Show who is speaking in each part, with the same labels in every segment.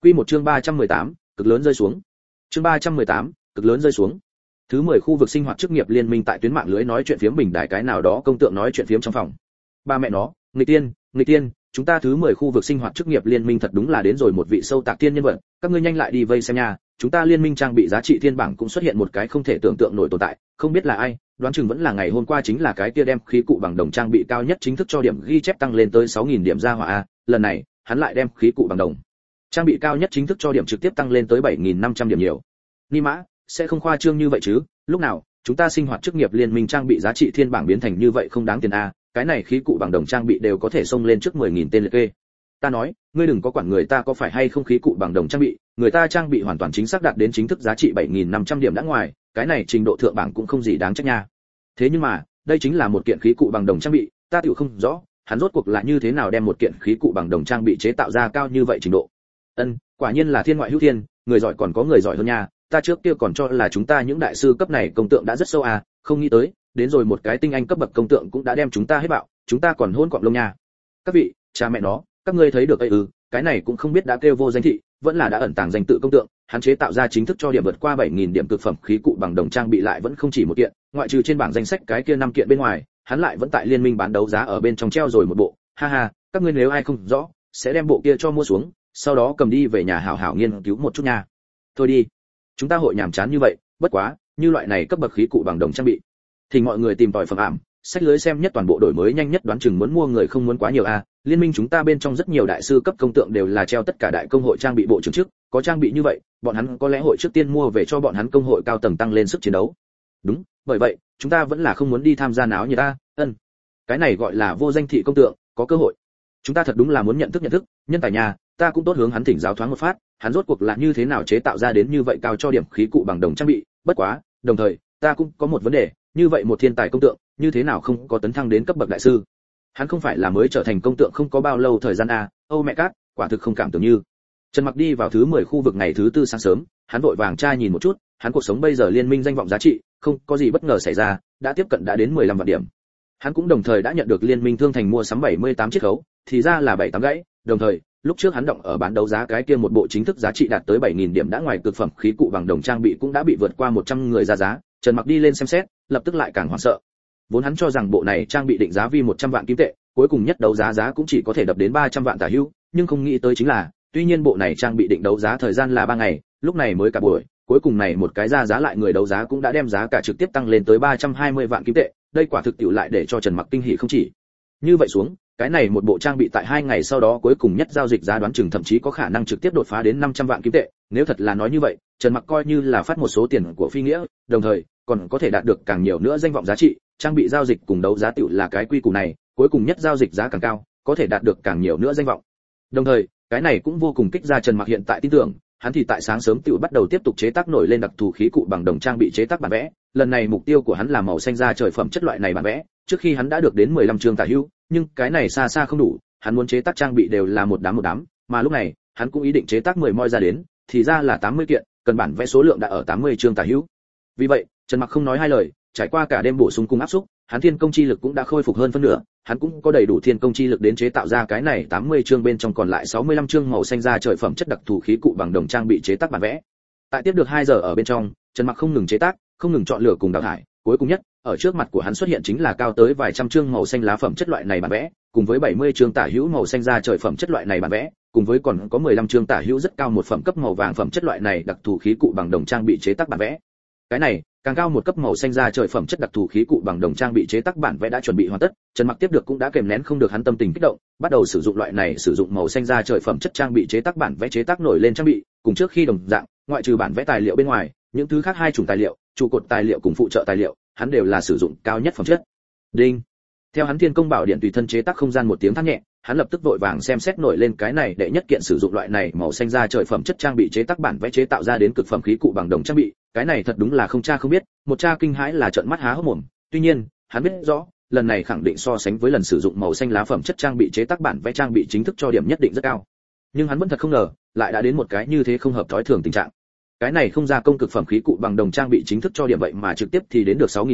Speaker 1: Quy một chương 318, cực lớn rơi xuống. Chương 318, cực lớn rơi xuống. Thứ 10 khu vực sinh hoạt chức nghiệp liên minh tại tuyến mạng lưới nói chuyện phiếm bình đại cái nào đó công tượng nói chuyện phiếm trong phòng. Ba mẹ nó, người tiên, chúng ta thứ 10 khu vực sinh hoạt chức nghiệp liên minh thật đúng là đến rồi một vị sâu tạc tiên nhân vật, các ngươi nhanh lại đi vây xem nha, chúng ta liên minh trang bị giá trị thiên bảng cũng xuất hiện một cái không thể tưởng tượng nổi tồn tại, không biết là ai, đoán chừng vẫn là ngày hôm qua chính là cái kia đem khí cụ bằng đồng trang bị cao nhất chính thức cho điểm ghi chép tăng lên tới 6000 điểm ra hỏa a, lần này, hắn lại đem khí cụ bằng đồng trang bị cao nhất chính thức cho điểm trực tiếp tăng lên tới 7500 điểm nhiều. Ni mã, sẽ không khoa trương như vậy chứ, lúc nào chúng ta sinh hoạt chức nghiệp liên minh trang bị giá trị thiên bảng biến thành như vậy không đáng tiền a, cái này khí cụ bằng đồng trang bị đều có thể xông lên trước 10.000 tên liệt kê. Ta nói, ngươi đừng có quản người ta có phải hay không khí cụ bằng đồng trang bị, người ta trang bị hoàn toàn chính xác đạt đến chính thức giá trị 7.500 điểm đã ngoài, cái này trình độ thượng bảng cũng không gì đáng trách nha. Thế nhưng mà, đây chính là một kiện khí cụ bằng đồng trang bị, ta tiểu không rõ, hắn rốt cuộc là như thế nào đem một kiện khí cụ bằng đồng trang bị chế tạo ra cao như vậy trình độ. Quả nhiên là thiên ngoại hữu thiên, người giỏi còn có người giỏi hơn nha, ta trước kia còn cho là chúng ta những đại sư cấp này công tượng đã rất sâu à, không nghĩ tới, đến rồi một cái tinh anh cấp bậc công tượng cũng đã đem chúng ta hết bạo, chúng ta còn hôn quạng lông nha. Các vị, cha mẹ nó, các ngươi thấy được ấy cái này cũng không biết đã kêu vô danh thị, vẫn là đã ẩn tàng danh tự công tượng, hắn chế tạo ra chính thức cho điểm vượt qua 7000 điểm cực phẩm khí cụ bằng đồng trang bị lại vẫn không chỉ một kiện, ngoại trừ trên bảng danh sách cái kia 5 kiện bên ngoài, hắn lại vẫn tại liên minh bán đấu giá ở bên trong treo rồi một bộ, ha ha, các ngươi nếu ai không rõ, sẽ đem bộ kia cho mua xuống, sau đó cầm đi về nhà hảo hảo nghiên cứu một chút nha. Thôi đi, chúng ta hội nhàm chán như vậy, bất quá, như loại này cấp bậc khí cụ bằng đồng trang bị, thì mọi người tìm tòi phẩm ảm, sách lưới xem nhất toàn bộ đổi mới nhanh nhất đoán chừng muốn mua người không muốn quá nhiều a. Liên minh chúng ta bên trong rất nhiều đại sư cấp công tượng đều là treo tất cả đại công hội trang bị bộ trưởng trước, có trang bị như vậy, bọn hắn có lẽ hội trước tiên mua về cho bọn hắn công hội cao tầng tăng lên sức chiến đấu. Đúng, bởi vậy, chúng ta vẫn là không muốn đi tham gia náo nhiệt ta. Cái này gọi là vô danh thị công tượng, có cơ hội. Chúng ta thật đúng là muốn nhận thức, nhân tài nhà, ta cũng tốt hướng hắn thỉnh giáo thoáng một phát, hắn rốt cuộc là như thế nào chế tạo ra đến như vậy cao cho điểm khí cụ bằng đồng trang bị, bất quá, đồng thời, ta cũng có một vấn đề, như vậy một thiên tài công tượng, như thế nào không có tấn thăng đến cấp bậc đại sư? Hắn không phải là mới trở thành công tượng không có bao lâu thời gian à, ô mẹ cát, quả thực không cảm tưởng như. Trần Mặc đi vào thứ 10 khu vực ngày thứ tư sáng sớm, hắn vội vàng tra nhìn một chút, hắn cuộc sống bây giờ liên minh danh vọng giá trị, không có gì bất ngờ xảy ra, đã tiếp cận đã đến 15 vạn điểm. Hắn cũng đồng thời đã nhận được liên minh thương thành mua sắm 78 chiếc khấu, thì ra là 78 gãy, đồng thời, lúc trước hắn động ở bán đấu giá cái kia một bộ chính thức giá trị đạt tới 7000 điểm đã ngoài cực phẩm khí cụ bằng đồng trang bị cũng đã bị vượt qua 100 người ra giá, Trần Mặc đi lên xem xét, lập tức lại càng hoảng sợ. Vốn hắn cho rằng bộ này trang bị định giá vì 100 vạn kim tệ, cuối cùng nhất đấu giá cũng chỉ có thể đập đến 300 vạn tả hữu, nhưng không nghĩ tới chính là, tuy nhiên bộ này trang bị định đấu giá thời gian là 3 ngày, lúc này mới cả buổi, cuối cùng này một cái ra giá lại người đấu giá cũng đã đem giá cả trực tiếp tăng lên tới 320 vạn kim tệ, đây quả thực tiểu lại để cho Trần Mặc kinh hỉ không chỉ. Như vậy xuống, cái này một bộ trang bị tại 2 ngày sau đó cuối cùng nhất giao dịch giá đoán chừng thậm chí có khả năng trực tiếp đột phá đến 500 vạn kim tệ, nếu thật là nói như vậy, Trần Mặc coi như là phát một số tiền của phi nghĩa, đồng thời còn có thể đạt được càng nhiều nữa danh vọng giá trị, trang bị giao dịch cùng đấu giá tiểu là cái quy củ này, cuối cùng nhất giao dịch giá càng cao, có thể đạt được càng nhiều nữa danh vọng. Đồng thời, cái này cũng vô cùng kích ra Trần Mặc hiện tại tin tưởng, hắn thì tại sáng sớm tiểu bắt đầu tiếp tục chế tác nổi lên đặc thù khí cụ bằng đồng trang bị chế tác bản vẽ, lần này mục tiêu của hắn là màu xanh da trời phẩm chất loại này bản vẽ, trước khi hắn đã được đến 15 chương tả hữu, nhưng cái này xa xa không đủ, hắn muốn chế tác trang bị đều là một đám, mà lúc này, hắn cũng ý định chế tác 10 moi ra đến, thì ra là 80 kiện, cần bản vẽ số lượng đã ở 80 chương tả hữu. Vì vậy, Trần Mặc không nói hai lời, trải qua cả đêm bổ sung cung áp xúc, hắn thiên công chi lực cũng đã khôi phục hơn phân nửa, hắn cũng có đầy đủ thiên công chi lực đến chế tạo ra cái này 80 chương bên trong còn lại 65 chương màu xanh da trời phẩm chất đặc thù khí cụ bằng đồng trang bị chế tác bản vẽ. Tại tiếp được 2 giờ ở bên trong, Trần Mặc không ngừng chế tác, không ngừng chọn lựa cùng đào thải, cuối cùng nhất, ở trước mặt của hắn xuất hiện chính là cao tới vài trăm chương màu xanh lá phẩm chất loại này bản vẽ, cùng với 70 chương tả hữu màu xanh da trời phẩm chất loại này bản vẽ, cùng với còn có 15 chương tả hữu rất cao một phẩm cấp màu vàng phẩm chất loại này đặc thù khí cụ bằng đồng trang bị chế tác bản vẽ. Cái này, càng cao một cấp màu xanh da trời phẩm chất đặc thù khí cụ bằng đồng trang bị chế tác bản vẽ đã chuẩn bị hoàn tất, Trần Mặc tiếp được cũng đã kèm nén không được hắn tâm tình kích động, bắt đầu sử dụng loại này sử dụng màu xanh da trời phẩm chất trang bị chế tác bản vẽ chế tác nổi lên trang bị, cùng trước khi đồng dạng, ngoại trừ bản vẽ tài liệu bên ngoài, những thứ khác hai chủng tài liệu, trụ cột tài liệu cùng phụ trợ tài liệu, hắn đều là sử dụng cao nhất phẩm chất. Đinh. Theo hắn thiên công bảo điện tùy thân chế tác không gian một tiếng than nhẹ, hắn lập tức vội vàng xem xét nổi lên cái này đệ nhất kiện sử dụng loại này màu xanh da trời phẩm chất trang bị chế tác bản vẽ chế tạo ra đến cực phẩm khí cụ bằng đồng trang bị, cái này thật đúng là không cha không biết, một cha kinh hãi là trợn mắt há hốc mồm. Tuy nhiên, hắn biết rõ, lần này khẳng định so sánh với lần sử dụng màu xanh lá phẩm chất trang bị chế tác bản vẽ trang bị chính thức cho điểm nhất định rất cao. Nhưng hắn vẫn thật không ngờ, lại đã đến một cái như thế không hợp thói thường tình trạng. Cái này không ra công cực phẩm khí cụ bằng đồng trang bị chính thức cho điểm vậy mà trực tiếp thì đến được 6000 điểm,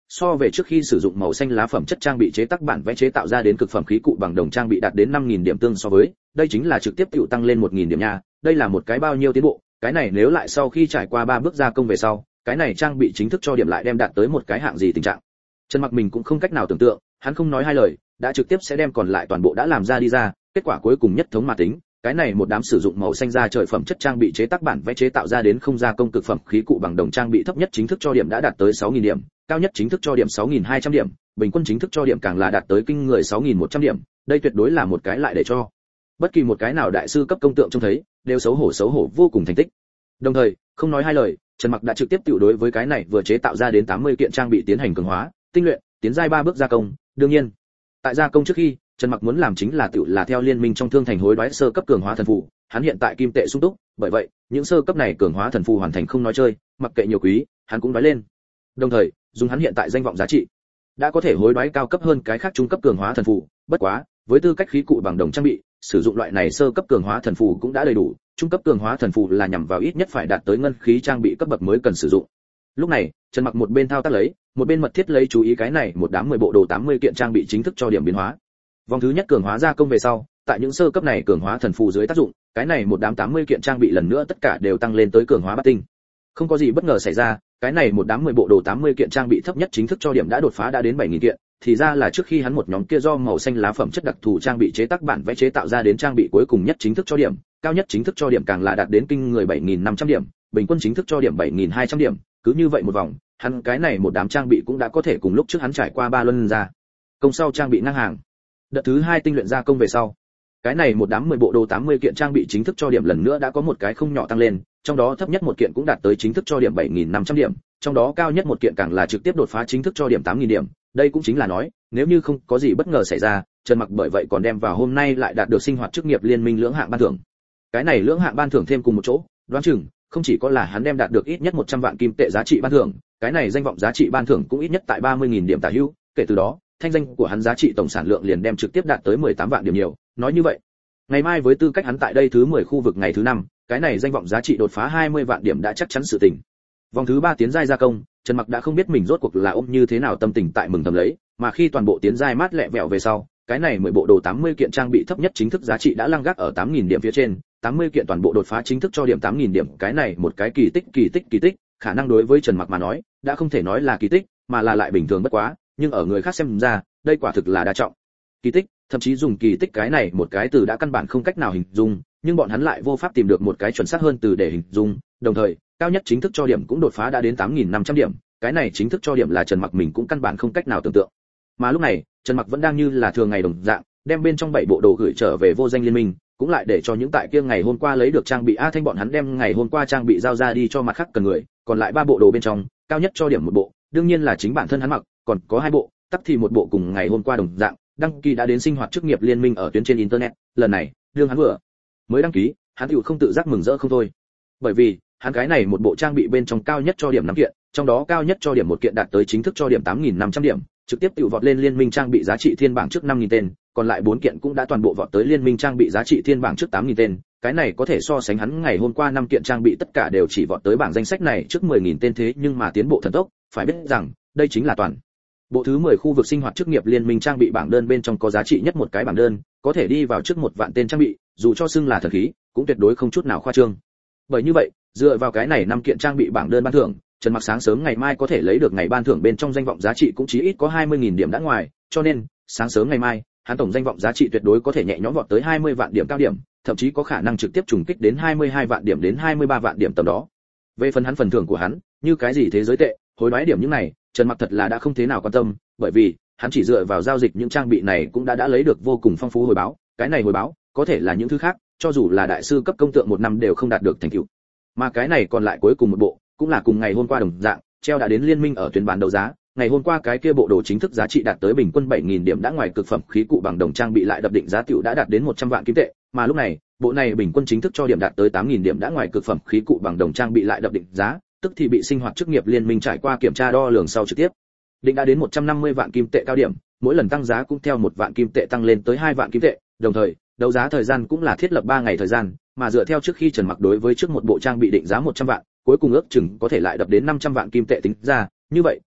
Speaker 1: so về trước khi sử dụng màu xanh lá phẩm chất trang bị chế tác bản vẽ chế tạo ra đến cực phẩm khí cụ bằng đồng trang bị đạt đến 5000 điểm tương so với, đây chính là trực tiếp tiểu tăng lên 1000 điểm nha, đây là một cái bao nhiêu tiến bộ, cái này nếu lại sau khi trải qua 3 bước gia công về sau, cái này trang bị chính thức cho điểm lại đem đạt tới một cái hạng gì tình trạng. Trần Mặc mình cũng không cách nào tưởng tượng, hắn không nói hai lời, đã trực tiếp sẽ đem còn lại toàn bộ đã làm ra đi ra, kết quả cuối cùng nhất thống mà tính, cái này một đám sử dụng màu xanh da trời phẩm chất trang bị chế tác bản vẽ chế tạo ra đến không gia công cực phẩm khí cụ bằng đồng trang bị thấp nhất chính thức cho điểm đã đạt tới 6000 điểm, cao nhất chính thức cho điểm 6200 điểm, bình quân chính thức cho điểm càng là đạt tới kinh người 6100 điểm, đây tuyệt đối là một cái lại để cho bất kỳ một cái nào đại sư cấp công tượng trông thấy, đều xấu hổ vô cùng thành tích. Đồng thời, không nói hai lời, Trần Mặc đã trực tiếp tiểu đối với cái này vừa chế tạo ra đến 80 kiện trang bị tiến hành cường hóa, tinh luyện, tiến giai 3 bước gia công, đương nhiên, tại gia công trước khi, Trần Mặc muốn làm chính là tiểu là theo liên minh trong thương thành hối đoái sơ cấp cường hóa thần phù, hắn hiện tại kim tệ sung túc, bởi vậy, những sơ cấp này cường hóa thần phù hoàn thành không nói chơi, mặc kệ nhiều quý, hắn cũng đoái lên. Đồng thời, dùng hắn hiện tại danh vọng giá trị, đã có thể hối đoái cao cấp hơn cái khác trung cấp cường hóa thần phù, bất quá, với tư cách khí cụ bằng đồng trang bị, sử dụng loại này sơ cấp cường hóa thần phù cũng đã đầy đủ, trung cấp cường hóa thần phù là nhằm vào ít nhất phải đạt tới ngân khí trang bị cấp bậc mới cần sử dụng. Lúc này, Trần Mặc một bên thao tác lấy, một bên mật thiết lấy chú ý cái này một đám 10 bộ đồ 80 kiện trang bị chính thức cho điểm biến hóa. Vòng thứ nhất cường hóa gia công về sau, tại những sơ cấp này cường hóa thần phù dưới tác dụng, cái này một đám 80 kiện trang bị lần nữa tất cả đều tăng lên tới cường hóa bát tinh. Không có gì bất ngờ xảy ra, cái này một đám 10 bộ đồ 80 kiện trang bị thấp nhất chính thức cho điểm đã đột phá đã đến 7000 kiện, thì ra là trước khi hắn một nhóm kia do màu xanh lá phẩm chất đặc thù trang bị chế tác bản vẽ chế tạo ra đến trang bị cuối cùng nhất chính thức cho điểm, cao nhất chính thức cho điểm càng là đạt đến kinh người 7500 điểm, bình quân chính thức cho điểm 7200 điểm, cứ như vậy một vòng, hắn cái này một đám trang bị cũng đã có thể cùng lúc trước hắn trải qua 3 luân ra công sau trang bị ngang hàng. Đợt thứ 2 tinh luyện gia công về sau, cái này một đám 10 bộ đồ 80 kiện trang bị chính thức cho điểm lần nữa đã có một cái không nhỏ tăng lên, trong đó thấp nhất một kiện cũng đạt tới chính thức cho điểm 7500 điểm, trong đó cao nhất một kiện càng là trực tiếp đột phá chính thức cho điểm 8000 điểm, đây cũng chính là nói, nếu như không có gì bất ngờ xảy ra, Trần Mặc bởi vậy còn đem vào hôm nay lại đạt được sinh hoạt chức nghiệp liên minh lưỡng hạng ban thưởng. Cái này lưỡng hạng ban thưởng thêm cùng một chỗ, đoán chừng không chỉ có là hắn đem đạt được ít nhất 100 vạn kim tệ giá trị ban thưởng, cái này danh vọng giá trị ban thưởng cũng ít nhất tại 30000 điểm tả hữu, kể từ đó, thanh danh của hắn giá trị tổng sản lượng liền đem trực tiếp đạt tới 18 vạn điểm nhiều, nói như vậy, ngày mai với tư cách hắn tại đây thứ 10 khu vực ngày thứ 5, cái này danh vọng giá trị đột phá 20 vạn điểm đã chắc chắn sự tình. Vòng thứ 3 tiến giai gia công, Trần Mặc đã không biết mình rốt cuộc là ôm như thế nào tâm tình tại mừng thầm lấy, mà khi toàn bộ tiến giai mát lẹ vẹo về sau, cái này 10 bộ đồ 80 kiện trang bị thấp nhất chính thức giá trị đã lăng gác ở 8000 điểm phía trên, 80 kiện toàn bộ đột phá chính thức cho điểm 8000 điểm, cái này một cái kỳ tích, khả năng đối với Trần Mặc mà nói, đã không thể nói là kỳ tích, mà là lại bình thường bất quá, nhưng ở người khác xem ra, đây quả thực là đa trọng. Kỳ tích, thậm chí dùng kỳ tích cái này một cái từ đã căn bản không cách nào hình dung, nhưng bọn hắn lại vô pháp tìm được một cái chuẩn xác hơn từ để hình dung, đồng thời, cao nhất chính thức cho điểm cũng đột phá đã đến 8500 điểm, cái này chính thức cho điểm là Trần Mặc mình cũng căn bản không cách nào tưởng tượng. Mà lúc này, Trần Mặc vẫn đang như là thường ngày đồng dạng, đem bên trong 7 bộ đồ gửi trở về vô danh liên minh, cũng lại để cho những tại kia ngày hôm qua lấy được trang bị A Thanh bọn hắn đem ngày hôm qua trang bị giao ra đi cho mặt khác cần người, còn lại 3 bộ đồ bên trong, cao nhất cho điểm một bộ, đương nhiên là chính bản thân hắn mặc, còn có 2 bộ, tắc thì một bộ cùng ngày hôm qua đồng dạng, đăng ký đã đến sinh hoạt chức nghiệp liên minh ở tuyến trên internet, lần này, đương hắn vừa mới đăng ký, hắn hữu không tự giác mừng rỡ không thôi. Bởi vì, hắn cái này một bộ trang bị bên trong cao nhất cho điểm 5 kiện, trong đó cao nhất cho điểm một kiện đạt tới chính thức cho điểm 8500 điểm, trực tiếp tự vọt lên liên minh trang bị giá trị thiên bảng trước 5000 tên, còn lại 4 kiện cũng đã toàn bộ vọt tới liên minh trang bị giá trị thiên bảng trước 8000 tên, cái này có thể so sánh hắn ngày hôm qua 5 kiện trang bị tất cả đều chỉ vọt tới bảng danh sách này trước 10000 tên thế nhưng mà tiến bộ thần tốc, phải biết rằng, đây chính là toàn bộ thứ 10 khu vực sinh hoạt chức nghiệp liên minh trang bị bảng đơn bên trong có giá trị nhất một cái bảng đơn, có thể đi vào trước 1 vạn tên trang bị, dù cho xưng là thần khí, cũng tuyệt đối không chút nào khoa trương. Bởi như vậy, dựa vào cái này 5 kiện trang bị bảng đơn ban thưởng, Trần Mặc sáng sớm ngày mai có thể lấy được ngày ban thưởng bên trong danh vọng giá trị cũng chí ít có 20000 điểm đã ngoài, cho nên, sáng sớm ngày mai, hắn tổng danh vọng giá trị tuyệt đối có thể nhẹ nhõm vọt tới 20 vạn điểm cao điểm, thậm chí có khả năng trực tiếp trùng kích đến 22 vạn điểm đến 23 vạn điểm tầm đó. Về phần phần thưởng của hắn, như cái gì thế giới tệ, hối đoái điểm những này, Trần Mặc thật là đã không thế nào quan tâm, bởi vì hắn chỉ dựa vào giao dịch những trang bị này cũng đã lấy được vô cùng phong phú hồi báo, cái này hồi báo có thể là những thứ khác, cho dù là đại sư cấp công tượng 1 năm đều không đạt được thành tựu. Mà cái này còn lại cuối cùng một bộ, cũng là cùng ngày hôm qua đồng dạng, treo đã đến liên minh ở tuyến bán đấu giá, ngày hôm qua cái kia bộ đồ chính thức giá trị đạt tới bình quân 7000 điểm đã ngoài cực phẩm khí cụ bằng đồng trang bị lại đập định giá tiểu đã đạt đến 100 vạn kim tệ, mà lúc này, bộ này bình quân chính thức cho điểm đạt tới 8000 điểm đã ngoài cực phẩm khí cụ bằng đồng trang bị lại đập định giá, tức thì bị sinh hoạt chức nghiệp liên minh trải qua kiểm tra đo lường sau trực tiếp định đã đến 150 vạn kim tệ cao điểm, mỗi lần tăng giá cũng theo 1 vạn kim tệ tăng lên tới 2 vạn kim tệ, đồng thời, đấu giá thời gian cũng là thiết lập 3 ngày thời gian, mà dựa theo trước khi Trần Mặc đối với trước một bộ trang bị định giá 100 vạn, cuối cùng ước chừng có thể lại đập đến 500 vạn kim tệ tính ra, như vậy,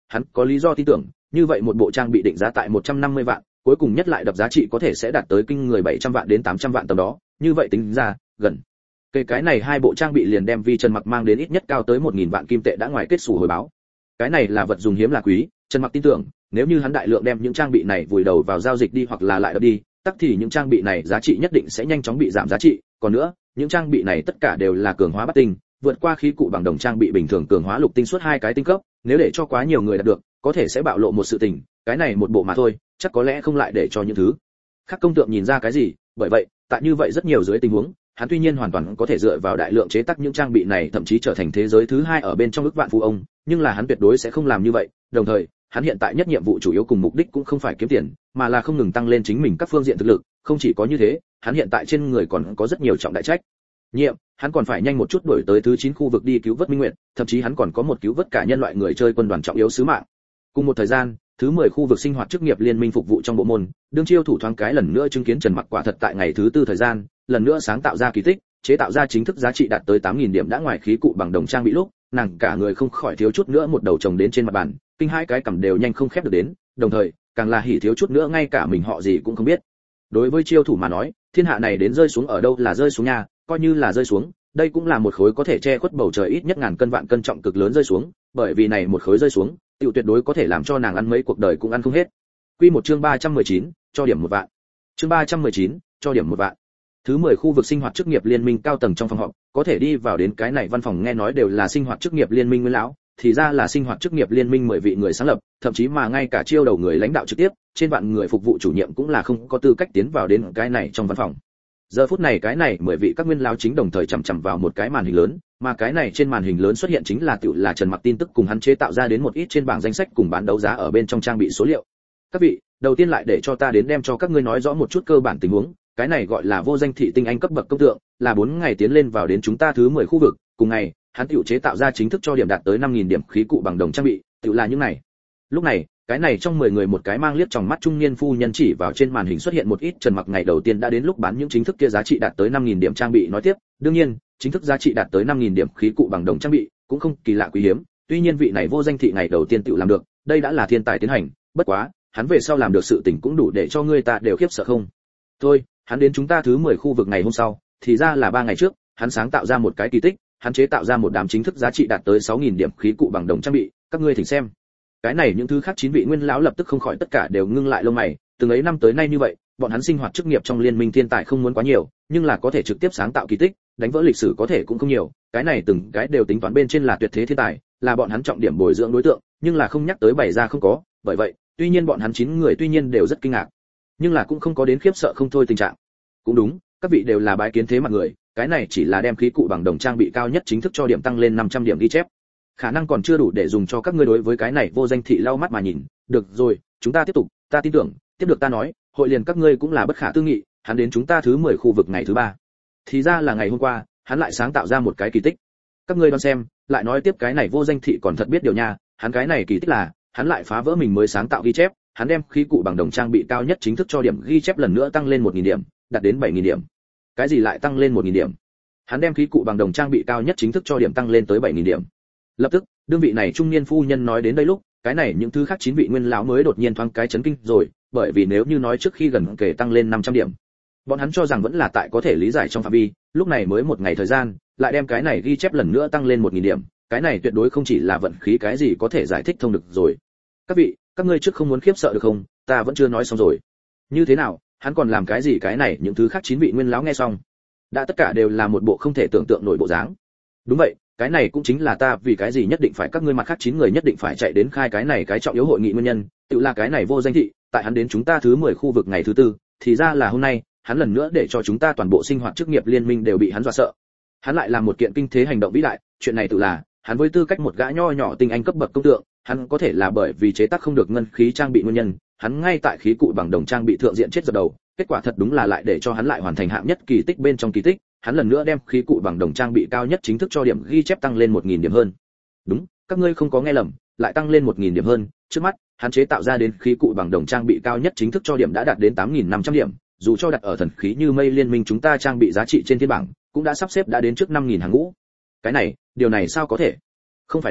Speaker 1: hắn có lý do tin tưởng, như vậy một bộ trang bị định giá tại 150 vạn, cuối cùng nhất lại đập giá trị có thể sẽ đạt tới kinh người 700 vạn đến 800 vạn tầm đó, như vậy tính ra, gần cái này hai bộ trang bị liền đem Vi Trần Mặc mang đến ít nhất cao tới 1000 vạn kim tệ đã ngoài kết sủ hồi báo. Cái này là vật dùng hiếm là quý, Trần Mặc tin tưởng, nếu như hắn đại lượng đem những trang bị này vùi đầu vào giao dịch đi hoặc là lại đập đi, tất thì những trang bị này giá trị nhất định sẽ nhanh chóng bị giảm giá trị, còn nữa, những trang bị này tất cả đều là cường hóa bất tinh, vượt qua khí cụ bằng đồng trang bị bình thường cường hóa lục tinh suốt 2 cái tinh cấp, nếu để cho quá nhiều người đạt được, có thể sẽ bạo lộ một sự tình, cái này một bộ mà thôi, chắc có lẽ không lại để cho những thứ khác công tượng nhìn ra cái gì, bởi vậy, tại như vậy rất nhiều dưới tình huống, hắn tuy nhiên hoàn toàn có thể dựa vào đại lượng chế tác những trang bị này thậm chí trở thành thế giới thứ 2 ở bên trong ức vạn phú ông, nhưng là hắn tuyệt đối sẽ không làm như vậy, đồng thời, hắn hiện tại nhất nhiệm vụ chủ yếu cùng mục đích cũng không phải kiếm tiền, mà là không ngừng tăng lên chính mình các phương diện thực lực, không chỉ có như thế, hắn hiện tại trên người còn có rất nhiều trọng đại trách nhiệm, hắn còn phải nhanh một chút đuổi tới thứ 9 khu vực đi cứu vớt Minh Nguyệt, thậm chí hắn còn có một cứu vớt cả nhân loại người chơi quân đoàn trọng yếu sứ mạng. Cùng một thời gian, thứ 10 khu vực sinh hoạt chức nghiệp liên minh phục vụ trong bộ môn, đương chiêu thủ thoáng cái lần nữa chứng kiến Trần Mặc quả thật tại ngày thứ 4 thời gian, lần nữa sáng tạo ra kỳ tích, chế tạo ra chính thức giá trị đạt tới 8000 điểm đã ngoài khí cụ bằng đồng trang bị lúc, nàng cả người không khỏi thiếu chút nữa một đầu chồng đến trên mặt bàn, kinh hai cái cầm đều nhanh không khép được đến, đồng thời, càng là hỉ thiếu chút nữa ngay cả mình họ gì cũng không biết. Đối với chiêu thủ mà nói, thiên hạ này đến rơi xuống ở đâu là rơi xuống nha, coi như là rơi xuống, đây cũng là một khối có thể che khuất bầu trời ít nhất ngàn cân vạn cân trọng cực lớn rơi xuống, bởi vì này một khối rơi xuống, tiểu tuyệt đối có thể làm cho nàng ăn mấy cuộc đời cũng ăn không hết. Quy một chương 319, cho điểm 1 vạn. Chương 319, cho điểm 1 vạn. Thứ 10 khu vực sinh hoạt chức nghiệp liên minh cao tầng trong phòng họp, có thể đi vào đến cái này văn phòng nghe nói đều là sinh hoạt chức nghiệp liên minh nguyên lão, thì ra là sinh hoạt chức nghiệp liên minh 10 vị người sáng lập, thậm chí mà ngay cả chiêu đầu người lãnh đạo trực tiếp, trên vạn người phục vụ chủ nhiệm cũng là không có tư cách tiến vào đến cái này trong văn phòng. Giờ phút này cái này 10 vị các nguyên lão chính đồng thời chằm chằm vào một cái màn hình lớn, mà cái này trên màn hình lớn xuất hiện chính là là Trần Mặc tin tức cùng hắn chế tạo ra đến một ít trên bảng danh sách cùng bán đấu giá ở bên trong trang bị số liệu. Các vị, đầu tiên lại để cho ta đến đem cho các ngươi nói rõ một chút cơ bản tình huống, cái này gọi là vô danh thị tinh anh cấp bậc công tượng, là 4 ngày tiến lên vào đến chúng ta thứ 10 khu vực, cùng ngày, hắn tiểu chế tạo ra chính thức cho điểm đạt tới 5000 điểm khí cụ bằng đồng trang bị, tiểu là những này. Lúc này, cái này trong 10 người một cái mang liếc tròng mắt trung niên phu nhân chỉ vào trên màn hình xuất hiện một ít Trần Mặc ngày đầu tiên đã đến lúc bán những chính thức kia giá trị đạt tới 5000 điểm trang bị nói tiếp, đương nhiên, chính thức giá trị đạt tới 5000 điểm khí cụ bằng đồng trang bị, cũng không kỳ lạ quý hiếm, tuy nhiên vị này vô danh thị ngày đầu tiên tiểu làm được, đây đã là thiên tài tiến hành, bất quá, hắn về sau làm được sự tình cũng đủ để cho người ta đều khiếp sợ không. Thôi, hắn đến chúng ta thứ 10 khu vực ngày hôm sau, thì ra là 3 ngày trước, hắn sáng tạo ra một cái kỳ tích, hắn chế tạo ra một đám chính thức giá trị đạt tới 6000 điểm khí cụ bằng đồng trang bị, các ngươi thỉnh xem. Cái này những thứ khác 9 vị nguyên lão lập tức không khỏi tất cả đều ngưng lại lông mày, từng ấy năm tới nay như vậy, bọn hắn sinh hoạt chức nghiệp trong liên minh thiên tài không muốn quá nhiều, nhưng là có thể trực tiếp sáng tạo kỳ tích, đánh vỡ lịch sử có thể cũng không nhiều, cái này từng cái đều tính toán bên trên là tuyệt thế thiên tài, là bọn hắn trọng điểm bồi dưỡng đối tượng, nhưng là không nhắc tới bày ra không có, bởi vậy, tuy nhiên bọn hắn 9 người tuy nhiên đều rất kinh ngạc, nhưng là cũng không có đến khiếp sợ không thôi tình trạng. Cũng đúng, các vị đều là bái kiến thế mặt người, cái này chỉ là đem khí cụ bằng đồng trang bị cao nhất chính thức cho điểm tăng lên 500 điểm ghi chép. Khả năng còn chưa đủ để dùng cho các ngươi đối với cái này vô danh thị lau mắt mà nhìn, được rồi, chúng ta tiếp tục, ta tin tưởng, tiếp được ta nói, hội liền các ngươi cũng là bất khả tư nghị, hắn đến chúng ta thứ 10 khu vực ngày thứ 3. Thì ra là ngày hôm qua, hắn lại sáng tạo ra một cái kỳ tích. Các ngươi đoán xem, lại nói tiếp cái này vô danh thị còn thật biết điều nha, hắn cái này kỳ tích là, hắn lại phá vỡ mình mới sáng tạo ghi chép, hắn đem khí cụ bằng đồng trang bị cao nhất chính thức cho điểm ghi chép lần nữa tăng lên 1000 điểm, đạt đến 7000 điểm. Cái gì lại tăng lên 1000 điểm? Hắn đem khí cụ bằng đồng trang bị cao nhất chính thức cho điểm tăng lên tới 7000 điểm. Lập tức, đương vị này trung niên phu nhân nói đến đây lúc, cái này những thứ khác 9 vị nguyên lão mới đột nhiên thoáng cái chấn kinh rồi, bởi vì nếu như nói trước khi gần kể tăng lên 500 điểm, bọn hắn cho rằng vẫn là tại có thể lý giải trong phạm vi, lúc này mới một ngày thời gian, lại đem cái này ghi chép lần nữa tăng lên 1000 điểm, cái này tuyệt đối không chỉ là vận khí cái gì có thể giải thích thông được rồi. Các vị, các ngươi trước không muốn khiếp sợ được không? Ta vẫn chưa nói xong rồi. Như thế nào, hắn còn làm cái gì cái này những thứ khác 9 vị nguyên lão nghe xong, đã tất cả đều là một bộ không thể tưởng tượng nổi bộ dáng. Đúng vậy, cái này cũng chính là ta vì cái gì nhất định phải các ngươi mặt khác 9 người nhất định phải chạy đến khai cái này cái trọng yếu hội nghị nguyên nhân, tự là cái này vô danh thị, tại hắn đến chúng ta thứ 10 khu vực ngày thứ 4, thì ra là hôm nay, hắn lần nữa để cho chúng ta toàn bộ sinh hoạt chức nghiệp liên minh đều bị hắn dọa sợ. Hắn lại làm một kiện kinh thế hành động vĩ đại, chuyện này tự là, hắn với tư cách một gã nho nhỏ tinh anh cấp bậc công tượng, hắn có thể là bởi vì chế tác không được ngân khí trang bị nguyên nhân, hắn ngay tại khí cụ bằng đồng trang bị thượng diện chết dập đầu, kết quả thật đúng là lại để cho hắn lại hoàn thành hạng nhất kỳ tích bên trong kỳ tích, hắn lần nữa đem khí cụ bằng đồng trang bị cao nhất chính thức cho điểm ghi chép tăng lên 1000 điểm hơn. Đúng, các ngươi không có nghe lầm, lại tăng lên 1000 điểm hơn, trước mắt, hắn chế tạo ra đến khí cụ bằng đồng trang bị cao nhất chính thức cho điểm đã đạt đến 8500 điểm, dù cho đặt ở thần khí như mây liên minh chúng ta trang bị giá trị trên thiên bảng, cũng đã sắp xếp đã đến trước 5000 hàng ngũ. Cái này, điều này sao có thể? Không phải đâu,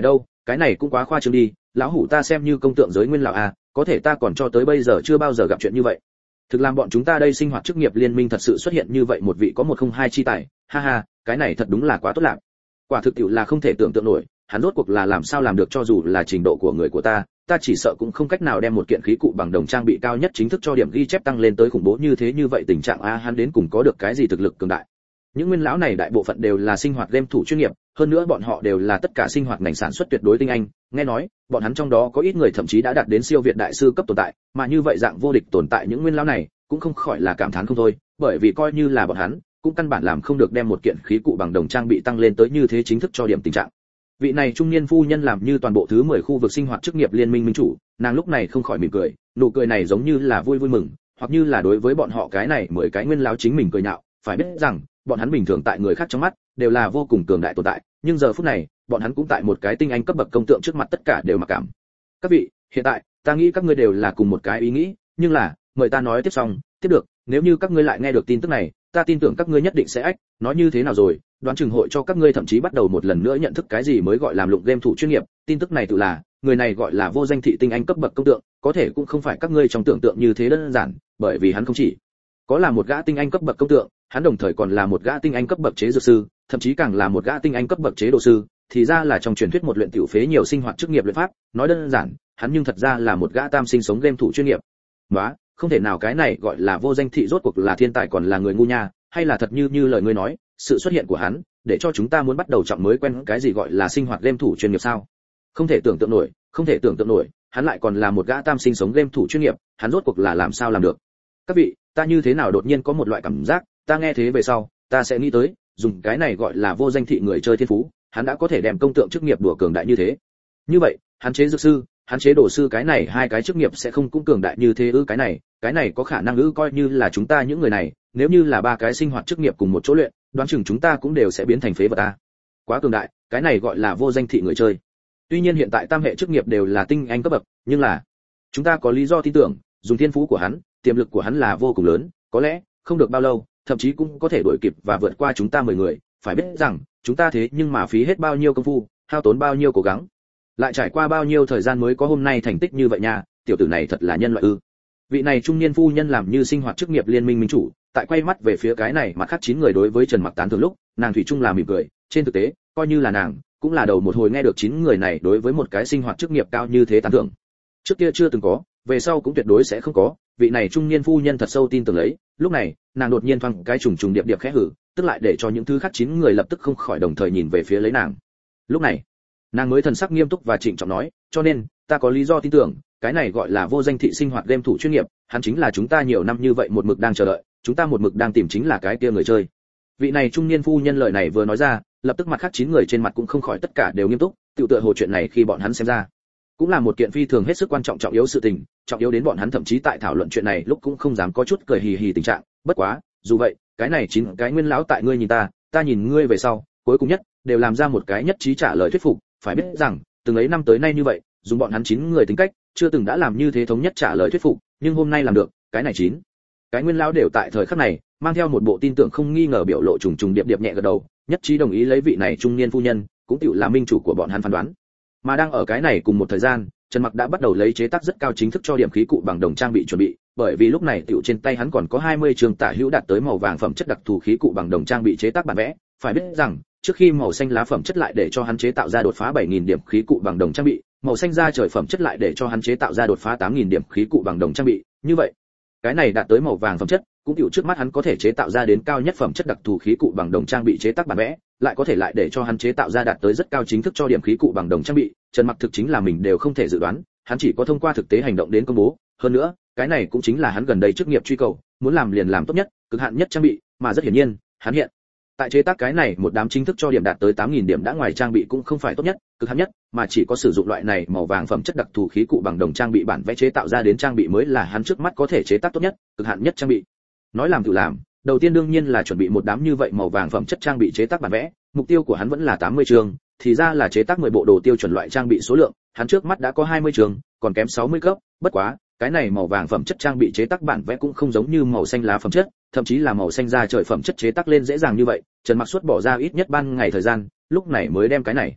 Speaker 1: cái này cũng quá khoa trương đi, lão hủ ta xem như công tượng giới nguyên lão à, có thể ta còn cho tới bây giờ chưa bao giờ gặp chuyện như vậy. Thực làm bọn chúng ta đây sinh hoạt chức nghiệp liên minh thật sự xuất hiện như vậy một vị có 102 chi tài, ha ha, cái này thật đúng là quá tốt lạc. Quả thực tiệu là không thể tưởng tượng nổi, hắn rốt cuộc là làm sao làm được, cho dù là trình độ của người của ta chỉ sợ cũng không cách nào đem một kiện khí cụ bằng đồng trang bị cao nhất chính thức cho điểm ghi chép tăng lên tới khủng bố như thế. Như vậy tình trạng a, hắn đến cùng có được cái gì thực lực cường đại? Những nguyên lão này đại bộ phận đều là sinh hoạt game thủ chuyên nghiệp, hơn nữa bọn họ đều là tất cả sinh hoạt ngành sản xuất tuyệt đối tinh anh, nghe nói bọn hắn trong đó có ít người thậm chí đã đạt đến siêu việt đại sư cấp tồn tại, mà như vậy dạng vô địch tồn tại những nguyên lão này cũng không khỏi là cảm thán không thôi, bởi vì coi như là bọn hắn cũng căn bản làm không được đem một kiện khí cụ bằng đồng trang bị tăng lên tới như thế chính thức cho điểm tình trạng. Vị này trung niên phu nhân làm như toàn bộ thứ 10 khu vực sinh hoạt chức nghiệp liên minh minh chủ, nàng lúc này không khỏi mỉm cười, nụ cười này giống như là vui vui mừng, hoặc như là đối với bọn họ cái này 10 cái nguyên lão chính mình cười nhạo, phải biết rằng bọn hắn bình thường tại người khác trong mắt đều là vô cùng cường đại tồn tại, nhưng giờ phút này bọn hắn cũng tại một cái tinh anh cấp bậc công tượng trước mặt tất cả đều mặc cảm. Các vị, hiện tại ta nghĩ các ngươi đều là cùng một cái ý nghĩ, nhưng là mời ta nói tiếp xong, tiếp được, nếu như các ngươi lại nghe được tin tức này, ta tin tưởng các ngươi nhất định sẽ ách, nói như thế nào rồi, đoán chừng hội cho các ngươi thậm chí bắt đầu một lần nữa nhận thức cái gì mới gọi làm lụng game thủ chuyên nghiệp. Tin tức này tự là, người này gọi là vô danh thị tinh anh cấp bậc công tượng, có thể cũng không phải các ngươi trong tưởng tượng như thế đơn giản, bởi vì hắn không chỉ có là một gã tinh anh cấp bậc công tượng, hắn đồng thời còn là một gã tinh anh cấp bậc chế dược sư, thậm chí càng là một gã tinh anh cấp bậc chế độ sư, thì ra là trong truyền thuyết một luyện tiểu phế nhiều sinh hoạt chức nghiệp luyện pháp, nói đơn giản, hắn nhưng thật ra là một gã tam sinh sống game thủ chuyên nghiệp. Nóa, không thể nào, cái này gọi là vô danh thị rốt cuộc là thiên tài còn là người ngu nha, hay là thật như lời ngươi nói, sự xuất hiện của hắn để cho chúng ta muốn bắt đầu trọng mới quen cái gì gọi là sinh hoạt game thủ chuyên nghiệp sao? Không thể tưởng tượng nổi, không thể tưởng tượng nổi, hắn lại còn là một gã tam sinh sống game thủ chuyên nghiệp, hắn rốt cuộc là làm sao làm được? Các vị, ta như thế nào đột nhiên có một loại cảm giác, ta nghe thế về sau, ta sẽ nghĩ tới, dùng cái này gọi là vô danh thị người chơi thiên phú, hắn đã có thể đem công tượng chức nghiệp đùa cường đại như thế. Như vậy, hắn chế dược sư, hắn chế đồ sư cái này hai cái chức nghiệp sẽ không cũng cường đại như thế ư? Cái này có khả năng ư? Coi như là chúng ta những người này, nếu như là ba cái sinh hoạt chức nghiệp cùng một chỗ luyện, đoán chừng chúng ta cũng đều sẽ biến thành phế vật ta. Quá cường đại, cái này gọi là vô danh thị người chơi. Tuy nhiên hiện tại tam hệ chức nghiệp đều là tinh anh cấp bậc, nhưng là chúng ta có lý do tin tưởng, dùng thiên phú của hắn, tiềm lực của hắn là vô cùng lớn, có lẽ không được bao lâu, thậm chí cũng có thể đuổi kịp và vượt qua chúng ta 10 người. Phải biết rằng, chúng ta thế nhưng mà phí hết bao nhiêu công phu, hao tốn bao nhiêu cố gắng, lại trải qua bao nhiêu thời gian mới có hôm nay thành tích như vậy nha, tiểu tử này thật là nhân loại ư? Vị này trung niên phu nhân làm như sinh hoạt chức nghiệp liên minh minh chủ, tại quay mắt về phía cái này mặt khác 9 người đối với Trần Mặc tán thưởng lúc, nàng thủy chung là mỉm cười, trên thực tế, coi như là nàng, cũng là đầu một hồi nghe được 9 người này đối với một cái sinh hoạt chức nghiệp cao như thế tán thưởng. Trước kia chưa từng có, về sau cũng tuyệt đối sẽ không có, vị này trung niên phu nhân thật sâu tin tưởng lấy, lúc này, nàng đột nhiên thoáng cái trùng điệp khẽ hử, tức lại để cho những thứ khác 9 người lập tức không khỏi đồng thời nhìn về phía lấy nàng. Lúc này, nàng mới thần sắc nghiêm túc và trịnh trọng nói, cho nên ta có lý do tin tưởng, cái này gọi là vô danh thị sinh hoạt game thủ chuyên nghiệp, hắn chính là chúng ta nhiều năm như vậy một mực đang chờ đợi, chúng ta một mực đang tìm chính là cái kia người chơi. Vị này trung niên phu nhân lời này vừa nói ra, lập tức mặt khác 9 người trên mặt cũng không khỏi tất cả đều nghiêm túc, tự tựa hồ chuyện này khi bọn hắn xem ra, cũng là một kiện phi thường hết sức quan trọng trọng yếu sự tình, trọng yếu đến bọn hắn thậm chí tại thảo luận chuyện này lúc cũng không dám có chút cười hì hì tình trạng. Bất quá, dù vậy, cái này 9 cái nguyên lão tại ngươi nhìn ta nhìn ngươi về sau, cuối cùng nhất đều làm ra một cái nhất trí trả lời thuyết phục. Phải biết rằng, từng ấy năm tới nay như vậy, dùng bọn hắn 9 người tính cách, chưa từng đã làm như thế thống nhất trả lời thuyết phục, nhưng hôm nay làm được, cái này 9 cái nguyên lão đều tại thời khắc này, mang theo một bộ tin tưởng không nghi ngờ biểu lộ trùng điệp nhẹ gật đầu, nhất trí đồng ý lấy vị này trung niên phu nhân, cũng tựu là minh chủ của bọn hắn phán đoán. Mà đang ở cái này cùng một thời gian, Trần Mặc đã bắt đầu lấy chế tác rất cao chính thức cho điểm khí cụ bằng đồng trang bị chuẩn bị, bởi vì lúc này tiểu trên tay hắn còn có 20 trường tả hữu đạt tới màu vàng phẩm chất đặc thù khí cụ bằng đồng trang bị chế tác bản vẽ. Phải biết rằng, trước khi màu xanh lá phẩm chất lại để cho hắn chế tạo ra đột phá 7000 điểm khí cụ bằng đồng trang bị, màu xanh da trời phẩm chất lại để cho hắn chế tạo ra đột phá 8000 điểm khí cụ bằng đồng trang bị, như vậy, cái này đạt tới màu vàng phẩm chất, cũng tiểu trước mắt hắn có thể chế tạo ra đến cao nhất phẩm chất đặc thù khí cụ bằng đồng trang bị chế tác bản vẽ, lại có thể lại để cho hắn chế tạo ra đạt tới rất cao chính thức cho điểm khí cụ bằng đồng trang bị. Trần Mặc thực chính là mình đều không thể dự đoán, hắn chỉ có thông qua thực tế hành động đến công bố. Hơn nữa, cái này cũng chính là hắn gần đây chức nghiệp truy cầu, muốn làm liền làm tốt nhất, cực hạn nhất trang bị, mà rất hiển nhiên, hắn hiện tại chế tác cái này một đám chính thức cho điểm đạt tới 8000 điểm đã ngoài trang bị cũng không phải tốt nhất, cực hạn nhất, mà chỉ có sử dụng loại này màu vàng phẩm chất đặc thù khí cụ bằng đồng trang bị bản vẽ chế tạo ra đến trang bị mới là hắn trước mắt có thể chế tác tốt nhất, cực hạn nhất trang bị. Nói làm tự làm, đầu tiên đương nhiên là chuẩn bị một đám như vậy màu vàng phẩm chất trang bị chế tác bản vẽ, mục tiêu của hắn vẫn là 80 trường, thì ra là chế tác 10 bộ đồ tiêu chuẩn loại trang bị số lượng, hắn trước mắt đã có 20 trường, còn kém 60 cấp, bất quá, cái này màu vàng phẩm chất trang bị chế tác bản vẽ cũng không giống như màu xanh lá phẩm chất, thậm chí là màu xanh da trời phẩm chất chế tác lên dễ dàng như vậy. Trần Mặc suốt bỏ ra ít nhất ban ngày thời gian, lúc này mới đem cái này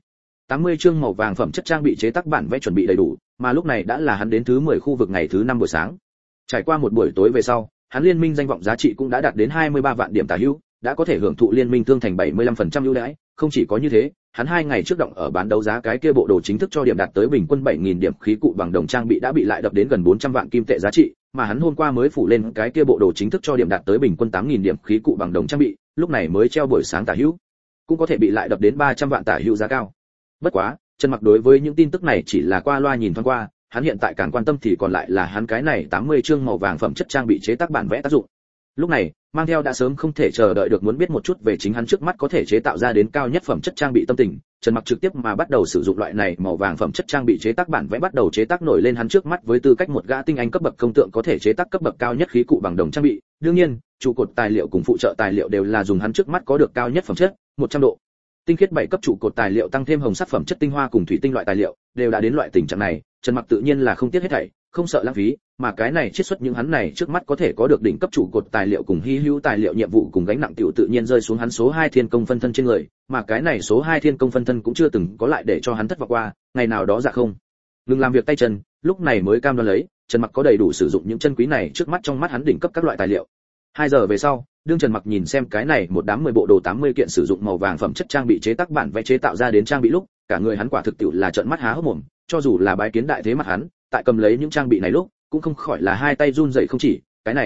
Speaker 1: 80 chương màu vàng phẩm chất trang bị chế tác bản vẽ chuẩn bị đầy đủ, mà lúc này đã là hắn đến thứ 10 khu vực ngày thứ 5 buổi sáng. Trải qua một buổi tối về sau, hắn liên minh danh vọng giá trị cũng đã đạt đến 23 vạn điểm tả hữu, đã có thể hưởng thụ liên minh thương thành 75% ưu đãi, không chỉ có như thế, hắn 2 ngày trước động ở bán đấu giá cái kia bộ đồ chính thức cho điểm đạt tới bình quân 7000 điểm khí cụ bằng đồng trang bị đã bị lại đập đến gần 400 vạn kim tệ giá trị, mà hắn hôm qua mới phủ lên cái kia bộ đồ chính thức cho điểm đạt tới bình quân 8000 điểm khí cụ bằng đồng trang bị, lúc này mới treo buổi sáng tả hữu, cũng có thể bị lại đập đến 300 vạn tả hữu giá cao. Bất quá, Trần Mặc đối với những tin tức này chỉ là qua loa nhìn thoáng qua, hắn hiện tại càng quan tâm thì còn lại là hắn cái này 80 chương màu vàng phẩm chất trang bị chế tác bản vẽ tác dụng. Lúc này, mang theo đã sớm không thể chờ đợi được muốn biết một chút về chính hắn trước mắt có thể chế tạo ra đến cao nhất phẩm chất trang bị tâm tình, Trần Mặc trực tiếp mà bắt đầu sử dụng loại này màu vàng phẩm chất trang bị chế tác bản vẽ bắt đầu chế tác nổi lên hắn trước mắt với tư cách một gã tinh anh cấp bậc công tượng có thể chế tác cấp bậc cao nhất khí cụ bằng đồng trang bị. Đương nhiên, trụ cột tài liệu cùng phụ trợ tài liệu đều là dùng hắn trước mắt có được cao nhất phẩm chất, 100 độ. Tinh khiết 7 cấp trụ cột tài liệu tăng thêm hồng sắc phẩm chất tinh hoa cùng thủy tinh loại tài liệu, đều đã đến loại tình trạng này, Trần Mặc tự nhiên là không tiếc hết thảy, không sợ lãng phí, mà cái này chiết xuất những hắn này trước mắt có thể có được đỉnh cấp trụ cột tài liệu cùng hi hữu tài liệu nhiệm vụ cùng gánh nặng tiểu tự nhiên rơi xuống hắn số 2 thiên công phân thân trên người, mà cái này số 2 thiên công phân thân cũng chưa từng có lại để cho hắn thất vọng qua, ngày nào đó dạ không. Ngừng làm việc tay chân, lúc này mới cam đoan lấy, Trần Mặc có đầy đủ sử dụng những chân quý này trước mắt trong mắt hắn đỉnh cấp các loại tài liệu. 2 giờ về sau, đương Trần Mặc nhìn xem cái này một đám 10 bộ đồ 80 kiện sử dụng màu vàng phẩm chất trang bị chế tác bản vẽ chế tạo ra đến trang bị lúc, cả người hắn quả thực tiệu là trợn mắt há hốc mồm, cho dù là bái kiến đại thế mặt hắn, tại cầm lấy những trang bị này lúc, cũng không khỏi là hai tay run rẩy không chỉ,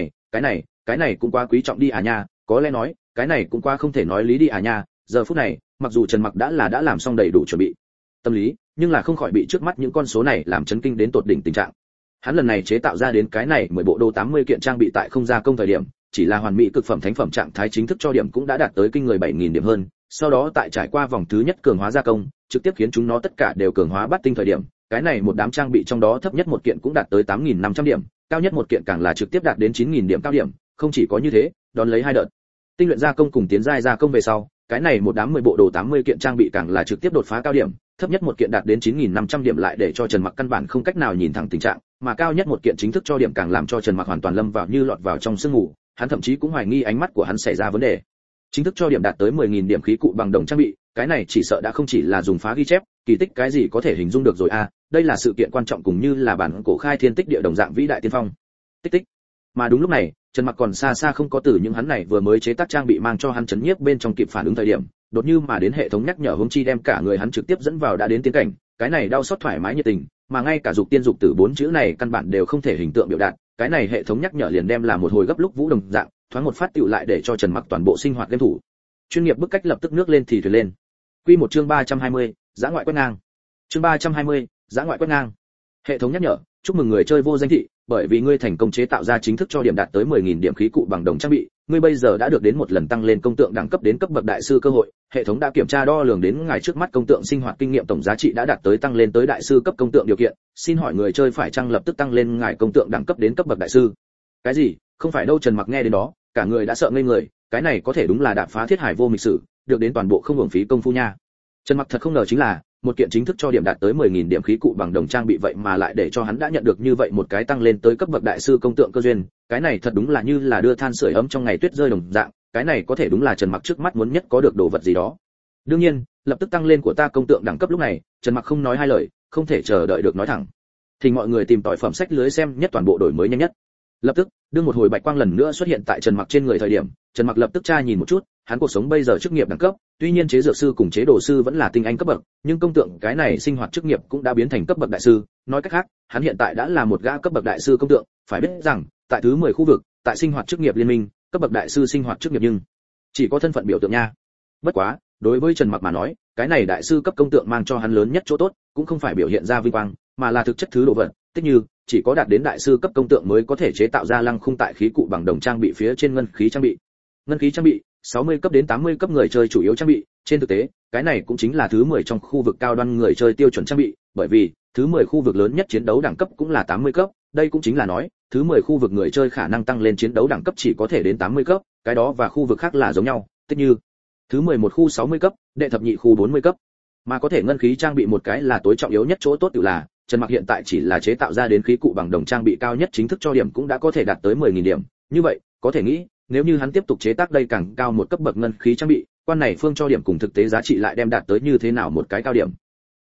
Speaker 1: cái này cũng quá quý trọng đi à nha, có lẽ nói, cái này cũng quá không thể nói lý đi à nha. Giờ phút này, mặc dù Trần Mặc đã làm xong đầy đủ chuẩn bị tâm lý, nhưng là không khỏi bị trước mắt những con số này làm chấn kinh đến tột đỉnh tình trạng. Hắn lần này chế tạo ra đến cái này 10 bộ đồ 80 kiện trang bị tại không gia công thời điểm, chỉ là hoàn mỹ cực phẩm thánh phẩm trạng thái chính thức cho điểm cũng đã đạt tới kinh người 7000 điểm hơn, sau đó tại trải qua vòng thứ nhất cường hóa gia công, trực tiếp khiến chúng nó tất cả đều cường hóa bát tinh thời điểm, cái này một đám trang bị trong đó thấp nhất một kiện cũng đạt tới 8500 điểm, cao nhất một kiện càng là trực tiếp đạt đến 9000 điểm cao điểm, không chỉ có như thế, đón lấy 2 đợt tinh luyện gia công cùng tiến giai gia công về sau, cái này một đám 10 bộ đồ 80 kiện trang bị càng là trực tiếp đột phá cao điểm, thấp nhất một kiện đạt đến 9500 điểm lại để cho Trần Mặc căn bản không cách nào nhìn thẳng tình trạng, mà cao nhất một kiện chính thức cho điểm càng làm cho Trần Mặc hoàn toàn lâm vào như lọt vào trong sương ngủ, hắn thậm chí cũng hoài nghi ánh mắt của hắn xảy ra vấn đề. Chính thức cho điểm đạt tới 10000 điểm khí cụ bằng đồng trang bị, cái này chỉ sợ đã không chỉ là dùng phá ghi chép, kỳ tích cái gì có thể hình dung được rồi a, đây là sự kiện quan trọng cùng như là bản cổ khai thiên tích địa đồng dạng vĩ đại tiên phong. Tích tích. Mà đúng lúc này, Trần Mặc còn xa xa không có từ những hắn này vừa mới chế tác trang bị mang cho hắn chấn nhiếp bên trong kịp phản ứng thời điểm, đột như mà đến hệ thống nhắc nhở hướng chi đem cả người hắn trực tiếp dẫn vào đã đến tiến cảnh, cái này đau xót thoải mái nhiệt tình, mà ngay cả dục tiên dục tử 4 chữ này căn bản đều không thể hình tượng biểu đạt, cái này hệ thống nhắc nhở liền đem là một hồi gấp lúc vũ đồng dạng, thoáng một phát tựu lại để cho Trần Mặc toàn bộ sinh hoạt game thủ. Chuyên nghiệp bức cách lập tức nước lên thì thuyền lên. Quy một chương 320, dã ngoại quét ngang. Chương 320, dã ngoại quét ngang. Hệ thống nhắc nhở, chúc mừng người chơi vô danh thị, bởi vì ngươi thành công chế tạo ra chính thức cho điểm đạt tới 10000 điểm khí cụ bằng đồng trang bị, ngươi bây giờ đã được đến một lần tăng lên công tượng đẳng cấp đến cấp bậc đại sư cơ hội. Hệ thống đã kiểm tra đo lường đến ngài trước mắt công tượng sinh hoạt kinh nghiệm tổng giá trị đã đạt tới tăng lên tới đại sư cấp công tượng điều kiện, xin hỏi người chơi phải chăng lập tức tăng lên ngài công tượng đẳng cấp đến cấp bậc đại sư? Cái gì? Không phải đâu. Trần Mặc nghe đến đó, cả người đã sợ ngây người, cái này có thể đúng là đạp phá thiết hải vô mịch sử, được đến toàn bộ không hưởng phí công phu nha. Trần Mặc thật không ngờ chính là một kiện chính thức cho điểm đạt tới 10000 điểm khí cụ bằng đồng trang bị vậy mà lại để cho hắn đã nhận được như vậy một cái tăng lên tới cấp bậc đại sư công tượng cơ duyên, cái này thật đúng là như là đưa than sưởi ấm trong ngày tuyết rơi đồng dạng, cái này có thể đúng là Trần Mặc trước mắt muốn nhất có được đồ vật gì đó. Đương nhiên, lập tức tăng lên của ta công tượng đẳng cấp lúc này, Trần Mặc không nói hai lời, không thể chờ đợi được nói thẳng. Thì mọi người tìm tỏi phẩm sách lưới xem nhất toàn bộ đổi mới nhanh nhất. Lập tức, đương một hồi bạch quang lần nữa xuất hiện tại Trần Mặc trên người thời điểm, Trần Mặc lập tức tra nhìn một chút, hắn cuộc sống bây giờ chức nghiệp đẳng cấp, tuy nhiên chế dược sư cùng chế đồ sư vẫn là tinh anh cấp bậc, nhưng công tượng cái này sinh hoạt chức nghiệp cũng đã biến thành cấp bậc đại sư, nói cách khác, hắn hiện tại đã là một gã cấp bậc đại sư công tượng, phải biết rằng, tại thứ 10 khu vực, tại sinh hoạt chức nghiệp liên minh, cấp bậc đại sư sinh hoạt chức nghiệp nhưng chỉ có thân phận biểu tượng nha. Bất quá, đối với Trần Mặc mà nói, cái này đại sư cấp công tượng mang cho hắn lớn nhất chỗ tốt, cũng không phải biểu hiện ra vinh quang, mà là thực chất thứ đồ vật, tức như chỉ có đạt đến đại sư cấp công tượng mới có thể chế tạo ra lăng khung tại khí cụ bằng đồng trang bị phía trên ngân khí trang bị. Ngân khí trang bị, 60 cấp đến 80 cấp người chơi chủ yếu trang bị, trên thực tế, cái này cũng chính là thứ 10 trong khu vực cao đoan người chơi tiêu chuẩn trang bị, bởi vì thứ 10 khu vực lớn nhất chiến đấu đẳng cấp cũng là 80 cấp, đây cũng chính là nói, thứ 10 khu vực người chơi khả năng tăng lên chiến đấu đẳng cấp chỉ có thể đến 80 cấp, cái đó và khu vực khác là giống nhau, tức như thứ 11 khu 60 cấp, đệ thập nhị khu 40 cấp. Mà có thể ngân khí trang bị một cái là tối trọng yếu nhất chỗ tốt tự là Trần Mặc hiện tại chỉ là chế tạo ra đến khí cụ bằng đồng trang bị cao nhất chính thức cho điểm cũng đã có thể đạt tới 10000 điểm. Như vậy, có thể nghĩ, nếu như hắn tiếp tục chế tác đây càng cao một cấp bậc ngân khí trang bị, quan này phương cho điểm cùng thực tế giá trị lại đem đạt tới như thế nào một cái cao điểm.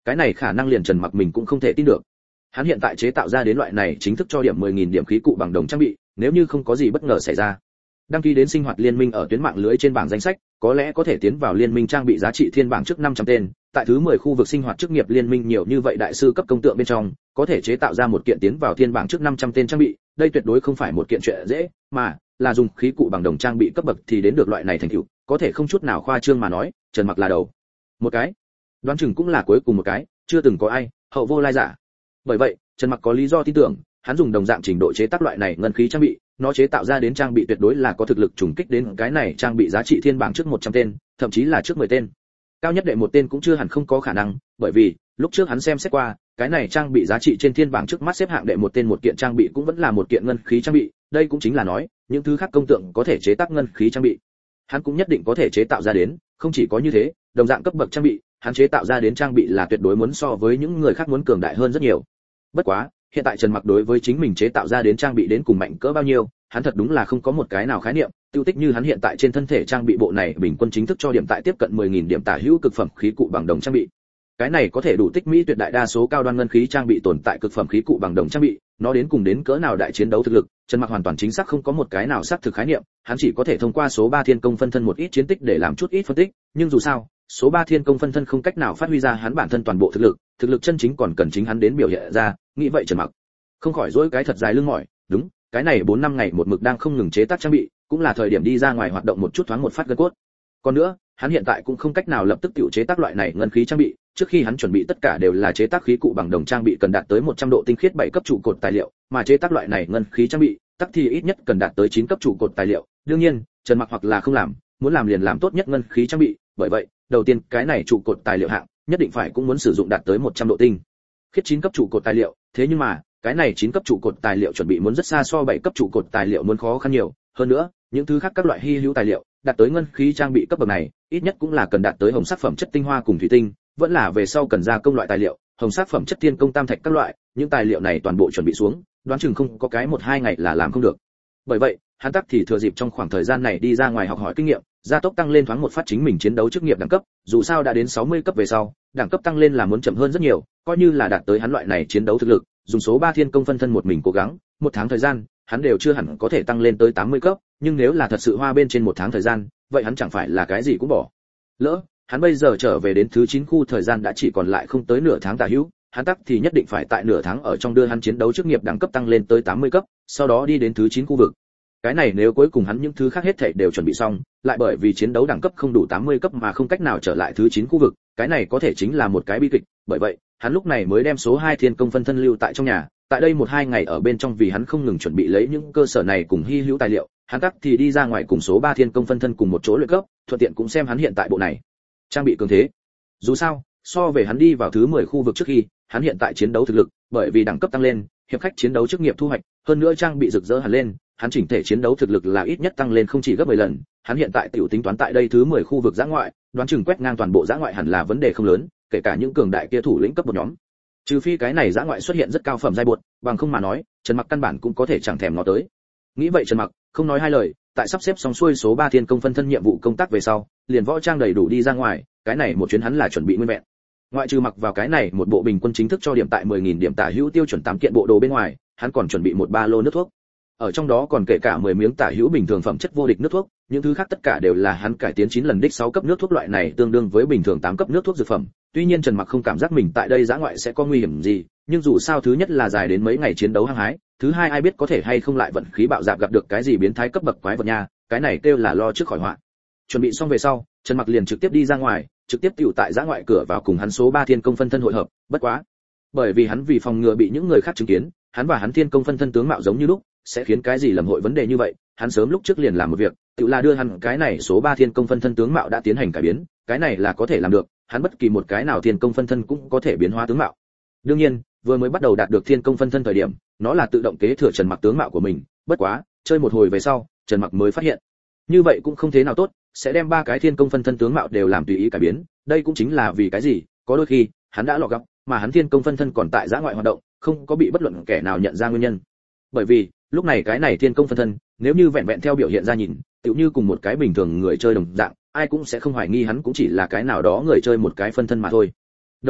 Speaker 1: cái này khả năng liền Trần Mặc mình cũng không thể tin được. Hắn hiện tại chế tạo ra đến loại này chính thức cho điểm 10.000 điểm khí cụ bằng đồng trang bị, nếu như không có gì bất ngờ xảy ra, đăng ký đến sinh hoạt liên minh ở tuyến mạng lưới trên bảng danh sách, có lẽ có thể tiến vào liên minh trang bị giá trị thiên bảng trước 500 tên, tại thứ 10 khu vực sinh hoạt chức nghiệp liên minh nhiều như vậy đại sư cấp công tượng bên trong, có thể chế tạo ra một kiện tiến vào thiên bảng trước 500 tên trang bị, đây tuyệt đối không phải một kiện chuyện dễ, mà là dùng khí cụ bằng đồng trang bị cấp bậc thì đến được loại này thành tựu, có thể không chút nào khoa trương mà nói, Trần Mặc là đầu một cái, đoán chừng cũng là cuối cùng một cái, chưa từng có ai hậu vô lai giả. Bởi vậy, Trần Mặc có lý do tin tưởng, hắn dùng đồng dạng trình độ chế tác loại này ngân khí trang bị, nó chế tạo ra đến trang bị tuyệt đối là có thực lực trùng kích đến cái này trang bị giá trị thiên bảng trước 100 tên, thậm chí là trước 10 tên. Cao nhất đệ một tên cũng chưa hẳn không có khả năng, bởi vì lúc trước hắn xem xét qua, cái này trang bị giá trị trên thiên bảng trước mắt xếp hạng đệ một tên một kiện trang bị cũng vẫn là một kiện ngân khí trang bị, đây cũng chính là nói, những thứ khác công tượng có thể chế tác ngân khí trang bị, hắn cũng nhất định có thể chế tạo ra đến, không chỉ có như thế, đồng dạng cấp bậc trang bị, hắn chế tạo ra đến trang bị là tuyệt đối muốn so với những người khác muốn cường đại hơn rất nhiều. Bất quá, hiện tại Trần Mặc đối với chính mình chế tạo ra đến trang bị đến cùng mạnh cỡ bao nhiêu, hắn thật đúng là không có một cái nào khái niệm, tiêu tích như hắn hiện tại trên thân thể trang bị bộ này bình quân chính thức cho điểm tại tiếp cận 10.000 điểm tả hữu cực phẩm khí cụ bằng đồng trang bị. Cái này có thể đủ tích mỹ tuyệt đại đa số cao đoan ngân khí trang bị tồn tại cực phẩm khí cụ bằng đồng trang bị, nó đến cùng đến cỡ nào đại chiến đấu thực lực, Trần Mặc hoàn toàn chính xác không có một cái nào xác thực khái niệm, hắn chỉ có thể thông qua số 3 thiên công phân thân một ít chiến tích để làm chút ít phân tích, nhưng dù sao, số 3 thiên công phân thân không cách nào phát huy ra hắn bản thân toàn bộ thực lực chân chính còn cần chính hắn đến biểu hiện ra, nghĩ vậy Trần Mặc không khỏi dỗi cái thật dài lưng mỏi, đúng, cái này 4 năm ngày một mực đang không ngừng chế tác trang bị, cũng là thời điểm đi ra ngoài hoạt động một chút thoáng một phát gân cốt. Còn nữa, hắn hiện tại cũng không cách nào lập tức tự chế tác loại này ngân khí trang bị, trước khi hắn chuẩn bị tất cả đều là chế tác khí cụ bằng đồng trang bị cần đạt tới 100 độ tinh khiết 7 cấp trụ cột tài liệu, mà chế tác loại này ngân khí trang bị, tắc thì ít nhất cần đạt tới 9 cấp trụ cột tài liệu. Đương nhiên, Trần Mặc hoặc là không làm, muốn làm liền làm tốt nhất ngân khí trang bị, bởi vậy, đầu tiên cái này trụ cột tài liệu hạng, nhất định phải cũng muốn sử dụng đạt tới 100 độ tinh khiết 9 cấp trụ cột tài liệu, thế nhưng mà, cái này 9 cấp trụ cột tài liệu chuẩn bị muốn rất xa so 7 cấp trụ cột tài liệu muốn khó khăn nhiều, hơn nữa, những thứ khác các loại hi hữu tài liệu, đạt tới ngân khí trang bị cấp bậc này, ít nhất cũng là cần đạt tới hồng sắc phẩm chất tinh hoa cùng thủy tinh, vẫn là về sau cần gia công loại tài liệu, hồng sắc phẩm chất thiên công tam thạch các loại, những tài liệu này toàn bộ chuẩn bị xuống, đoán chừng không có cái 1-2 ngày là làm không được. Bởi vậy, hắn tắc thì thừa dịp trong khoảng thời gian này đi ra ngoài học hỏi kinh nghiệm, gia tốc tăng lên thoáng một phát chính mình chiến đấu chức nghiệp đẳng cấp, dù sao đã đến 60 cấp về sau, đẳng cấp tăng lên là muốn chậm hơn rất nhiều, coi như là đạt tới hắn loại này chiến đấu thực lực, dùng số 3 thiên công phân thân một mình cố gắng, một tháng thời gian, hắn đều chưa hẳn có thể tăng lên tới 80 cấp, nhưng nếu là thật sự hoa bên trên một tháng thời gian, vậy hắn chẳng phải là cái gì cũng bỏ lỡ. Hắn bây giờ trở về đến thứ 9 khu thời gian đã chỉ còn lại không tới nửa tháng tả hữu, hắn tắc thì nhất định phải tại nửa tháng ở trong đưa hắn chiến đấu chức nghiệp đẳng cấp tăng lên tới 80 cấp, sau đó đi đến thứ 9 khu vực. Cái này nếu cuối cùng hắn những thứ khác hết thảy đều chuẩn bị xong, lại bởi vì chiến đấu đẳng cấp không đủ 80 cấp mà không cách nào trở lại thứ 9 khu vực, cái này có thể chính là một cái bi kịch, bởi vậy, hắn lúc này mới đem số 2 thiên công phân thân lưu tại trong nhà, tại đây 1-2 ngày ở bên trong vì hắn không ngừng chuẩn bị lấy những cơ sở này cùng hi hữu tài liệu, hắn tắc thì đi ra ngoài cùng số 3 thiên công phân thân cùng một chỗ luyện cấp, thuận tiện cũng xem hắn hiện tại bộ này trang bị cường thế. Dù sao, so về hắn đi vào thứ 10 khu vực trước khi, hắn hiện tại chiến đấu thực lực, bởi vì đẳng cấp tăng lên, hiệp khách chiến đấu chức nghiệp thu hoạch, hơn nữa trang bị rực rỡ hẳn lên, hắn chỉnh thể chiến đấu thực lực là ít nhất tăng lên không chỉ gấp 10 lần, hắn hiện tại tiểu tính toán tại đây thứ 10 khu vực dã ngoại, đoán chừng quét ngang toàn bộ dã ngoại hẳn là vấn đề không lớn, kể cả những cường đại kia thủ lĩnh cấp một nhóm. Trừ phi cái này dã ngoại xuất hiện rất cao phẩm giai bột, bằng không mà nói, Trần Mặc căn bản cũng có thể chẳng thèm nó tới. Nghĩ vậy Trần Mặc, không nói hai lời, tại sắp xếp xong xuôi số 3 thiên công phân thân nhiệm vụ công tác về sau, liền võ trang đầy đủ đi ra ngoài, cái này một chuyến hắn là chuẩn bị nguyên vẹn. Ngoại trừ mặc vào cái này một bộ bình quân chính thức cho điểm tại 10.000 điểm tả hữu tiêu chuẩn 8 kiện bộ đồ bên ngoài, hắn còn chuẩn bị một ba lô nước thuốc. Ở trong đó còn kể cả 10 miếng tả hữu bình thường phẩm chất vô địch nước thuốc, những thứ khác tất cả đều là hắn cải tiến 9 lần đích 6 cấp nước thuốc loại này tương đương với bình thường 8 cấp nước thuốc dược phẩm. Tuy nhiên Trần Mặc không cảm giác mình tại đây dã ngoại sẽ có nguy hiểm gì, nhưng dù sao thứ nhất là dài đến mấy ngày chiến đấu hăng hái, thứ hai ai biết có thể hay không lại vận khí bạo dạn gặp được cái gì biến thái cấp bậc quái vật nha, cái này kêu là lo trước khỏi họa. Chuẩn bị xong về sau, Trần Mặc liền trực tiếp đi ra ngoài, trực tiếp tiểu tại dã ngoại cửa vào cùng hắn số 3 thiên công phân thân hội hợp, bất quá, bởi vì hắn vì phòng ngừa bị những người khác chứng kiến, hắn và hắn thiên công phân thân tướng mạo giống như lúc, sẽ khiến cái gì lầm hội vấn đề như vậy, hắn sớm lúc trước liền làm một việc, tự là đưa hắn cái này số 3 thiên công phân thân tướng mạo đã tiến hành cải biến, cái này là có thể làm được, hắn bất kỳ một cái nào thiên công phân thân cũng có thể biến hóa tướng mạo. Đương nhiên, vừa mới bắt đầu đạt được thiên công phân thân thời điểm, nó là tự động kế thừa Trần Mặc tướng mạo của mình, bất quá, chơi một hồi về sau, Trần Mặc mới phát hiện, như vậy cũng không thế nào tốt, sẽ đem ba cái thiên công phân thân tướng mạo đều làm tùy ý cải biến, đây cũng chính là vì cái gì, có đôi khi, hắn đã lọt gặp, mà hắn thiên công phân thân còn tại dã ngoại hoạt động, không có bị bất luận kẻ nào nhận ra nguyên nhân. Bởi vì, lúc này cái này thiên công phân thân, nếu như vẹn vẹn theo biểu hiện ra nhìn, tựu như cùng một cái bình thường người chơi đồng dạng, ai cũng sẽ không hoài nghi hắn cũng chỉ là cái nào đó người chơi một cái phân thân mà thôi. Đồng thời,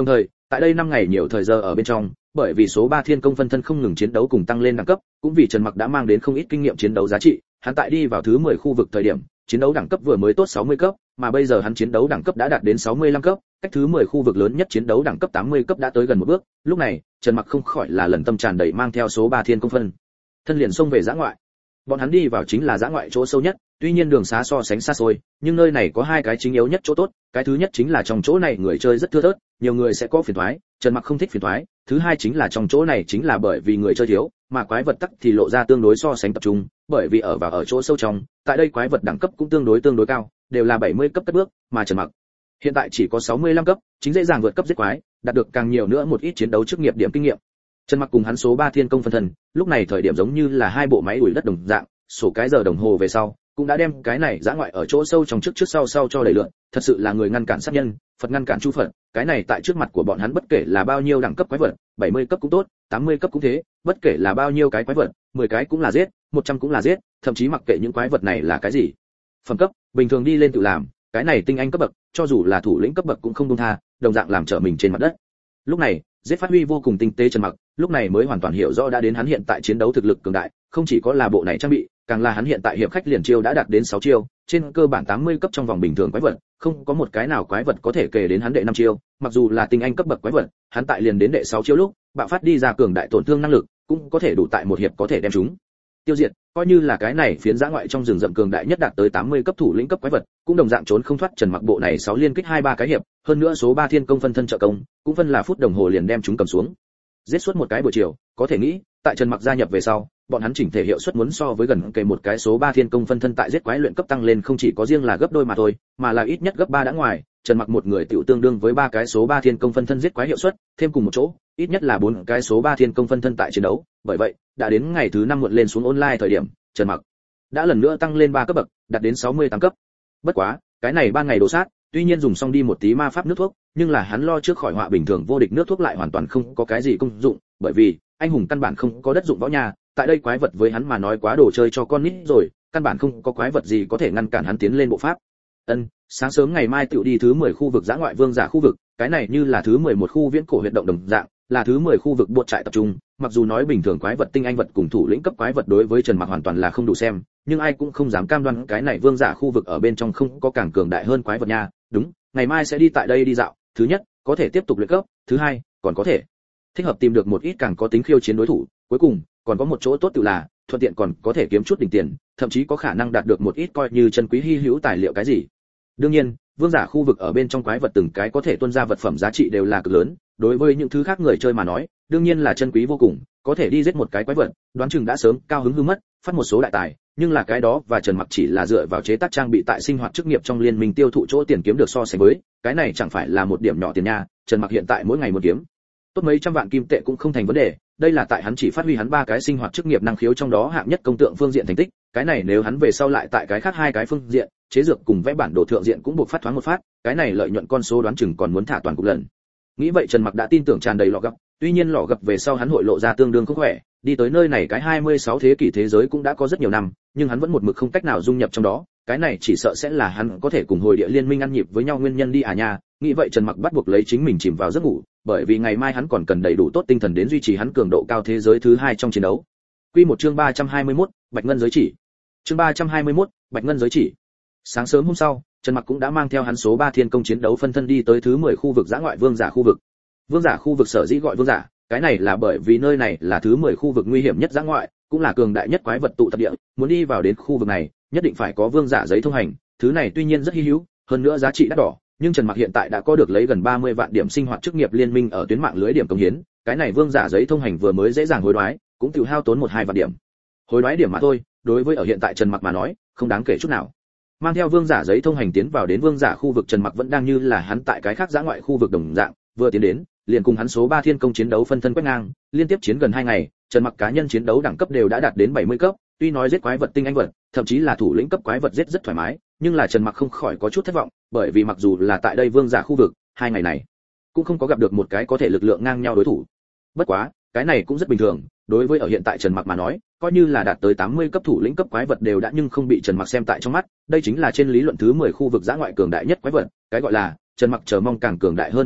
Speaker 1: Tại đây 5 ngày nhiều thời giờ ở bên trong, bởi vì số 3 thiên công phân thân không ngừng chiến đấu cùng tăng lên đẳng cấp, cũng vì Trần Mặc đã mang đến không ít kinh nghiệm chiến đấu giá trị, hắn tại đi vào thứ 10 khu vực thời điểm, chiến đấu đẳng cấp vừa mới tốt 60 cấp, mà bây giờ hắn chiến đấu đẳng cấp đã đạt đến 65 cấp, cách thứ 10 khu vực lớn nhất chiến đấu đẳng cấp 80 cấp đã tới gần một bước, lúc này, Trần Mặc không khỏi là lần tâm tràn đầy mang theo số 3 thiên công phân thân liền xông về dã ngoại. Bọn hắn đi vào chính là dã ngoại chỗ sâu nhất, tuy nhiên đường xá so sánh xa xôi, nhưng nơi này có hai cái chính yếu nhất chỗ tốt, cái thứ nhất chính là trong chỗ này người chơi rất thưa thớt, nhiều người sẽ có phiền toái, Trần Mặc không thích phiền toái, thứ hai chính là trong chỗ này chính là bởi vì người chơi thiếu, mà quái vật tắc thì lộ ra tương đối so sánh tập trung, bởi vì ở chỗ sâu trong, tại đây quái vật đẳng cấp cũng tương đối cao, đều là 70 cấp cất bước, mà Trần Mặc hiện tại chỉ có 65 cấp, chính dễ dàng vượt cấp giết quái, đạt được càng nhiều nữa một ít chiến đấu chức nghiệp điểm kinh nghiệm. Trần Mặc cùng hắn số 3 thiên công phân thân, lúc này thời điểm giống như là hai bộ máy đuổi đất đồng dạng, sổ cái giờ đồng hồ về sau, cũng đã đem cái này dã ngoại ở chỗ sâu trong trước sau cho đẩy lượn, thật sự là người ngăn cản sát nhân, Phật ngăn cản chu Phật, cái này tại trước mặt của bọn hắn bất kể là bao nhiêu đẳng cấp quái vật, 70 cấp cũng tốt, 80 cấp cũng thế, bất kể là bao nhiêu cái quái vật, 10 cái cũng là giết, 100 cũng là giết, thậm chí mặc kệ những quái vật này là cái gì. Phẩm cấp, bình thường đi lên tự làm, cái này tinh anh cấp bậc, cho dù là thủ lĩnh cấp bậc cũng không buông tha, đồng dạng làm trở mình trên mặt đất. Lúc này, giết phát huy vô cùng tinh tế Trần Mặc, lúc này mới hoàn toàn hiểu rõ đã đến hắn hiện tại chiến đấu thực lực cường đại, không chỉ có là bộ này trang bị, càng là hắn hiện tại hiệp khách liền chiêu đã đạt đến 6 chiêu, trên cơ bản 80 cấp trong vòng bình thường quái vật, không có một cái nào quái vật có thể kể đến hắn đệ 5 chiêu, mặc dù là tinh anh cấp bậc quái vật, hắn tại liền đến đệ 6 chiêu lúc, bạo phát đi ra cường đại tổn thương năng lực, cũng có thể đủ tại một hiệp có thể đem chúng tiêu diệt, coi như là cái này phiến dã ngoại trong rừng rậm cường đại nhất đạt tới 80 cấp thủ lĩnh cấp quái vật, cũng đồng dạng trốn không thoát Trần Mặc bộ này 6 liên kích 2-3 cái hiệp, hơn nữa số 3 thiên công phân thân trợ công, cũng phân là phút đồng hồ liền đem chúng cầm xuống. Giết suốt một cái buổi chiều, có thể nghĩ, tại Trần Mặc gia nhập về sau, bọn hắn chỉnh thể hiệu suất muốn so với gần kề một cái số 3 thiên công phân thân tại giết quái luyện cấp tăng lên không chỉ có riêng là gấp đôi mà thôi, mà là ít nhất gấp 3 đã ngoài, Trần Mặc một người tiểu tương đương với 3 cái số 3 thiên công phân thân giết quái hiệu suất, thêm cùng một chỗ, ít nhất là 4 cái số 3 thiên công phân thân tại chiến đấu, bởi vậy, đã đến ngày thứ 5 muộn lên xuống online thời điểm, Trần Mặc đã lần nữa tăng lên 3 cấp bậc, đạt đến 68 cấp. Bất quá, cái này 3 ngày đổ sát, tuy nhiên dùng xong đi một tí ma pháp nước thuốc, nhưng là hắn lo trước khỏi họa bình thường vô địch nước thuốc lại hoàn toàn không có cái gì công dụng, bởi vì anh hùng căn bản không có đất dụng võ nhà, tại đây quái vật với hắn mà nói quá đồ chơi cho con nít rồi, căn bản không có quái vật gì có thể ngăn cản hắn tiến lên bộ pháp. Sáng sớm ngày mai tựu đi thứ 10 khu vực dã ngoại vương giả khu vực, cái này như là thứ 11 khu viễn cổ huyệt động đồng dạng, là thứ 10 khu vực buộc trại tập trung, mặc dù nói bình thường quái vật tinh anh vật cùng thủ lĩnh cấp quái vật đối với Trần Mặc hoàn toàn là không đủ xem, nhưng ai cũng không dám cam đoan cái này vương giả khu vực ở bên trong không có càng cường đại hơn quái vật nha. Đúng, ngày mai sẽ đi tại đây đi dạo, thứ nhất, có thể tiếp tục luyện cấp, thứ hai, còn có thể thích hợp tìm được một ít càng có tính khiêu chiến đối thủ, cuối cùng, còn có một chỗ tốt tự là, thuận tiện còn có thể kiếm chút đỉnh tiền, thậm chí có khả năng đạt được một ít coi như chân quý hi hữu tài liệu cái gì. Đương nhiên, vương giả khu vực ở bên trong quái vật từng cái có thể tuôn ra vật phẩm giá trị đều là cực lớn, đối với những thứ khác người chơi mà nói, đương nhiên là chân quý vô cùng, có thể đi giết một cái quái vật, đoán chừng đã sớm cao hứng hư mất, phát một số đại tài, nhưng là cái đó và Trần Mặc chỉ là dựa vào chế tác trang bị tại sinh hoạt chức nghiệp trong liên minh tiêu thụ chỗ tiền kiếm được so sánh với, cái này chẳng phải là một điểm nhỏ tiền nha, Trần Mặc hiện tại mỗi ngày một kiếm tốt mấy trăm vạn kim tệ cũng không thành vấn đề, đây là tại hắn chỉ phát huy hắn 3 cái sinh hoạt chức nghiệp năng khiếu trong đó hạng nhất công tượng phương diện thành tích, cái này nếu hắn về sau lại tại cái khác 2 cái phương diện, chế dược cùng vẽ bản đồ thượng diện cũng buộc phát thoáng một phát, cái này lợi nhuận con số đoán chừng còn muốn thả toàn cục lần. Nghĩ vậy Trần Mặc đã tin tưởng tràn đầy lọ gập, tuy nhiên lọ gập về sau hắn hội lộ ra tương đương không khỏe, đi tới nơi này cái 26 thế kỷ thế giới cũng đã có rất nhiều năm, nhưng hắn vẫn một mực không cách nào dung nhập trong đó, cái này chỉ sợ sẽ là hắn có thể cùng hồi địa liên minh ăn nhịp với nhau nguyên nhân đi à nha. Nghĩ vậy Trần Mặc bắt buộc lấy chính mình chìm vào giấc ngủ, bởi vì ngày mai hắn còn cần đầy đủ tốt tinh thần đến duy trì hắn cường độ cao thế giới thứ 2 trong chiến đấu. Quy một chương 321, Bạch Ngân giới chỉ. Chương 321, Bạch Ngân giới chỉ. Sáng sớm hôm sau, Trần Mặc cũng đã mang theo hắn số 3 thiên công chiến đấu phân thân đi tới thứ 10 khu vực dã ngoại vương giả khu vực. Vương giả khu vực sở dĩ gọi vương giả, cái này là bởi vì nơi này là thứ 10 khu vực nguy hiểm nhất dã ngoại, cũng là cường đại nhất quái vật tụ tập địa, muốn đi vào đến khu vực này, nhất định phải có vương giả giấy thông hành, thứ này tuy nhiên rất hi hữu, hơn nữa giá trị đắt đỏ, nhưng Trần Mặc hiện tại đã có được lấy gần 30 vạn điểm sinh hoạt chức nghiệp liên minh ở tuyến mạng lưới điểm công hiến, cái này vương giả giấy thông hành vừa mới dễ dàng hối đoái, cũng tiêu hao tốn 1-2 vạn điểm. Hối đoái điểm mà thôi, đối với ở hiện tại Trần Mặc mà nói, không đáng kể chút nào. Mang theo vương giả giấy thông hành tiến vào đến vương giả khu vực, Trần Mặc vẫn đang như là hắn tại cái khác dã ngoại khu vực đồng dạng, vừa tiến đến, liền cùng hắn số 3 thiên công chiến đấu phân thân quét ngang, liên tiếp chiến gần 2 ngày, Trần Mặc cá nhân chiến đấu đẳng cấp đều đã đạt đến 70 cấp, tuy nói giết quái vật tinh anh vật, thậm chí là thủ lĩnh cấp quái vật giết rất thoải mái, nhưng là Trần Mặc không khỏi có chút thất vọng, bởi vì mặc dù là tại đây vương giả khu vực, 2 ngày này cũng không có gặp được một cái có thể lực lượng ngang nhau đối thủ. Bất quá, cái này cũng rất bình thường, đối với ở hiện tại Trần Mặc mà nói, coi như là đạt tới 80 cấp thủ lĩnh cấp quái vật đều đã nhưng không bị Trần Mặc xem tại trong mắt, đây chính là trên lý luận thứ 10 khu vực dã ngoại cường đại nhất quái vật, cái gọi là Trần Mặc chờ mong càng cường đại hơn quái vật,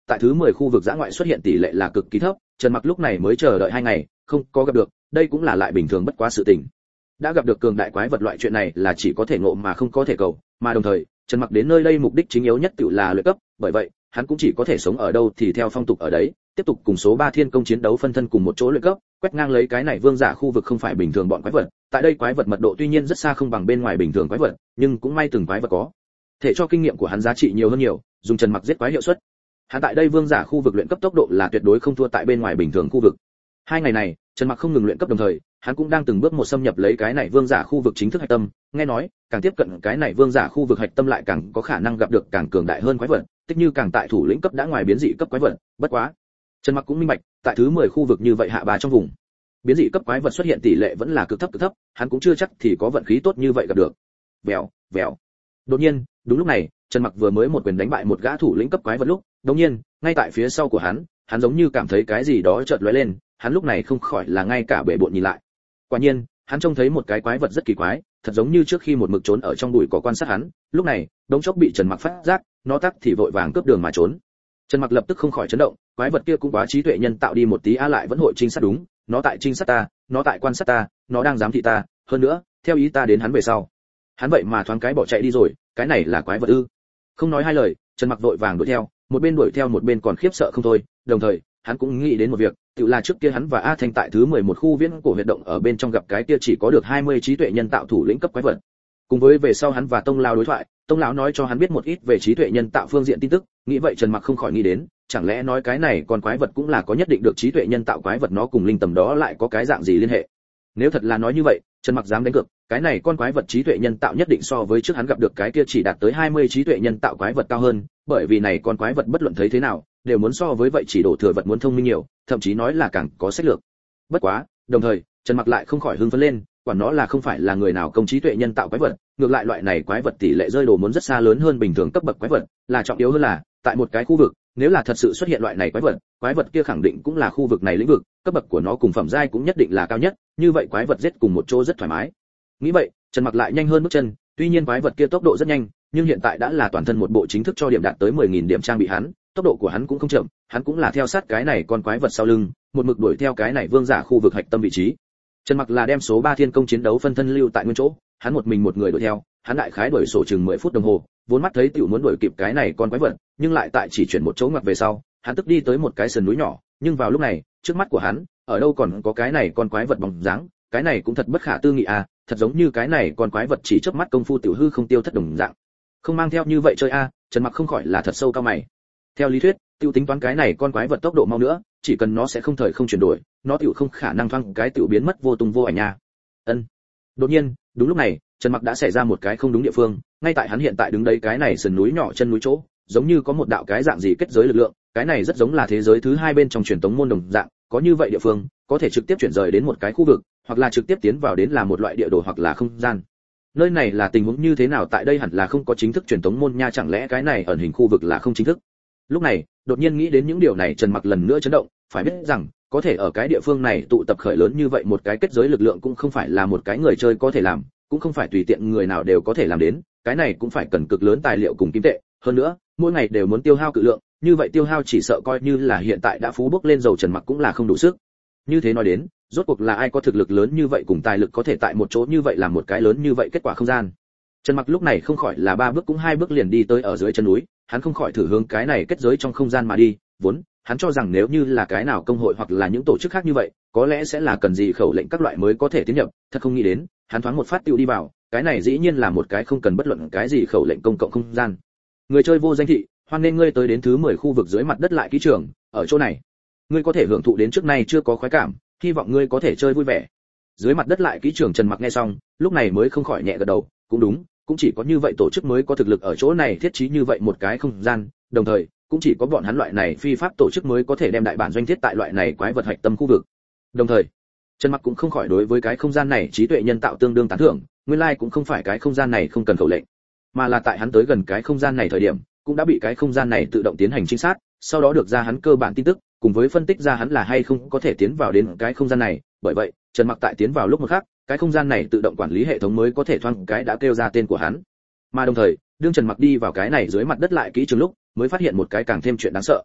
Speaker 1: tại thứ 10 khu vực dã ngoại xuất hiện tỷ lệ là cực kỳ thấp, Trần Mặc lúc này mới chờ đợi 2 ngày, không có gặp được, đây cũng là lại bình thường bất quá sự tình. Đã gặp được cường đại quái vật loại chuyện này là chỉ có thể ngộ mà không có thể cầu, mà đồng thời, Trần Mặc đến nơi đây mục đích chính yếu nhất tự là luyện cấp, bởi vậy, hắn cũng chỉ có thể sống ở đâu thì theo phong tục ở đấy, tiếp tục cùng số 3 thiên công chiến đấu phân thân cùng một chỗ luyện cấp, quét ngang lấy cái này vương giả khu vực không phải bình thường bọn quái vật, tại đây quái vật mật độ tuy nhiên rất xa không bằng bên ngoài bình thường quái vật, nhưng cũng may từng quái vật có thể cho kinh nghiệm của hắn giá trị nhiều hơn nhiều, dùng Trần Mặc giết quái hiệu suất. Hắn tại đây vương giả khu vực luyện cấp tốc độ là tuyệt đối không thua tại bên ngoài bình thường khu vực. 2 ngày này, Trần Mặc không ngừng luyện cấp đồng thời, hắn cũng đang từng bước một xâm nhập lấy cái này vương giả khu vực chính thức hạch tâm, nghe nói, càng tiếp cận cái này vương giả khu vực hạch tâm lại càng có khả năng gặp được càng cường đại hơn quái vật, tích như càng tại thủ lĩnh cấp đã ngoài biến dị cấp quái vật, bất quá, Trần Mặc cũng minh bạch, tại thứ 10 khu vực như vậy hạ bà trong vùng, biến dị cấp quái vật xuất hiện tỷ lệ vẫn là cực thấp, hắn cũng chưa chắc thì có vận khí tốt như vậy gặp được. Vèo, vèo. Đột nhiên, đúng lúc này, Trần Mặc vừa mới một quyền đánh bại một gã thủ lĩnh cấp quái vật lúc, đột nhiên, ngay tại phía sau của hắn giống như cảm thấy cái gì đó chợt lóe lên, hắn lúc này không khỏi là ngay cả bể bộn nhìn lại. Quả nhiên, hắn trông thấy một cái quái vật rất kỳ quái, thật giống như trước khi một mực trốn ở trong bụi cỏ quan sát hắn, lúc này, đống chốc bị Trần Mặc phát giác, nó tắc thì vội vàng cướp đường mà trốn. Trần Mặc lập tức không khỏi chấn động, quái vật kia cũng quá trí tuệ nhân tạo đi một tí lại vẫn hội trinh sát đúng, nó tại trinh sát ta, nó tại quan sát ta, nó đang giám thị ta, hơn nữa, theo ý ta đến hắn về sau. Hắn vậy mà thoáng cái bỏ chạy đi rồi, cái này là quái vật ư? Không nói hai lời, Trần Mặc vội vàng đuổi theo, một bên đuổi theo một bên còn khiếp sợ không thôi, đồng thời, hắn cũng nghĩ đến một việc, tự là trước kia hắn và A Thanh tại thứ 11 khu viễn cổ huyệt động ở bên trong gặp cái kia chỉ có được 20 trí tuệ nhân tạo thủ lĩnh cấp quái vật. Cùng với về sau hắn và Tông lão đối thoại, Tông lão nói cho hắn biết một ít về trí tuệ nhân tạo phương diện tin tức, nghĩ vậy Trần Mặc không khỏi nghĩ đến, chẳng lẽ nói cái này con quái vật cũng là có nhất định được trí tuệ nhân tạo quái vật, nó cùng linh tầm đó lại có cái dạng gì liên hệ? Nếu thật là nói như vậy, Trần Mặc dám đánh cược, cái này con quái vật trí tuệ nhân tạo nhất định so với trước hắn gặp được cái kia chỉ đạt tới 20 trí tuệ nhân tạo quái vật cao hơn, bởi vì này con quái vật bất luận thấy thế nào, đều muốn so với vậy chỉ đổ thừa vật muốn thông minh nhiều, thậm chí nói là càng có sách lược. Bất quá, đồng thời, Trần Mặc lại không khỏi hưng phấn lên, quả nó là không phải là người nào công trí tuệ nhân tạo quái vật, ngược lại loại này quái vật tỷ lệ rơi đồ muốn rất xa lớn hơn bình thường cấp bậc quái vật, là trọng yếu hơn là, tại một cái khu vực, nếu là thật sự xuất hiện loại này quái vật kia khẳng định cũng là khu vực này lĩnh vực, cấp bậc của nó cùng phẩm giai cũng nhất định là cao nhất, như vậy quái vật giết cùng một chỗ rất thoải mái. Nghĩ vậy, Trần Mặc lại nhanh hơn bước chân, tuy nhiên quái vật kia tốc độ rất nhanh, nhưng hiện tại đã là toàn thân một bộ chính thức cho điểm đạt tới 10.000 điểm trang bị hắn, tốc độ của hắn cũng không chậm, hắn cũng là theo sát cái này con quái vật sau lưng, một mực đuổi theo cái này vương giả khu vực hạch tâm vị trí. Trần Mặc là đem số 3 thiên công chiến đấu phân thân lưu tại nguyên chỗ, hắn một mình một người đuổi theo, hắn đại khái đuổi sổ chừng 10 phút đồng hồ, vốn mắt thấy tiểu muốn đuổi kịp cái này con quái vật, nhưng lại tại chỉ chuyển một chỗ ngoặt về sau, hắn tức đi tới một cái sườn núi nhỏ, nhưng vào lúc này, trước mắt của hắn, ở đâu còn có cái này con quái vật bóng dáng, cái này cũng thật bất khả tư nghị à, thật giống như cái này con quái vật chỉ chớp mắt công phu tiểu hư không tiêu thất đồng dạng. Không mang theo như vậy chơi a, Trần Mặc không khỏi là thật sâu cao mày. Theo lý thuyết, tiêu tính toán cái này con quái vật tốc độ mau nữa, chỉ cần nó sẽ không thời không chuyển đổi, nó tiểu không khả năng thoáng cái tiểu biến mất vô tung vô ảnh nha. Ân. Đột nhiên, đúng lúc này, Trần Mặc đã xảy ra một cái không đúng địa phương, ngay tại hắn hiện tại đứng đấy cái này sườn núi nhỏ chân núi chỗ, giống như có một đạo cái dạng gì kết giới lực lượng, cái này rất giống là thế giới thứ hai bên trong truyền tống môn đồng dạng, có như vậy địa phương, có thể trực tiếp chuyển rời đến một cái khu vực, hoặc là trực tiếp tiến vào đến là một loại địa đồ hoặc là không gian. Nơi này là tình huống như thế nào, tại đây hẳn là không có chính thức truyền tống môn nha, chẳng lẽ cái này ẩn hình khu vực là không chính thức? Lúc này, đột nhiên nghĩ đến những điều này, Trần Mặc lần nữa chấn động, phải biết rằng, có thể ở cái địa phương này tụ tập khởi lớn như vậy một cái kết giới lực lượng cũng không phải là một cái người chơi có thể làm, cũng không phải tùy tiện người nào đều có thể làm đến, cái này cũng phải cần cực lớn tài liệu cùng kim tệ, hơn nữa, mỗi ngày đều muốn tiêu hao cự lượng, như vậy tiêu hao chỉ sợ coi như là hiện tại đã phú bốc lên dầu Trần Mặc cũng là không đủ sức. Như thế nói đến, rốt cuộc là ai có thực lực lớn như vậy cùng tài lực có thể tại một chỗ như vậy làm một cái lớn như vậy kết quả không gian. Trần Mặc lúc này không khỏi là 3 bước cũng 2 bước liền đi tới ở dưới chân núi, hắn không khỏi thử hướng cái này kết giới trong không gian mà đi, vốn hắn cho rằng nếu như là cái nào công hội hoặc là những tổ chức khác như vậy, có lẽ sẽ là cần gì khẩu lệnh các loại mới có thể tiến nhập, thật không nghĩ đến, hắn thoáng một phát tiêu đi vào, cái này dĩ nhiên là một cái không cần bất luận cái gì khẩu lệnh công cộng không gian. Người chơi vô danh thị, hoan nên ngươi tới đến thứ 10 khu vực dưới mặt đất lại kỹ trường, ở chỗ này, ngươi có thể hưởng thụ đến trước nay chưa có khoái cảm, hy vọng ngươi có thể chơi vui vẻ. Dưới mặt đất lại kỹ trường, Trần Mặc nghe xong, lúc này mới không khỏi nhẹ gật đầu, cũng đúng, cũng chỉ có như vậy tổ chức mới có thực lực ở chỗ này thiết trí như vậy một cái không gian, đồng thời, cũng chỉ có bọn hắn loại này phi pháp tổ chức mới có thể đem đại bản doanh thiết tại loại này quái vật hạch tâm khu vực. Đồng thời, Trần Mặc cũng không khỏi đối với cái không gian này trí tuệ nhân tạo tương đương tán thưởng, nguyên lai cũng không phải cái không gian này không cần khẩu lệnh, mà là tại hắn tới gần cái không gian này thời điểm, cũng đã bị cái không gian này tự động tiến hành trinh sát, sau đó được ra hắn cơ bản tin tức, cùng với phân tích ra hắn là hay không có thể tiến vào đến cái không gian này, bởi vậy, Trần Mặc tại tiến vào lúc một khắc, cái không gian này tự động quản lý hệ thống mới có thể thoáng cái đã kêu ra tên của hắn. Mà đồng thời, đương Trần Mặc đi vào cái này dưới mặt đất lại kỹ trường lúc, mới phát hiện một cái càng thêm chuyện đáng sợ.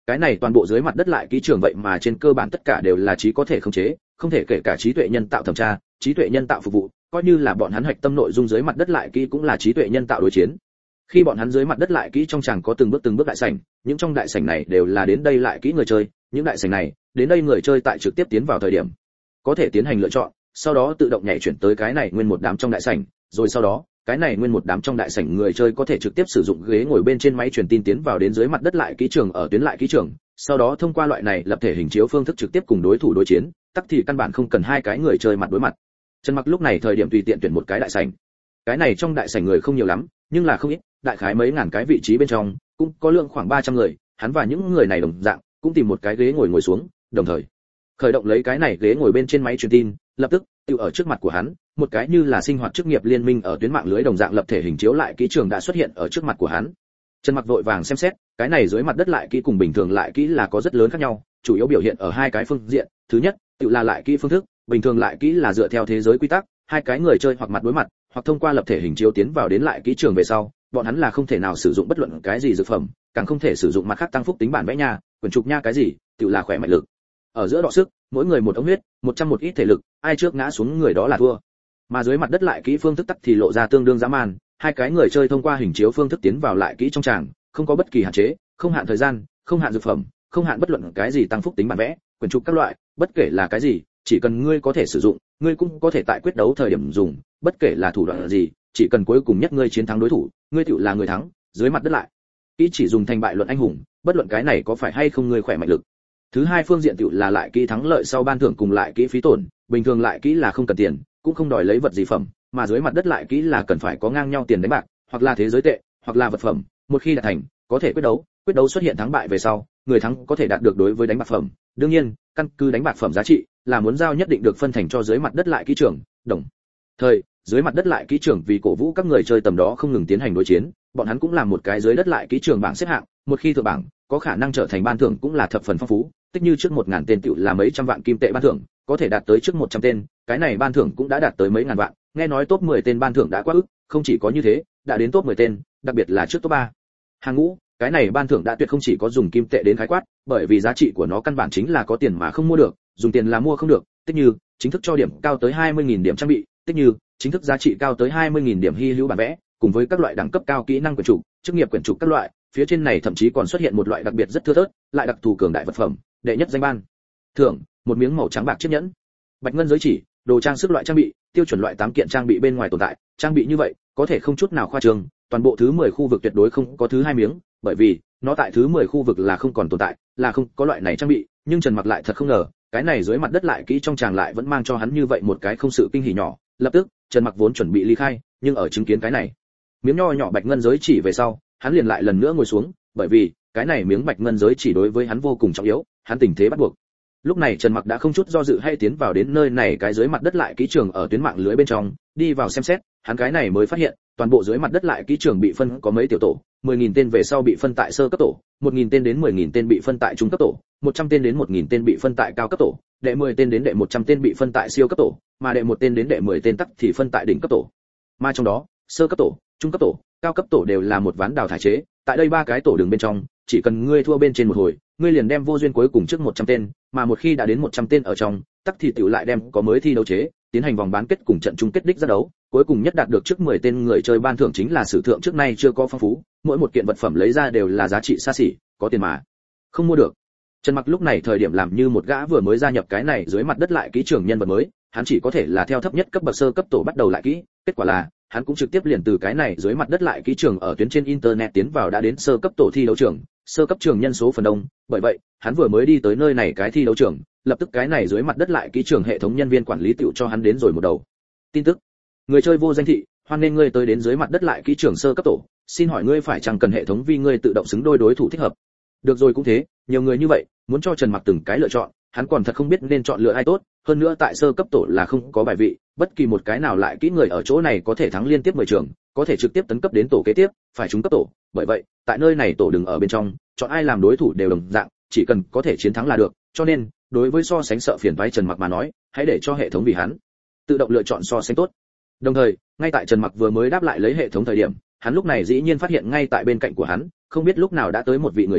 Speaker 1: Cái này toàn bộ dưới mặt đất lại kỹ trường vậy mà trên cơ bản tất cả đều là trí có thể khống chế, không thể kể cả trí tuệ nhân tạo thẩm tra, trí tuệ nhân tạo phục vụ, coi như là bọn hắn hoạch tâm nội dung dưới mặt đất lại kỹ cũng là trí tuệ nhân tạo đối chiến. Khi bọn hắn dưới mặt đất lại kỹ trong tràng có từng bước đại sảnh, những trong đại sảnh này đều là đến đây lại kỹ người chơi, những đại sảnh này, đến đây người chơi tại trực tiếp tiến vào thời điểm, có thể tiến hành lựa chọn, sau đó tự động nhảy chuyển tới cái này nguyên một đám trong đại sảnh, rồi sau đó, cái này nguyên một đám trong đại sảnh người chơi có thể trực tiếp sử dụng ghế ngồi bên trên máy truyền tin tiến vào đến dưới mặt đất lại kỹ trường ở tuyến lại kỹ trường, sau đó thông qua loại này lập thể hình chiếu phương thức trực tiếp cùng đối thủ đối chiến, tắc thì căn bản không cần hai cái người chơi mặt đối mặt. Trần Mặc lúc này thời điểm tùy tiện tuyển một cái đại sảnh. Cái này trong đại sảnh người không nhiều lắm, nhưng là không ít, đại khái mấy ngàn cái vị trí bên trong, cũng có lượng khoảng 300 người, hắn và những người này đồng dạng, cũng tìm một cái ghế ngồi xuống, đồng thời khởi động lấy cái này ghế ngồi bên trên máy truyền tin, lập tức, tiêu ở trước mặt của hắn, một cái như là sinh hoạt chức nghiệp liên minh ở tuyến mạng lưới đồng dạng lập thể hình chiếu lại kỹ trường đã xuất hiện ở trước mặt của hắn. Trần Mặc vội vàng xem xét, cái này dưới mặt đất lại kỹ cùng bình thường lại kỹ là có rất lớn khác nhau, chủ yếu biểu hiện ở hai cái phương diện, thứ nhất, tự là lại kỹ phương thức, bình thường lại kỹ là dựa theo thế giới quy tắc, hai cái người chơi hoặc mặt đối mặt, hoặc thông qua lập thể hình chiếu tiến vào đến lại kỹ trường về sau, bọn hắn là không thể nào sử dụng bất luận cái gì dược phẩm, càng không thể sử dụng mặt khác tăng phúc tính bản vẽ nha, quyển trục nha cái gì, tự là khỏe mạnh lực. Ở giữa đọ sức, mỗi người một ống huyết, 100 một ít thể lực, ai trước ngã xuống người đó là thua. Mà dưới mặt đất lại kỹ phương thức tắc thì lộ ra tương đương dã man, hai cái người chơi thông qua hình chiếu phương thức tiến vào lại kỹ trong tràng, không có bất kỳ hạn chế, không hạn thời gian, không hạn dược phẩm, không hạn bất luận cái gì tăng phúc tính bản vẽ, quyển trục các loại, bất kể là cái gì, chỉ cần ngươi có thể sử dụng, ngươi cũng có thể tại quyết đấu thời điểm dùng, bất kể là thủ đoạn gì, chỉ cần cuối cùng nhất ngươi chiến thắng đối thủ, ngươi tựu là người thắng. Dưới mặt đất lại kỹ chỉ dùng thành bại luận anh hùng, bất luận cái này có phải hay không ngươi khỏe mạnh lực. Thứ hai phương diện tựu là lại kỹ thắng lợi sau ban thưởng cùng lại kỹ phí tổn, bình thường lại kỹ là không cần tiền, cũng không đòi lấy vật gì phẩm, mà dưới mặt đất lại kỹ là cần phải có ngang nhau tiền đánh bạc, hoặc là thế giới tệ, hoặc là vật phẩm, một khi đạt thành, có thể quyết đấu xuất hiện thắng bại về sau, người thắng có thể đạt được đối với đánh bạc phẩm. Đương nhiên, căn cứ đánh bạc phẩm giá trị, là muốn giao nhất định được phân thành cho dưới mặt đất lại kỹ trường, đồng thời, dưới mặt đất lại kỹ trường vì cổ vũ các người chơi tầm đó không ngừng tiến hành đối chiến, bọn hắn cũng làm một cái dưới đất lại kỹ trường bảng xếp hạng, một khi thượng bảng, có khả năng trở thành ban thưởng cũng là thập phần phong phú, tích như trước 1000 tên tựu là mấy trăm vạn kim tệ ban thưởng, có thể đạt tới trước 100 tên, cái này ban thưởng cũng đã đạt tới mấy ngàn vạn, nghe nói top 10 tên ban thưởng đã quá ức, không chỉ có như thế, đã đến top 10 tên, đặc biệt là trước top 3. Hàng ngũ, cái này ban thưởng đã tuyệt không chỉ có dùng kim tệ đến khái quát, bởi vì giá trị của nó căn bản chính là có tiền mà không mua được, dùng tiền là mua không được, tích như, chính thức cho điểm cao tới 20.000 điểm trang bị, tích như, chính thức giá trị cao tới 20.000 điểm hy hữu bản vẽ, cùng với các loại đẳng cấp cao kỹ năng quyển trục, chức nghiệp quyển trục các loại, phía trên này thậm chí còn xuất hiện một loại đặc biệt rất thưa thớt, lại đặc thù cường đại vật phẩm, đệ nhất danh ban thưởng, một miếng màu trắng bạc chiếc nhẫn, bạch ngân giới chỉ, đồ trang sức loại trang bị, tiêu chuẩn loại 8 kiện trang bị bên ngoài tồn tại, trang bị như vậy, có thể không chút nào khoa trương, toàn bộ thứ 10 khu vực tuyệt đối không có thứ 2 miếng, bởi vì nó tại thứ 10 khu vực là không còn tồn tại, là không có loại này trang bị, nhưng Trần Mặc lại thật không ngờ, cái này dưới mặt đất lại kỹ trong tràng lại vẫn mang cho hắn như vậy một cái không sự kinh hỉ nhỏ, lập tức, Trần Mặc vốn chuẩn bị ly khai, nhưng ở chứng kiến cái này, miếng nho nhỏ bạch ngân giới chỉ về sau, hắn liền lại lần nữa ngồi xuống, bởi vì cái này miếng bạch ngân giới chỉ đối với hắn vô cùng trọng yếu, hắn tình thế bắt buộc. Lúc này Trần Mặc đã không chút do dự hay tiến vào đến nơi này cái dưới mặt đất lại kỹ trường ở tuyến mạng lưới bên trong, đi vào xem xét, hắn cái này mới phát hiện, toàn bộ dưới mặt đất lại kỹ trường bị phân có mấy tiểu tổ, 10.000 tên về sau bị phân tại sơ cấp tổ, 1.000 tên đến 10.000 tên bị phân tại trung cấp tổ, 100 tên đến 1.000 tên bị phân tại cao cấp tổ, đệ 10 tên đến đệ 100 tên bị phân tại siêu cấp tổ, mà đệ 1 tên đến đệ 10 tên tắc thì phân tại đỉnh cấp tổ. Mà trong đó, sơ cấp tổ, trung cấp tổ, cao cấp tổ đều là một ván đào thải chế, tại đây ba cái tổ đường bên trong, chỉ cần ngươi thua bên trên một hồi, ngươi liền đem vô duyên cuối cùng trước 100 tên, mà một khi đã đến 100 tên ở trong, tắc thì tiểu lại đem có mới thi đấu chế, tiến hành vòng bán kết cùng trận chung kết đích ra đấu, cuối cùng nhất đạt được trước 10 tên người chơi ban thưởng chính là sử thượng trước nay chưa có phong phú, mỗi một kiện vật phẩm lấy ra đều là giá trị xa xỉ, có tiền mà không mua được. Trần Mặc lúc này thời điểm làm như một gã vừa mới gia nhập cái này dưới mặt đất lại kỹ trường nhân vật mới, hắn chỉ có thể là theo thấp nhất cấp bậc sơ cấp tổ bắt đầu lại kỹ, kết quả là hắn cũng trực tiếp liền từ cái này dưới mặt đất lại kỹ trường ở tuyến trên internet tiến vào đã đến sơ cấp tổ thi đấu trường, sơ cấp trường nhân số phần đông, bởi vậy, hắn vừa mới đi tới nơi này cái thi đấu trường, lập tức cái này dưới mặt đất lại kỹ trường hệ thống nhân viên quản lý tiểu cho hắn đến rồi một đầu tin tức. Người chơi vô danh thị, hoan nên ngươi tới đến dưới mặt đất lại kỹ trường sơ cấp tổ, xin hỏi ngươi phải chăng cần hệ thống vì ngươi tự động xứng đôi đối thủ thích hợp. Được rồi cũng thế, nhiều người như vậy, muốn cho Trần Mặc từng cái lựa chọn, hắn còn thật không biết nên chọn lựa ai tốt, hơn nữa tại sơ cấp tổ là không có bài vị, bất kỳ một cái nào lại kỹ người ở chỗ này có thể thắng liên tiếp 10 trường, có thể trực tiếp tấn cấp đến tổ kế tiếp, phải trúng cấp tổ, bởi vậy, tại nơi này tổ đừng ở bên trong, chọn ai làm đối thủ đều đồng dạng, chỉ cần có thể chiến thắng là được, cho nên, đối với so sánh sợ phiền toái Trần Mặc mà nói, hãy để cho hệ thống vì hắn tự động lựa chọn so sánh tốt. Đồng thời, ngay tại Trần Mặc vừa mới đáp lại lấy hệ thống thời điểm, hắn lúc này dĩ nhiên phát hiện ngay tại bên cạnh của hắn, không biết lúc nào đã tới một vị người chơi,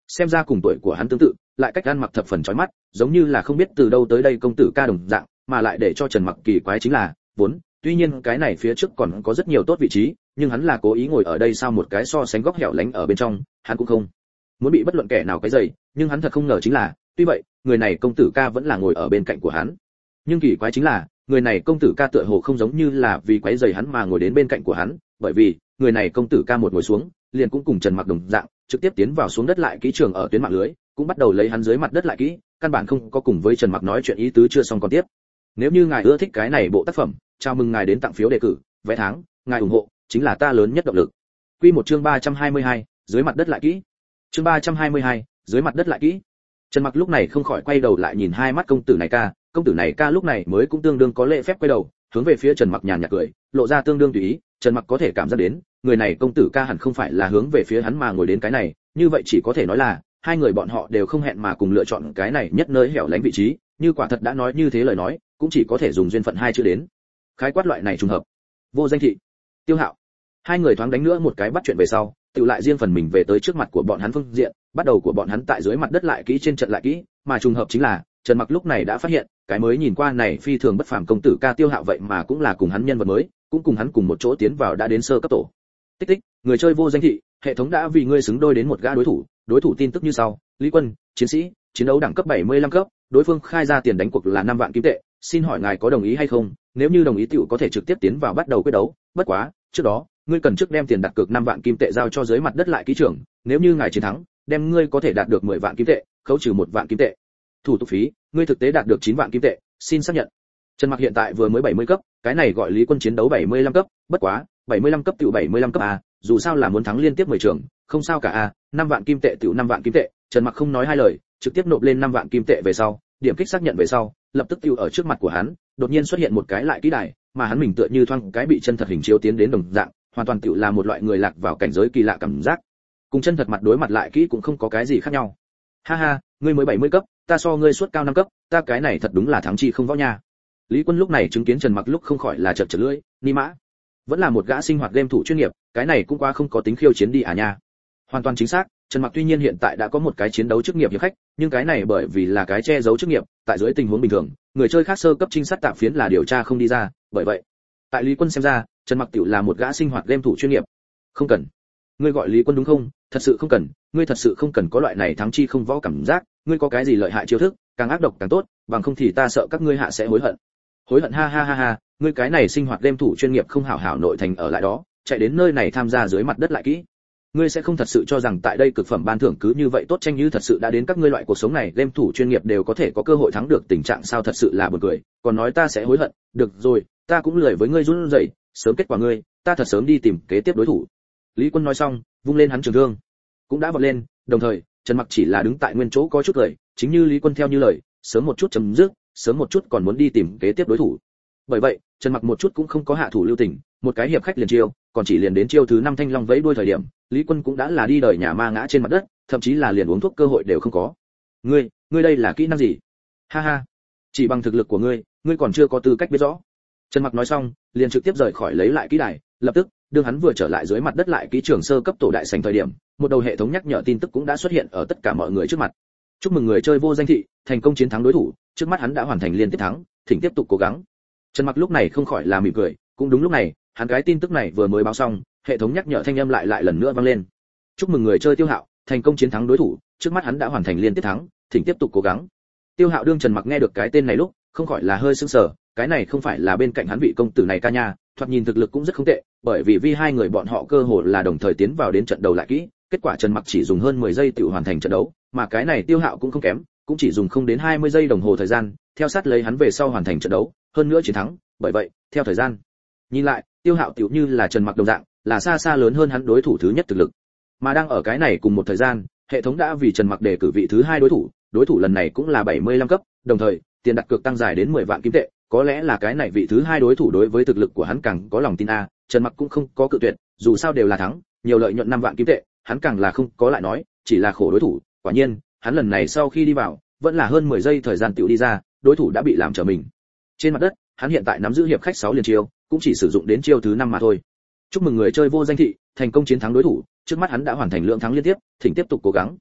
Speaker 1: xem ra cùng tuổi của hắn tương tự, lại cách ăn mặc thập phần chói mắt, giống như là không biết từ đâu tới đây công tử ca đồng dạng, mà lại để cho Trần Mặc kỳ quái chính là, vốn, tuy nhiên cái này phía trước còn có rất nhiều tốt vị trí, nhưng hắn là cố ý ngồi ở đây sao một cái so sánh góc hẻo lánh ở bên trong, hắn cũng không muốn bị bất luận kẻ nào cái dày, nhưng hắn thật không ngờ chính là, tuy vậy, người này công tử ca vẫn là ngồi ở bên cạnh của hắn. Nhưng kỳ quái chính là, người này công tử ca tựa hồ không giống như là vì quấy rầy hắn mà ngồi đến bên cạnh của hắn, bởi vì, người này công tử ca một ngồi xuống, liền cũng cùng Trần Mặc đồng dạng, trực tiếp tiến vào xuống đất lại kỹ trường ở tuyến mạng lưới, cũng bắt đầu lấy hắn dưới mặt đất lại kỹ, căn bản không có cùng với Trần Mặc nói chuyện ý tứ chưa xong còn tiếp. Nếu như ngài ưa thích cái này bộ tác phẩm, chào mừng ngài đến tặng phiếu đề cử, vé tháng, ngài ủng hộ chính là ta lớn nhất động lực. Quy một chương 322, dưới mặt đất lại kỹ. Chương 322, dưới mặt đất lại kỹ. Trần Mặc lúc này không khỏi quay đầu lại nhìn hai mắt công tử này ca lúc này mới cũng tương đương có lễ phép quay đầu, hướng về phía Trần Mặc nhàn nhạt cười, lộ ra tương đương tùy ý. Trần Mặc có thể cảm giác đến, người này công tử ca hẳn không phải là hướng về phía hắn mà ngồi đến cái này, như vậy chỉ có thể nói là hai người bọn họ đều không hẹn mà cùng lựa chọn cái này nhất nơi hẻo lánh vị trí, như quả thật đã nói như thế lời nói, cũng chỉ có thể dùng duyên phận hai chữ đến khái quát loại này trùng hợp. Vô Danh Thị, Tiêu Hạo, hai người thoáng đánh nữa một cái bắt chuyện về sau, tự lại riêng phần mình về tới trước mặt của bọn hắn phương diện, bắt đầu của bọn hắn tại dưới mặt đất lại kỹ trên trận lại kỹ, mà trùng hợp chính là Trần Mặc lúc này đã phát hiện, cái mới nhìn qua này phi thường bất phàm công tử ca Tiêu Hạo vậy mà cũng là cùng hắn nhân vật mới, cũng cùng hắn cùng một chỗ tiến vào đã đến sơ cấp tổ. Tích tích, người chơi Vô Danh Thị, hệ thống đã vì ngươi xứng đôi đến một gã đối thủ tin tức như sau: Lý Quân, chiến sĩ, chiến đấu đẳng cấp 75 cấp, đối phương khai ra tiền đánh cuộc là 5 vạn kim tệ, xin hỏi ngài có đồng ý hay không? Nếu như đồng ý tiểu có thể trực tiếp tiến vào bắt đầu quyết đấu, bất quá, trước đó, ngươi cần trước đem tiền đặt cược 5 vạn kim tệ giao cho dưới mặt đất lại kỹ trưởng, nếu như ngài chiến thắng, đem ngươi có thể đạt được 10 vạn kim tệ, khấu trừ 1 vạn kim tệ. Thủ tục phí, ngươi thực tế đạt được 9 vạn kim tệ, xin xác nhận. Trần Mặc hiện tại vừa mới 70 cấp, cái này gọi Lý Quân chiến đấu 75 cấp, bất quá, 75 cấp tiểu 75 cấp a, dù sao là muốn thắng liên tiếp 10 trường, không sao cả a, 5 vạn kim tệ tiểu 5 vạn kim tệ, Trần Mặc không nói hai lời, trực tiếp nộp lên 5 vạn kim tệ về sau, điểm kích xác nhận về sau, lập tức tiểu ở trước mặt của hắn, đột nhiên xuất hiện một cái lại kỹ đài, mà hắn mình tựa như thoáng cái bị chân thật hình chiếu tiến đến đồng dạng, hoàn toàn tiểu là một loại người lạc vào cảnh giới kỳ lạ cảm giác. Cùng chân thật mặt đối mặt lại kỹ cũng không có cái gì khác nhau. Ha ha, ngươi mới 70 cấp, ta so ngươi suốt cao 5 cấp, ta cái này thật đúng là thắng chi không võ nha. Lý Quân lúc này chứng kiến Trần Mặc lúc không khỏi là chật chật lưỡi, ni mã, vẫn là một gã sinh hoạt game thủ chuyên nghiệp, cái này cũng quá không có tính khiêu chiến đi à nha. Hoàn toàn chính xác, Trần Mặc tuy nhiên hiện tại đã có một cái chiến đấu chức nghiệp hiệp khách, nhưng cái này bởi vì là cái che giấu chức nghiệp, tại dưới tình huống bình thường, người chơi khác sơ cấp trinh sát tạm phiến là điều tra không đi ra, bởi vậy, tại Lý Quân xem ra, Trần Mặc tiểu là một gã sinh hoạt game thủ chuyên nghiệp. Không cần. Ngươi gọi Lý Quân đúng không? Thật sự không cần, ngươi thật sự không cần có loại này thắng chi không võ cảm giác, ngươi có cái gì lợi hại chiêu thức, càng ác độc càng tốt, bằng không thì ta sợ các ngươi hạ sẽ hối hận. Hối hận ha ha ha ha, ngươi cái này sinh hoạt game thủ chuyên nghiệp không hảo hảo nội thành ở lại đó, chạy đến nơi này tham gia dưới mặt đất lại kỹ. Ngươi sẽ không thật sự cho rằng tại đây cực phẩm ban thưởng cứ như vậy tốt tranh như thật sự đã đến các ngươi loại cuộc sống này game thủ chuyên nghiệp đều có thể có cơ hội thắng được tình trạng sao, thật sự là buồn cười, còn nói ta sẽ hối hận, được rồi, ta cũng lười với ngươi run rẩy, sớm kết quả ngươi, ta thật sớm đi tìm kế tiếp đối thủ. Lý Quân nói xong, vung lên hắn trường thương, cũng đã vọt lên, đồng thời, Trần Mặc chỉ là đứng tại nguyên chỗ có chút cười, chính như Lý Quân theo như lời, sớm một chút chấm dứt, sớm một chút còn muốn đi tìm kế tiếp đối thủ. Bởi vậy, Trần Mặc một chút cũng không có hạ thủ lưu tình, một cái hiệp khách liền chiêu, còn chỉ liền đến chiêu thứ 5 thanh long vẫy đuôi thời điểm, Lý Quân cũng đã là đi đời nhà ma ngã trên mặt đất, thậm chí là liền uống thuốc cơ hội đều không có. Ngươi đây là kỹ năng gì? Ha ha, chỉ bằng thực lực của ngươi còn chưa có tư cách biết rõ. Trần Mặc nói xong, liền trực tiếp rời khỏi lấy lại kỹ đài, lập tức, đương hắn vừa trở lại dưới mặt đất lại kỹ trường sơ cấp tổ đại sảnh thời điểm, một đầu hệ thống nhắc nhở tin tức cũng đã xuất hiện ở tất cả mọi người trước mặt. Chúc mừng người chơi Vô Danh Thị thành công chiến thắng đối thủ, trước mắt hắn đã hoàn thành liên tiếp thắng, thỉnh tiếp tục cố gắng. Trần Mặc lúc này không khỏi là mỉm cười, cũng đúng lúc này, hắn cái tin tức này vừa mới báo xong, hệ thống nhắc nhở thanh âm lại lần nữa vang lên. Chúc mừng người chơi Tiêu Hạo thành công chiến thắng đối thủ, trước mắt hắn đã hoàn thành liên tiếp thắng, thỉnh tiếp tục cố gắng. Tiêu Hạo đương Trần Mặc nghe được cái tên này lúc, không khỏi là hơi sững sờ, cái này không phải là bên cạnh hắn vị công tử này ca nha, thoạt nhìn thực lực cũng rất không tệ, bởi vì hai người bọn họ cơ hồ là đồng thời tiến vào đến trận đầu lại kỹ, kết quả Trần Mặc chỉ dùng hơn 10 giây tự hoàn thành trận đấu, mà cái này Tiêu Hạo cũng không kém, cũng chỉ dùng không đến 20 giây đồng hồ thời gian, theo sát lấy hắn về sau hoàn thành trận đấu, hơn nữa chiến thắng, bởi vậy, theo thời gian nhìn lại, Tiêu Hạo tiểu như là Trần Mặc đồng dạng, là xa xa lớn hơn hắn đối thủ thứ nhất thực lực. Mà đang ở cái này cùng một thời gian, hệ thống đã vì Trần Mặc đề cử vị thứ hai đối thủ lần này cũng là 75 cấp, đồng thời, tiền đặt cược tăng dài đến 10 vạn kim tệ, có lẽ là cái này vị thứ hai đối thủ đối với thực lực của hắn càng có lòng tin a. Trần Mặc cũng không có cự tuyệt, dù sao đều là thắng, nhiều lợi nhuận 5 vạn kim tệ, hắn càng là không có lại nói, chỉ là khổ đối thủ. Quả nhiên, hắn lần này sau khi đi vào, vẫn là hơn 10 giây thời gian tiểu đi ra, đối thủ đã bị làm trở mình. Trên mặt đất, hắn hiện tại nắm giữ hiệp khách 6 liền chiêu, cũng chỉ sử dụng đến chiêu thứ 5 mà thôi. Chúc mừng người chơi Vô Danh Thị thành công chiến thắng đối thủ, trước mắt hắn đã hoàn thành lượng thắng liên tiếp, thỉnh tiếp tục cố gắng.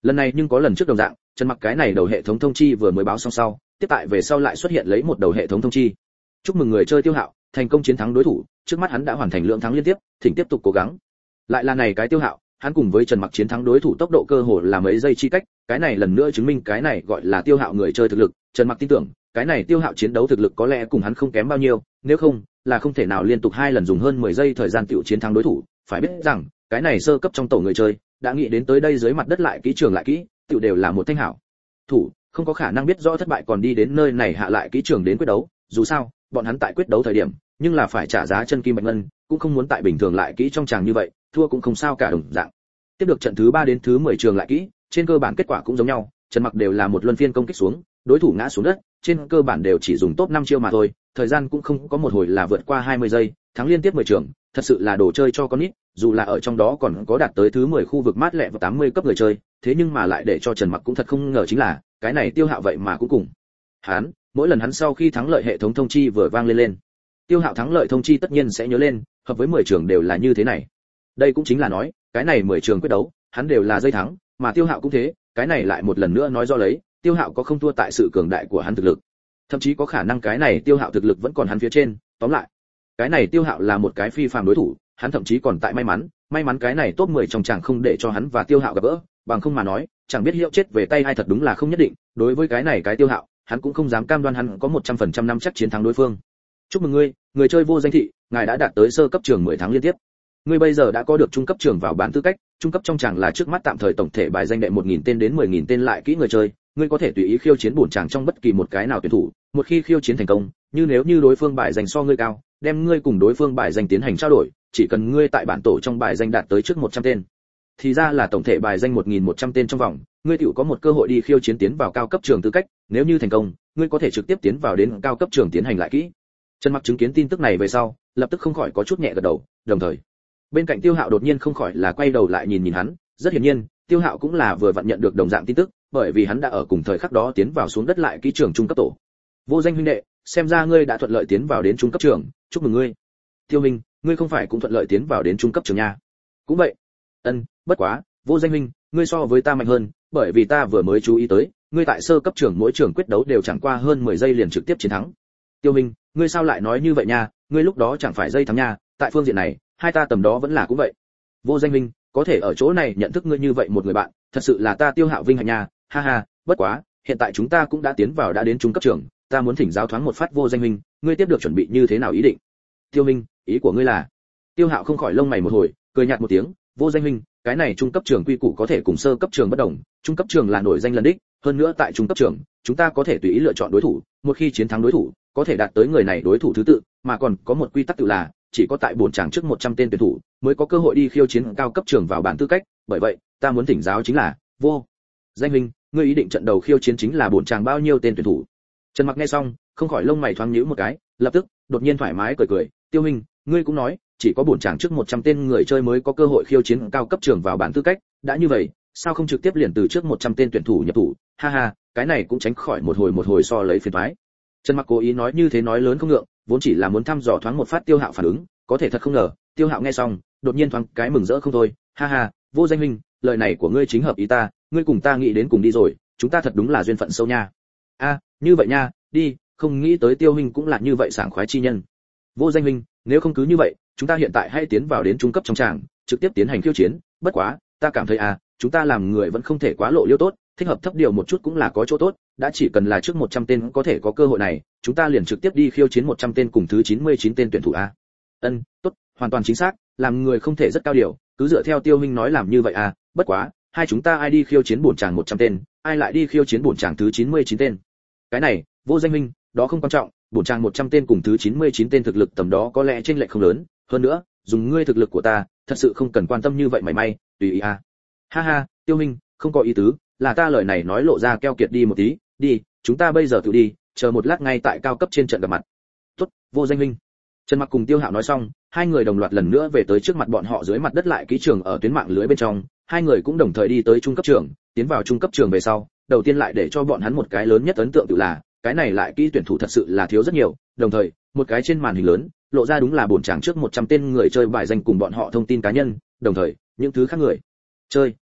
Speaker 1: Lần này nhưng có lần trước đồng dạng, Trần Mặc cái này đầu hệ thống thông chi vừa mới báo xong sau, tiếp tại về sau lại xuất hiện lấy một đầu hệ thống thông chi. Chúc mừng người chơi Tiêu Hạo, thành công chiến thắng đối thủ, trước mắt hắn đã hoàn thành lượng thắng liên tiếp, thỉnh tiếp tục cố gắng. Lại là này cái Tiêu Hạo, hắn cùng với Trần Mặc chiến thắng đối thủ tốc độ cơ hồ là mấy giây chi cách, cái này lần nữa chứng minh cái này gọi là Tiêu Hạo người chơi thực lực. Trần Mặc tin tưởng, cái này Tiêu Hạo chiến đấu thực lực có lẽ cùng hắn không kém bao nhiêu, nếu không, là không thể nào liên tục 2 lần dùng hơn 10 giây thời gian tiểu chiến thắng đối thủ. Phải biết rằng, cái này sơ cấp trong tổ người chơi, đã nghĩ đến tới đây dưới mặt đất lại kỹ trường lại kỹ, tiểu đều là một thanh hảo thủ, không có khả năng biết rõ thất bại còn đi đến nơi này hạ lại kỹ trường đến quyết đấu. Dù sao, bọn hắn tại quyết đấu thời điểm, nhưng là phải trả giá chân kim bạch ngân, cũng không muốn tại bình thường lại kỹ trong tràng như vậy, thua cũng không sao cả đồng dạng. Tiếp được trận thứ 3 đến thứ 10 trường lại kỹ, trên cơ bản kết quả cũng giống nhau, Trần Mặc đều là một luân phiên công kích xuống, đối thủ ngã xuống đất, trên cơ bản đều chỉ dùng top 5 chiêu mà thôi, thời gian cũng không có một hồi là vượt qua 20 giây, thắng liên tiếp 10 trường, thật sự là đồ chơi cho con nít, dù là ở trong đó còn có đạt tới thứ 10 khu vực mát lẹ và 80 cấp người chơi, thế nhưng mà lại để cho Trần Mặc cũng thật không ngờ chính là, cái này Tiêu Hạo vậy mà cũng cùng. Hắn, mỗi lần hắn sau khi thắng lợi hệ thống thông chi vừa vang lên, Tiêu Hạo thắng lợi thông chi tất nhiên sẽ nhớ lên, hợp với 10 trường đều là như thế này. Đây cũng chính là nói, cái này 10 trường quyết đấu, hắn đều là dây thắng, mà Tiêu Hạo cũng thế, cái này lại một lần nữa nói do lấy, Tiêu Hạo có không thua tại sự cường đại của hắn thực lực. Thậm chí có khả năng cái này Tiêu Hạo thực lực vẫn còn hắn phía trên, tóm lại, cái này Tiêu Hạo là một cái phi phàm đối thủ, hắn thậm chí còn tại may mắn cái này top 10 trong chàng không để cho hắn và Tiêu Hạo gặp gỡ, bằng không mà nói, chẳng biết hiệu chết về tay ai thật đúng là không nhất định, đối với cái này cái Tiêu Hạo, hắn cũng không dám cam đoan hắn có 100% năm chắc chiến thắng đối phương. Chúc mừng ngươi, người chơi Vô Danh Thị, ngài đã đạt tới sơ cấp trường 10 tháng liên tiếp. Ngươi bây giờ đã có được trung cấp trường vào bán tư cách, trung cấp trong chàng là trước mắt tạm thời tổng thể bài danh đệ 1000 tên đến 10000 tên lại kỹ người chơi, ngươi có thể tùy ý khiêu chiến bổn chàng trong bất kỳ một cái nào tuyển thủ, một khi khiêu chiến thành công, nếu như đối phương bài danh so ngươi cao, đem ngươi cùng đối phương bài danh tiến hành trao đổi, chỉ cần ngươi tại bản tổ trong bài danh đạt tới trước 100 tên. Thì ra là tổng thể bài danh 1100 tên trong vòng, ngươi tiểu có một cơ hội đi khiêu chiến tiến vào cao cấp trường tư cách, nếu như thành công, ngươi có thể trực tiếp tiến vào đến cao cấp trường tiến hành lại kỹ. Trần Mặc chứng kiến tin tức này về sau, lập tức không khỏi có chút nhẹ gật đầu, đồng thời, bên cạnh Tiêu Hạo đột nhiên không khỏi là quay đầu lại nhìn hắn, rất hiển nhiên, Tiêu Hạo cũng là vừa vặn nhận được đồng dạng tin tức, bởi vì hắn đã ở cùng thời khắc đó tiến vào xuống đất lại kỹ trường trung cấp tổ. Vô Danh huynh đệ, xem ra ngươi đã thuận lợi tiến vào đến trung cấp trường, chúc mừng ngươi. Tiêu Minh, ngươi không phải cũng thuận lợi tiến vào đến trung cấp trường nha? Cũng vậy. Bất quá, Vô Danh huynh, ngươi so với ta mạnh hơn, bởi vì ta vừa mới chú ý tới, ngươi tại sơ cấp trường mỗi trường quyết đấu đều chẳng qua hơn 10 giây liền trực tiếp chiến thắng. Tiêu Minh, ngươi sao lại nói như vậy nha, ngươi lúc đó chẳng phải dây thắng nha, tại phương diện này, hai ta tầm đó vẫn là cũng vậy. Vô Danh huynh, có thể ở chỗ này nhận thức ngươi như vậy một người bạn, thật sự là ta Tiêu Hạo vinh hạnh nha, ha ha, bất quá, hiện tại chúng ta cũng đã tiến vào đã đến trung cấp trường, ta muốn thỉnh giáo thoáng một phát Vô Danh huynh, ngươi tiếp được chuẩn bị như thế nào ý định? Tiêu Minh, ý của ngươi là? Tiêu Hạo không khỏi lông mày một hồi, cười nhạt một tiếng, Vô Danh huynh, cái này trung cấp trường quy củ có thể cùng sơ cấp trường bất đồng, trung cấp trường là nổi danh lần đích, hơn nữa tại trung cấp trường, chúng ta có thể tùy ý lựa chọn đối thủ, một khi chiến thắng đối thủ, có thể đạt tới người này đối thủ thứ tự, mà còn có một quy tắc tự là, chỉ có tại bổn tràng trước 100 tên tuyển thủ, mới có cơ hội đi khiêu chiến cao cấp trường vào bản tư cách, bởi vậy, ta muốn thỉnh giáo chính là, Vô Danh huynh, ngươi ý định trận đầu khiêu chiến chính là bổn tràng bao nhiêu tên tuyển thủ? Trần Mặc nghe xong, không khỏi lông mày thoáng nhíu một cái, lập tức, đột nhiên thoải mái cười, Tiêu huynh, ngươi cũng nói, chỉ có bổn tràng trước 100 tên người chơi mới có cơ hội khiêu chiến cao cấp trường vào bản tư cách, đã như vậy, sao không trực tiếp liền từ trước 100 tên tuyển thủ nhập thủ, ha ha, cái này cũng tránh khỏi một hồi so lấy phiền toái. Trần Mặc cố ý nói như thế nói lớn không ngượng, vốn chỉ là muốn thăm dò thoáng một phát Tiêu Hạo phản ứng, có thể thật không ngờ, Tiêu Hạo nghe xong, đột nhiên thoáng cái mừng rỡ không thôi, ha ha, Vô Danh huynh, lời này của ngươi chính hợp ý ta, ngươi cùng ta nghĩ đến cùng đi rồi, chúng ta thật đúng là duyên phận sâu nha. A, như vậy nha, đi, không nghĩ tới Tiêu huynh cũng là như vậy sảng khoái chi nhân. Vô Danh huynh, nếu không cứ như vậy, chúng ta hiện tại hãy tiến vào đến trung cấp trong tràng, trực tiếp tiến hành khiêu chiến, bất quá, ta cảm thấy chúng ta làm người vẫn không thể quá lộ liêu tốt, thích hợp thấp điều một chút cũng là có chỗ tốt, đã chỉ cần là trước 100 tên có thể có cơ hội này, chúng ta liền trực tiếp đi khiêu chiến 100 tên cùng thứ 99 tên tuyển thủ a. Tốt, hoàn toàn chính xác, làm người không thể rất cao điều, cứ dựa theo Tiêu huynh nói làm như vậy bất quá, hai chúng ta ai đi khiêu chiến bổn tràng 100 tên, ai lại đi khiêu chiến bổn tràng thứ 99 tên. Cái này, Vô Danh huynh, đó không quan trọng, bổn tràng 100 tên cùng thứ 99 tên thực lực tầm đó có lẽ chênh lệch không lớn, hơn nữa, dùng ngươi thực lực của ta, thật sự không cần quan tâm như vậy mảy may, tùy ý Ha ha, Tiêu huynh, không có ý tứ, là ta lời này nói lộ ra keo kiệt đi một tí, đi, chúng ta bây giờ tự đi, chờ một lát ngay tại cao cấp trên trận gặp mặt. Tốt, Vô Danh huynh. Trần Mặc cùng Tiêu Hạo nói xong, hai người đồng loạt lần nữa về tới trước mặt bọn họ dưới mặt đất lại kỹ trường ở tuyến mạng lưới bên trong, hai người cũng đồng thời đi tới trung cấp trường, tiến vào trung cấp trường về sau, đầu tiên lại để cho bọn hắn một cái lớn nhất ấn tượng tự là, cái này lại kỹ tuyển thủ thật sự là thiếu rất nhiều, đồng thời, một cái trên màn hình lớn, lộ ra đúng là bổn tràng trước 100 tên người chơi bài danh cùng bọn họ thông tin cá nhân, đồng thời, những thứ khác người chơi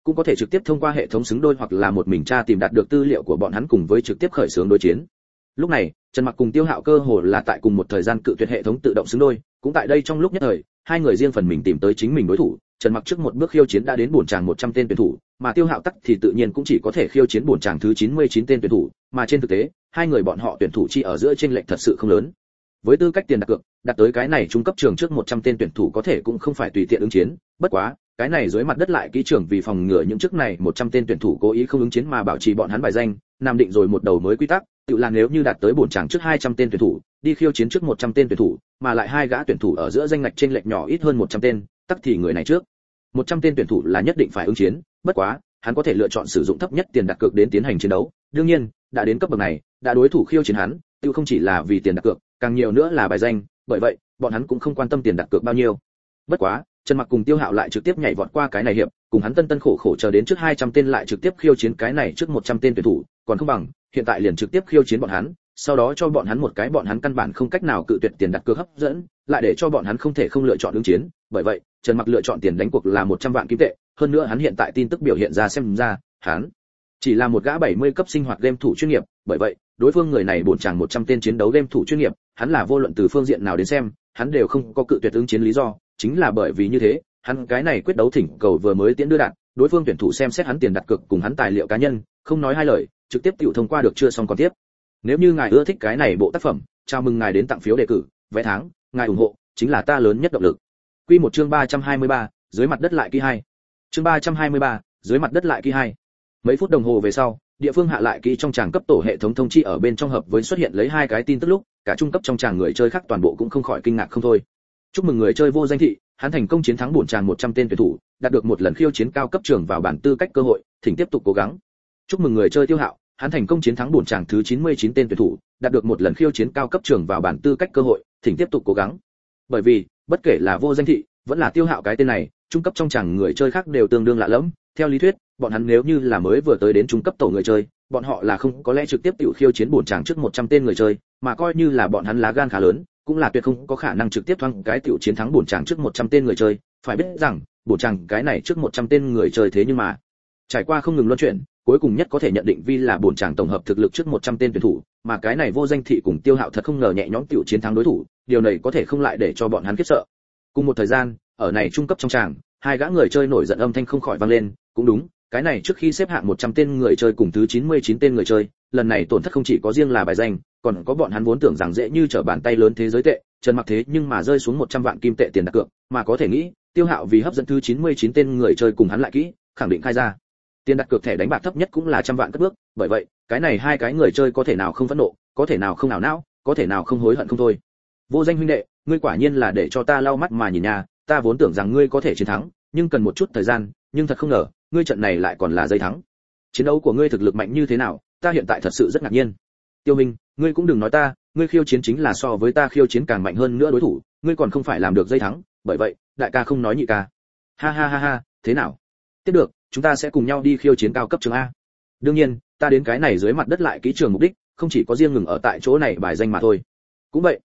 Speaker 1: cũng có thể trực tiếp thông qua hệ thống xứng đôi hoặc là một mình tra tìm đạt được tư liệu của bọn hắn cùng với trực tiếp khởi xướng đối chiến. Lúc này, Trần Mặc cùng Tiêu Hạo cơ hồ là tại cùng một thời gian cự tuyệt hệ thống tự động xứng đôi, cũng tại đây trong lúc nhất thời, hai người riêng phần mình tìm tới chính mình đối thủ. Trần Mặc trước một bước khiêu chiến đã đến bổn tràng 100 tên tuyển thủ, mà Tiêu Hạo tắc thì tự nhiên cũng chỉ có thể khiêu chiến bổn tràng thứ 99 tên tuyển thủ, mà trên thực tế, hai người bọn họ tuyển thủ chi ở giữa chênh lệch thật sự không lớn. Với tư cách tiền đặt cược, đặt tới cái này trung cấp trường trước 100 tên tuyển thủ có thể cũng không phải tùy tiện ứng chiến, bất quá, cái này dưới mặt đất lại kỹ trưởng vì phòng ngừa những trước này 100 tên tuyển thủ cố ý không ứng chiến mà bảo trì bọn hắn bài danh, nam định rồi một đầu mới quy tắc, tự là nếu như đạt tới bổn tràng trước 200 tên tuyển thủ, đi khiêu chiến trước 100 tên tuyển thủ, mà lại hai gã tuyển thủ ở giữa danh ngạch chênh lệch nhỏ ít hơn 100 tên, tắc thì người này trước 100 tên tuyển thủ là nhất định phải ứng chiến, bất quá, hắn có thể lựa chọn sử dụng thấp nhất tiền đặt cược đến tiến hành chiến đấu. Đương nhiên, đã đến cấp bậc này, đã đối thủ khiêu chiến hắn, tiêu không chỉ là vì tiền đặt cược, càng nhiều nữa là bài danh, bởi vậy, bọn hắn cũng không quan tâm tiền đặt cược bao nhiêu. Bất quá, Trần Mặc cùng Tiêu Hạo lại trực tiếp nhảy vọt qua cái này hiệp, cùng hắn tân khổ khổ chờ đến trước 200 tên lại trực tiếp khiêu chiến cái này trước 100 tên tuyển thủ, còn không bằng, hiện tại liền trực tiếp khiêu chiến bọn hắn, sau đó cho bọn hắn một cái bọn hắn căn bản không cách nào cự tuyệt tiền đặt cược hấp dẫn, lại để cho bọn hắn không thể không lựa chọn ứng chiến, bởi vậy, Trần Mặc lựa chọn tiền đánh cuộc là 100 vạn kim tệ, hơn nữa hắn hiện tại tin tức biểu hiện ra xem ra, hắn chỉ là một gã 70 cấp sinh hoạt game thủ chuyên nghiệp, bởi vậy, đối phương người này bổn chàng 100 tên chiến đấu game thủ chuyên nghiệp, hắn là vô luận từ phương diện nào đến xem, hắn đều không có cự tuyệt ứng chiến lý do, chính là bởi vì như thế, hắn cái này quyết đấu thỉnh cầu vừa mới tiễn đưa đạn, đối phương tuyển thủ xem xét hắn tiền đặt cược cùng hắn tài liệu cá nhân, không nói hai lời, trực tiếp tiểu thông qua được chưa xong còn tiếp. Nếu như ngài ưa thích cái này bộ tác phẩm, chào mừng ngài đến tặng phiếu đề cử, vé tháng, ngài ủng hộ chính là ta lớn nhất động lực. Quy một chương 323, dưới mặt đất lại kỳ 2. Chương 323, dưới mặt đất lại kỳ 2. Mấy phút đồng hồ về sau, địa phương hạ lại kỹ trong tràng cấp tổ hệ thống thông chi ở bên trong hợp với xuất hiện lấy hai cái tin tức lúc, cả trung cấp trong tràng người chơi khác toàn bộ cũng không khỏi kinh ngạc không thôi. Chúc mừng người chơi vô danh thị, hắn thành công chiến thắng bổn tràng 100 tên tuyển thủ, đạt được một lần khiêu chiến cao cấp trường vào bản tư cách cơ hội, thỉnh tiếp tục cố gắng. Chúc mừng người chơi Tiêu Hạo, hắn thành công chiến thắng bổn tràng thứ 99 tên tuyển thủ, đạt được một lần khiêu chiến cao cấp trường vào bản tư cách cơ hội, thỉnh tiếp tục cố gắng. Bởi vì, bất kể là vô danh thị, vẫn là Tiêu Hạo cái tên này, trung cấp trong tràng người chơi khác đều tương đương lạ lẫm, theo lý thuyết, bọn hắn nếu như là mới vừa tới đến trung cấp tổ người chơi, bọn họ là không có lẽ trực tiếp tiểu khiêu chiến bổn tràng trước 100 tên người chơi, mà coi như là bọn hắn lá gan khá lớn, cũng là tuyệt không có khả năng trực tiếp thoáng cái tiểu chiến thắng bổn tràng trước 100 tên người chơi, phải biết rằng, bổn tràng cái này trước 100 tên người chơi thế nhưng mà trải qua không ngừng luân chuyển, cuối cùng nhất có thể nhận định vi là bổn tràng tổng hợp thực lực trước 100 tên tuyển thủ, mà cái này vô danh thị cùng Tiêu Hạo thật không ngờ nhẹ nhõm tiểu chiến thắng đối thủ, điều này có thể không lại để cho bọn hắn khiếp sợ. Cùng một thời gian, ở này trung cấp trong tràng, hai gã người chơi nổi giận âm thanh không khỏi vang lên, cũng đúng, cái này trước khi xếp hạng 100 tên người chơi cùng thứ 99 tên người chơi, lần này tổn thất không chỉ có riêng là bài danh, còn có bọn hắn vốn tưởng rằng dễ như trở bàn tay lớn thế giới tệ, Trần Mặc thế nhưng mà rơi xuống 100 vạn kim tệ tiền đặt cược, mà có thể nghĩ, Tiêu Hạo vì hấp dẫn thứ 99 tên người chơi cùng hắn lại kỹ, khẳng định khai ra. Tiền đặt cược thẻ đánh bạc thấp nhất cũng là trăm vạn cất bước, bởi vậy, cái này hai cái người chơi có thể nào không phẫn nộ, có thể nào không ảo não, có thể nào không hối hận không thôi. Vô danh huynh đệ, ngươi quả nhiên là để cho ta lau mắt mà nhìn nha, ta vốn tưởng rằng ngươi có thể chiến thắng, nhưng cần một chút thời gian, nhưng thật không ngờ, ngươi trận này lại còn là giây thắng. Chiến đấu của ngươi thực lực mạnh như thế nào, ta hiện tại thật sự rất ngạc nhiên. Tiêu Minh, ngươi cũng đừng nói ta, ngươi khiêu chiến chính là so với ta khiêu chiến càng mạnh hơn nữa đối thủ, ngươi còn không phải làm được giây thắng, bởi vậy, đại ca không nói nhị ca. Ha ha ha ha, thế nào? Tiếp được, chúng ta sẽ cùng nhau đi khiêu chiến cao cấp trường A. Đương nhiên, ta đến cái này dưới mặt đất lại kỹ trường mục đích, không chỉ có riêng ngừng ở tại chỗ này bài danh mà thôi. Cũng vậy.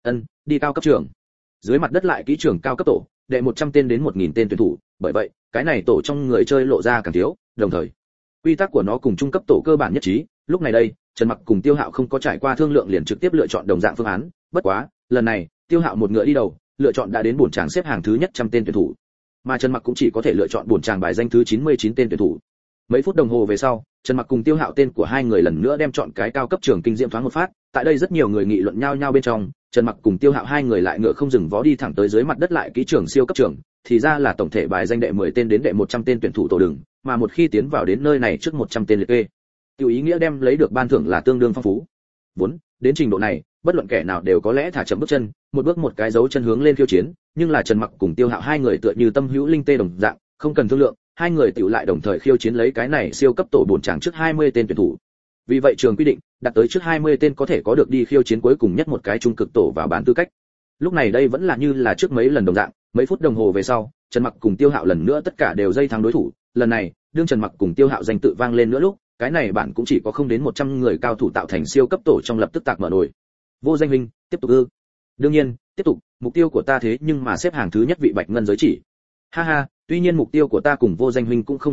Speaker 1: Đi cao cấp trường. Dưới mặt đất lại kỹ trường cao cấp tổ, đệ 100 tên đến 1000 tên tuyển thủ, bởi vậy, cái này tổ trong người chơi lộ ra càng thiếu, đồng thời, quy tắc của nó cùng trung cấp tổ cơ bản nhất trí, lúc này đây, Trần Mặc cùng Tiêu Hạo không có trải qua thương lượng liền trực tiếp lựa chọn đồng dạng phương án, bất quá, lần này, Tiêu Hạo một ngựa đi đầu, lựa chọn đã đến bổn tràng xếp hàng thứ nhất 100 tên tuyển thủ. Mà Trần Mặc cũng chỉ có thể lựa chọn bổn tràng bài danh thứ 99 tên tuyển thủ. Mấy phút đồng hồ về sau, Trần Mặc cùng Tiêu Hạo tên của hai người lần nữa đem chọn cái cao cấp trường kinh diễm thoáng một phát, tại đây rất nhiều người nghị luận nhau nhau bên trong, Trần Mặc cùng Tiêu Hạo hai người lại ngựa không dừng vó đi thẳng tới dưới mặt đất lại kỹ trường siêu cấp trường, thì ra là tổng thể bài danh đệ 10 tên đến đệ 100 tên tuyển thủ tổ đường, mà một khi tiến vào đến nơi này trước 100 tên liệt kê, tiêu ý nghĩa đem lấy được ban thưởng là tương đương phong phú. Vốn, đến trình độ này, bất luận kẻ nào đều có lẽ thả chậm bước chân, một bước một cái dấu chân hướng lên khiêu chiến, nhưng là Trần Mặc cùng Tiêu Hạo hai người tựa như tâm hữu linh tê đồng dạng, không cần thương lượng, hai người tiểu lại đồng thời khiêu chiến lấy cái này siêu cấp tổ bổn tràng trước 20 tên tuyển thủ. Vì vậy trường quy định, đặt tới trước 20 tên có thể có được đi khiêu chiến cuối cùng nhất một cái trung cực tổ vào bán tư cách. Lúc này đây vẫn là như là trước mấy lần đồng dạng, mấy phút đồng hồ về sau, Trần Mặc cùng Tiêu Hạo lần nữa tất cả đều dây thắng đối thủ, lần này, đương Trần Mặc cùng Tiêu Hạo danh tự vang lên nữa lúc, cái này bản cũng chỉ có không đến 100 người cao thủ tạo thành siêu cấp tổ trong lập tức tạc mở nồi. Vô danh huynh, tiếp tục ư? Đương nhiên, tiếp tục, mục tiêu của ta thế nhưng mà xếp hàng thứ nhất vị bạch ngân giới chỉ. Ha ha, tuy nhiên mục tiêu của ta cùng vô danh huynh cũng không giống nhau,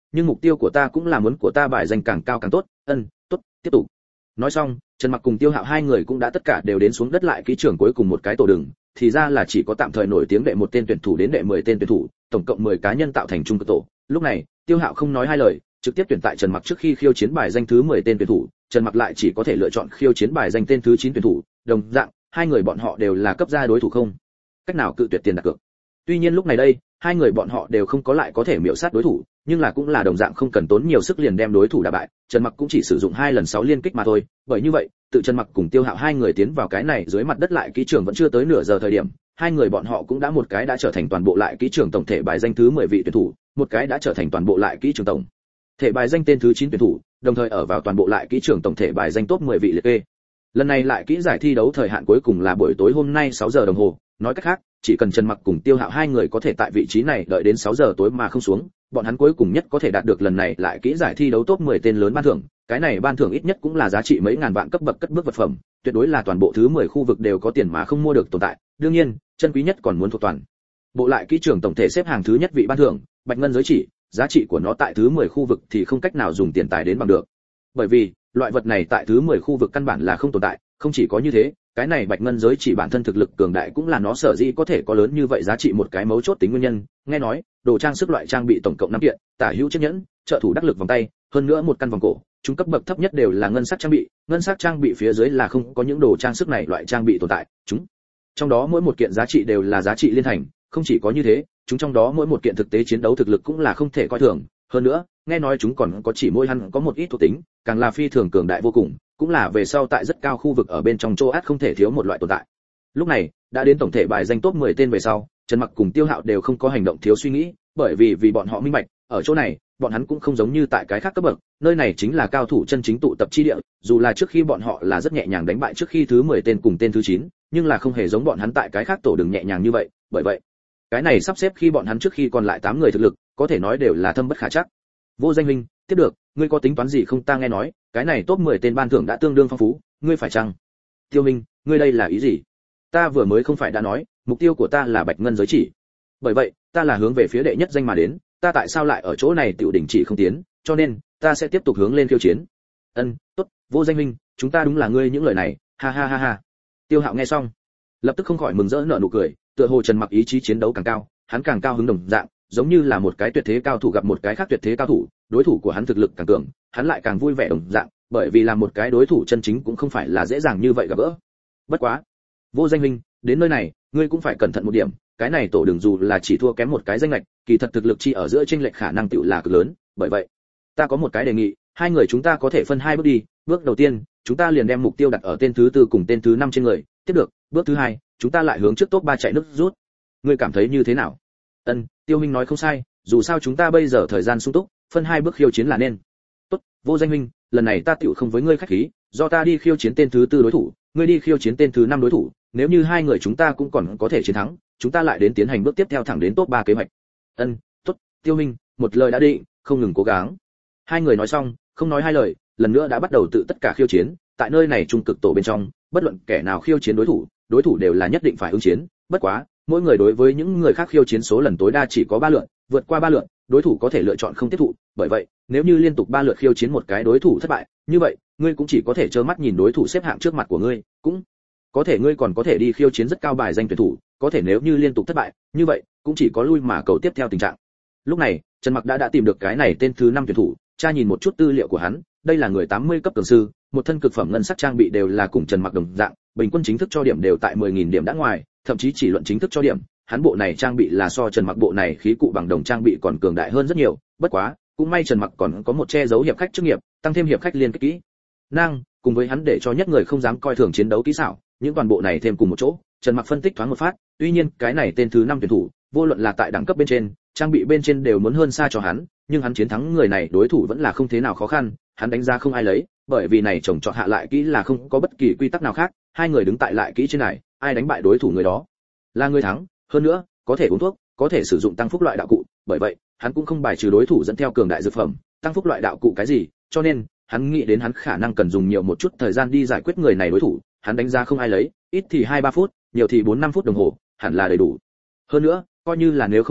Speaker 1: nhưng mục tiêu của ta cũng là muốn của ta bài danh càng cao càng tốt. Tốt, tiếp tục. Nói xong, Trần Mặc cùng Tiêu Hạo hai người cũng đã tất cả đều đến xuống đất lại ký trường cuối cùng một cái tổ đường, thì ra là chỉ có tạm thời nổi tiếng đệ một tên tuyển thủ đến đệ 10 tên tuyển thủ, tổng cộng 10 cá nhân tạo thành trung cực tổ. Lúc này, Tiêu Hạo không nói hai lời, trực tiếp tuyển tại Trần Mặc trước khi khiêu chiến bài danh thứ 10 tên tuyển thủ, Trần Mặc lại chỉ có thể lựa chọn khiêu chiến bài danh tên thứ 9 tuyển thủ, đồng dạng, hai người bọn họ đều là cấp gia đối thủ không cách nào cự tuyệt tiền đặt cược. Tuy nhiên lúc này đây, hai người bọn họ đều không có lại có thể miểu sát đối thủ, nhưng là cũng là đồng dạng không cần tốn nhiều sức liền đem đối thủ đả bại, Trần Mặc cũng chỉ sử dụng 2 lần 6 liên kích mà thôi, bởi như vậy, tự Trần Mặc cùng Tiêu Hạo hai người tiến vào cái này dưới mặt đất lại ký trường vẫn chưa tới nửa giờ thời điểm, hai người bọn họ cũng đã một cái đã trở thành toàn bộ lại ký trường tổng thể bài danh thứ 10 vị tuyển thủ, một cái đã trở thành toàn bộ lại ký trường tổng thể bài danh tên thứ 9 tuyển thủ, đồng thời ở vào toàn bộ lại ký trường tổng thể bài danh top 10 vị liệt kê. Lần này lại kỹ giải thi đấu thời hạn cuối cùng là buổi tối hôm nay 6 giờ đồng hồ, nói cách khác, chỉ cần Trần Mặc cùng Tiêu Hạo hai người có thể tại vị trí này đợi đến 6 giờ tối mà không xuống, bọn hắn cuối cùng nhất có thể đạt được lần này lại kỹ giải thi đấu top 10 tên lớn ban thưởng, cái này ban thưởng ít nhất cũng là giá trị mấy ngàn vạn cấp bậc cất bước vật phẩm, tuyệt đối là toàn bộ thứ 10 khu vực đều có tiền mà không mua được tồn tại, đương nhiên, chân quý nhất còn muốn thuộc toàn. Bộ lại kỹ trường tổng thể xếp hàng thứ nhất vị ban thưởng, bạch ngân giới chỉ, giá trị của nó tại thứ 10 khu vực thì không cách nào dùng tiền tài đến bằng được. Bởi vì, loại vật này tại thứ 10 khu vực căn bản là không tồn tại, không chỉ có như thế, cái này bạch ngân giới chỉ bản thân thực lực cường đại cũng là nó sở dĩ có thể có lớn như vậy giá trị một cái mấu chốt tính nguyên nhân. Nghe nói, đồ trang sức loại trang bị tổng cộng 5 kiện, tả hữu chiếc nhẫn, trợ thủ đắc lực vòng tay, hơn nữa một căn vòng cổ, trung cấp bậc thấp nhất đều là ngân sắc trang bị, ngân sắc trang bị phía dưới là không có những đồ trang sức này loại trang bị tồn tại, chúng trong đó mỗi một kiện giá trị đều là giá trị liên thành, không chỉ có như thế, chúng trong đó mỗi một kiện thực tế chiến đấu thực lực cũng là không thể coi thường, hơn nữa, nghe nói chúng còn có chỉ mỗi hắn có một ít thuộc tính, càng là phi thường cường đại vô cùng, cũng là về sau tại rất cao khu vực ở bên trong châu át không thể thiếu một loại tồn tại. Lúc này, đã đến tổng thể bài danh top 10 tên về sau, Trần Mặc cùng Tiêu Hạo đều không có hành động thiếu suy nghĩ, bởi vì bọn họ minh bạch, ở chỗ này, bọn hắn cũng không giống như tại cái khác cấp bậc, nơi này chính là cao thủ chân chính tụ tập chi địa, dù là trước khi bọn họ là rất nhẹ nhàng đánh bại trước khi thứ 10 tên cùng tên thứ 9, nhưng là không hề giống bọn hắn tại cái khác tổ đường nhẹ nhàng như vậy, bởi vậy, cái này sắp xếp khi bọn hắn trước khi còn lại 8 người thực lực, có thể nói đều là thâm bất khả trắc. Vô Danh huynh, tiếp được, ngươi có tính toán gì không? Ta nghe nói, cái này top 10 tên ban thưởng đã tương đương phong phú, ngươi phải chăng? Tiêu Minh, ngươi đây là ý gì? Ta vừa mới không phải đã nói, mục tiêu của ta là bạch ngân giới chỉ. Bởi vậy, ta là hướng về phía đệ nhất danh mà đến, ta tại sao lại ở chỗ này tiểu đỉnh chỉ không tiến, cho nên, ta sẽ tiếp tục hướng lên khiêu chiến. Tốt, Vô Danh huynh, chúng ta đúng là ngươi những lời này, ha ha ha ha. Tiêu Hạo nghe xong, lập tức không khỏi mừng rỡ nở nụ cười, tựa hồ Trần Mặc ý chí chiến đấu càng cao, hắn càng cao hứng đồng dạng, giống như là một cái tuyệt thế cao thủ gặp một cái khác tuyệt thế cao thủ, đối thủ của hắn thực lực càng cường, hắn lại càng vui vẻ đồng dạng, bởi vì là một cái đối thủ chân chính cũng không phải là dễ dàng như vậy gặp gỡ. Bất quá, Vô Danh huynh, đến nơi này, ngươi cũng phải cẩn thận một điểm, cái này tổ đường dù là chỉ thua kém một cái danh lệch, kỳ thật thực lực chi ở giữa chênh lệch khả năng tựu là cực lớn, bởi vậy, ta có một cái đề nghị, hai người chúng ta có thể phân hai bước đi, bước đầu tiên, chúng ta liền đem mục tiêu đặt ở tên thứ 4 cùng tên thứ 5 trên người, tiếp được, bước thứ hai, chúng ta lại hướng trước top 3 chạy nước rút. Ngươi cảm thấy như thế nào? Tiêu huynh nói không sai, dù sao chúng ta bây giờ thời gian sung túc, phân hai bước khiêu chiến là nên. Tốt, Vô Danh huynh, lần này ta tựu không với ngươi khách khí, do ta đi khiêu chiến tên thứ 4 đối thủ, ngươi đi khiêu chiến tên thứ 5 đối thủ, nếu như hai người chúng ta cũng còn có thể chiến thắng, chúng ta lại đến tiến hành bước tiếp theo thẳng đến top 3 kế hoạch. Tốt, Tiêu huynh, một lời đã định, không ngừng cố gắng. Hai người nói xong, không nói hai lời, lần nữa đã bắt đầu tự tất cả khiêu chiến, tại nơi này trung cực tổ bên trong, bất luận kẻ nào khiêu chiến đối thủ đều là nhất định phải ứng chiến, bất quá, mỗi người đối với những người khác khiêu chiến số lần tối đa chỉ có 3 lượt, vượt qua 3 lượt, đối thủ có thể lựa chọn không tiếp thụ, bởi vậy, nếu như liên tục 3 lượt khiêu chiến một cái đối thủ thất bại, như vậy, ngươi cũng chỉ có thể trơ mắt nhìn đối thủ xếp hạng trước mặt của ngươi, cũng có thể ngươi còn có thể đi khiêu chiến rất cao bài danh tuyển thủ, có thể nếu như liên tục thất bại, như vậy, cũng chỉ có lui mà cầu tiếp theo tình trạng. Lúc này, Trần Mặc đã tìm được cái này tên thứ 5 tuyển thủ, tra nhìn một chút tư liệu của hắn, đây là người 80 cấp cường sư, một thân cực phẩm ngân sắc trang bị đều là cùng Trần Mặc đồng dạng, bình quân chính thức cho điểm đều tại 10.000 điểm đã ngoài, thậm chí chỉ luận chính thức cho điểm, hắn bộ này trang bị là so Trần Mặc bộ này khí cụ bằng đồng trang bị còn cường đại hơn rất nhiều, bất quá, cũng may Trần Mặc còn có một che giấu hiệp khách chức nghiệp, tăng thêm hiệp khách liên kết kỹ năng, cùng với hắn để cho nhất người không dám coi thường chiến đấu kỹ xảo, những toàn bộ này thêm cùng một chỗ, Trần Mặc phân tích thoáng một phát, tuy nhiên, cái này tên thứ 5 tuyển thủ, vô luận là tại đẳng cấp bên trên, trang bị bên trên đều muốn hơn xa cho hắn, nhưng hắn chiến thắng người này đối thủ vẫn là không thế nào khó khăn, hắn đánh giá không ai lấy, bởi vì này chồng chọn hạ lại kỹ là không có bất kỳ quy tắc nào khác, hai người đứng tại lại kỹ trên này, ai đánh bại đối thủ người đó là người thắng, hơn nữa, có thể uống thuốc, có thể sử dụng tăng phúc loại đạo cụ, bởi vậy, hắn cũng không bài trừ đối thủ dẫn theo cường đại dược phẩm, tăng phúc loại đạo cụ cái gì, cho nên, hắn nghĩ đến hắn khả năng cần dùng nhiều một chút thời gian đi giải quyết người này đối thủ, hắn đánh giá không ai lấy, ít thì 2-3 phút, nhiều thì 4-5 phút đồng hồ, hẳn là đầy đủ. Hơn nữa, coi như là nếu không tế,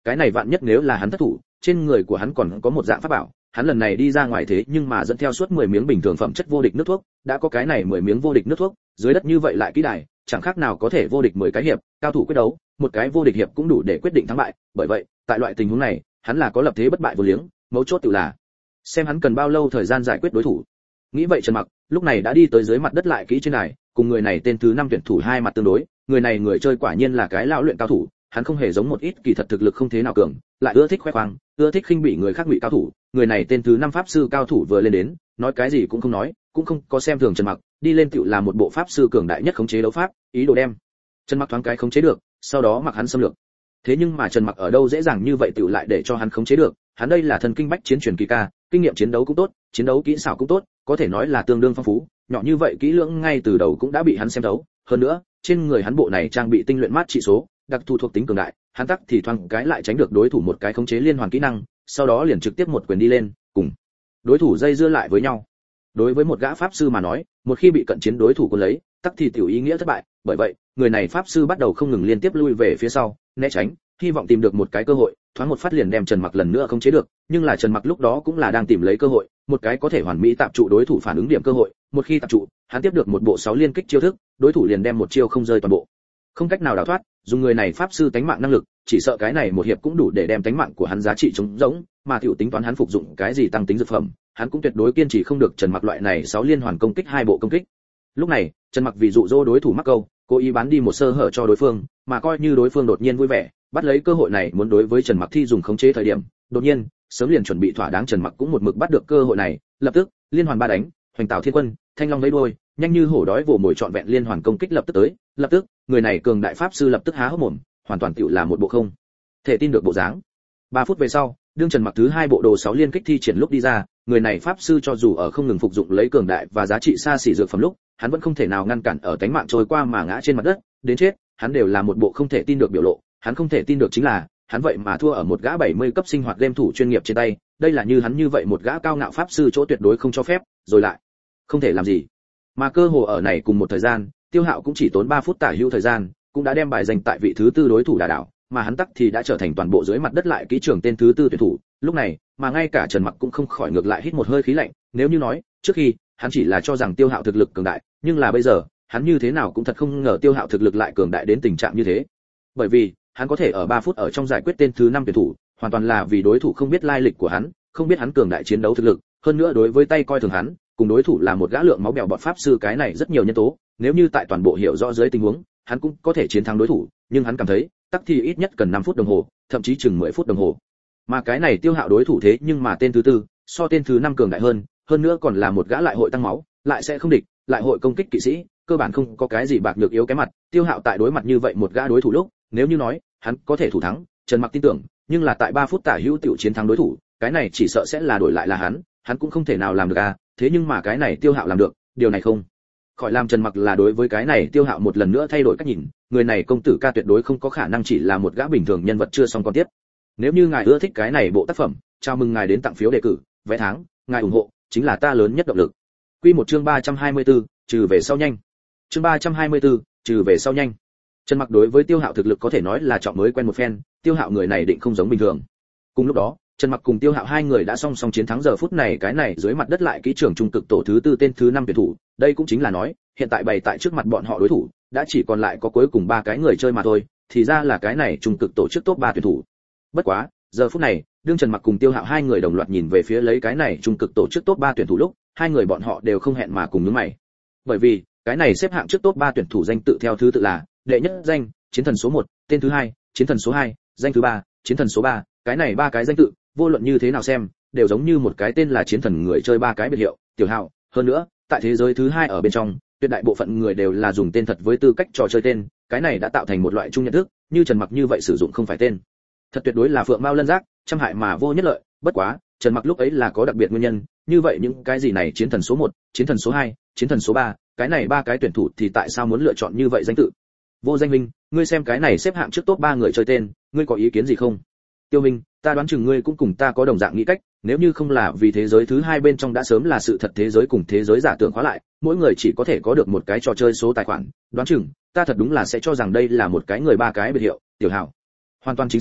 Speaker 1: cái này vạn nhất nếu là hắn thất thủ, trên người của hắn còn có một dạng pháp bảo, hắn lần này đi ra ngoài thế nhưng mà dẫn theo suốt 10 miếng bình thường phẩm chất vô địch nước thuốc, đã có cái này 10 miếng vô địch nước thuốc, dưới đất như vậy lại kỹ đài, chẳng khác nào có thể vô địch 10 cái hiệp, cao thủ quyết đấu, một cái vô địch hiệp cũng đủ để quyết định thắng bại, bởi vậy, tại loại tình huống này, hắn là có lập thế bất bại vô liếng, mấu chốt tự là xem hắn cần bao lâu thời gian giải quyết đối thủ. Nghĩ vậy Trần Mặc, lúc này đã đi tới dưới mặt đất lại kỹ trên đài, cùng người này tên thứ 5 tuyển thủ hai mặt tương đối, người này người chơi quả nhiên là cái lão luyện cao thủ, hắn không hề giống một ít kỳ thật thực lực không thế nào cường, lại ưa thích khoe khoang, ưa thích khinh bỉ người khác ngụy cao thủ, người này tên thứ 5 pháp sư cao thủ vừa lên đến, nói cái gì cũng không nói, cũng không có xem thường Trần Mặc, đi lên tựu là một bộ pháp sư cường đại nhất khống chế đấu pháp, ý đồ đem Trần Mặc thoáng cái khống chế được, sau đó mặc hắn xâm lược. Thế nhưng mà Trần Mặc ở đâu dễ dàng như vậy tựu lại để cho hắn khống chế được, hắn đây là thần kinh bách chiến truyền kỳ ca, kinh nghiệm chiến đấu cũng tốt, chiến đấu kỹ xảo cũng tốt, có thể nói là tương đương phong phú, nhỏ như vậy kỹ lưỡng ngay từ đầu cũng đã bị hắn xem thấu, hơn nữa, trên người hắn bộ này trang bị tinh luyện mát trị số, đặc thù thuộc tính cường đại, hắn tắc thì thoáng cái lại tránh được đối thủ một cái khống chế liên hoàn kỹ năng, sau đó liền trực tiếp một quyền đi lên, cùng đối thủ dây dưa lại với nhau. Đối với một gã pháp sư mà nói, một khi bị cận chiến đối thủ cuốn lấy, tắc thì tiểu ý nghĩa thất bại, bởi vậy, người này pháp sư bắt đầu không ngừng liên tiếp lui về phía sau, né tránh, hy vọng tìm được một cái cơ hội, thoáng một phát liền đem Trần Mặc lần nữa khống chế được, nhưng là Trần Mặc lúc đó cũng là đang tìm lấy cơ hội, một cái có thể hoàn mỹ tạm trụ đối thủ phản ứng điểm cơ hội, một khi tạm trụ, hắn tiếp được một bộ 6 liên kích chiêu thức, đối thủ liền đem một chiêu không rơi toàn bộ. Không cách nào đào thoát, dùng người này pháp sư tánh mạng năng lực, chỉ sợ cái này một hiệp cũng đủ để đem tánh mạng của hắn giá trị trống rỗng, mà tiểu tính toán hắn phục dụng cái gì tăng tính dược phẩm, hắn cũng tuyệt đối kiên trì không được Trần Mặc loại này 6 liên hoàn công kích 2 bộ công kích. Lúc này, Trần Mặc vì dụ dỗ đối thủ mắc câu, cố ý bán đi một sơ hở cho đối phương, mà coi như đối phương đột nhiên vui vẻ, bắt lấy cơ hội này muốn đối với Trần Mặc thi dùng khống chế thời điểm, đột nhiên, sớm liền chuẩn bị thỏa đáng Trần Mặc cũng một mực bắt được cơ hội này, lập tức, liên hoàn ba đánh, hoành tạo thiên quân, thanh long lấy đuôi, nhanh như hổ đói vồ mồi trọn vẹn liên hoàn công kích lập tức tới, lập tức, người này cường đại pháp sư lập tức há hốc mồm, hoàn toàn tựu là một bộ không thể tin được bộ dáng. 3 phút về sau, đương Trần Mặc thứ 2 bộ đồ 6 liên kích thi triển lúc đi ra, người này pháp sư cho dù ở không ngừng phục dụng lấy cường đại và giá trị xa xỉ dược phẩm lúc, hắn vẫn không thể nào ngăn cản ở cánh mạng trôi qua mà ngã trên mặt đất, đến chết, hắn đều là một bộ không thể tin được biểu lộ, hắn không thể tin được chính là, hắn vậy mà thua ở một gã 70 cấp sinh hoạt game thủ chuyên nghiệp trên tay, đây là như hắn như vậy một gã cao ngạo pháp sư chỗ tuyệt đối không cho phép, rồi lại không thể làm gì. Mà cơ hồ ở này cùng một thời gian, Tiêu Hạo cũng chỉ tốn 3 phút tả hữu thời gian, cũng đã đem bài giành tại vị thứ 4 đối thủ đả đảo, mà hắn tắc thì đã trở thành toàn bộ dưới mặt đất lại kỹ trưởng tên thứ 4 tuyển thủ. Lúc này, mà ngay cả Trần Mặc cũng không khỏi ngược lại hít một hơi khí lạnh, nếu như nói, trước khi, hắn chỉ là cho rằng Tiêu Hạo thực lực cường đại, nhưng là bây giờ, hắn như thế nào cũng thật không ngờ Tiêu Hạo thực lực lại cường đại đến tình trạng như thế. Bởi vì, hắn có thể ở 3 phút ở trong giải quyết tên thứ 5 tuyển thủ, hoàn toàn là vì đối thủ không biết lai lịch của hắn, không biết hắn cường đại chiến đấu thực lực, hơn nữa đối với tay coi thường hắn, cùng đối thủ là một gã lượng máu bèo bọt pháp sư, cái này rất nhiều nhân tố, nếu như tại toàn bộ hiểu rõ dưới tình huống, hắn cũng có thể chiến thắng đối thủ, nhưng hắn cảm thấy, tắc thì ít nhất cần 5 phút đồng hồ, thậm chí chừng 10 phút đồng hồ. Mà cái này Tiêu Hạo đối thủ thế nhưng mà tên thứ 4, so tên thứ 5 cường đại hơn nữa còn là một gã lại hội tăng máu, lại sẽ không địch, lại hội công kích kỵ sĩ, cơ bản không có cái gì bạc nhược yếu cái mặt. Tiêu Hạo tại đối mặt như vậy một gã đối thủ lúc, nếu như nói hắn có thể thủ thắng, Trần Mặc tin tưởng, nhưng là tại 3 phút tả hữu tiểu chiến thắng đối thủ, cái này chỉ sợ sẽ là đổi lại là hắn cũng không thể nào làm được à, thế nhưng mà cái này Tiêu Hạo làm được, điều này không khỏi làm Trần Mặc là đối với cái này Tiêu Hạo một lần nữa thay đổi cách nhìn, người này công tử ca tuyệt đối không có khả năng chỉ là một gã bình thường nhân vật chưa xong con tiếp. Nếu như ngài ưa thích cái này bộ tác phẩm, chào mừng ngài đến tặng phiếu đề cử, vé tháng, ngài ủng hộ chính là ta lớn nhất động lực. Quy một chương 324, trừ về sau nhanh. Chương 324, trừ về sau nhanh. Trần Mặc đối với Tiêu Hạo thực lực có thể nói là chọn mới quen một phen, Tiêu Hạo người này định không giống bình thường. Cùng lúc đó, Trần Mặc cùng Tiêu Hạo hai người đã song song chiến thắng giờ phút này cái này dưới mặt đất lại kỹ trưởng trung cực tổ thứ 4 tên thứ 5 tuyển thủ, đây cũng chính là nói, hiện tại bày tại trước mặt bọn họ đối thủ, đã chỉ còn lại có cuối cùng 3 cái người chơi mà thôi, thì ra là cái này trung cực tổ trước top 3 tuyển thủ. Bất quá, giờ phút này, đương Trần Mặc cùng Tiêu Hạo hai người đồng loạt nhìn về phía lấy cái này trung cực tổ trước top 3 tuyển thủ lúc, hai người bọn họ đều không hẹn mà cùng nhướng mày. Bởi vì, cái này xếp hạng trước top 3 tuyển thủ danh tự theo thứ tự là: đệ nhất danh, chiến thần số 1, tên thứ 2, chiến thần số 2, danh thứ 3, chiến thần số 3, cái này 3 cái danh tự, vô luận như thế nào xem, đều giống như một cái tên là chiến thần người chơi 3 cái biệt hiệu, Tiểu Hạo, hơn nữa, tại thế giới thứ 2 ở bên trong, tuyệt đại bộ phận người đều là dùng tên thật với tư cách trò chơi tên, cái này đã tạo thành một loại chung nhận thức, như Trần Mặc như vậy sử dụng không phải tên thật tuyệt đối là phượng mao lân giác, trăm hại mà vô nhất lợi. Bất quá, Trần Mặc lúc ấy là có đặc biệt nguyên nhân, như vậy những cái gì này chiến thần số 1, chiến thần số 2, chiến thần số 3, cái này 3 cái tuyển thủ thì tại sao muốn lựa chọn như vậy danh tự? Vô Danh Minh, ngươi xem cái này xếp hạng trước top 3 người chơi tên, ngươi có ý kiến gì không? Tiêu Minh, ta đoán chừng ngươi cũng cùng ta có đồng dạng nghĩ cách, nếu như không là vì thế giới thứ 2 bên trong đã sớm là sự thật thế giới cùng thế giới giả tưởng khóa lại, mỗi người chỉ có thể có được một cái trò chơi số tài khoản, đoán chừng ta thật đúng là sẽ cho rằng đây là một cái người 3 cái biệt hiệu, Tiểu Hạo. Hoàn toàn chính xác,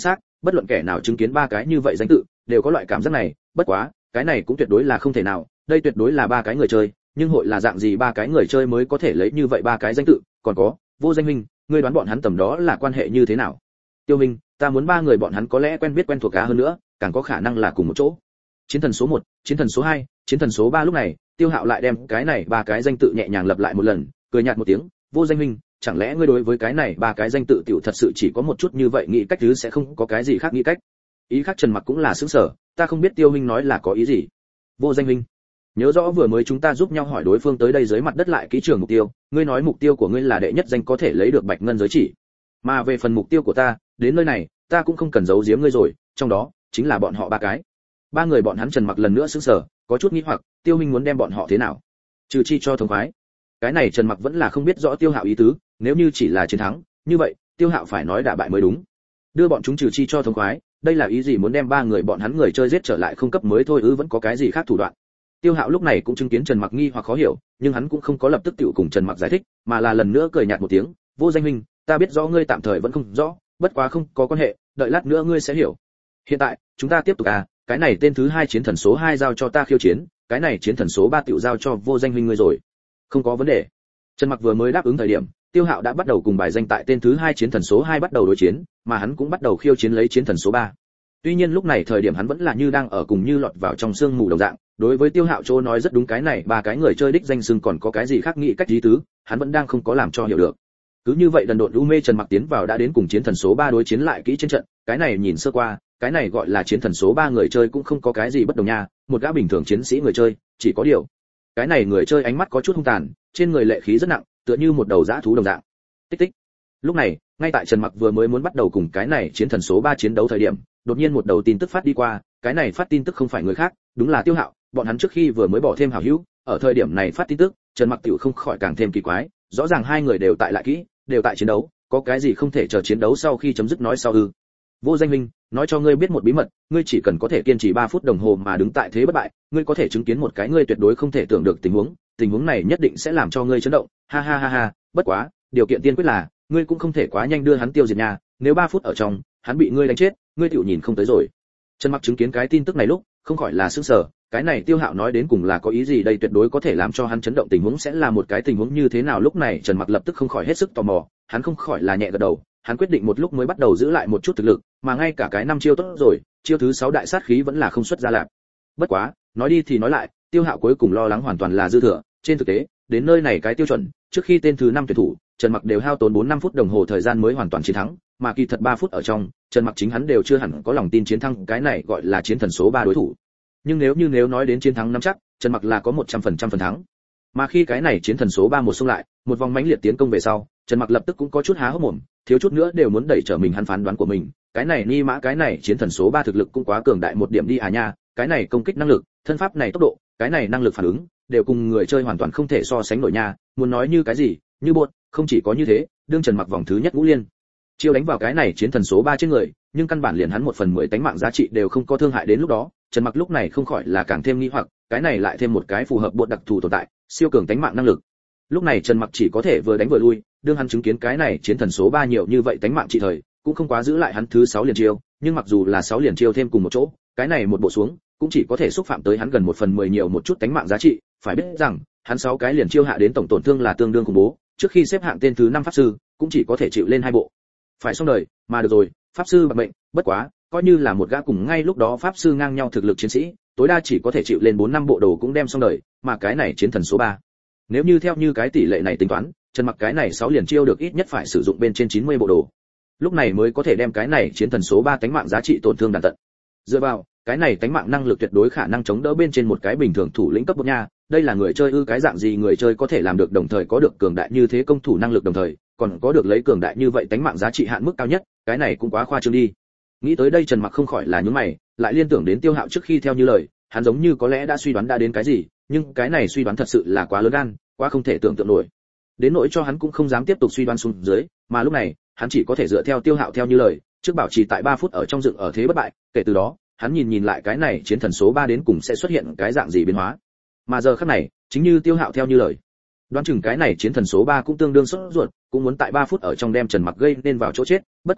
Speaker 1: bất luận kẻ nào chứng kiến ba cái như vậy danh tự đều có loại cảm giác này, bất quá cái này cũng tuyệt đối là không thể nào, đây tuyệt đối là ba cái người chơi, nhưng hội là dạng gì ba cái người chơi mới có thể lấy như vậy ba cái danh tự, còn có Vô Danh huynh, ngươi đoán bọn hắn tầm đó là quan hệ như thế nào? Tiêu Minh, ta muốn ba người bọn hắn có lẽ quen biết quen thuộc cá hơn nữa, càng có khả năng là cùng một chỗ. Chiến thần số 1, chiến thần số 2, chiến thần số 3 lúc này, Tiêu Hạo lại đem cái này ba cái danh tự nhẹ nhàng lặp lại một lần, cười nhạt một tiếng, Vô Danh huynh, chẳng lẽ ngươi đối với cái này ba cái danh tự tiểu thật sự chỉ có một chút như vậy nghĩ cách chứ sẽ không có cái gì khác nghĩ cách? Ý khác Trần Mặc cũng là sững sờ, ta không biết Tiêu huynh nói là có ý gì. Vô Danh huynh, nhớ rõ vừa mới chúng ta giúp nhau hỏi đối phương tới đây dưới mặt đất lại kỹ trường mục tiêu, ngươi nói mục tiêu của ngươi là đệ nhất danh có thể lấy được bạch ngân giới chỉ, mà về phần mục tiêu của ta, đến nơi này, ta cũng không cần giấu giếm ngươi rồi, trong đó chính là bọn họ ba cái. Ba người bọn hắn Trần Mặc lần nữa sững sờ, có chút nghi hoặc, Tiêu huynh muốn đem bọn họ thế nào? Trừ chi cho thống khoái. Cái này Trần Mặc vẫn là không biết rõ Tiêu Hạo ý tứ, nếu như chỉ là chiến thắng, như vậy, Tiêu Hạo phải nói đả bại mới đúng. Đưa bọn chúng trừ chi cho thống khoái, đây là ý gì, muốn đem ba người bọn hắn người chơi giết trở lại không cấp mới thôi ư, vẫn có cái gì khác thủ đoạn? Tiêu Hạo lúc này cũng chứng kiến Trần Mặc nghi hoặc khó hiểu, nhưng hắn cũng không có lập tức tiểu cùng Trần Mặc giải thích, mà là lần nữa cười nhạt một tiếng, Vô Danh huynh, ta biết rõ ngươi tạm thời vẫn không rõ, bất quá không có quan hệ, đợi lát nữa ngươi sẽ hiểu. Hiện tại, chúng ta tiếp tục cái này tên thứ 2 chiến thần số 2 giao cho ta khiêu chiến, cái này chiến thần số 3 tiểu giao cho Vô Danh huynh ngươi rồi. Không có vấn đề. Trần Mặc vừa mới đáp ứng thời điểm, Tiêu Hạo đã bắt đầu cùng bài danh tại tên thứ 2 chiến thần số 2 bắt đầu đối chiến, mà hắn cũng bắt đầu khiêu chiến lấy chiến thần số 3. Tuy nhiên lúc này thời điểm hắn vẫn là như đang ở cùng như lọt vào trong sương mù đồng dạng, đối với Tiêu Hạo chỗ nói rất đúng, cái này ba cái người chơi đích danh xưng còn có cái gì khác nghĩ cách ý tứ, hắn vẫn đang không có làm cho hiểu được. Cứ như vậy đần độn u mê Trần Mặc tiến vào đã đến cùng chiến thần số 3 đối chiến lại kỹ trên trận, cái này nhìn sơ qua, cái này gọi là chiến thần số 3 người chơi cũng không có cái gì bất đồng nha, một gã bình thường chiến sĩ người chơi, chỉ có điều, cái này người chơi ánh mắt có chút hung tàn, trên người lệ khí rất nặng, tựa như một đầu dã thú đồng dạng. Tích tích. Lúc này, ngay tại Trần Mặc vừa mới muốn bắt đầu cùng cái này chiến thần số 3 chiến đấu thời điểm, đột nhiên một đầu tin tức phát đi qua, cái này phát tin tức không phải người khác, đúng là Tiêu Hạo, bọn hắn trước khi vừa mới bỏ thêm hảo hữu, ở thời điểm này phát tin tức, Trần Mặc tiểu không khỏi càng thêm kỳ quái, rõ ràng hai người đều tại lại kỹ, đều tại chiến đấu, có cái gì không thể chờ chiến đấu sau khi chấm dứt nói sau ư? Vô Danh huynh, nói cho ngươi biết một bí mật, ngươi chỉ cần có thể kiên trì 3 phút đồng hồ mà đứng tại thế bất bại, ngươi có thể chứng kiến một cái ngươi tuyệt đối không thể tưởng được tình huống này nhất định sẽ làm cho ngươi chấn động. Ha ha ha ha, bất quá, điều kiện tiên quyết là, ngươi cũng không thể quá nhanh đưa hắn tiêu diệt nhà, nếu 3 phút ở trong, hắn bị ngươi đánh chết, ngươi tiểu nhìn không tới rồi. Trần Mặc chứng kiến cái tin tức này lúc, không khỏi là sửng sở, cái này Tiêu Hạo nói đến cùng là có ý gì đây, tuyệt đối có thể làm cho hắn chấn động, tình huống sẽ là một cái tình huống như thế nào? Lúc này Trần Mặc lập tức không khỏi hết sức tò mò, hắn không khỏi là nhẹ gật đầu, hắn quyết định một lúc mới bắt đầu giữ lại một chút thực lực, mà ngay cả cái 5 chiêu tốt rồi, chiêu thứ 6 đại sát khí vẫn là không xuất ra lạc. Bất quá, nói đi thì nói lại, Tiêu Hạo cuối cùng lo lắng hoàn toàn là dư thừa, trên thực tế, đến nơi này cái tiêu chuẩn, trước khi tên thứ 5 tuyển thủ, Trần Mặc đều hao tốn 4-5 phút đồng hồ thời gian mới hoàn toàn chiến thắng, mà kỳ thật 3 phút ở trong, Trần Mặc chính hắn đều chưa hẳn có lòng tin chiến thắng cái này gọi là chiến thần số 3 đối thủ. Nhưng nếu nói đến chiến thắng nắm chắc, Trần Mặc là có 100% phần thắng. Mà khi cái này chiến thần số 3 một xung lại, một vòng mãnh liệt tiến công về sau, Trần Mặc lập tức cũng có chút há hốc mồm, thiếu chút nữa đều muốn đẩy trở mình hắn phán đoán của mình, cái này ni mã cái này chiến thần số 3 thực lực cũng quá cường đại một điểm đi à nha, cái này công kích năng lực, thân pháp này tốc độ, cái này năng lực phản ứng, đều cùng người chơi hoàn toàn không thể so sánh nổi nha, muốn nói như cái gì, như bột, không chỉ có như thế, đương Trần Mặc vòng thứ nhất ngũ liên chiêu đánh vào cái này chiến thần số 3 trên người, nhưng căn bản liền hắn 1/10 tánh mạng giá trị đều không có thương hại đến lúc đó, Trần Mặc lúc này không khỏi là càng thêm nghi hoặc, cái này lại thêm một cái phù hợp bột đặc thù tồn tại, siêu cường tánh mạng năng lực. Lúc này Trần Mặc chỉ có thể vừa đánh vừa lui, đương hắn chứng kiến cái này chiến thần số 3 nhiều như vậy tánh mạng trị thời, cũng không quá giữ lại hắn thứ 6 liền chiêu, nhưng mặc dù là 6 liền chiêu thêm cùng một chỗ, cái này một bộ xuống, cũng chỉ có thể xúc phạm tới hắn gần 1/10 nhiều một chút tánh mạng giá trị, phải biết rằng, hắn 6 cái liền chiêu hạ đến tổng tổn thương là tương đương khủng bố, trước khi xếp hạng tên thứ 5 pháp sư, cũng chỉ có thể chịu lên 2 bộ. Phải xong đời, mà được rồi, pháp sư bạc mệnh, bất quá, coi như là một gã cùng ngay lúc đó pháp sư ngang nhau thực lực chiến sĩ, tối đa chỉ có thể chịu lên 4-5 bộ đồ cũng đem xong đời, mà cái này chiến thần số 3. Nếu như theo như cái tỷ lệ này tính toán, Trần Mặc cái này 6 liền chiêu được ít nhất phải sử dụng bên trên 90 bộ đồ. Lúc này mới có thể đem cái này chiến thần số 3 tánh mạng giá trị tổn thương đàn tận. Dựa vào, cái này tánh mạng năng lực tuyệt đối khả năng chống đỡ bên trên một cái bình thường thủ lĩnh cấp bậc nha, đây là người chơi ư, cái dạng gì người chơi có thể làm được đồng thời có được cường đại như thế công thủ năng lực đồng thời, còn có được lấy cường đại như vậy tánh mạng giá trị hạn mức cao nhất, cái này cũng quá khoa trương đi. Nghĩ tới đây Trần Mặc không khỏi là nhướng mày, lại liên tưởng đến Tiêu Hạo trước khi theo như lời, hắn giống như có lẽ đã suy đoán đã đến cái gì, nhưng cái này suy đoán thật sự là quá lớn gan, quá không thể tưởng tượng nổi. Đến nỗi cho hắn cũng không dám tiếp tục suy đoán xuống dưới, mà lúc này, hắn chỉ có thể dựa theo Tiêu Hạo theo như lời, trước bảo trì tại 3 phút ở trong dựng ở thế bất bại, kể từ đó, hắn nhìn lại cái này chiến thần số 3 đến cùng sẽ xuất hiện cái dạng gì biến hóa. Mà giờ khắc này, chính như Tiêu Hạo theo như lời, đoán chừng cái này chiến thần số 3 cũng tương đương sốt ruột, cũng muốn tại 3 phút ở trong đem Trần Mặc gây nên vào chỗ chết, bất quá,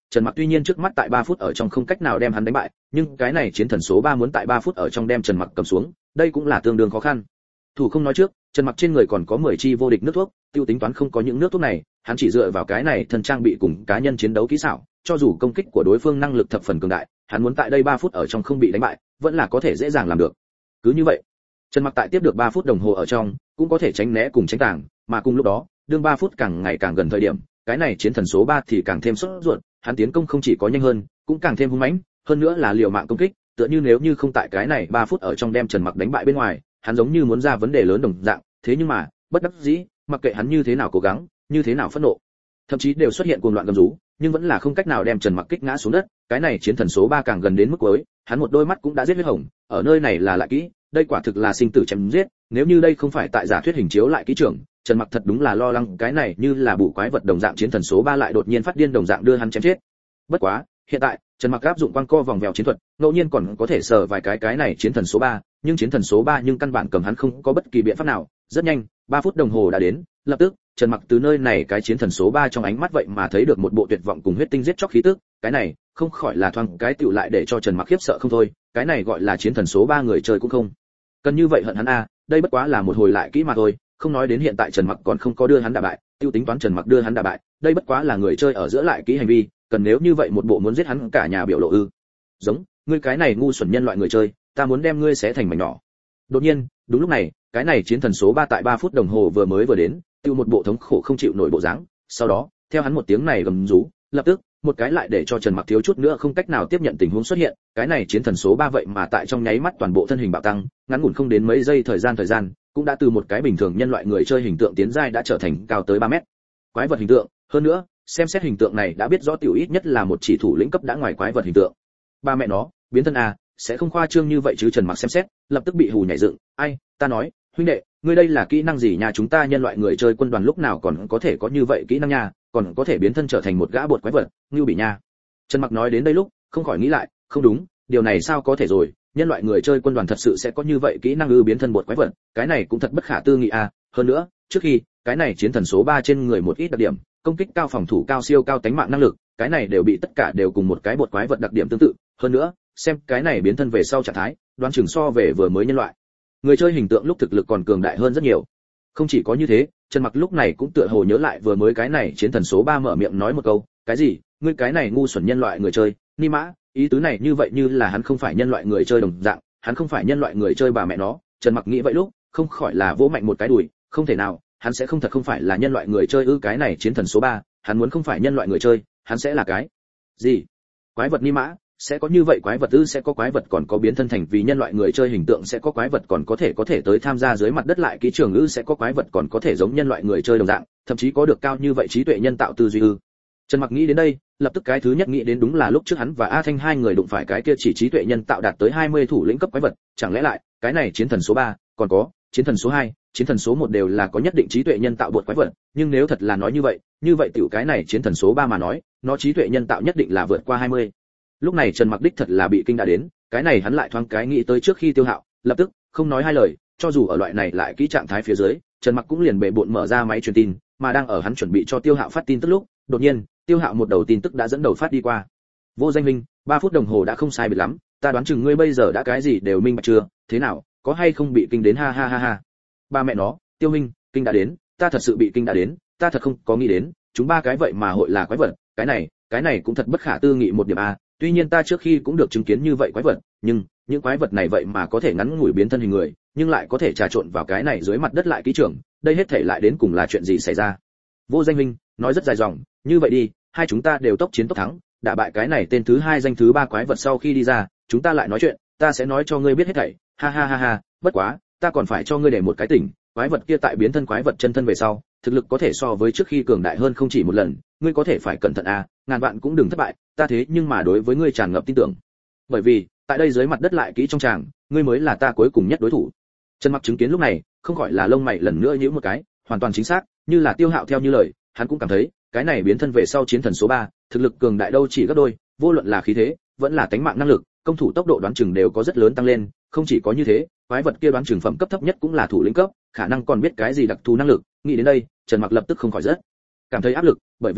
Speaker 1: Trần Mặc tuy nhiên trước mắt tại 3 phút ở trong không cách nào đem hắn đánh bại, nhưng cái này chiến thần số 3 muốn tại 3 phút ở trong đem Trần Mặc cầm xuống, đây cũng là tương đương khó khăn. Thủ không nói trước, Trần Mặc trên người còn có 10 chi vô địch nước thuốc, tiêu tính toán không có những nước thuốc này, hắn chỉ dựa vào cái này thân trang bị cùng cá nhân chiến đấu kỹ xảo, cho dù công kích của đối phương năng lực thập phần cường đại, hắn muốn tại đây 3 phút ở trong không bị đánh bại, vẫn là có thể dễ dàng làm được. Cứ như vậy, Trần Mặc tại tiếp được 3 phút đồng hồ ở trong, cũng có thể tránh né cùng tránh tàng, mà cùng lúc đó, đương 3 phút càng ngày càng gần thời điểm, cái này chiến thần số 3 thì càng thêm sốt ruột, hắn tiến công không chỉ có nhanh hơn, cũng càng thêm hung mãnh, hơn nữa là liều mạng công kích, tựa như nếu như không tại cái này 3 phút ở trong đem Trần Mặc đánh bại bên ngoài, hắn giống như muốn ra vấn đề lớn đồng dạng, thế nhưng mà, bất đắc dĩ, mặc kệ hắn như thế nào cố gắng, như thế nào phẫn nộ, thậm chí đều xuất hiện cuồng loạn gầm rú, nhưng vẫn là không cách nào đem Trần Mặc kích ngã xuống đất, cái này chiến thần số 3 càng gần đến mức cuối, hắn một đôi mắt cũng đã giết huyết hồng, ở nơi này là lại kỹ, đây quả thực là sinh tử chém giết, nếu như đây không phải tại giả thuyết hình chiếu lại kỹ trưởng, Trần Mặc thật đúng là lo lắng cái này như là bù quái vật đồng dạng chiến thần số 3 lại đột nhiên phát điên đồng dạng đưa hắn chém chết. Bất quá, hiện tại, Trần Mặc áp dụng quang co vòng vèo chiến thuật, ngẫu nhiên còn có thể sờ vài cái này chiến thần số 3, nhưng chiến thần số 3 nhưng căn bản cầm hắn không có bất kỳ biện pháp nào, rất nhanh, 3 phút đồng hồ đã đến, lập tức, Trần Mặc từ nơi này cái chiến thần số 3 trong ánh mắt vậy mà thấy được một bộ tuyệt vọng cùng huyết tinh giết chóc khí tức, cái này, không khỏi là thoáng cái tựu lại để cho Trần Mặc khiếp sợ không thôi, cái này gọi là chiến thần số 3 người chơi cũng không. Cần như vậy hận hắn a, đây bất quá là một hồi lại kỹ mà thôi, không nói đến hiện tại Trần Mặc còn không có đưa hắn đả bại, tiêu tính toán Trần Mặc đưa hắn đả bại, đây bất quá là người chơi ở giữa lại kỹ hành vi, cần nếu như vậy một bộ muốn giết hắn cả nhà biểu lộ ư? Giống, ngươi cái này ngu xuẩn nhân loại người chơi, ta muốn đem ngươi xé thành mảnh nhỏ. Đột nhiên, đúng lúc này, cái này chiến thần số 3 tại 3 phút đồng hồ vừa đến, tiêu một bộ thống khổ không chịu nổi bộ dáng, sau đó, theo hắn một tiếng này gầm rú, lập tức, một cái lại để cho Trần Mặc thiếu chút nữa không cách nào tiếp nhận tình huống xuất hiện, cái này chiến thần số 3 vậy mà tại trong nháy mắt toàn bộ thân hình bạo tăng, ngắn ngủn không đến mấy giây thời gian, cũng đã từ một cái bình thường nhân loại người chơi hình tượng tiến giai đã trở thành cao tới 3 mét. Quái vật hình tượng, hơn nữa, xem xét hình tượng này đã biết rõ tiểu ít nhất là một chỉ thủ lĩnh cấp đã ngoài quái vật hình tượng. Ba mẹ nó, biến thân a, sẽ không khoa trương như vậy chứ? Trần Mặc xem xét, lập tức bị hù nhảy dựng, ai, ta nói, huynh đệ, ngươi đây là kỹ năng gì nhà? Chúng ta nhân loại người chơi quân đoàn lúc nào còn có thể có như vậy kỹ năng nha, còn có thể biến thân trở thành một gã bột quái vật, ngưu bị nha. Trần Mặc nói đến đây lúc, không khỏi nghĩ lại, không đúng, điều này sao có thể rồi, nhân loại người chơi quân đoàn thật sự sẽ có như vậy kỹ năng biến thân bột quái vật, cái này cũng thật bất khả tư nghị a. Hơn nữa, trước khi, cái này chiến thần số 3 trên người một ít đặc điểm, công kích cao, phòng thủ cao, siêu cao tánh mạng năng lực, cái này đều bị tất cả đều cùng một cái bột quái vật đặc điểm tương tự, hơn nữa, xem cái này biến thân về sau trạng thái, đoán chừng so về vừa mới nhân loại người chơi hình tượng lúc thực lực còn cường đại hơn rất nhiều. Không chỉ có như thế, Trần Mặc lúc này cũng tựa hồ nhớ lại vừa mới cái này chiến thần số 3 mở miệng nói một câu, cái gì? Ngươi cái này ngu xuẩn nhân loại người chơi, ni mã, ý tứ này như vậy như là hắn không phải nhân loại người chơi đồng dạng, hắn không phải nhân loại người chơi bà mẹ nó. Trần Mặc nghĩ vậy lúc, không khỏi là vỗ mạnh một cái đùi, không thể nào, hắn sẽ không thật không phải là nhân loại người chơi cái này chiến thần số 3, hắn muốn không phải nhân loại người chơi, hắn sẽ là cái gì? Quái vật ni mã, sẽ có như vậy quái vật sẽ có quái vật còn có biến thân thành vì nhân loại người chơi hình tượng, sẽ có quái vật còn có thể tới tham gia dưới mặt đất lại kỹ trường sẽ có quái vật còn có thể giống nhân loại người chơi đồng dạng, thậm chí có được cao như vậy trí tuệ nhân tạo tư duy Trần Mặc nghĩ đến đây, lập tức cái thứ nhất nghĩ đến đúng là lúc trước hắn và A Thanh hai người đụng phải cái kia chỉ trí tuệ nhân tạo đạt tới 20 thủ lĩnh cấp quái vật, chẳng lẽ lại, cái này chiến thần số 3, còn có chiến thần số 2, chiến thần số 1 đều là có nhất định trí tuệ nhân tạo bột quái vật, nhưng nếu thật là nói như vậy tiểu cái này chiến thần số 3 mà nói, nó trí tuệ nhân tạo nhất định là vượt qua 20. Lúc này Trần Mặc đích thật là bị kinh đã đến, cái này hắn lại thoáng cái nghĩ tới trước khi Tiêu Hạo, lập tức, không nói hai lời, cho dù ở loại này lại kỹ trạng thái phía dưới, Trần Mặc cũng liền bệ bội mở ra máy truyền tin, mà đang ở hắn chuẩn bị cho Tiêu Hạo phát tin tức lúc, đột nhiên, Tiêu Hạo một đầu tin tức đã dẫn đầu phát đi qua. Vô Danh Minh, 3 phút đồng hồ đã không sai biệt lắm, ta đoán chừng ngươi bây giờ đã cái gì đều minh bạch chưa, thế nào, có hay không bị kinh đến ha ha ha ha. Ba mẹ nó, Tiêu Minh, kinh đã đến, ta thật sự bị kinh đã đến, ta thật không có nghĩ đến, chúng ba cái vậy mà hội là quái vật, cái này cũng thật bất khả tư nghị một điểm a. Tuy nhiên ta trước khi cũng được chứng kiến như vậy quái vật, nhưng những quái vật này vậy mà có thể ngắn ngủi biến thân hình người, nhưng lại có thể trà trộn vào cái này dưới mặt đất lại kỹ trưởng, đây hết thể lại đến cùng là chuyện gì xảy ra? Vô Danh Minh nói rất dài dòng, như vậy đi, hai chúng ta đều tốc chiến tốc thắng, đả bại cái này tên thứ 2 danh thứ 3 quái vật sau khi đi ra, chúng ta lại nói chuyện, ta sẽ nói cho ngươi biết hết thảy, ha ha ha ha, bất quá, ta còn phải cho ngươi để một cái tỉnh, quái vật kia tại biến thân quái vật chân thân về sau, thực lực có thể so với trước khi cường đại hơn không chỉ một lần, ngươi có thể phải cẩn thận a, ngàn vạn cũng đừng thất bại, ta thế nhưng mà đối với ngươi tràn ngập tin tưởng. Bởi vì, tại đây dưới mặt đất lại kỹ trong tràng, ngươi mới là ta cuối cùng nhất đối thủ. Trần Mặc chứng kiến lúc này, không khỏi là lông mày lần nữa nhíu một cái, hoàn toàn chính xác, như là Tiêu Hạo theo như lời, hắn cũng cảm thấy, cái này biến thân về sau chiến thần số 3, thực lực cường đại đâu chỉ gấp đôi, vô luận là khí thế, vẫn là tánh mạng năng lực, công thủ tốc độ đoán chừng đều có rất lớn tăng lên, không chỉ có như thế, quái vật kia đoán chừng phẩm cấp thấp nhất cũng là thủ lĩnh cấp, khả năng còn biết cái gì đặc thù năng lực, nghĩ đến đây, Trần Mặc lập tức không khỏi rất cảm thấy áp lực, bởi vì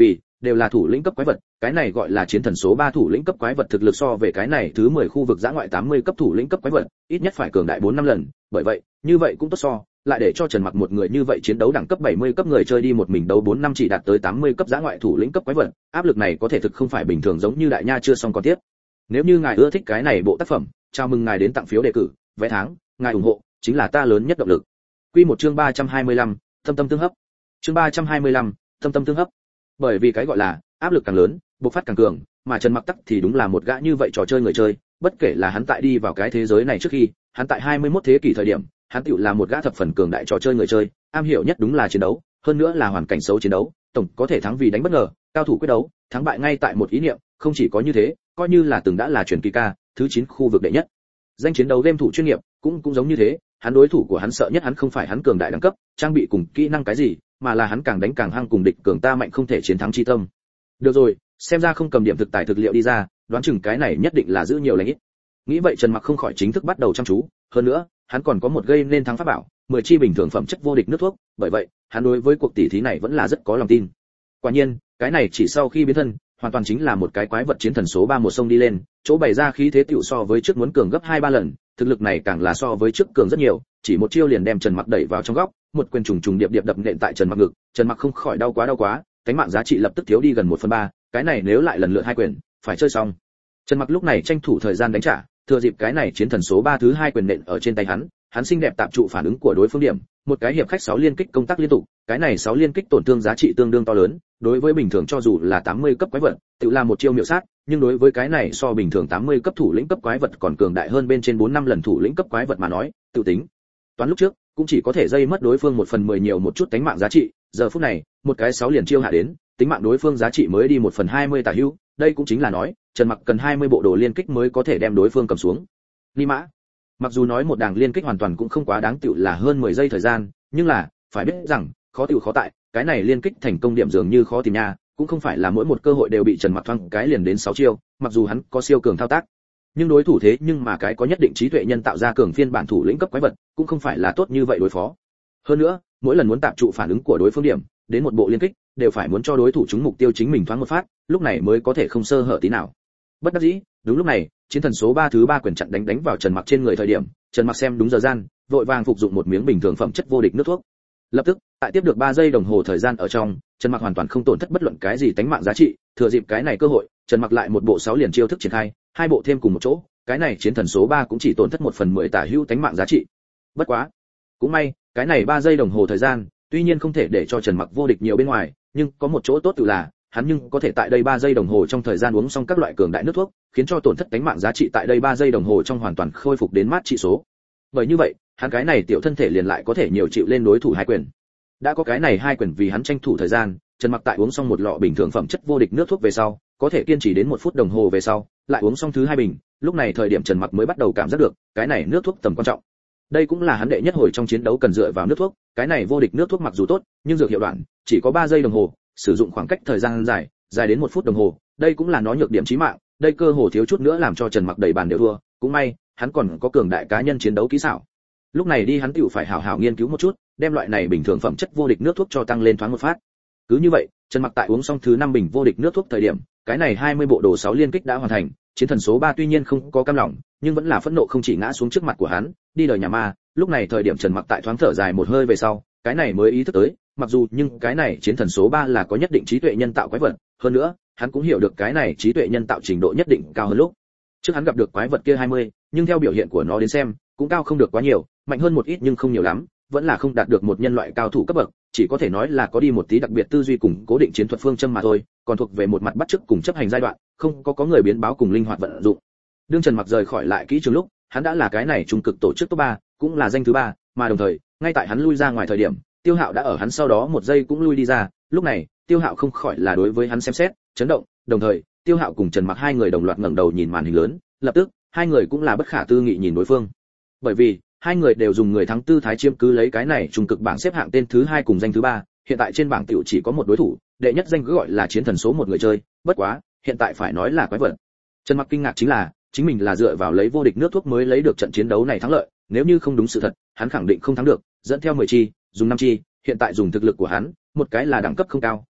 Speaker 1: đều là thủ lĩnh cấp quái vật, cái này gọi là chiến thần số 3 thủ lĩnh cấp quái vật, thực lực so về cái này thứ 10 khu vực dã ngoại 80 cấp thủ lĩnh cấp quái vật, ít nhất phải cường đại 4-5 lần, bởi vậy, như vậy cũng tốt so, lại để cho Trần Mặc một người như vậy chiến đấu đẳng cấp 70 cấp người chơi đi một mình đấu 4 năm chỉ đạt tới 80 cấp dã ngoại thủ lĩnh cấp quái vật, áp lực này có thể thực không phải bình thường giống như đại nha chưa xong còn tiếp. Nếu như ngài ưa thích cái này bộ tác phẩm, chào mừng ngài đến tặng phiếu đề cử, vé tháng, ngài ủng hộ chính là ta lớn nhất động lực. Quy một chương 325, tâm tâm tương hấp. Chương 325, tâm tâm tương hấp. Bởi vì cái gọi là áp lực càng lớn, bộc phát càng cường, mà Trần Mặc tắc thì đúng là một gã như vậy trò chơi người chơi, bất kể là hắn tại đi vào cái thế giới này trước khi, hắn tại 21 thế kỷ thời điểm, hắn tựu là một gã thập phần cường đại trò chơi người chơi, am hiểu nhất đúng là chiến đấu, hơn nữa là hoàn cảnh xấu chiến đấu, tổng có thể thắng vì đánh bất ngờ, cao thủ quyết đấu, thắng bại ngay tại một ý niệm, không chỉ có như thế, coi như là từng đã là truyền kỳ ca, thứ 9 khu vực đệ nhất. Danh chiến đấu game thủ chuyên nghiệp, cũng giống như thế, hắn đối thủ của hắn sợ nhất hắn không phải hắn cường đại đẳng cấp, trang bị cùng kỹ năng cái gì, mà là hắn càng đánh càng hăng cùng địch cường ta mạnh không thể chiến thắng chi tâm. Được rồi, xem ra không cầm điểm thực tài thực liệu đi ra, đoán chừng cái này nhất định là giữ nhiều lành ít. Nghĩ vậy Trần Mặc không khỏi chính thức bắt đầu chăm chú, hơn nữa, hắn còn có một gây nên thắng pháp bảo, 10 chi bình thường phẩm chất vô địch nước thuốc, bởi vậy, hắn đối với cuộc tỷ thí này vẫn là rất có lòng tin. Quả nhiên, cái này chỉ sau khi biến thân, hoàn toàn chính là một cái quái vật chiến thần số 3 một sông đi lên, chỗ bày ra khí thế tiểu so với trước muốn cường gấp 2-3 lần, thực lực này càng là so với trước cường rất nhiều, chỉ một chiêu liền đem Trần Mặc đẩy vào trong góc, một quyền trùng trùng điệp điệp đập nện tại Trần Mặc ngực, Trần Mặc không khỏi đau quá, cánh mạng giá trị lập tức thiếu đi gần 1/3, cái này nếu lại lần lượt hai quyền, phải chơi xong. Trần Mặc lúc này tranh thủ thời gian đánh trả, thừa dịp cái này chiến thần số 3 thứ 2 quyền nện ở trên tay hắn xinh đẹp tạm trụ phản ứng của đối phương điểm, một cái hiệp khách 6 liên kích công tác liên tục, cái này 6 liên kích tổn thương giá trị tương đương to lớn, đối với bình thường cho dù là 80 cấp quái vật, tự là một chiêu miểu sát, nhưng đối với cái này so bình thường 80 cấp thủ lĩnh cấp quái vật còn cường đại hơn bên trên 4-5 lần thủ lĩnh cấp quái vật mà nói, tự tính toán lúc trước, cũng chỉ có thể dây mất đối phương 1/10 nhiều một chút tánh mạng giá trị, giờ phút này, một cái 6 liền chiêu hạ đến, tính mạng đối phương giá trị mới đi 1/20 tả hữu, đây cũng chính là nói, Trần Mặc cần 20 bộ đồ liên kích mới có thể đem đối phương cầm xuống. Ni mã. Mặc dù nói một đàng liên kích hoàn toàn cũng không quá đáng tựu là hơn 10 giây thời gian, nhưng là, phải biết rằng, khó tựu khó tại, cái này liên kích thành công điểm dường như khó tìm nha, cũng không phải là mỗi một cơ hội đều bị Trần Mặc thoáng cái liền đến 6 chiêu, mặc dù hắn có siêu cường thao tác, nhưng đối thủ thế nhưng mà cái có nhất định trí tuệ nhân tạo ra cường phiên bản thủ lĩnh cấp quái vật, cũng không phải là tốt như vậy đối phó. Hơn nữa, mỗi lần muốn tạm trụ phản ứng của đối phương điểm, đến một bộ liên kích, đều phải muốn cho đối thủ trúng mục tiêu chính mình thoáng một phát, lúc này mới có thể không sơ hở tí nào. Bất đắc dĩ, đúng lúc này, chiến thần số 3 thứ 3 quyền chặn đánh vào Trần Mặc trên người thời điểm, Trần Mặc xem đúng giờ gian, vội vàng phục dụng một miếng bình thường phẩm chất vô địch nước thuốc. Lập tức, tại tiếp được 3 giây đồng hồ thời gian ở trong, Trần Mặc hoàn toàn không tổn thất bất luận cái gì tánh mạng giá trị, thừa dịp cái này cơ hội, Trần Mặc lại một bộ 6 liền chiêu thức triển khai, hai bộ thêm cùng một chỗ, cái này chiến thần số 3 cũng chỉ tổn thất 1/10 tả hữu tánh mạng giá trị. Bất quá, cũng may, cái này 3 giây đồng hồ thời gian, tuy nhiên không thể để cho Trần Mặc vô địch nhiều bên ngoài, nhưng có một chỗ tốt tự là, hắn nhưng có thể tại đây 3 giây đồng hồ trong thời gian uống xong các loại cường đại nước thuốc, khiến cho tổn thất tánh mạng giá trị tại đây 3 giây đồng hồ trong hoàn toàn khôi phục đến mát trị số. Bởi như vậy, hắn cái này tiểu thân thể liền lại có thể nhiều chịu lên đối thủ hai quyền. Đã có cái này hai quyền vì hắn tranh thủ thời gian, Trần Mặc tại uống xong một lọ bình thường phẩm chất vô địch nước thuốc về sau, có thể kiên trì đến 1 phút đồng hồ về sau, lại uống xong thứ 2 bình, lúc này thời điểm Trần Mặc mới bắt đầu cảm giác được, cái này nước thuốc tầm quan trọng. Đây cũng là hắn đệ nhất hồi trong chiến đấu cần dựa vào nước thuốc, cái này vô địch nước thuốc mặc dù tốt, nhưng dược hiệu đoạn, chỉ có 3 giây đồng hồ, sử dụng khoảng cách thời gian dài, dài đến 1 phút đồng hồ, đây cũng là nó nhược điểm chí mạng, đây cơ hồ thiếu chút nữa làm cho Trần Mặc đầy bàn đều thua, cũng may, hắn còn có cường đại cá nhân chiến đấu kỹ xảo. Lúc này đi hắn tiểu phải hảo hảo nghiên cứu một chút, đem loại này bình thường phẩm chất vô địch nước thuốc cho tăng lên thoáng một phát. Cứ như vậy, Trần Mặc tại uống xong thứ 5 bình vô địch nước thuốc thời điểm, cái này 20 bộ đồ 6 liên kích đã hoàn thành, chiến thần số 3 tuy nhiên không có cam lòng, nhưng vẫn là phẫn nộ không chỉ ngã xuống trước mặt của hắn, đi đời nhà ma, lúc này thời điểm Trần Mặc tại thoáng thở dài một hơi về sau, cái này mới ý thức tới, mặc dù nhưng cái này chiến thần số 3 là có nhất định trí tuệ nhân tạo quái vật, hơn nữa, hắn cũng hiểu được cái này trí tuệ nhân tạo trình độ nhất định cao hơn lúc trước hắn gặp được quái vật kia 20, nhưng theo biểu hiện của nó đến xem, cũng cao không được quá nhiều, mạnh hơn một ít nhưng không nhiều lắm, vẫn là không đạt được một nhân loại cao thủ cấp bậc, chỉ có thể nói là có đi một tí đặc biệt tư duy cùng cố định chiến thuật phương châm mà thôi, còn thuộc về một mặt bắt chước cùng chấp hành giai đoạn, không có người biến báo cùng linh hoạt vận dụng. Đương Trần Mặc rời khỏi lại kỹ trường lúc, hắn đã là cái này trung cực tổ chức top 3, cũng là danh thứ 3, mà đồng thời, ngay tại hắn lui ra ngoài thời điểm, Tiêu Hạo đã ở hắn sau đó một giây cũng lui đi ra, lúc này, Tiêu Hạo không khỏi là đối với hắn xem xét, chấn động, đồng thời, Tiêu Hạo cùng Trần Mặc hai người đồng loạt ngẩng đầu nhìn màn hình lớn, lập tức, hai người cũng là bất khả tư nghị nhìn đối phương. Bởi vì, hai người đều dùng người thắng tư thái chiếm cứ lấy cái này trung cực bảng xếp hạng tên thứ 2 cùng danh thứ 3, hiện tại trên bảng tiểu chỉ có một đối thủ, đệ nhất danh cứ gọi là chiến thần số 1 người chơi, bất quá, hiện tại phải nói là quái vật. Trần Mặc kinh ngạc chính là, chính mình là dựa vào lấy vô địch nước thuốc mới lấy được trận chiến đấu này thắng lợi, nếu như không đúng sự thật, hắn khẳng định không thắng được, dẫn theo 10 chi, dùng 5 chi, hiện tại dùng thực lực của hắn, một cái là đẳng cấp không cao,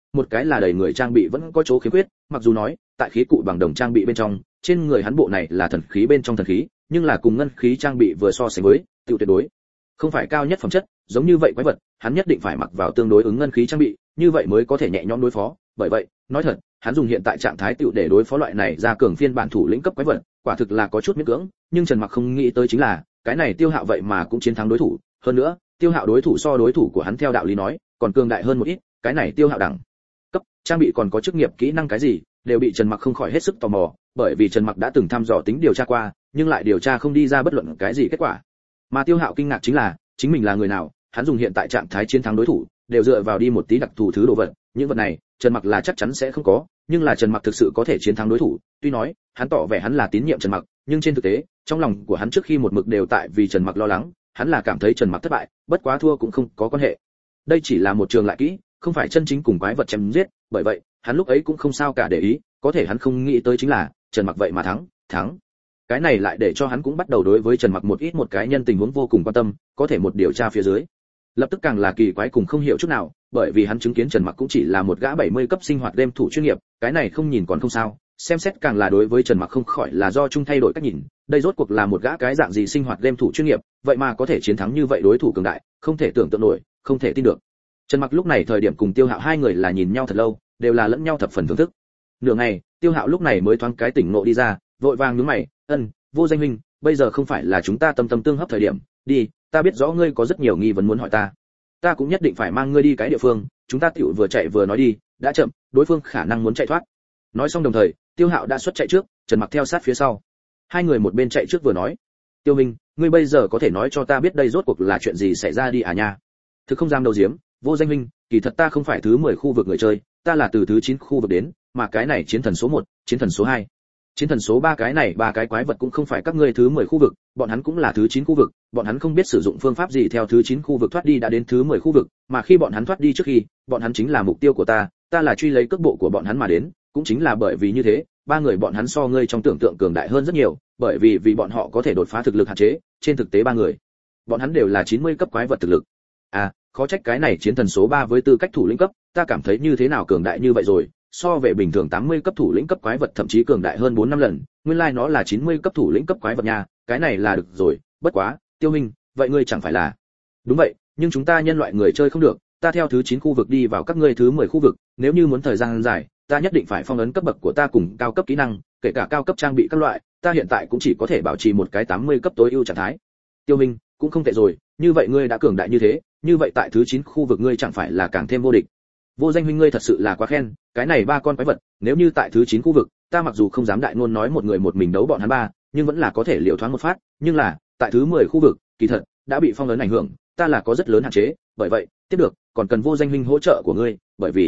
Speaker 1: một cái là đầy người trang bị vẫn có chỗ khiếm khuyết, mặc dù nói tại khí cụ bằng đồng trang bị bên trong, trên người hắn bộ này là thần khí bên trong thần khí, nhưng là cùng ngân khí trang bị vừa so sánh với, tiêu tuyệt đối không phải cao nhất phẩm chất, giống như vậy quái vật, hắn nhất định phải mặc vào tương đối ứng ngân khí trang bị, như vậy mới có thể nhẹ nhõm đối phó. Bởi vậy, nói thật, hắn dùng hiện tại trạng thái tiểu để đối phó loại này ra cường phiên bản thủ lĩnh cấp quái vật, quả thực là có chút miễn cưỡng, nhưng Trần Mặc không nghĩ tới chính là, cái này Tiêu Hạo vậy mà cũng chiến thắng đối thủ, hơn nữa, Tiêu Hạo đối thủ so đối thủ của hắn theo đạo lý nói, còn cường đại hơn một ít, cái này Tiêu Hạo đẳng cấp, trang bị còn có chức nghiệp kỹ năng cái gì, đều bị Trần Mặc không khỏi hết sức tò mò, bởi vì Trần Mặc đã từng thăm dò tính điều tra qua, nhưng lại điều tra không đi ra bất luận cái gì kết quả. Mà Tiêu Hạo kinh ngạc chính là, chính mình là người nào, hắn dùng hiện tại trạng thái chiến thắng đối thủ, đều dựa vào đi một tí đặc thù thứ đồ vật, những vật này, Trần Mặc là chắc chắn sẽ không có, nhưng là Trần Mặc thực sự có thể chiến thắng đối thủ, tuy nói, hắn tỏ vẻ hắn là tín nhiệm Trần Mặc, nhưng trên thực tế, trong lòng của hắn trước khi một mực đều tại vì Trần Mặc lo lắng, hắn là cảm thấy Trần Mặc thất bại, bất quá thua cũng không có quan hệ. Đây chỉ là một trường lại kỹ, không phải chân chính cùng quái vật chém giết, bởi vậy, hắn lúc ấy cũng không sao cả để ý, có thể hắn không nghĩ tới chính là, Trần Mặc vậy mà thắng. Cái này lại để cho hắn cũng bắt đầu đối với Trần Mặc một cái nhân tình huống vô cùng quan tâm, có thể một điều tra phía dưới. Lập tức càng là kỳ quái cùng không hiểu chút nào, bởi vì hắn chứng kiến Trần Mặc cũng chỉ là một gã 70 cấp sinh hoạt game thủ chuyên nghiệp, cái này không nhìn còn không sao, xem xét càng là đối với Trần Mặc không khỏi là do chung thay đổi cách nhìn, đây rốt cuộc là một gã cái dạng gì sinh hoạt game thủ chuyên nghiệp, vậy mà có thể chiến thắng như vậy đối thủ cường đại, không thể tưởng tượng nổi, không thể tin được. Trần Mặc lúc này thời điểm cùng Tiêu Hạo hai người là nhìn nhau thật lâu, đều là lẫn nhau thập phần thưởng thức. Nửa ngày, Tiêu Hạo lúc này mới thoáng cái tỉnh ngộ đi ra, vội vàng nhướng mày, Vô Danh huynh, bây giờ không phải là chúng ta tâm tâm tương hấp thời điểm, đi, ta biết rõ ngươi có rất nhiều nghi vấn muốn hỏi ta cũng nhất định phải mang ngươi đi cái địa phương, chúng ta tiểu vừa chạy vừa nói đi, đã chậm, đối phương khả năng muốn chạy thoát. Nói xong đồng thời, Tiêu Hạo đã xuất chạy trước, Trần Mặc theo sát phía sau. Hai người một bên chạy trước vừa nói, Tiêu Minh, ngươi bây giờ có thể nói cho ta biết đây rốt cuộc là chuyện gì xảy ra đi à nha? Thực không dám đầu diếm, Vô Danh huynh, kỳ thật ta không phải thứ 10 khu vực người chơi, ta là từ thứ 9 khu vực đến, mà cái này chiến thần số 1, chiến thần số 2. Chiến thần số 3 cái này ba cái quái vật cũng không phải các ngươi thứ 10 khu vực, bọn hắn cũng là thứ 9 khu vực, bọn hắn không biết sử dụng phương pháp gì theo thứ 9 khu vực thoát đi đã đến thứ 10 khu vực, mà khi bọn hắn thoát đi trước khi, bọn hắn chính là mục tiêu của ta là truy lấy cước bộ của bọn hắn mà đến, cũng chính là bởi vì như thế, ba người bọn hắn so ngươi trong tưởng tượng cường đại hơn rất nhiều, bởi vì bọn họ có thể đột phá thực lực hạn chế, trên thực tế ba người, bọn hắn đều là 90 cấp quái vật thực lực. À, khó trách cái này chiến thần số 3 với tư cách thủ lĩnh cấp, ta cảm thấy như thế nào cường đại như vậy rồi, so về bình thường 80 cấp thủ lĩnh cấp quái vật thậm chí cường đại hơn 4-5 lần, nguyên lai nó là 90 cấp thủ lĩnh cấp quái vật nha, cái này là được rồi, bất quá, Tiêu Minh, vậy ngươi chẳng phải là? Đúng vậy, nhưng chúng ta nhân loại người chơi không được, ta theo thứ 9 khu vực đi vào các ngươi thứ 10 khu vực, nếu như muốn thời gian dài, ta nhất định phải phong ấn cấp bậc của ta cùng cao cấp kỹ năng, kể cả cao cấp trang bị các loại, ta hiện tại cũng chỉ có thể bảo trì một cái 80 cấp tối ưu trạng thái. Tiêu Minh, cũng không tệ rồi, như vậy ngươi đã cường đại như thế, như vậy tại thứ 9 khu vực ngươi chẳng phải là càng thêm vô địch. Vô Danh huynh ngươi thật sự là quá khen, cái này ba con quái vật, nếu như tại thứ 9 khu vực, ta mặc dù không dám đại ngôn nói một người một mình đấu bọn hắn ba, nhưng vẫn là có thể liều thoáng một phát, nhưng là, tại thứ 10 khu vực, kỳ thật đã bị phong ấn ảnh hưởng, ta là có rất lớn hạn chế, bởi vậy, tiếp được, còn cần Vô Danh huynh hỗ trợ của ngươi,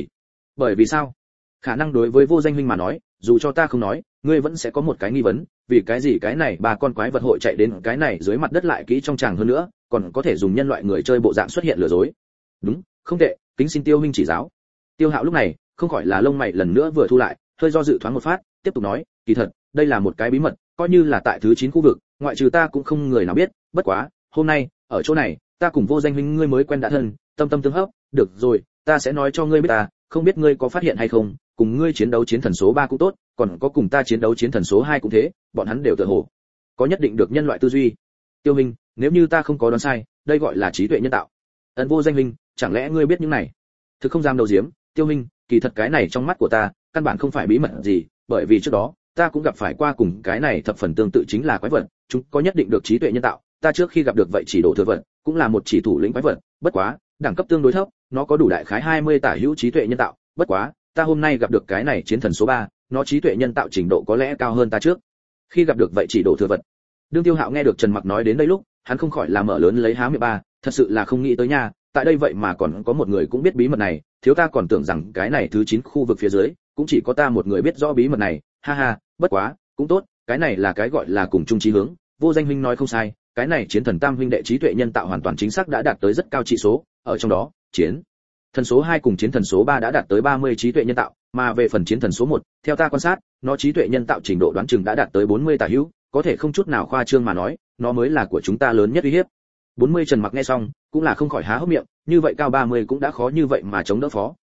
Speaker 1: bởi vì sao? Khả năng đối với Vô Danh huynh mà nói, dù cho ta không nói, ngươi vẫn sẽ có một cái nghi vấn, vì cái gì cái này ba con quái vật hội chạy đến cái này dưới mặt đất lại kỹ trong tràng hơn nữa, còn có thể dùng nhân loại người chơi bộ dạng xuất hiện lừa dối. Đúng, không tệ, kính xin Tiêu huynh chỉ giáo. Tiêu Hạo lúc này, không khỏi là lông mày lần nữa vừa thu lại, hơi do dự thoáng một phát, tiếp tục nói, kỳ thật, đây là một cái bí mật, coi như là tại thứ 9 khu vực, ngoại trừ ta cũng không người nào biết, bất quá, hôm nay, ở chỗ này, ta cùng Vô Danh huynh ngươi mới quen đã thân, tâm tâm tương hấp, được rồi, ta sẽ nói cho ngươi biết ta, không biết ngươi có phát hiện hay không, cùng ngươi chiến đấu chiến thần số 3 cũng tốt, còn có cùng ta chiến đấu chiến thần số 2 cũng thế, bọn hắn đều tựa hồ có nhất định được nhân loại tư duy. Tiêu huynh, nếu như ta không có đoán sai, đây gọi là trí tuệ nhân tạo. Ân Vô Danh huynh, chẳng lẽ ngươi biết những này? Thực không dám đầu diếm, Tiêu huynh, kỳ thật cái này trong mắt của ta, căn bản không phải bí mật gì, bởi vì trước đó, ta cũng gặp phải qua cùng cái này thập phần tương tự chính là quái vật, chúng có nhất định được trí tuệ nhân tạo, ta trước khi gặp được vậy chỉ đồ thừa vật, cũng là một chỉ thủ lĩnh quái vật, bất quá, đẳng cấp tương đối thấp, nó có đủ đại khái 20 tả hữu trí tuệ nhân tạo, bất quá, ta hôm nay gặp được cái này chiến thần số 3, nó trí tuệ nhân tạo trình độ có lẽ cao hơn ta trước. Khi gặp được vậy chỉ đồ thừa vật. Đương Tiêu Hạo nghe được Trần Mặc nói đến đây lúc, hắn không khỏi là mở lớn lấy há miệng ba, thật sự là không nghĩ tới nha, tại đây vậy mà còn có một người cũng biết bí mật này, thiếu ta còn tưởng rằng cái này thứ 9 khu vực phía dưới, cũng chỉ có ta một người biết rõ bí mật này, ha ha, bất quá, cũng tốt, cái này là cái gọi là cùng chung chí hướng, Vô Danh huynh nói không sai, cái này chiến thần tam huynh đệ trí tuệ nhân tạo hoàn toàn chính xác đã đạt tới rất cao trị số, ở trong đó, chiến thần số 2 cùng chiến thần số 3 đã đạt tới 30 trí tuệ nhân tạo, mà về phần chiến thần số 1, theo ta quan sát, nó trí tuệ nhân tạo trình độ đoán chừng đã đạt tới 40 tả hữu, có thể không chút nào khoa trương mà nói, nó mới là của chúng ta lớn nhất uy hiếp. 40 Trần Mặc nghe xong, cũng là không khỏi há hốc miệng, như vậy cao 30 cũng đã khó như vậy mà chống đỡ phó,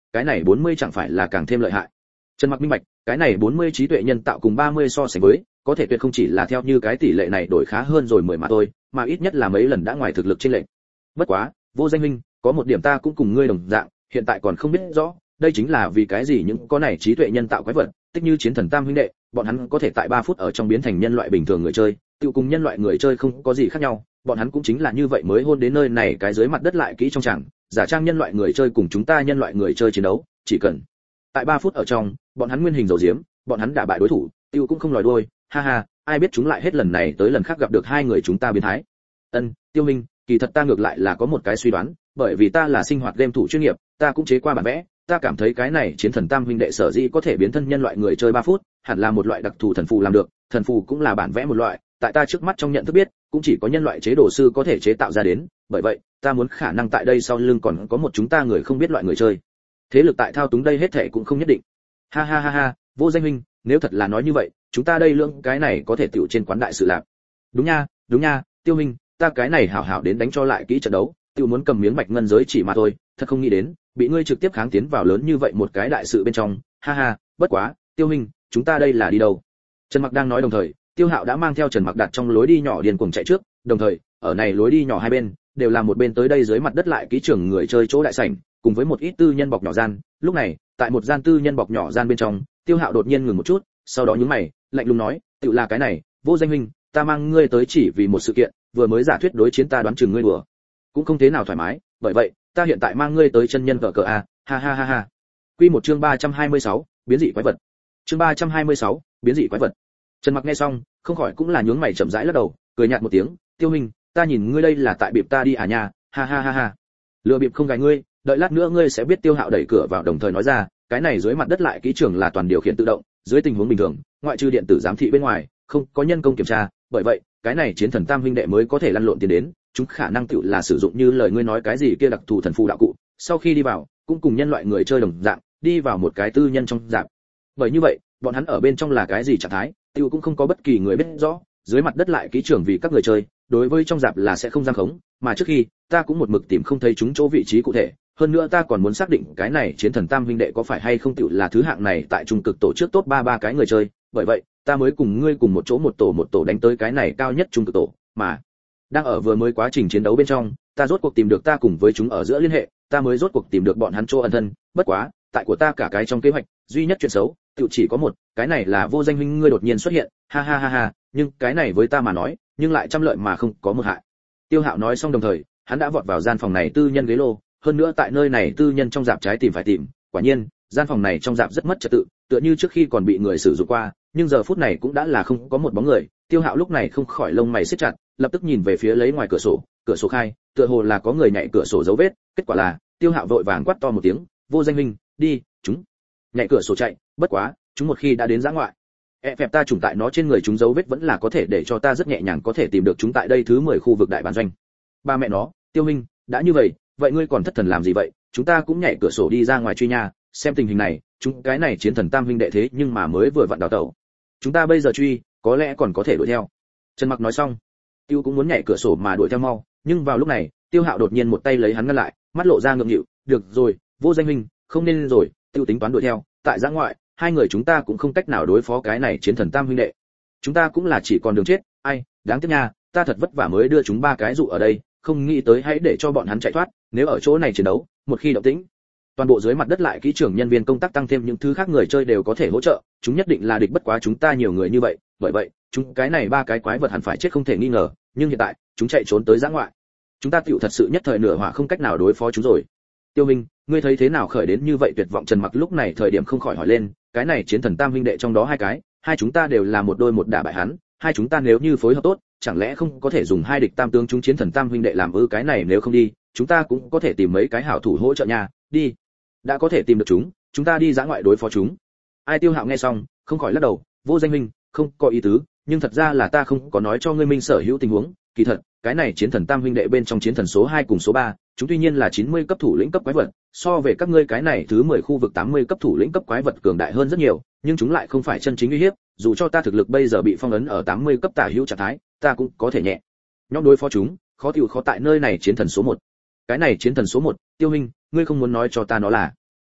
Speaker 1: cái này 40 chẳng phải là càng thêm lợi hại. Trần Mặc minh bạch, cái này 40 trí tuệ nhân tạo cùng 30 so sánh với, có thể tuyệt không chỉ là theo như cái tỷ lệ này đổi khá hơn rồi 10 mà thôi, mà ít nhất là mấy lần đã ngoài thực lực trên lệnh. Bất quá, Vô Danh huynh, có một điểm ta cũng cùng ngươi đồng dạng, hiện tại còn không biết rõ, đây chính là vì cái gì những có này trí tuệ nhân tạo quái vật, tích như chiến thần tam huynh đệ, bọn hắn có thể tại 3 phút ở trong biến thành nhân loại bình thường người chơi, tiêu cùng nhân loại người chơi không có gì khác nhau, bọn hắn cũng chính là như vậy mới hôn đến nơi này cái dưới mặt đất lại kỹ trong chẳng, giả trang nhân loại người chơi cùng chúng ta nhân loại người chơi chiến đấu, chỉ cần tại 3 phút ở trong, bọn hắn nguyên hình dầu diếm, bọn hắn đả bại đối thủ, tiêu cũng không lòi đuôi, ha ha, ai biết chúng lại hết lần này tới lần khác gặp được hai người chúng ta biến thái. Tiêu minh, kỳ thật ta ngược lại là có một cái suy đoán, bởi vì ta là sinh hoạt game thủ chuyên nghiệp, ta cũng chế qua bản vẽ, ta cảm thấy cái này chiến thần tam huynh đệ sở dĩ có thể biến thân nhân loại người chơi 3 phút, hẳn là một loại đặc thù thần phù làm được, thần phù cũng là bản vẽ một loại, tại ta trước mắt trong nhận thức biết, cũng chỉ có nhân loại chế đồ sư có thể chế tạo ra đến, bởi vậy, ta muốn khả năng tại đây sau lưng còn có một chúng ta người không biết loại người chơi. Thế lực tại thao túng đây hết thảy cũng không nhất định. Ha ha ha ha, Vô Danh huynh, nếu thật là nói như vậy, chúng ta đây lượng cái này có thể tiểu trên quán đại sự lạc. Đúng nha, Tiêu huynh, ta cái này hảo hảo đến đánh cho lại kỹ trận đấu, tiêu muốn cầm miếng bạch ngân giới chỉ mà thôi, thật không nghĩ đến, bị ngươi trực tiếp kháng tiến vào lớn như vậy một cái đại sự bên trong, ha ha, bất quá, Tiêu huynh, chúng ta đây là đi đâu? Trần Mặc đang nói đồng thời, Tiêu Hạo đã mang theo Trần Mặc đặt trong lối đi nhỏ điên cuồng chạy trước, đồng thời, ở này lối đi nhỏ hai bên, đều là một bên tới đây dưới mặt đất lại kỹ trường người chơi chỗ đại sảnh, cùng với một ít tư nhân bọc nhỏ gian, lúc này, tại một gian tư nhân bọc nhỏ gian bên trong, Tiêu Hạo đột nhiên ngừng một chút, sau đó nhướng mày, lạnh lùng nói, "Tự là cái này, Vô Danh huynh, ta mang ngươi tới chỉ vì một sự kiện, vừa mới giả thuyết đối chiến ta đoán chừng ngươi đùa, cũng không thế nào thoải mái, bởi vậy, ta hiện tại mang ngươi tới chân nhân cờ a, ha ha ha ha." Quy một chương 326, biến dị quái vật. Chương 326, biến dị quái vật. Trần Mặc nghe xong, không khỏi cũng là nhướng mày chậm rãi lắc đầu, cười nhạt một tiếng, "Tiêu huynh, ta nhìn ngươi đây là tại bịp ta đi à nha, ha ha ha ha." Lừa bịp không gài ngươi, đợi lát nữa ngươi sẽ biết. Tiêu Hạo đẩy cửa vào đồng thời nói ra, cái này dưới mặt đất lại kỹ trường là toàn điều khiển tự động, dưới tình huống bình thường, ngoại trừ điện tử giám thị bên ngoài, không có nhân công kiểm tra, bởi vậy, cái này chiến thần tam huynh đệ mới có thể lăn lộn tiến đến, chúng khả năng tựu là sử dụng như lời ngươi nói cái gì kia đặc thù thần phù đạo cụ, sau khi đi vào, cũng cùng nhân loại người chơi đồng dạng, đi vào một cái tư nhân trong dạng. Bởi như vậy, bọn hắn ở bên trong là cái gì trạng thái, tựu cũng không có bất kỳ người biết rõ, dưới mặt đất lại kỹ trường vì các người chơi, đối với trong dạp là sẽ không giam khống, mà trước khi, ta cũng một mực tìm không thấy chúng chỗ vị trí cụ thể, hơn nữa ta còn muốn xác định cái này chiến thần tam huynh đệ có phải hay không tựu là thứ hạng này tại trung cực tổ trước top 33 cái người chơi, bởi vậy, ta mới cùng ngươi cùng một chỗ một tổ đánh tới cái này cao nhất trung cực tổ, mà đang ở vừa mới quá trình chiến đấu bên trong, ta rốt cuộc tìm được ta cùng với chúng ở giữa liên hệ, ta mới rốt cuộc tìm được bọn hắn chỗ ẩn thân, bất quá, tại của ta cả cái trong kế hoạch, duy nhất chuyện xấu, tựu chỉ có một, cái này là Vô Danh huynh ngươi đột nhiên xuất hiện, ha ha ha ha, nhưng cái này với ta mà nói, nhưng lại trăm lợi mà không có một hại. Tiêu Hạo nói xong đồng thời, hắn đã vọt vào gian phòng này tư nhân ghế lô, hơn nữa tại nơi này tư nhân trong dạp trái tìm phải tìm, quả nhiên, gian phòng này trong dạp rất mất trật tự, tựa như trước khi còn bị người sử dụng qua, nhưng giờ phút này cũng đã là không có một bóng người. Tiêu Hạo lúc này không khỏi lông mày siết chặt, lập tức nhìn về phía lấy ngoài cửa sổ khai, tựa hồ là có người nhảy cửa sổ dấu vết, kết quả là, Tiêu Hạo vội vàng quát to một tiếng, Vô Danh huynh, đi, chúng nhảy cửa sổ chạy, bất quá, chúng một khi đã đến giã ngoại, phẹp ta trùng tại nó trên người chúng dấu vết vẫn là có thể để cho ta rất nhẹ nhàng có thể tìm được chúng tại đây thứ 10 khu vực đại bản doanh. Ba mẹ nó, Tiêu huynh, đã như vậy ngươi còn thất thần làm gì vậy? Chúng ta cũng nhảy cửa sổ đi ra ngoài truy nha, xem tình hình này, chúng cái này chiến thần tam huynh đệ thế nhưng mà mới vừa vặn đào tẩu. Chúng ta bây giờ truy, có lẽ còn có thể đuổi theo. Trần Mặc nói xong, Tiêu cũng muốn nhảy cửa sổ mà đuổi theo mau, nhưng vào lúc này, Tiêu Hạo đột nhiên một tay lấy hắn ngăn lại, mắt lộ ra ngượng nghịu, "Được rồi, Vô Danh huynh, không nên rồi." Tiêu tính toán đuổi theo, tại giã ngoại, hai người chúng ta cũng không cách nào đối phó cái này chiến thần tam huynh đệ. Chúng ta cũng là chỉ còn đường chết, ai, đáng tiếc nha, ta thật vất vả mới đưa chúng ba cái dụ ở đây, không nghĩ tới hãy để cho bọn hắn chạy thoát, nếu ở chỗ này chiến đấu, một khi động tĩnh, toàn bộ dưới mặt đất lại kỹ trưởng nhân viên công tác tăng thêm những thứ khác người chơi đều có thể hỗ trợ, chúng nhất định là địch, bất quá chúng ta nhiều người như vậy, bởi vậy, chúng cái này ba cái quái vật hẳn phải chết không thể nghi ngờ, nhưng hiện tại, chúng chạy trốn tới giã ngoại. Chúng ta tựu thật sự nhất thời nửa hỏa không cách nào đối phó chúng rồi. Tiêu Minh, ngươi thấy thế nào khởi đến như vậy tuyệt vọng? Trần Mặc lúc này thời điểm không khỏi hỏi lên, cái này chiến thần tam huynh đệ trong đó hai chúng ta đều là một đôi một đả bại hắn, hai chúng ta nếu như phối hợp tốt, chẳng lẽ không có thể dùng hai địch tam tướng chúng chiến thần tam huynh đệ làm cái này, nếu không đi, chúng ta cũng có thể tìm mấy cái hảo thủ hỗ trợ nha, đi. Đã có thể tìm được chúng ta đi giã ngoại đối phó chúng. Ai? Tiêu Hạo nghe xong, không khỏi lắc đầu, Vô Danh huynh, không có ý tứ, nhưng thật ra là ta không có nói cho ngươi minh sở hữu tình huống, kỳ thật, cái này chiến thần tam huynh đệ bên trong chiến thần số 2 cùng số 3, chúng tuy nhiên là 90 cấp thủ lĩnh cấp quái vật, so về các ngươi cái này thứ 10 khu vực 80 cấp thủ lĩnh cấp quái vật cường đại hơn rất nhiều, nhưng chúng lại không phải chân chính uy hiếp, dù cho ta thực lực bây giờ bị phong ấn ở 80 cấp tả hữu trạng thái, ta cũng có thể nhẹ nhõm đối phó chúng, khó tại nơi này chiến thần số 1. Cái này chiến thần số 1, Tiêu huynh, ngươi không muốn nói cho ta nó là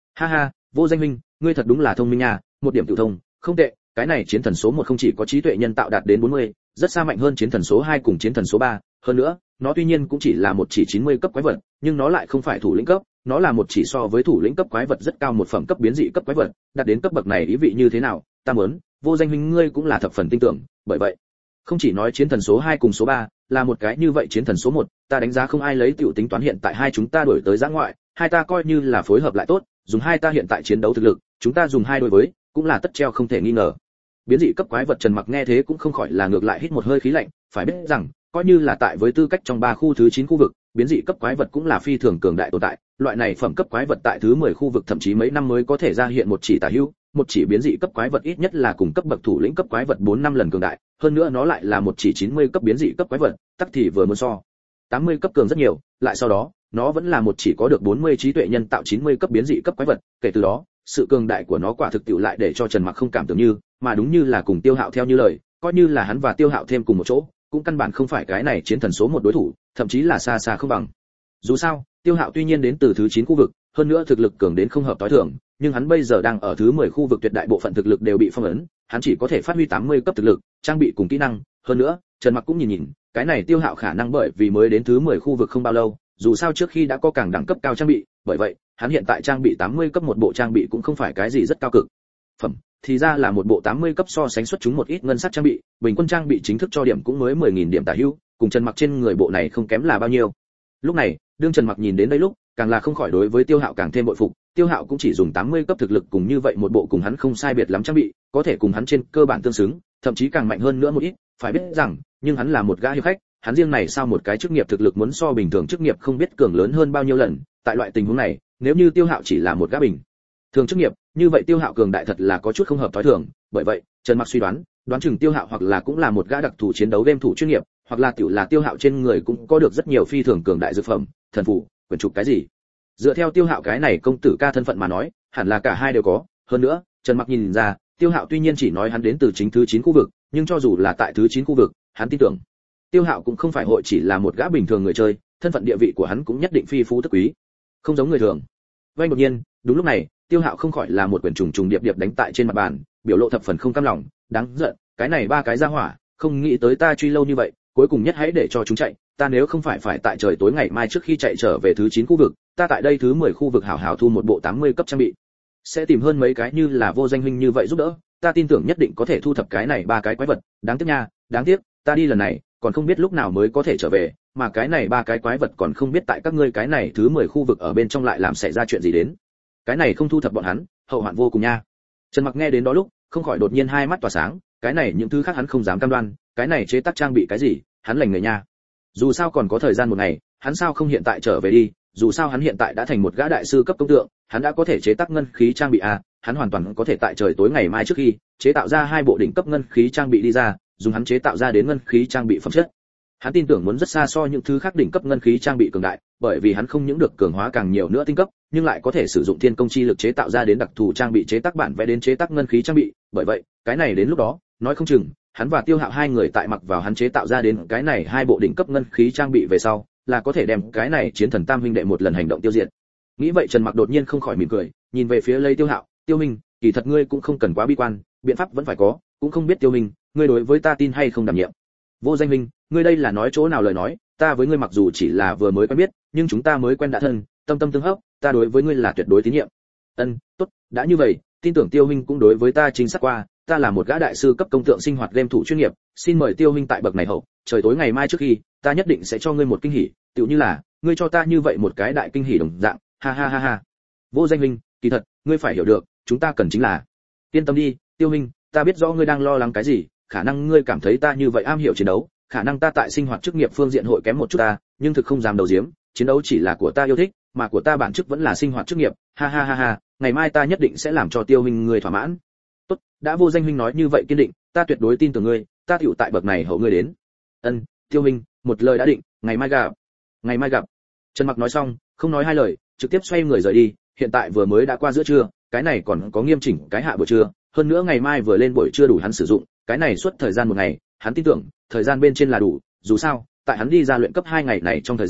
Speaker 1: Ha ha, Vô Danh huynh, ngươi thật đúng là thông minh nha, một điểm tự thông, không tệ, cái này chiến thần số 1 không chỉ có trí tuệ nhân tạo đạt đến 40, rất xa mạnh hơn chiến thần số 2 cùng chiến thần số 3, hơn nữa, nó tuy nhiên cũng chỉ là một chỉ 90 cấp quái vật, nhưng nó lại không phải thủ lĩnh cấp, nó là một chỉ so với thủ lĩnh cấp quái vật rất cao một phẩm cấp biến dị cấp quái vật, đạt đến cấp bậc này ý vị như thế nào, ta muốn, Vô Danh huynh ngươi cũng là thập phần tin tưởng, bởi vậy, không chỉ nói chiến thần số 2 cùng số 3, là một cái như vậy chiến thần số 1, ta đánh giá không ai lấy tiểu tính toán hiện tại hai chúng ta đổi tới giã ngoại, hai ta coi như là phối hợp lại tốt, dùng hai ta hiện tại chiến đấu thực lực, chúng ta dùng hai đối với, cũng là tất treo không thể nghi ngờ. Biến dị cấp quái vật Trần Mặc nghe thế cũng không khỏi là ngược lại hít một hơi khí lạnh, phải biết rằng, coi như là tại với tư cách trong 3 khu thứ 9 khu vực, biến dị cấp quái vật cũng là phi thường cường đại tồn tại, loại này phẩm cấp quái vật tại thứ 10 khu vực thậm chí mấy năm mới có thể ra hiện một chỉ tà hữu, một chỉ biến dị cấp quái vật ít nhất là cùng cấp bậc thủ lĩnh cấp quái vật 4-5 lần cường đại, hơn nữa nó lại là một chỉ 90 cấp biến dị cấp quái vật, tắc thì vừa muốn so 80 cấp cường rất nhiều, lại sau đó, nó vẫn là một chỉ có được 40 trí tuệ nhân tạo 90 cấp biến dị cấp quái vật, kể từ đó, sự cường đại của nó quả thực tiệu lại để cho Trần Mặc không cảm tưởng như, mà đúng như là cùng Tiêu Hạo theo như lời, coi như là hắn và Tiêu Hạo thêm cùng một chỗ, cũng căn bản không phải cái này chiến thần số 1 đối thủ, thậm chí là xa xa không bằng. Dù sao, Tiêu Hạo tuy nhiên đến từ thứ 9 khu vực, hơn nữa thực lực cường đến không hợp tối thường, nhưng hắn bây giờ đang ở thứ 10 khu vực tuyệt đại bộ phận thực lực đều bị phong ấn, hắn chỉ có thể phát huy 80 cấp thực lực, trang bị cùng kỹ năng, hơn nữa, Trần Mặc cũng nhìn, cái này Tiêu Hạo khả năng bởi vì mới đến thứ 10 khu vực không bao lâu, dù sao trước khi đã có càng đẳng cấp cao trang bị, bởi vậy, hắn hiện tại trang bị 80 cấp một bộ trang bị cũng không phải cái gì rất cao cực. Phẩm, thì ra là một bộ 80 cấp so sánh xuất chúng một ít ngân sắc trang bị, bình quân trang bị chính thức cho điểm cũng mới 10.000 điểm tả hữu, cùng Trần Mặc trên người bộ này không kém là bao nhiêu. Lúc này, đương Trần Mặc nhìn đến đây lúc, càng là không khỏi đối với Tiêu Hạo càng thêm bội phục, Tiêu Hạo cũng chỉ dùng 80 cấp thực lực cùng như vậy một bộ cùng hắn không sai biệt lắm trang bị, có thể cùng hắn trên cơ bản tương xứng, thậm chí càng mạnh hơn nữa một ít, phải biết rằng, nhưng hắn là một gã hiệp khách, hắn riêng này sao một cái chức nghiệp thực lực muốn so bình thường chức nghiệp không biết cường lớn hơn bao nhiêu lần, tại loại tình huống này, nếu như Tiêu Hạo chỉ là một gã bình thường chức nghiệp, như vậy Tiêu Hạo cường đại thật là có chút không hợp thói thường, bởi vậy, Trần Mặc suy đoán chừng Tiêu Hạo hoặc là cũng là một gã đặc thù chiến đấu game thủ chuyên nghiệp, hoặc là tiểu là Tiêu Hạo trên người cũng có được rất nhiều phi thường cường đại dược phẩm, thần phù, quyển trục cái gì. Dựa theo Tiêu Hạo cái này công tử ca thân phận mà nói, hẳn là cả hai đều có, hơn nữa, Trần Mặc nhìn ra, Tiêu Hạo tuy nhiên chỉ nói hắn đến từ chính thứ 9 khu vực, nhưng cho dù là tại thứ 9 khu vực, hắn tin tưởng Tiêu Hạo cũng không phải hội chỉ là một gã bình thường người chơi, thân phận địa vị của hắn cũng nhất định phi phú tức quý, không giống người thường. Vây đột nhiên, đúng lúc này, Tiêu Hạo không khỏi là một quyển trùng trùng điệp điệp đánh tại trên mặt bàn, biểu lộ thập phần không cam lòng, đáng giận, cái này ba cái ra hỏa, không nghĩ tới ta truy lâu như vậy, cuối cùng nhất hãy để cho chúng chạy, ta nếu không phải tại trời tối ngày mai trước khi chạy trở về thứ 9 khu vực, ta tại đây thứ 10 khu vực hảo hảo thu một bộ 80 cấp trang bị. Sẽ tìm hơn mấy cái như là Vô Danh huynh như vậy giúp đỡ, ta tin tưởng nhất định có thể thu thập cái này ba cái quái vật, đáng tiếc nha, đáng tiếc, ta đi lần này, còn không biết lúc nào mới có thể trở về, mà cái này ba cái quái vật còn không biết tại các ngươi cái này thứ 10 khu vực ở bên trong lại làm xảy ra chuyện gì đến. Cái này không thu thập bọn hắn, hậu hoạn vô cùng nha. Trần Mặc nghe đến đó lúc, không khỏi đột nhiên hai mắt tỏa sáng, cái này những thứ khác hắn không dám cam đoan, cái này chế tác trang bị cái gì, hắn lành người nha. Dù sao còn có thời gian một ngày, hắn sao không hiện tại trở về đi, dù sao hắn hiện tại đã thành một gã đại sư cấp công tượng, hắn đã có thể chế tác ngân khí trang bị à, hắn hoàn toàn có thể tại trời tối ngày mai trước khi chế tạo ra hai bộ đỉnh cấp ngân khí trang bị đi ra, dùng hắn chế tạo ra đến ngân khí trang bị phẩm chất. Hắn tin tưởng muốn rất xa so những thứ khác đỉnh cấp ngân khí trang bị cường đại, bởi vì hắn không những được cường hóa càng nhiều nữa tinh cấp, nhưng lại có thể sử dụng thiên công chi lực chế tạo ra đến đặc thù trang bị chế tác bản vẽ đến chế tác ngân khí trang bị, bởi vậy, cái này đến lúc đó, nói không chừng, hắn và Tiêu Hạo hai người tại mặc vào hắn chế tạo ra đến cái này hai bộ đỉnh cấp ngân khí trang bị về sau, là có thể đem cái này chiến thần tam huynh đệ một lần hành động tiêu diệt. Nghĩ vậy Trần Mặc đột nhiên không khỏi mỉm cười, nhìn về phía Lây Tiêu Hạo, "Tiêu Minh, kỳ thật ngươi cũng không cần quá bi quan, biện pháp vẫn phải có, cũng không biết Tiêu Minh, ngươi đối với ta tin hay không đảm nhiệm." "Vô Danh huynh, ngươi đây là nói chỗ nào lời nói, ta với ngươi mặc dù chỉ là vừa mới quen biết, nhưng chúng ta mới quen đã thân, tâm tâm tương hấp, ta đối với ngươi là tuyệt đối tín nhiệm." "Ân, tốt, đã như vậy, tin tưởng Tiêu huynh cũng đối với ta chính xác qua, ta là một gã đại sư cấp công tượng sinh hoạt game thủ chuyên nghiệp, xin mời Tiêu huynh tại bậc này hậu, trời tối ngày mai trước khi, ta nhất định sẽ cho ngươi một kinh hỉ, tựu như là, ngươi cho ta như vậy một cái đại kinh hỉ đồng dạng, ha ha ha ha." "Vô Danh huynh, kỳ thật, ngươi phải hiểu được, chúng ta cần chính là." "Yên tâm đi, Tiêu huynh, ta biết rõ ngươi đang lo lắng cái gì, khả năng ngươi cảm thấy ta như vậy am hiểu chiến đấu, khả năng ta tại sinh hoạt chức nghiệp phương diện hội kém một chút ta, nhưng thực không dám đầu diếm, chiến đấu chỉ là của ta yêu thích, mà của ta bản chức vẫn là sinh hoạt chức nghiệp, ha ha ha ha, ngày mai ta nhất định sẽ làm cho Tiêu huynh ngươi thỏa mãn." "Tốt, đã Vô Danh huynh nói như vậy kiên định, ta tuyệt đối tin tưởng ngươi, ta tựu tại bậc này hậu ngươi đến." "Ân, Tiêu huynh, một lời đã định, ngày mai gặp." "Ngày mai gặp." Trần Mặc nói xong, không nói hai lời, trực tiếp xoay người rời đi, hiện tại vừa mới đã qua giữa trưa, cái này còn có nghiêm chỉnh cái hạ buổi trưa, hơn nữa ngày mai vừa lên buổi trưa đủ hắn sử dụng, cái này suốt thời gian một ngày, hắn tin tưởng, thời gian bên trên là đủ, dù sao, tại hắn đi ra luyện cấp 2 ngày này trong thời gian,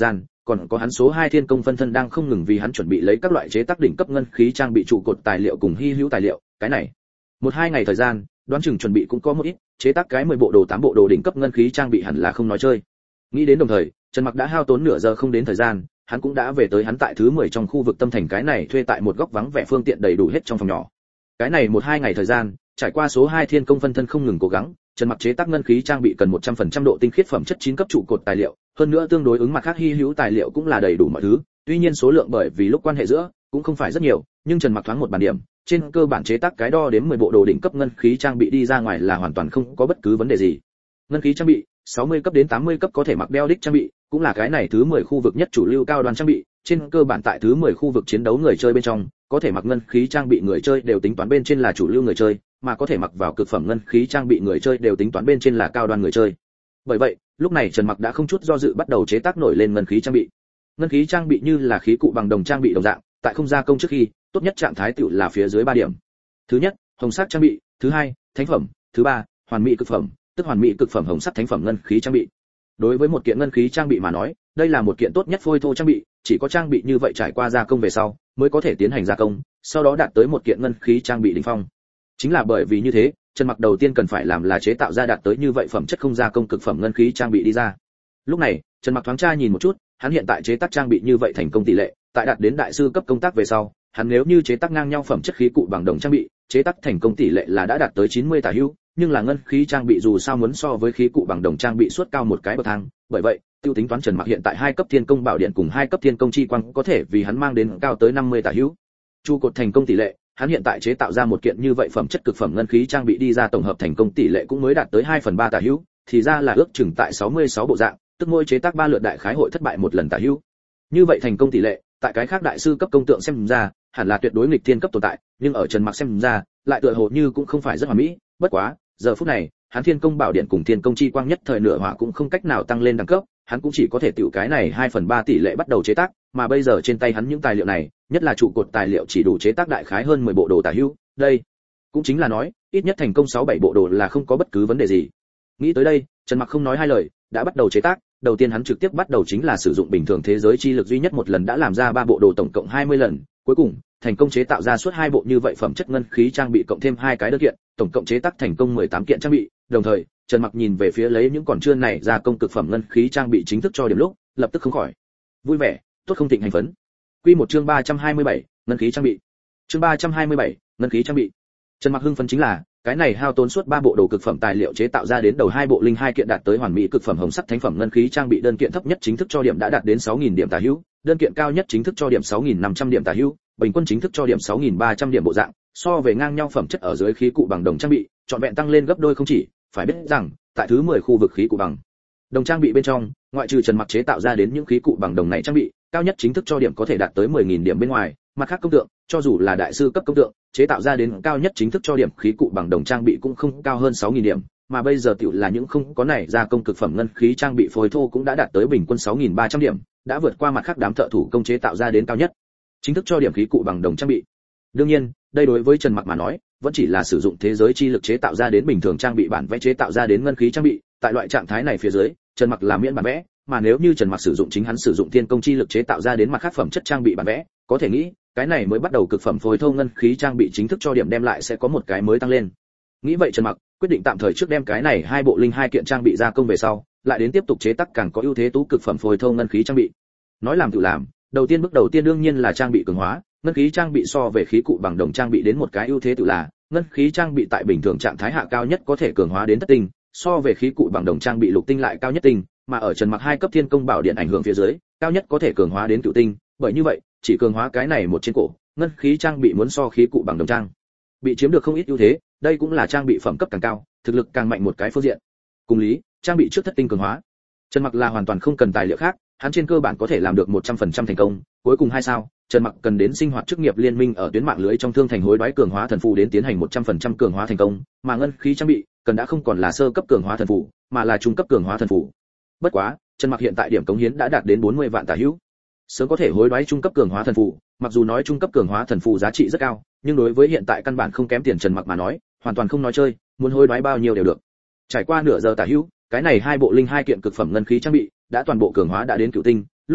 Speaker 1: còn có hắn số 2 thiên công phân thân đang không ngừng vì hắn chuẩn bị lấy các loại chế tác đỉnh cấp ngân khí trang bị trụ cột tài liệu cùng hi hữu tài liệu, cái này, 1-2 ngày thời gian, đoán chừng chuẩn bị cũng có một ít, chế tác cái 10 bộ đồ 8 bộ đồ đỉnh cấp ngân khí trang bị hẳn là không nói chơi. Nghĩ đến đồng thời, Trần Mặc đã hao tốn nửa giờ không đến thời gian, hắn cũng đã về tới hắn tại thứ 10 trong khu vực tâm thành cái này thuê tại một góc vắng vẻ phương tiện đầy đủ hết trong phòng nhỏ. Cái này 1-2 ngày thời gian, trải qua số 2 thiên công phân thân không ngừng cố gắng, Trần Mặc chế tác ngân khí trang bị cần 100% độ tinh khiết phẩm chất 9 cấp trụ cột tài liệu, hơn nữa tương đối ứng mặt khác hi hữu tài liệu cũng là đầy đủ mọi thứ, tuy nhiên số lượng bởi vì lúc quan hệ giữa cũng không phải rất nhiều, nhưng Trần Mặc thoáng một bản điểm, trên cơ bản chế tác cái đo đếm 10 bộ đồ đỉnh cấp ngân khí trang bị đi ra ngoài là hoàn toàn không có bất cứ vấn đề gì. Ngân khí trang bị, 60 cấp đến 80 cấp có thể mặc đeo đích trang bị, cũng là cái này thứ 10 khu vực nhất chủ lưu cao đoan trang bị, trên cơ bản tại thứ 10 khu vực chiến đấu người chơi bên trong, có thể mặc ngân khí trang bị người chơi đều tính toán bên trên là chủ lưu người chơi, mà có thể mặc vào cực phẩm ngân khí trang bị người chơi đều tính toán bên trên là cao đoan người chơi. Bởi vậy, lúc này Trần Mặc đã không chút do dự bắt đầu chế tác nổi lên ngân khí trang bị. Ngân khí trang bị như là khí cụ bằng đồng trang bị đồng dạng, tại không gia công trước khi, tốt nhất trạng thái tựu là phía dưới 3 điểm. Thứ nhất, hồng sắc trang bị, thứ hai, thánh phẩm, thứ ba, hoàn mỹ cực phẩm, tức hoàn mỹ cực phẩm hồng sắc thánh phẩm ngân khí trang bị. Đối với một kiện ngân khí trang bị mà nói, đây là một kiện tốt nhất phôi thô trang bị, chỉ có trang bị như vậy trải qua gia công về sau, mới có thể tiến hành gia công, sau đó đạt tới một kiện ngân khí trang bị đỉnh phong. Chính là bởi vì như thế, Trần Mặc đầu tiên cần phải làm là chế tạo ra đạt tới như vậy phẩm chất không gia công cực phẩm ngân khí trang bị đi ra. Lúc này, Trần Mặc thoáng tra nhìn một chút, hắn hiện tại chế tác trang bị như vậy thành công tỷ lệ, tại đạt đến đại sư cấp công tác về sau, hắn nếu như chế tác ngang nhau phẩm chất khí cụ bằng đồng trang bị, chế tác thành công tỷ lệ là đã đạt tới 90 tả hữu, nhưng là ngân khí trang bị dù sao muốn so với khí cụ bằng đồng trang bị suất cao một cái bậc thang, bởi vậy, tiêu tính toán Trần Mặc hiện tại 2 cấp thiên công bảo điện cùng 2 cấp thiên công chi quang có thể vì hắn mang đến cao tới 50 tả hữu. Chu cột thành công tỷ lệ, hắn hiện tại chế tạo ra một kiện như vậy phẩm chất cực phẩm ngân khí trang bị đi ra tổng hợp thành công tỷ lệ cũng mới đạt tới 2/3 tả hữu, thì ra là ước chừng tại 66 bộ dạng, tức mỗi chế tác 3 lượt đại khái hội thất bại một lần tả hữu. Như vậy thành công tỷ lệ, tại cái khác đại sư cấp công tượng xem ra, hẳn là tuyệt đối nghịch thiên cấp tồn tại, nhưng ở Trần Mặc xem ra, lại tựa hồ như cũng không phải rất hoàn mỹ, bất quá, giờ phút này, hắn thiên công bảo điện cùng thiên công chi quang nhất thời nửa hỏa cũng không cách nào tăng lên đẳng cấp, hắn cũng chỉ có thể tiểu cái này 2/3 tỷ lệ bắt đầu chế tác, mà bây giờ trên tay hắn những tài liệu này, nhất là trụ cột tài liệu chỉ đủ chế tác đại khái hơn 10 bộ đồ tả hữu, đây cũng chính là nói, ít nhất thành công 6-7 bộ đồ là không có bất cứ vấn đề gì. Nghĩ tới đây, Trần Mặc không nói hai lời, đã bắt đầu chế tác, đầu tiên hắn trực tiếp bắt đầu chính là sử dụng bình thường thế giới chi lực duy nhất một lần đã làm ra 3 bộ đồ tổng cộng 20 lần, cuối cùng thành công chế tạo ra suốt 2 bộ như vậy phẩm chất ngân khí trang bị cộng thêm 2 cái đơn kiện, tổng cộng chế tác thành công 18 kiện trang bị, đồng thời, Trần Mặc nhìn về phía lấy những còn chưa này ra công cực phẩm ngân khí trang bị chính thức cho điểm lúc, lập tức không khỏi vui vẻ, tốt không thịnh hành phấn. Quy một chương 327, ngân khí trang bị. Chương 327, ngân khí trang bị. Trần Mặc hưng phấn chính là, cái này hao tốn suốt 3 bộ đồ cực phẩm tài liệu chế tạo ra đến đầu 2 bộ linh 2 kiện đạt tới hoàn mỹ cực phẩm hồng sắc thánh phẩm ngân khí trang bị đơn kiện thấp nhất chính thức cho điểm đã đạt đến 6000 điểm tả hữu, đơn kiện cao nhất chính thức cho điểm 6500 điểm tả hữu, bình quân chính thức cho điểm 6300 điểm bộ dạng, so về ngang nhau phẩm chất ở dưới khí cụ bằng đồng trang bị, chọn vẹn tăng lên gấp đôi không chỉ, phải biết rằng, tại thứ 10 khu vực khí cụ bằng đồng trang bị bên trong, ngoại trừ Trần Mặc chế tạo ra đến những khí cụ bằng đồng này trang bị, cao nhất chính thức cho điểm có thể đạt tới 10000 điểm bên ngoài, mặt khác công tượng, cho dù là đại sư cấp công tượng, chế tạo ra đến cao nhất chính thức cho điểm khí cụ bằng đồng trang bị cũng không cao hơn 6000 điểm, mà bây giờ tiểu là những không có này ra công cực phẩm ngân khí trang bị phối thô cũng đã đạt tới bình quân 6300 điểm, đã vượt qua mặt khác đám thợ thủ công chế tạo ra đến cao nhất chính thức cho điểm khí cụ bằng đồng trang bị. Đương nhiên, đây đối với Trần Mặc mà nói, vẫn chỉ là sử dụng thế giới chi lực chế tạo ra đến bình thường trang bị bản vẽ chế tạo ra đến ngân khí trang bị, tại loại trạng thái này phía dưới, Trần Mặc là miễn bản vẽ, mà nếu như Trần Mặc sử dụng chính hắn sử dụng thiên công chi lực chế tạo ra đến mặt khác phẩm chất trang bị bản vẽ, có thể nghĩ, cái này mới bắt đầu cực phẩm phối thô ngân khí trang bị chính thức cho điểm đem lại sẽ có một cái mới tăng lên. Nghĩ vậy Trần Mặc quyết định tạm thời trước đem cái này 2 bộ linh 2 kiện trang bị gia công về sau, lại đến tiếp tục chế tác càng có ưu thế tú cực phẩm phối thô ngân khí trang bị. Nói làm tự làm, bước đầu tiên đương nhiên là trang bị cường hóa, ngân khí trang bị so về khí cụ bằng đồng trang bị đến một cái ưu thế tự là, ngân khí trang bị tại bình thường trạng thái hạ cao nhất có thể cường hóa đến thất tinh, so về khí cụ bằng đồng trang bị lục tinh lại cao nhất tinh, mà ở Trần Mặc 2 cấp thiên công bảo điện ảnh hưởng phía dưới, cao nhất có thể cường hóa đến cửu tinh, bởi như vậy, chỉ cường hóa cái này một trên cổ, ngân khí trang bị muốn so khí cụ bằng đồng trang bị chiếm được không ít ưu thế, đây cũng là trang bị phẩm cấp càng cao, thực lực càng mạnh một cái phương diện. Cùng lý, trang bị trước thất tinh cường hóa. Trần Mặc là hoàn toàn không cần tài liệu khác, hắn trên cơ bản có thể làm được 100% thành công, cuối cùng 2 sao, Trần Mặc cần đến sinh hoạt chức nghiệp liên minh ở tuyến mạng lưới trong thương thành hối đoái cường hóa thần phù đến tiến hành 100% cường hóa thành công, mà ngân khí trang bị cần đã không còn là sơ cấp cường hóa thần phù, mà là trung cấp cường hóa thần phù. Bất quá, Trần Mặc hiện tại điểm cống hiến đã đạt đến 40 vạn tả hữu. Sớm có thể hối đoái trung cấp cường hóa thần phù, mặc dù nói trung cấp cường hóa thần phù giá trị rất cao, nhưng đối với hiện tại căn bản không kém tiền Trần Mặc mà nói, hoàn toàn không nói chơi, muốn hối đoái bao nhiêu đều được. Trải qua nửa giờ tả hữu, cái này 2 bộ linh 2 kiện cực phẩm ngân khí trang bị đã toàn bộ cường hóa đã đến cửu tinh, lúc này,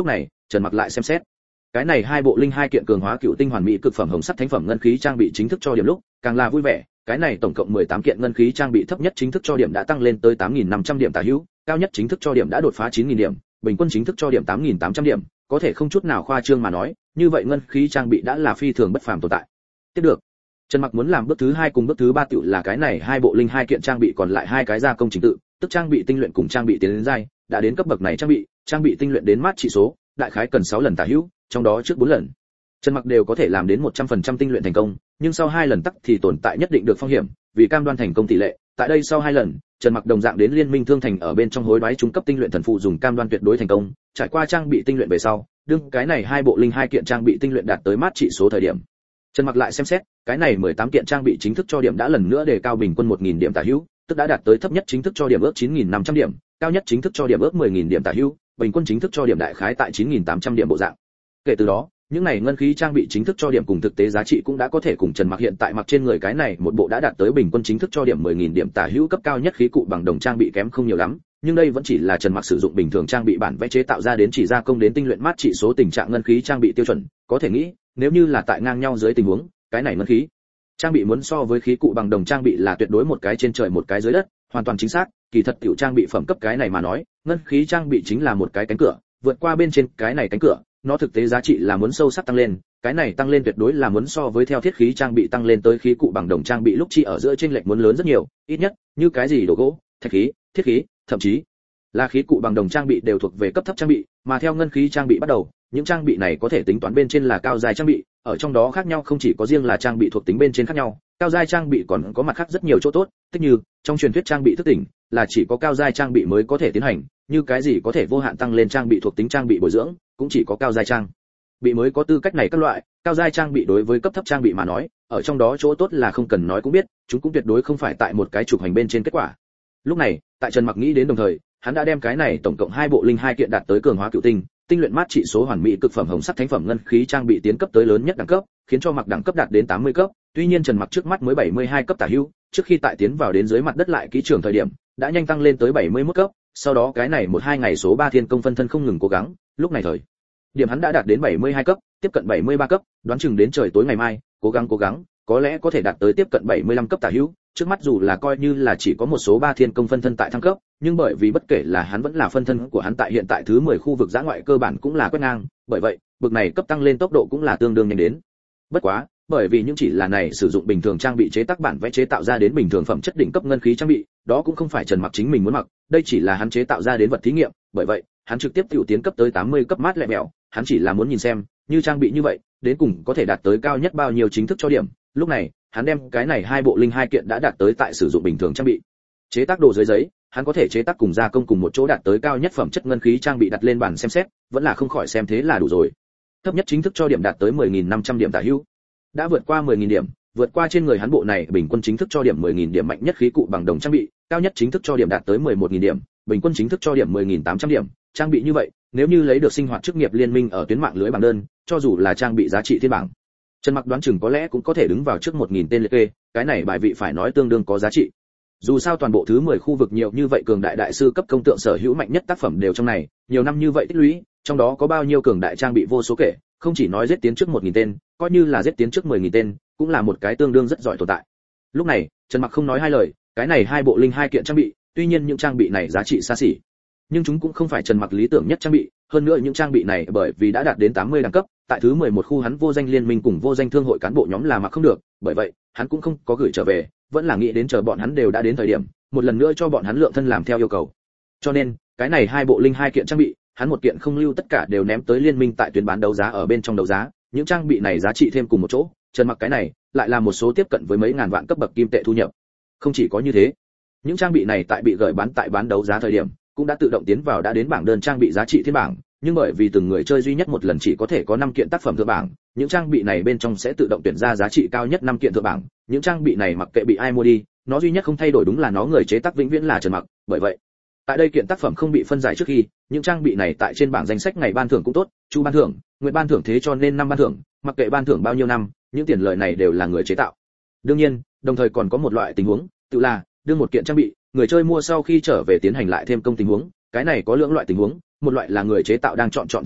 Speaker 1: Trần Mặc lại xem xét cái này hai bộ linh hai kiện cường hóa cựu tinh hoàn mỹ cực phẩm hồng sắt thánh phẩm ngân khí trang bị chính thức cho điểm lúc càng là vui vẻ. Cái này tổng cộng 18 kiện ngân khí trang bị thấp nhất chính thức cho điểm đã tăng lên tới 8.500 điểm tả hữu, cao nhất chính thức cho điểm đã đột phá 9.000 điểm, bình quân chính thức cho điểm 8.800 điểm, có thể không chút nào khoa trương mà nói, như vậy ngân khí trang bị đã là phi thường bất phàm tồn tại. Tiếp được, Trần Mặc muốn làm bước thứ 2 cùng bước thứ 3 tựu là cái này hai bộ linh hai kiện trang bị còn lại hai cái gia công trình tự, tức trang bị tinh luyện cùng trang bị tiến đến giai, đã đến cấp bậc này trang bị tinh luyện đến mát trị số, đại khái cần 6 lần tả hữu, trong đó trước 4 lần Trần Mặc đều có thể làm đến 100% tinh luyện thành công, nhưng sau 2 lần tắc thì tồn tại nhất định được phong hiểm, vì cam đoan thành công tỷ lệ, tại đây sau 2 lần, Trần Mặc đồng dạng đến Liên Minh Thương Thành ở bên trong hối đoái trung cấp tinh luyện thần phụ dùng cam đoan tuyệt đối thành công, trải qua trang bị tinh luyện về sau, đương cái này hai bộ linh hai kiện trang bị tinh luyện đạt tới mát trị số thời điểm. Trần Mặc lại xem xét, cái này 18 kiện trang bị chính thức cho điểm đã lần nữa đề cao bình quân 1000 điểm tả hữu, tức đã đạt tới thấp nhất chính thức cho điểm ước 9500 điểm, cao nhất chính thức cho điểm ước 10000 điểm tả hữu, bình quân chính thức cho điểm đại khái tại 9800 điểm bộ dạng. Kể từ đó, những này ngân khí trang bị chính thức cho điểm cùng thực tế giá trị cũng đã có thể cùng Trần Mặc hiện tại mặc trên người cái này một bộ đã đạt tới bình quân chính thức cho điểm 10000 điểm tả hữu cấp cao nhất khí cụ bằng đồng trang bị kém không nhiều lắm, nhưng đây vẫn chỉ là Trần Mặc sử dụng bình thường trang bị bản vẽ chế tạo ra đến chỉ gia công đến tinh luyện mát trị số tình trạng ngân khí trang bị tiêu chuẩn, có thể nghĩ, nếu như là tại ngang nhau dưới tình huống, cái này ngân khí trang bị muốn so với khí cụ bằng đồng trang bị là tuyệt đối một cái trên trời một cái dưới đất, hoàn toàn chính xác, kỳ thật tiểu trang bị phẩm cấp cái này mà nói, ngân khí trang bị chính là một cái cánh cửa, vượt qua bên trên cái này cánh cửa, nó thực tế giá trị là muốn sâu sắc tăng lên, cái này tăng lên tuyệt đối là muốn so với theo thiết khí trang bị tăng lên tới khí cụ bằng đồng trang bị lúc chi ở giữa chênh lệch muốn lớn rất nhiều, ít nhất, như cái gì đồ gỗ, thạch khí, thiết khí, thậm chí là khí cụ bằng đồng trang bị đều thuộc về cấp thấp trang bị, mà theo ngân khí trang bị bắt đầu, những trang bị này có thể tính toán bên trên là cao giai trang bị, ở trong đó khác nhau không chỉ có riêng là trang bị thuộc tính bên trên khác nhau, cao giai trang bị còn có mặt khác rất nhiều chỗ tốt, tức như trong truyền thuyết trang bị thức tỉnh là chỉ có cao giai trang bị mới có thể tiến hành, như cái gì có thể vô hạn tăng lên trang bị thuộc tính trang bị bồi dưỡng, cũng chỉ có cao giai trang bị mới có tư cách này các loại, cao giai trang bị đối với cấp thấp trang bị mà nói, ở trong đó chỗ tốt là không cần nói cũng biết, chúng cũng tuyệt đối không phải tại một cái trục hành bên trên kết quả. Lúc này, tại Trần Mặc nghĩ đến đồng thời, hắn đã đem cái này tổng cộng 2 bộ linh 2 kiện đạt tới cường hóa cựu tinh, tinh luyện mát trị số hoàn mỹ cực phẩm hồng sắt thánh phẩm ngân khí trang bị tiến cấp tới lớn nhất đẳng cấp, khiến cho Mặc đẳng cấp đạt đến 80 cấp, tuy nhiên Trần Mặc trước mắt mới 72 cấp tả hữu, trước khi tại tiến vào đến dưới mặt đất lại kỹ trường thời điểm, đã nhanh tăng lên tới 71 cấp, sau đó cái này 1-2 ngày số 3 thiên công phân thân không ngừng cố gắng, lúc này thời điểm hắn đã đạt đến 72 cấp, tiếp cận 73 cấp, đoán chừng đến trời tối ngày mai, cố gắng, có lẽ có thể đạt tới tiếp cận 75 cấp tả hữu, trước mắt dù là coi như là chỉ có một số 3 thiên công phân thân tại thăng cấp, nhưng bởi vì bất kể là hắn vẫn là phân thân của hắn tại hiện tại thứ 10 khu vực giã ngoại cơ bản cũng là quét ngang, bởi vậy, bực này cấp tăng lên tốc độ cũng là tương đương nhanh đến. Bất quá, bởi vì những chỉ là này sử dụng bình thường trang bị chế tác bản vẽ chế tạo ra đến bình thường phẩm chất đỉnh cấp ngân khí trang bị, đó cũng không phải Trần Mặc chính mình muốn mặc, đây chỉ là hắn chế tạo ra đến vật thí nghiệm, bởi vậy, hắn trực tiếp tiểu tiến cấp tới 80 cấp mát lẹ mèo, hắn chỉ là muốn nhìn xem, như trang bị như vậy, đến cùng có thể đạt tới cao nhất bao nhiêu chính thức cho điểm. Lúc này, hắn đem cái này 2 bộ linh 2 kiện đã đạt tới tại sử dụng bình thường trang bị. Chế tác đồ dưới giấy, hắn có thể chế tác cùng gia công cùng một chỗ đạt tới cao nhất phẩm chất ngân khí trang bị đặt lên bàn xem xét, vẫn là không khỏi xem thế là đủ rồi. Thấp nhất chính thức cho điểm đạt tới 10500 điểm tả hữu. Đã vượt qua 10000 điểm, vượt qua trên người hắn bộ này bình quân chính thức cho điểm 10000 điểm mạnh nhất khí cụ bằng đồng trang bị, cao nhất chính thức cho điểm đạt tới 11000 điểm, bình quân chính thức cho điểm 10800 điểm, trang bị như vậy, nếu như lấy được sinh hoạt chức nghiệp liên minh ở tuyến mạng lưới bảng đơn, cho dù là trang bị giá trị thiên bảng, Trần Mặc đoán chừng có lẽ cũng có thể đứng vào trước 1000 tên liệt kê, cái này bài vị phải nói tương đương có giá trị. Dù sao toàn bộ thứ 10 khu vực nhiều như vậy cường đại đại sư cấp công tượng sở hữu mạnh nhất tác phẩm đều trong này, nhiều năm như vậy tích lũy, trong đó có bao nhiêu cường đại trang bị vô số kể, không chỉ nói giết tiến trước 1000 tên, coi như là giết tiến trước 10000 tên, cũng là một cái tương đương rất giỏi tồn tại. Lúc này, Trần Mặc không nói hai lời, cái này 2 bộ linh 2 kiện trang bị, tuy nhiên những trang bị này giá trị xa xỉ, nhưng chúng cũng không phải Trần Mặc lý tưởng nhất trang bị, hơn nữa những trang bị này bởi vì đã đạt đến 80 đẳng cấp, tại thứ 11 khu hắn vô danh liên minh cùng vô danh thương hội cán bộ nhóm là mặc không được, bởi vậy, hắn cũng không có gửi trở về, vẫn là nghĩ đến chờ bọn hắn đều đã đến thời điểm, một lần nữa cho bọn hắn lượng thân làm theo yêu cầu. Cho nên, cái này 2 bộ linh 2 kiện trang bị, hắn một kiện không lưu tất cả đều ném tới liên minh tại tuyến bán đấu giá ở bên trong đấu giá, những trang bị này giá trị thêm cùng một chỗ, Trần Mặc cái này lại là một số tiếp cận với mấy ngàn vạn cấp bậc kim tệ thu nhập. Không chỉ có như thế, những trang bị này tại bị gửi bán tại bán đấu giá thời điểm, cũng đã tự động tiến vào đã đến bảng đơn trang bị giá trị thiên bảng, nhưng bởi vì từng người chơi duy nhất một lần chỉ có thể có 5 kiện tác phẩm thượng bảng, những trang bị này bên trong sẽ tự động tuyển ra giá trị cao nhất 5 kiện thượng bảng, những trang bị này mặc kệ bị ai mua đi, nó duy nhất không thay đổi đúng là nó người chế tác vĩnh viễn là Trần Mặc, bởi vậy, tại đây kiện tác phẩm không bị phân giải trước khi, những trang bị này tại trên bảng danh sách ngày ban thưởng cũng tốt, chu ban thưởng, nguyện ban thưởng thế cho nên năm ban thưởng, mặc kệ ban thưởng bao nhiêu năm, những tiền lợi này đều là người chế tạo. Đương nhiên, đồng thời còn có một loại tình huống, tự là đưa một kiện trang bị, người chơi mua sau khi trở về tiến hành lại thêm công tình huống, cái này có lưỡng loại tình huống, một loại là người chế tạo đang chọn thời điểm,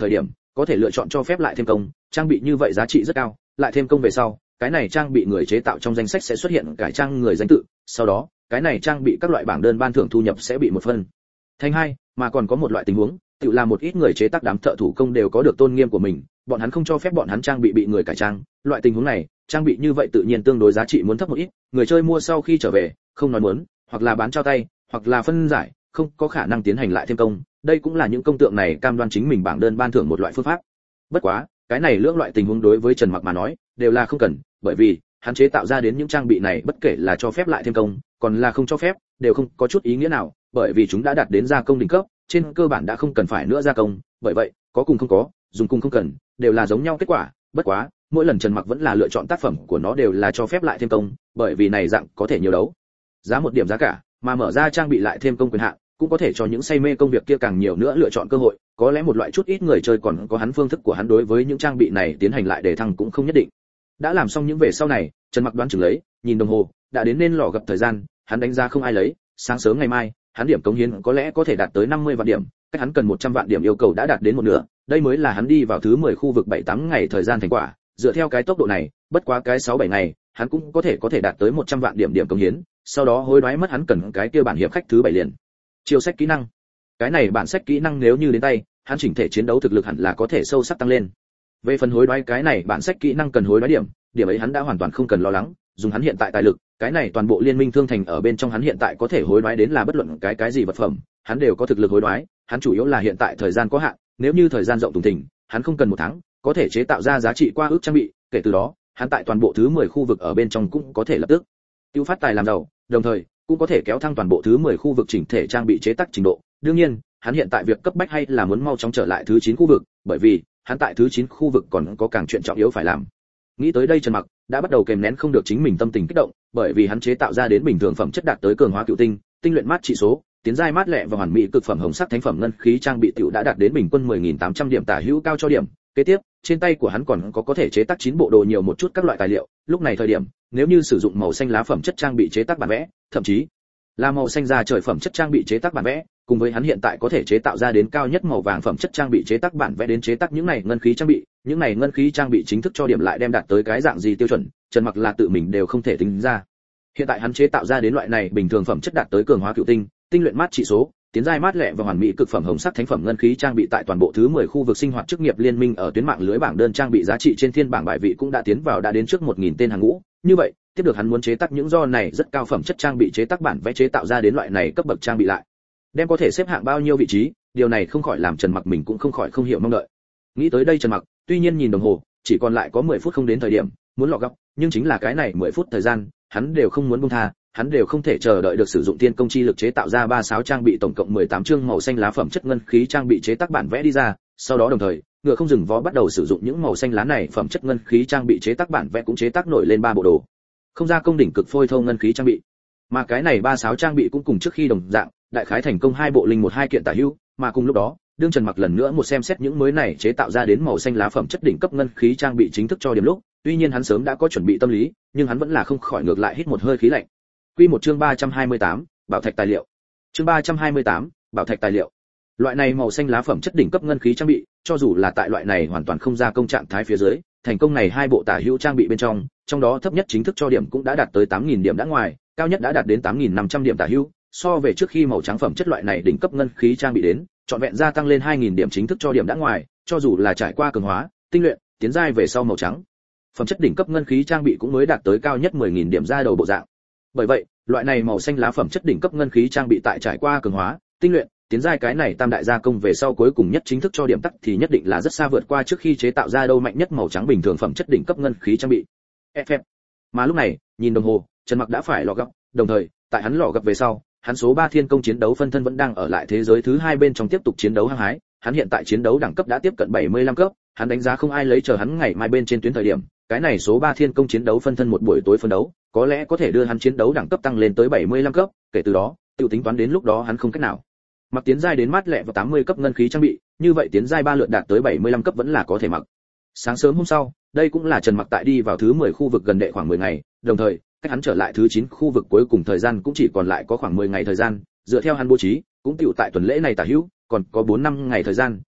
Speaker 1: có thể lựa chọn cho phép lại thêm công, trang bị như vậy giá trị rất cao, lại thêm công về sau, cái này trang bị người chế tạo trong danh sách sẽ xuất hiện cải trang người danh tự, sau đó, cái này trang bị các loại bảng đơn ban thưởng thu nhập sẽ bị một phần thành hai, mà còn có một loại tình huống, tự là một ít người chế tác đám thợ thủ công đều có được tôn nghiêm của mình, bọn hắn không cho phép bọn hắn trang bị người cải trang, loại tình huống này, trang bị như vậy tự nhiên tương đối giá trị muốn thấp một ít, người chơi mua sau khi trở về, không nói muốn, hoặc là bán trao tay, hoặc là phân giải, không có khả năng tiến hành lại thêm công, đây cũng là những công tượng này cam đoan chính mình bảng đơn ban thưởng một loại phương pháp. Bất quá, cái này lưỡng loại tình huống đối với Trần Mặc mà nói, đều là không cần, bởi vì hắn chế tạo ra đến những trang bị này bất kể là cho phép lại thêm công, còn là không cho phép, đều không có chút ý nghĩa nào, bởi vì chúng đã đạt đến gia công đỉnh cấp, trên cơ bản đã không cần phải nữa gia công, bởi vậy, có cùng không có, dùng cùng không cần, đều là giống nhau kết quả, bất quá, mỗi lần Trần Mặc vẫn là lựa chọn tác phẩm của nó đều là cho phép lại thêm công, bởi vì này dạng có thể nhiều đấu giá một điểm giá cả, mà mở ra trang bị lại thêm công quyền hạn, cũng có thể cho những say mê công việc kia càng nhiều nữa lựa chọn cơ hội, có lẽ một loại chút ít người chơi còn có hắn phương thức của hắn đối với những trang bị này tiến hành lại để thăng cũng không nhất định. Đã làm xong những về sau này, Trần Mặc đoán chừng lấy, nhìn đồng hồ, đã đến nên lò gặp thời gian, hắn đánh giá không ai lấy, sáng sớm ngày mai, hắn điểm cống hiến có lẽ có thể đạt tới 50 vạn điểm, cách hắn cần 100 vạn điểm yêu cầu đã đạt đến một nửa, đây mới là hắn đi vào thứ 10 khu vực 7-8 ngày thời gian thành quả, dựa theo cái tốc độ này, bất quá cái 6-7 ngày, hắn cũng có thể đạt tới 100 vạn điểm cống hiến, sau đó hối đoái mất hắn cần cái kia bản hiệp khách thứ 7 liền. Chiêu sách kỹ năng. Cái này bản sách kỹ năng nếu như đến tay, hắn chỉnh thể chiến đấu thực lực hẳn là có thể sâu sắc tăng lên. Về phần hối đoái cái này bản sách kỹ năng cần hối đoái điểm ấy hắn đã hoàn toàn không cần lo lắng, dùng hắn hiện tại tài lực, cái này toàn bộ liên minh thương thành ở bên trong hắn hiện tại có thể hối đoái đến là bất luận cái gì vật phẩm, hắn đều có thực lực hối đoái, hắn chủ yếu là hiện tại thời gian có hạn, nếu như thời gian rộng tùng thình, hắn không cần 1 tháng, có thể chế tạo ra giá trị qua ước trang bị, kể từ đó, hắn tại toàn bộ thứ 10 khu vực ở bên trong cũng có thể lập tức tiêu phát tài làm giàu, đồng thời cũng có thể kéo thăng toàn bộ thứ 10 khu vực chỉnh thể trang bị chế tác trình độ. Đương nhiên, hắn hiện tại việc cấp bách hay là muốn mau chóng trở lại thứ 9 khu vực, bởi vì hắn tại thứ 9 khu vực còn có càng chuyện trọng yếu phải làm. Nghĩ tới đây Trần Mặc đã bắt đầu kềm nén không được chính mình tâm tình kích động, bởi vì hắn chế tạo ra đến bình thường phẩm chất đạt tới cường hóa cựu tinh, tinh luyện mát trị số, tiến giai mát lẹ và hoàn mỹ cực phẩm hồng sắc thánh phẩm ngân khí trang bị tiểu đã đạt đến bình quân 10.800 điểm tả hữu cao cho điểm. Kế tiếp, trên tay của hắn còn có thể chế tác 9 bộ đồ nhiều một chút các loại tài liệu, lúc này thời điểm, nếu như sử dụng màu xanh lá phẩm chất trang bị chế tác bản vẽ, thậm chí là màu xanh da trời phẩm chất trang bị chế tác bản vẽ, cùng với hắn hiện tại có thể chế tạo ra đến cao nhất màu vàng phẩm chất trang bị chế tác bản vẽ đến chế tác những này ngân khí trang bị, những này ngân khí trang bị chính thức cho điểm lại đem đạt tới cái dạng gì tiêu chuẩn, Trần Mặc là tự mình đều không thể tính ra. Hiện tại hắn chế tạo ra đến loại này bình thường phẩm chất đạt tới cường hóa cựu tinh, tinh luyện mát trị số, tiến giai mát lẹ và hoàn mỹ cực phẩm hồng sắc thánh phẩm ngân khí trang bị tại toàn bộ thứ 10 khu vực sinh hoạt chức nghiệp liên minh ở tuyến mạng lưới bảng đơn trang bị giá trị trên thiên bảng bài vị cũng đã tiến vào đã đến trước 1000 tên hàng ngũ. Như vậy, tiếp được hắn muốn chế tác những do này rất cao phẩm chất trang bị chế tác bản vẽ chế tạo ra đến loại này cấp bậc trang bị lại, đem có thể xếp hạng bao nhiêu vị trí, điều này không khỏi làm Trần Mặc mình cũng không khỏi không hiểu mong đợi. Nghĩ tới đây Trần Mặc, tuy nhiên nhìn đồng hồ, chỉ còn lại có 10 phút không đến thời điểm, muốn lọ góc, nhưng chính là cái này 10 phút thời gian, hắn đều không muốn buông tha, hắn đều không thể chờ đợi được sử dụng tiên công chi lực chế tạo ra 36 trang bị tổng cộng 18 chương màu xanh lá phẩm chất ngân khí trang bị chế tác bản vẽ đi ra, sau đó đồng thời, ngựa không dừng vó bắt đầu sử dụng những màu xanh lá này phẩm chất ngân khí trang bị chế tác bản vẽ cũng chế tác nổi lên 3 bộ đồ. Không ra công đỉnh cực phôi thâu ngân khí trang bị. Mà cái này 36 trang bị cũng cùng trước khi đồng dạng, đại khái thành công 2 bộ linh 12 kiện tả hữu, mà cùng lúc đó, đương Trần Mặc lần nữa một xem xét những mới này chế tạo ra đến màu xanh lá phẩm chất đỉnh cấp ngân khí trang bị chính thức cho điểm lúc, tuy nhiên hắn sớm đã có chuẩn bị tâm lý, nhưng hắn vẫn là không khỏi ngược lại hít một hơi khí lạnh. Quy một chương 328, bảo thạch tài liệu. Chương 328, bảo thạch tài liệu. Loại này màu xanh lá phẩm chất đỉnh cấp ngân khí trang bị, cho dù là tại loại này hoàn toàn không ra công trạng thái phía dưới, thành công này 2 bộ tả hữu trang bị bên trong đó thấp nhất chính thức cho điểm cũng đã đạt tới 8000 điểm đã ngoài, cao nhất đã đạt đến 8500 điểm tả hữu, so về trước khi màu trắng phẩm chất loại này đỉnh cấp ngân khí trang bị đến, trọn vẹn gia tăng lên 2000 điểm chính thức cho điểm đã ngoài, cho dù là trải qua cường hóa, tinh luyện, tiến giai về sau màu trắng phẩm chất đỉnh cấp ngân khí trang bị cũng mới đạt tới cao nhất 10000 điểm ra đầu bộ dạng. Bởi vậy, loại này màu xanh lá phẩm chất đỉnh cấp ngân khí trang bị tại trải qua cường hóa, tinh luyện, tiến giai cái này tam đại gia công về sau cuối cùng nhất chính thức cho điểm tắc thì nhất định là rất xa vượt qua trước khi chế tạo ra đâu mạnh nhất màu trắng bình thường phẩm chất đỉnh cấp ngân khí trang bị. FF. Mà lúc này, nhìn đồng hồ, Trần Mặc đã phải lọ gấp, đồng thời, tại hắn lọ gấp về sau, hắn số 3 thiên công chiến đấu phân thân vẫn đang ở lại thế giới thứ 2 bên trong tiếp tục chiến đấu hăng hái, hắn hiện tại chiến đấu đẳng cấp đã tiếp cận 75 cấp, hắn đánh giá không ai lấy chờ hắn ngày mai bên trên tuyến thời điểm, cái này số 3 thiên công chiến đấu phân thân một buổi tối phân đấu, có lẽ có thể đưa hắn chiến đấu đẳng cấp tăng lên tới 75 cấp, kể từ đó, tiêu tính toán đến lúc đó hắn không cách nào mặc tiến giai đến mát lẹ và 80 cấp ngân khí trang bị, như vậy tiến giai 3 lượt đạt tới 75 cấp vẫn là có thể mặc. Sáng sớm hôm sau, đây cũng là Trần Mặc tại đi vào thứ 10 khu vực gần đệ khoảng 10 ngày, đồng thời, cách hắn trở lại thứ 9 khu vực cuối cùng thời gian cũng chỉ còn lại có khoảng 10 ngày thời gian, dựa theo hắn bố trí, cũng tiểu tại tuần lễ này tả hữu, còn có 4-5 ngày thời gian,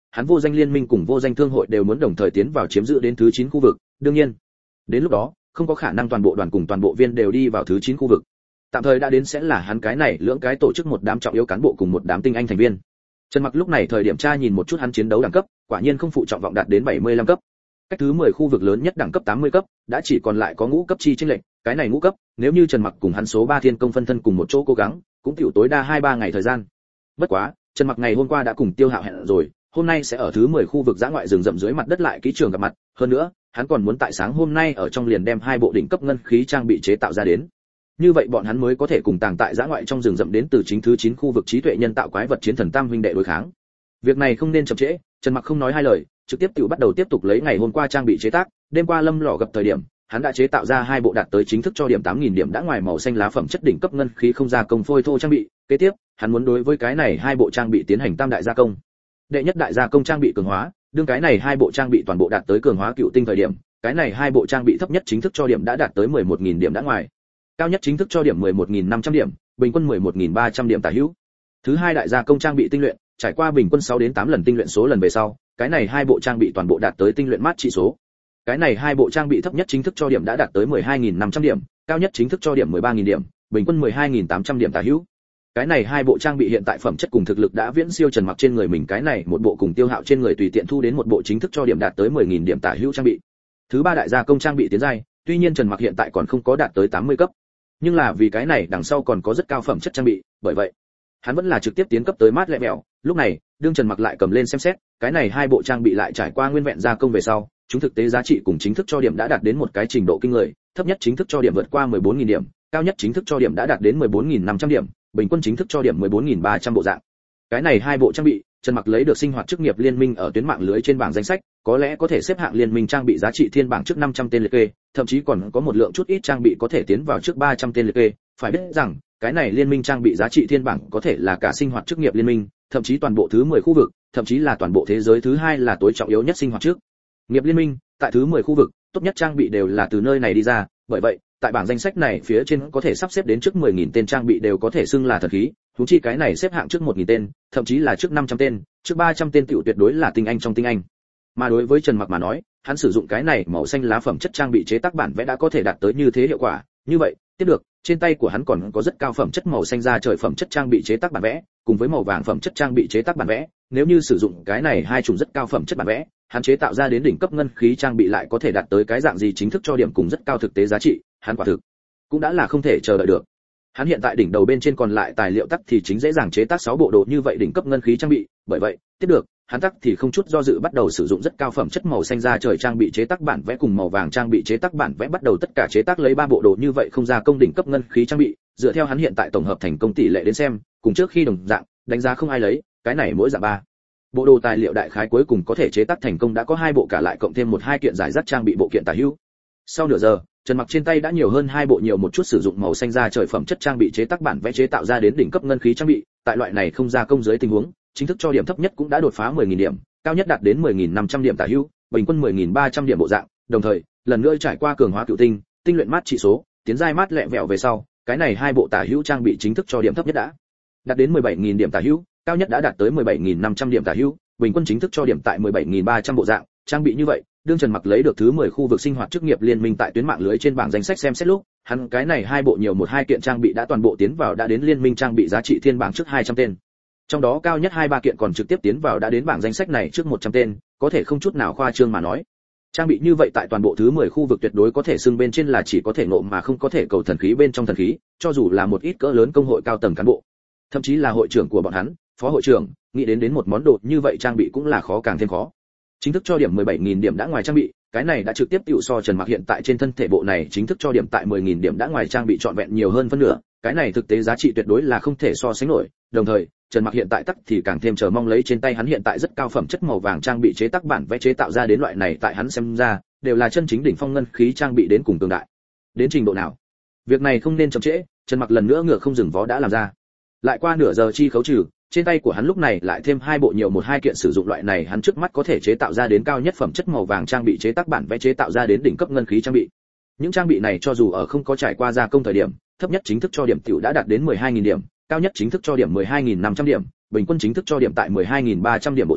Speaker 1: hắn vô danh liên minh cùng vô danh thương hội đều muốn đồng thời tiến vào chiếm giữ đến thứ 9 khu vực, đương nhiên, đến lúc đó, không có khả năng toàn bộ đoàn cùng toàn bộ viên đều đi vào thứ 9 khu vực. Tạm thời đã đến sẽ là hắn cái này lưỡng cái tổ chức một đám trọng yếu cán bộ cùng một đám tinh anh thành viên. Trần Mặc lúc này thời điểm tra nhìn một chút hắn chiến đấu đẳng cấp, quả nhiên không phụ trọng vọng đạt đến 75 cấp. Cách thứ 10 khu vực lớn nhất đẳng cấp 80 cấp, đã chỉ còn lại có ngũ cấp chi chênh lệch, cái này ngũ cấp, nếu như Trần Mặc cùng hắn số 3 thiên công phân thân cùng một chỗ cố gắng, cũng tiểu tối đa 2-3 ngày thời gian. Bất quá, Trần Mặc ngày hôm qua đã cùng Tiêu Hạo hẹn rồi, hôm nay sẽ ở thứ 10 khu vực dã ngoại rừng rậm dưới mặt đất lại kỹ trường gặp mặt, hơn nữa, hắn còn muốn tại sáng hôm nay ở trong liền đem 2 bộ đỉnh cấp ngân khí trang bị chế tạo ra đến. Như vậy bọn hắn mới có thể cùng tàng tại dã ngoại trong rừng rậm đến từ chính thứ 9 khu vực trí tuệ nhân tạo quái vật chiến thần tam huynh đệ đối kháng. Việc này không nên chậm trễ, Trần Mặc không nói hai lời, trực tiếp bắt đầu tiếp tục lấy ngày hôm qua trang bị chế tác, đêm qua Lâm Lọ gặp thời điểm, hắn đã chế tạo ra 2 bộ đạt tới chính thức cho điểm 8000 điểm đã ngoài màu xanh lá phẩm chất đỉnh cấp ngân khí không gia công phôi thô trang bị, kế tiếp, hắn muốn đối với cái này 2 bộ trang bị tiến hành tam đại gia công. Đệ nhất đại gia công trang bị cường hóa, đương cái này 2 bộ trang bị toàn bộ đạt tới cường hóa cựu tinh thời điểm, cái này 2 bộ trang bị thấp nhất chính thức cho điểm đã đạt tới 11000 điểm đã ngoài. Cao nhất chính thức cho điểm 11500 điểm, bình quân 11300 điểm tả hữu. Thứ hai đại gia công trang bị tinh luyện, trải qua bình quân 6 đến 8 lần tinh luyện số lần về sau, cái này 2 bộ trang bị toàn bộ đạt tới tinh luyện mát trị số. Cái này 2 bộ trang bị thấp nhất chính thức cho điểm đã đạt tới 12500 điểm, cao nhất chính thức cho điểm 13000 điểm, bình quân 12800 điểm tả hữu. Cái này 2 bộ trang bị hiện tại phẩm chất cùng thực lực đã viễn siêu Trần Mặc trên người mình, cái này một bộ cùng Tiêu Hạo trên người tùy tiện thu đến một bộ chính thức cho điểm đạt tới 10000 điểm tả hữu trang bị. Thứ ba đại gia công trang bị tiến giai, tuy nhiên Trần Mặc hiện tại còn không có đạt tới 80 cấp, nhưng là vì cái này đằng sau còn có rất cao phẩm chất trang bị, bởi vậy hắn vẫn là trực tiếp tiến cấp tới mát lẹ mèo. Lúc này đương Trần Mặc lại cầm lên xem xét, cái này 2 bộ trang bị lại trải qua nguyên vẹn gia công về sau, chúng thực tế giá trị cùng chính thức cho điểm đã đạt đến một cái trình độ kinh người, thấp nhất chính thức cho điểm vượt qua 14000 điểm, cao nhất chính thức cho điểm đã đạt đến 14500 điểm, bình quân chính thức cho điểm 14300 bộ dạng. Cái này 2 bộ trang bị, Trần Mặc lấy được sinh hoạt chức nghiệp liên minh ở tuyến mạng lưới trên bảng danh sách, có lẽ có thể xếp hạng liên minh trang bị giá trị thiên bảng trước 500 tên liệt kê, thậm chí còn có một lượng chút ít trang bị có thể tiến vào trước 300 tên liệt kê. Phải biết rằng, cái này liên minh trang bị giá trị thiên bảng có thể là cả sinh hoạt chức nghiệp liên minh, thậm chí toàn bộ thứ 10 khu vực, thậm chí là toàn bộ thế giới thứ hai là tối trọng yếu nhất sinh hoạt chức nghiệp liên minh, tại thứ 10 khu vực, tốt nhất trang bị đều là từ nơi này đi ra, bởi vậy, tại bảng danh sách này phía trên có thể sắp xếp đến trước 10000 tên trang bị đều có thể xưng là thần khí, huống chi cái này xếp hạng trước 1000 tên, thậm chí là trước 500 tên, trước 300 tên tiểu tuyệt đối là tinh anh trong tinh anh. Mà đối với Trần Mặc mà nói, hắn sử dụng cái này màu xanh lá phẩm chất trang bị chế tác bản vẽ đã có thể đạt tới như thế hiệu quả, như vậy, tiếp được, trên tay của hắn còn có rất cao phẩm chất màu xanh da trời phẩm chất trang bị chế tác bản vẽ, cùng với màu vàng phẩm chất trang bị chế tác bản vẽ, nếu như sử dụng cái này hai chủng rất cao phẩm chất bản vẽ, hắn chế tạo ra đến đỉnh cấp ngân khí trang bị lại có thể đạt tới cái dạng gì chính thức cho điểm cùng rất cao thực tế giá trị, hắn quả thực cũng đã là không thể chờ đợi được. Hắn hiện tại đỉnh đầu bên trên còn lại tài liệu tắc thì chính dễ dàng chế tác 6 bộ đồ như vậy đỉnh cấp ngân khí trang bị, bởi vậy, tiếp được, hắn tắc thì không chút do dự bắt đầu sử dụng rất cao phẩm chất màu xanh da trời trang bị chế tác bản vẽ cùng màu vàng trang bị chế tác bản vẽ bắt đầu tất cả chế tác lấy 3 bộ đồ như vậy không ra công đỉnh cấp ngân khí trang bị, dựa theo hắn hiện tại tổng hợp thành công tỷ lệ đến xem, cùng trước khi đồng dạng, đánh giá không ai lấy, cái này mỗi dạng 3 bộ đồ tài liệu đại khái cuối cùng có thể chế tác thành công đã có 2 bộ cả lại cộng thêm 1-2 kiện giải rác trang bị bộ kiện tả hữu. Sau nửa giờ, Trần Mặc trên tay đã nhiều hơn 2 bộ nhiều một chút sử dụng màu xanh da trời phẩm chất trang bị chế tác bản vẽ chế tạo ra đến đỉnh cấp ngân khí trang bị, tại loại này không gia công dưới tình huống, chính thức cho điểm thấp nhất cũng đã đột phá 10000 điểm, cao nhất đạt đến 10500 điểm tả hữu, bình quân 10300 điểm bộ dạng, đồng thời, lần nữa trải qua cường hóa cựu tinh, tinh luyện mát trị số, tiến giai mát lẹ vẹo về sau, cái này 2 bộ tả hữu trang bị chính thức cho điểm thấp nhất đã đạt đến 17000 điểm tả hữu, cao nhất đã đạt tới 17500 điểm tả hữu, bình quân chính thức cho điểm tại 17300 bộ dạng, trang bị như vậy, đương Trần Mặc lấy được thứ 10 khu vực sinh hoạt chức nghiệp liên minh tại tuyến mạng lưới trên bảng danh sách xem xét lúc, hắn cái này 2 bộ nhiều 1-2 kiện trang bị đã toàn bộ tiến vào đã đến liên minh trang bị giá trị thiên bảng trước 200 tên. Trong đó cao nhất 2-3 kiện còn trực tiếp tiến vào đã đến bảng danh sách này trước 100 tên, có thể không chút nào khoa trương mà nói. Trang bị như vậy tại toàn bộ thứ 10 khu vực tuyệt đối có thể xưng bên trên là chỉ có thể ngộ mà không có thể cầu thần khí bên trong thần khí, cho dù là một ít cỡ lớn công hội cao tầng cán bộ, thậm chí là hội trưởng của bọn hắn, phó hội trưởng, nghĩ đến một món đồ như vậy trang bị cũng là khó càng thêm khó. Chính thức cho điểm 17000 điểm đã ngoài trang bị, cái này đã trực tiếp tiêu so Trần Mặc hiện tại trên thân thể bộ này chính thức cho điểm tại 10000 điểm đã ngoài trang bị trọn vẹn nhiều hơn phân nửa, cái này thực tế giá trị tuyệt đối là không thể so sánh nổi. Đồng thời, Trần Mặc hiện tại tắc thì càng thêm chờ mong lấy trên tay hắn hiện tại rất cao phẩm chất màu vàng trang bị chế tác bản vẽ chế tạo ra đến loại này tại hắn xem ra, đều là chân chính đỉnh phong ngân khí trang bị đến cùng tương đại. Đến trình độ nào? Việc này không nên chậm trễ, Trần Mặc lần nữa ngựa không dừng vó đã làm ra. Lại qua nửa giờ chi khấu trừ, trên tay của hắn lúc này lại thêm 2 bộ nhiều 1-2 kiện sử dụng loại này hắn trước mắt có thể chế tạo ra đến cao nhất phẩm chất màu vàng trang bị chế tác bản vẽ chế tạo ra đến đỉnh cấp ngân khí trang bị. Những trang bị này cho dù ở không có trải qua gia công thời điểm, thấp nhất chính thức cho điểm tiểu đã đạt đến 12000 điểm, cao nhất chính thức cho điểm 12500 điểm, bình quân chính thức cho điểm tại 12300 điểm bộ dáng,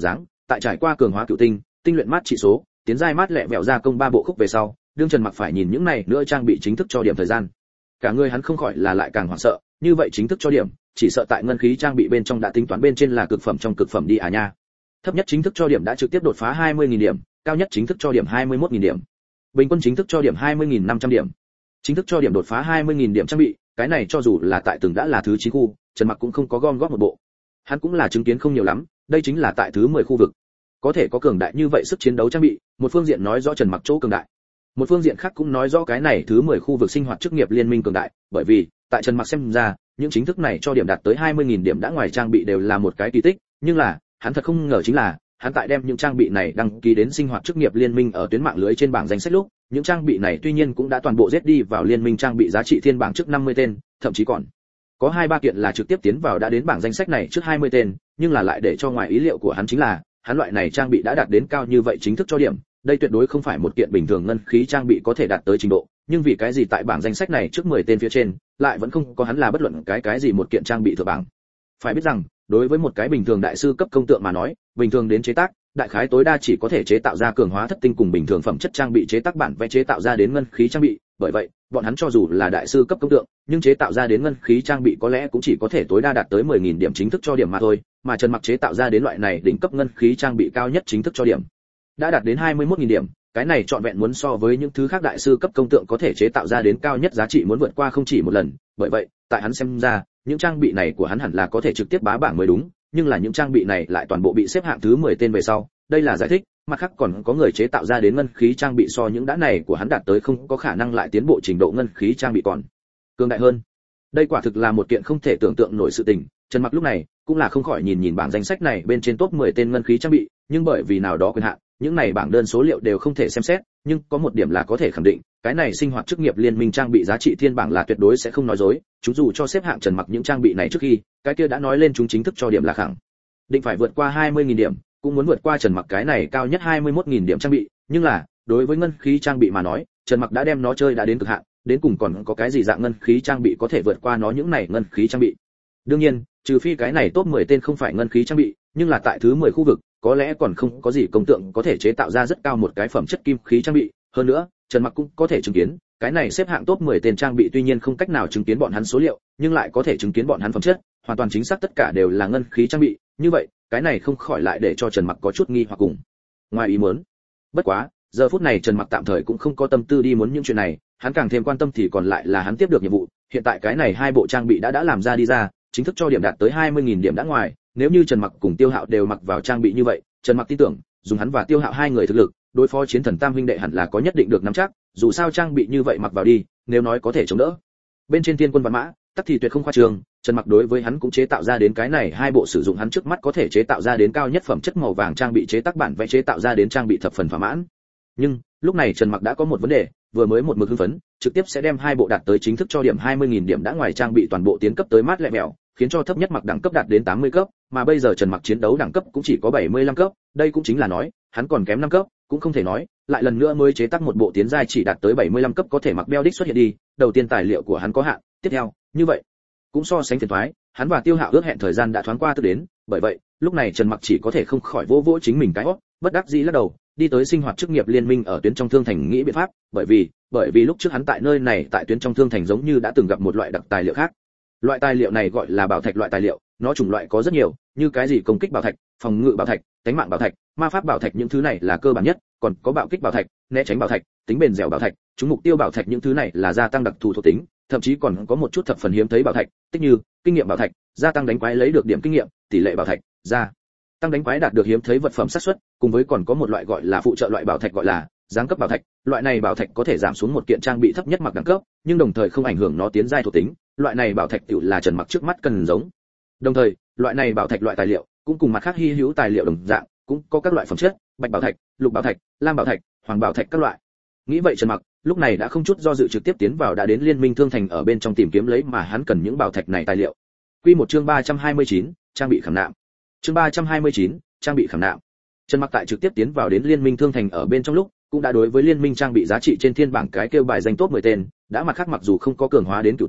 Speaker 1: tại trải qua cường hóa cựu tinh luyện mát trị số, tiến giai mát lẹ vẹo ra công 3 bộ khúc về sau, đương Trần Mặc phải nhìn những này nữa trang bị chính thức cho điểm thời gian. Cả người hắn không khỏi là lại càng hoảng sợ, như vậy chính thức cho điểm, chỉ sợ tại ngân khí trang bị bên trong đã tính toán bên trên là cực phẩm trong cực phẩm đi à nha. Thấp nhất chính thức cho điểm đã trực tiếp đột phá 20.000 điểm, cao nhất chính thức cho điểm 21.000 điểm. Bình quân chính thức cho điểm 20.500 điểm. Chính thức cho điểm đột phá 20.000 điểm trang bị, cái này cho dù là tại từng đã là thứ 9 khu, Trần Mặc cũng không có gom góp một bộ. Hắn cũng là chứng kiến không nhiều lắm, đây chính là tại thứ 10 khu vực. Có thể có cường đại như vậy sức chiến đấu trang bị, một phương diện nói rõ Trần Mặc chỗ cường đại. Một phương diện khác cũng nói rõ cái này thứ 10 khu vực sinh hoạt chức nghiệp liên minh cường đại, bởi vì, tại Trần Mặc xem ra, những chính thức này cho điểm đạt tới 20.000 điểm đã ngoài trang bị đều là một cái kỳ tích, nhưng là, hắn thật không ngờ chính là, hắn tại đem những trang bị này đăng ký đến sinh hoạt chức nghiệp liên minh ở tuyến mạng lưới trên bảng danh sách lúc, những trang bị này tuy nhiên cũng đã toàn bộ giết đi vào liên minh trang bị giá trị thiên bảng trước 50 tên, thậm chí còn có 2-3 kiện là trực tiếp tiến vào đã đến bảng danh sách này trước 20 tên, nhưng là lại để cho ngoài ý liệu của hắn chính là, hắn loại này trang bị đã đạt đến cao như vậy chính thức cho điểm, đây tuyệt đối không phải một kiện bình thường ngân khí trang bị có thể đạt tới trình độ, nhưng vì cái gì tại bảng danh sách này trước 10 tên phía trên, lại vẫn không có hắn là bất luận cái gì một kiện trang bị thừa bảng. Phải biết rằng, đối với một cái bình thường đại sư cấp công tượng mà nói, bình thường đến chế tác, đại khái tối đa chỉ có thể chế tạo ra cường hóa thất tinh cùng bình thường phẩm chất trang bị chế tác bản vẽ chế tạo ra đến ngân khí trang bị, bởi vậy, bọn hắn cho dù là đại sư cấp công tượng, nhưng chế tạo ra đến ngân khí trang bị có lẽ cũng chỉ có thể tối đa đạt tới 10.000 điểm chính thức cho điểm mà thôi, mà Trần Mặc chế tạo ra đến loại này đỉnh cấp ngân khí trang bị cao nhất chính thức cho điểm đã đạt đến 21.000 điểm, cái này trọn vẹn muốn so với những thứ khác đại sư cấp công tượng có thể chế tạo ra đến cao nhất giá trị muốn vượt qua không chỉ một lần, bởi vậy, tại hắn xem ra, những trang bị này của hắn hẳn là có thể trực tiếp bá bảng mới đúng, nhưng là những trang bị này lại toàn bộ bị xếp hạng thứ 10 tên về sau, đây là giải thích, mặt khác còn có người chế tạo ra đến ngân khí trang bị so những đã này của hắn đạt tới không có khả năng lại tiến bộ trình độ ngân khí trang bị còn cường đại hơn. Đây quả thực là một kiện không thể tưởng tượng nổi sự tình, Trần Mặc lúc này cũng là không khỏi nhìn bảng danh sách này bên trên top 10 tên ngân khí trang bị, nhưng bởi vì nào đó quyền hạn, những này bảng đơn số liệu đều không thể xem xét, nhưng có một điểm là có thể khẳng định, cái này sinh hoạt chức nghiệp liên minh trang bị giá trị thiên bảng là tuyệt đối sẽ không nói dối, chúng dù cho xếp hạng Trần Mặc những trang bị này trước khi, cái kia đã nói lên chúng chính thức cho điểm là khẳng định phải vượt qua 20.000 điểm, cũng muốn vượt qua Trần Mặc cái này cao nhất 21.000 điểm trang bị, nhưng là, đối với ngân khí trang bị mà nói, Trần Mặc đã đem nó chơi đã đến cực hạn, đến cùng còn có cái gì dạng ngân khí trang bị có thể vượt qua nó những này ngân khí trang bị. Đương nhiên, trừ phi cái này top 10 tên không phải ngân khí trang bị, nhưng là tại thứ 10 khu vực, có lẽ còn không có gì công tượng có thể chế tạo ra rất cao một cái phẩm chất kim khí trang bị, hơn nữa, Trần Mặc cũng có thể chứng kiến, cái này xếp hạng top 10 tên trang bị tuy nhiên không cách nào chứng kiến bọn hắn số liệu, nhưng lại có thể chứng kiến bọn hắn phẩm chất, hoàn toàn chính xác tất cả đều là ngân khí trang bị, như vậy, cái này không khỏi lại để cho Trần Mặc có chút nghi hoặc cùng ngoài ý muốn. Bất quá, giờ phút này Trần Mặc tạm thời cũng không có tâm tư đi muốn những chuyện này, hắn càng thêm quan tâm thì còn lại là hắn tiếp được nhiệm vụ, hiện tại cái này hai bộ trang bị đã làm ra đi ra, chính thức cho điểm đạt tới 20.000 điểm đã ngoài, nếu như Trần Mặc cùng Tiêu Hạo đều mặc vào trang bị như vậy, Trần Mặc tin tưởng, dùng hắn và Tiêu Hạo hai người thực lực, đối phó chiến thần tam huynh đệ hẳn là có nhất định được nắm chắc, dù sao trang bị như vậy mặc vào đi, nếu nói có thể chống đỡ. Bên trên Thiên Quân Vạn Mã, tắc thì tuyệt không khoa trương, Trần Mặc đối với hắn cũng chế tạo ra đến cái này hai bộ sử dụng hắn trước mắt có thể chế tạo ra đến cao nhất phẩm chất màu vàng trang bị chế tác bản vẽ chế tạo ra đến trang bị thập phần thỏa mãn. Nhưng, lúc này Trần Mặc đã có một vấn đề, vừa mới một mực hưng phấn, trực tiếp sẽ đem hai bộ đạt tới chính thức cho điểm 20.000 điểm đã ngoài trang bị toàn bộ tiến cấp tới mát lẹ mèo, khiến cho thấp nhất Mặc đẳng cấp đạt đến 80 cấp, mà bây giờ Trần Mặc chiến đấu đẳng cấp cũng chỉ có 75 cấp, đây cũng chính là nói, hắn còn kém 5 cấp, cũng không thể nói, lại lần nữa mới chế tác một bộ tiến giai chỉ đạt tới 75 cấp có thể Mặc beo đích xuất hiện đi, đầu tiên tài liệu của hắn có hạn, tiếp theo, như vậy, cũng so sánh phiền toái, hắn và Tiêu Hạo ước hẹn thời gian đã thoáng qua tức đến, bởi vậy, lúc này Trần Mặc chỉ có thể không khỏi vỗ chính mình cái hót, bất đắc dĩ lắc đầu, đi tới sinh hoạt chức nghiệp liên minh ở tuyến trong thương thành nghĩ biện pháp, bởi vì lúc trước hắn tại nơi này tại tuyến trong thương thành giống như đã từng gặp một loại đặc tài liệu khác. Loại tài liệu này gọi là bảo thạch loại tài liệu, nó chủng loại có rất nhiều, như cái gì công kích bảo thạch, phòng ngự bảo thạch, tánh mạng bảo thạch, ma pháp bảo thạch những thứ này là cơ bản nhất, còn có bạo kích bảo thạch, né tránh bảo thạch, tính bền dẻo bảo thạch, trúng mục tiêu bảo thạch những thứ này là gia tăng đặc thù thuộc tính, thậm chí còn có một chút thập phần hiếm thấy bảo thạch, tích như kinh nghiệm bảo thạch, gia tăng đánh quái lấy được điểm kinh nghiệm, tỷ lệ bảo thạch, gia tăng đánh quái đạt được hiếm thấy vật phẩm xác suất, cùng với còn có một loại gọi là phụ trợ loại bảo thạch gọi là giáng cấp bảo thạch, loại này bảo thạch có thể giảm xuống một kiện trang bị thấp nhất Mặc đẳng cấp, nhưng đồng thời không ảnh hưởng nó tiến giai thuộc tính, loại này bảo thạch tiểu là Trần Mặc trước mắt cần giống. Đồng thời, loại này bảo thạch loại tài liệu cũng cùng mặt khác hi hữu tài liệu đồng dạng, cũng có các loại phẩm chất, bạch bảo thạch, lục bảo thạch, lam bảo thạch, hoàng bảo thạch các loại. Nghĩ vậy Trần Mặc lúc này đã không chút do dự trực tiếp tiến vào đã đến liên minh thương thành ở bên trong tìm kiếm lấy mà hắn cần những bảo thạch này tài liệu. Quy một chương 329, trang bị khảm nạm. Chương 329, trang bị khảm nạm. Trần Mặc tại trực tiếp tiến vào đến liên minh thương thành ở bên trong lúc, cũng đã đối với liên minh trang bị giá trị trên thiên bảng cái kêu bài danh top 10 tên, đã mặt khác mặc dù không có cường hóa đến cửu tinh,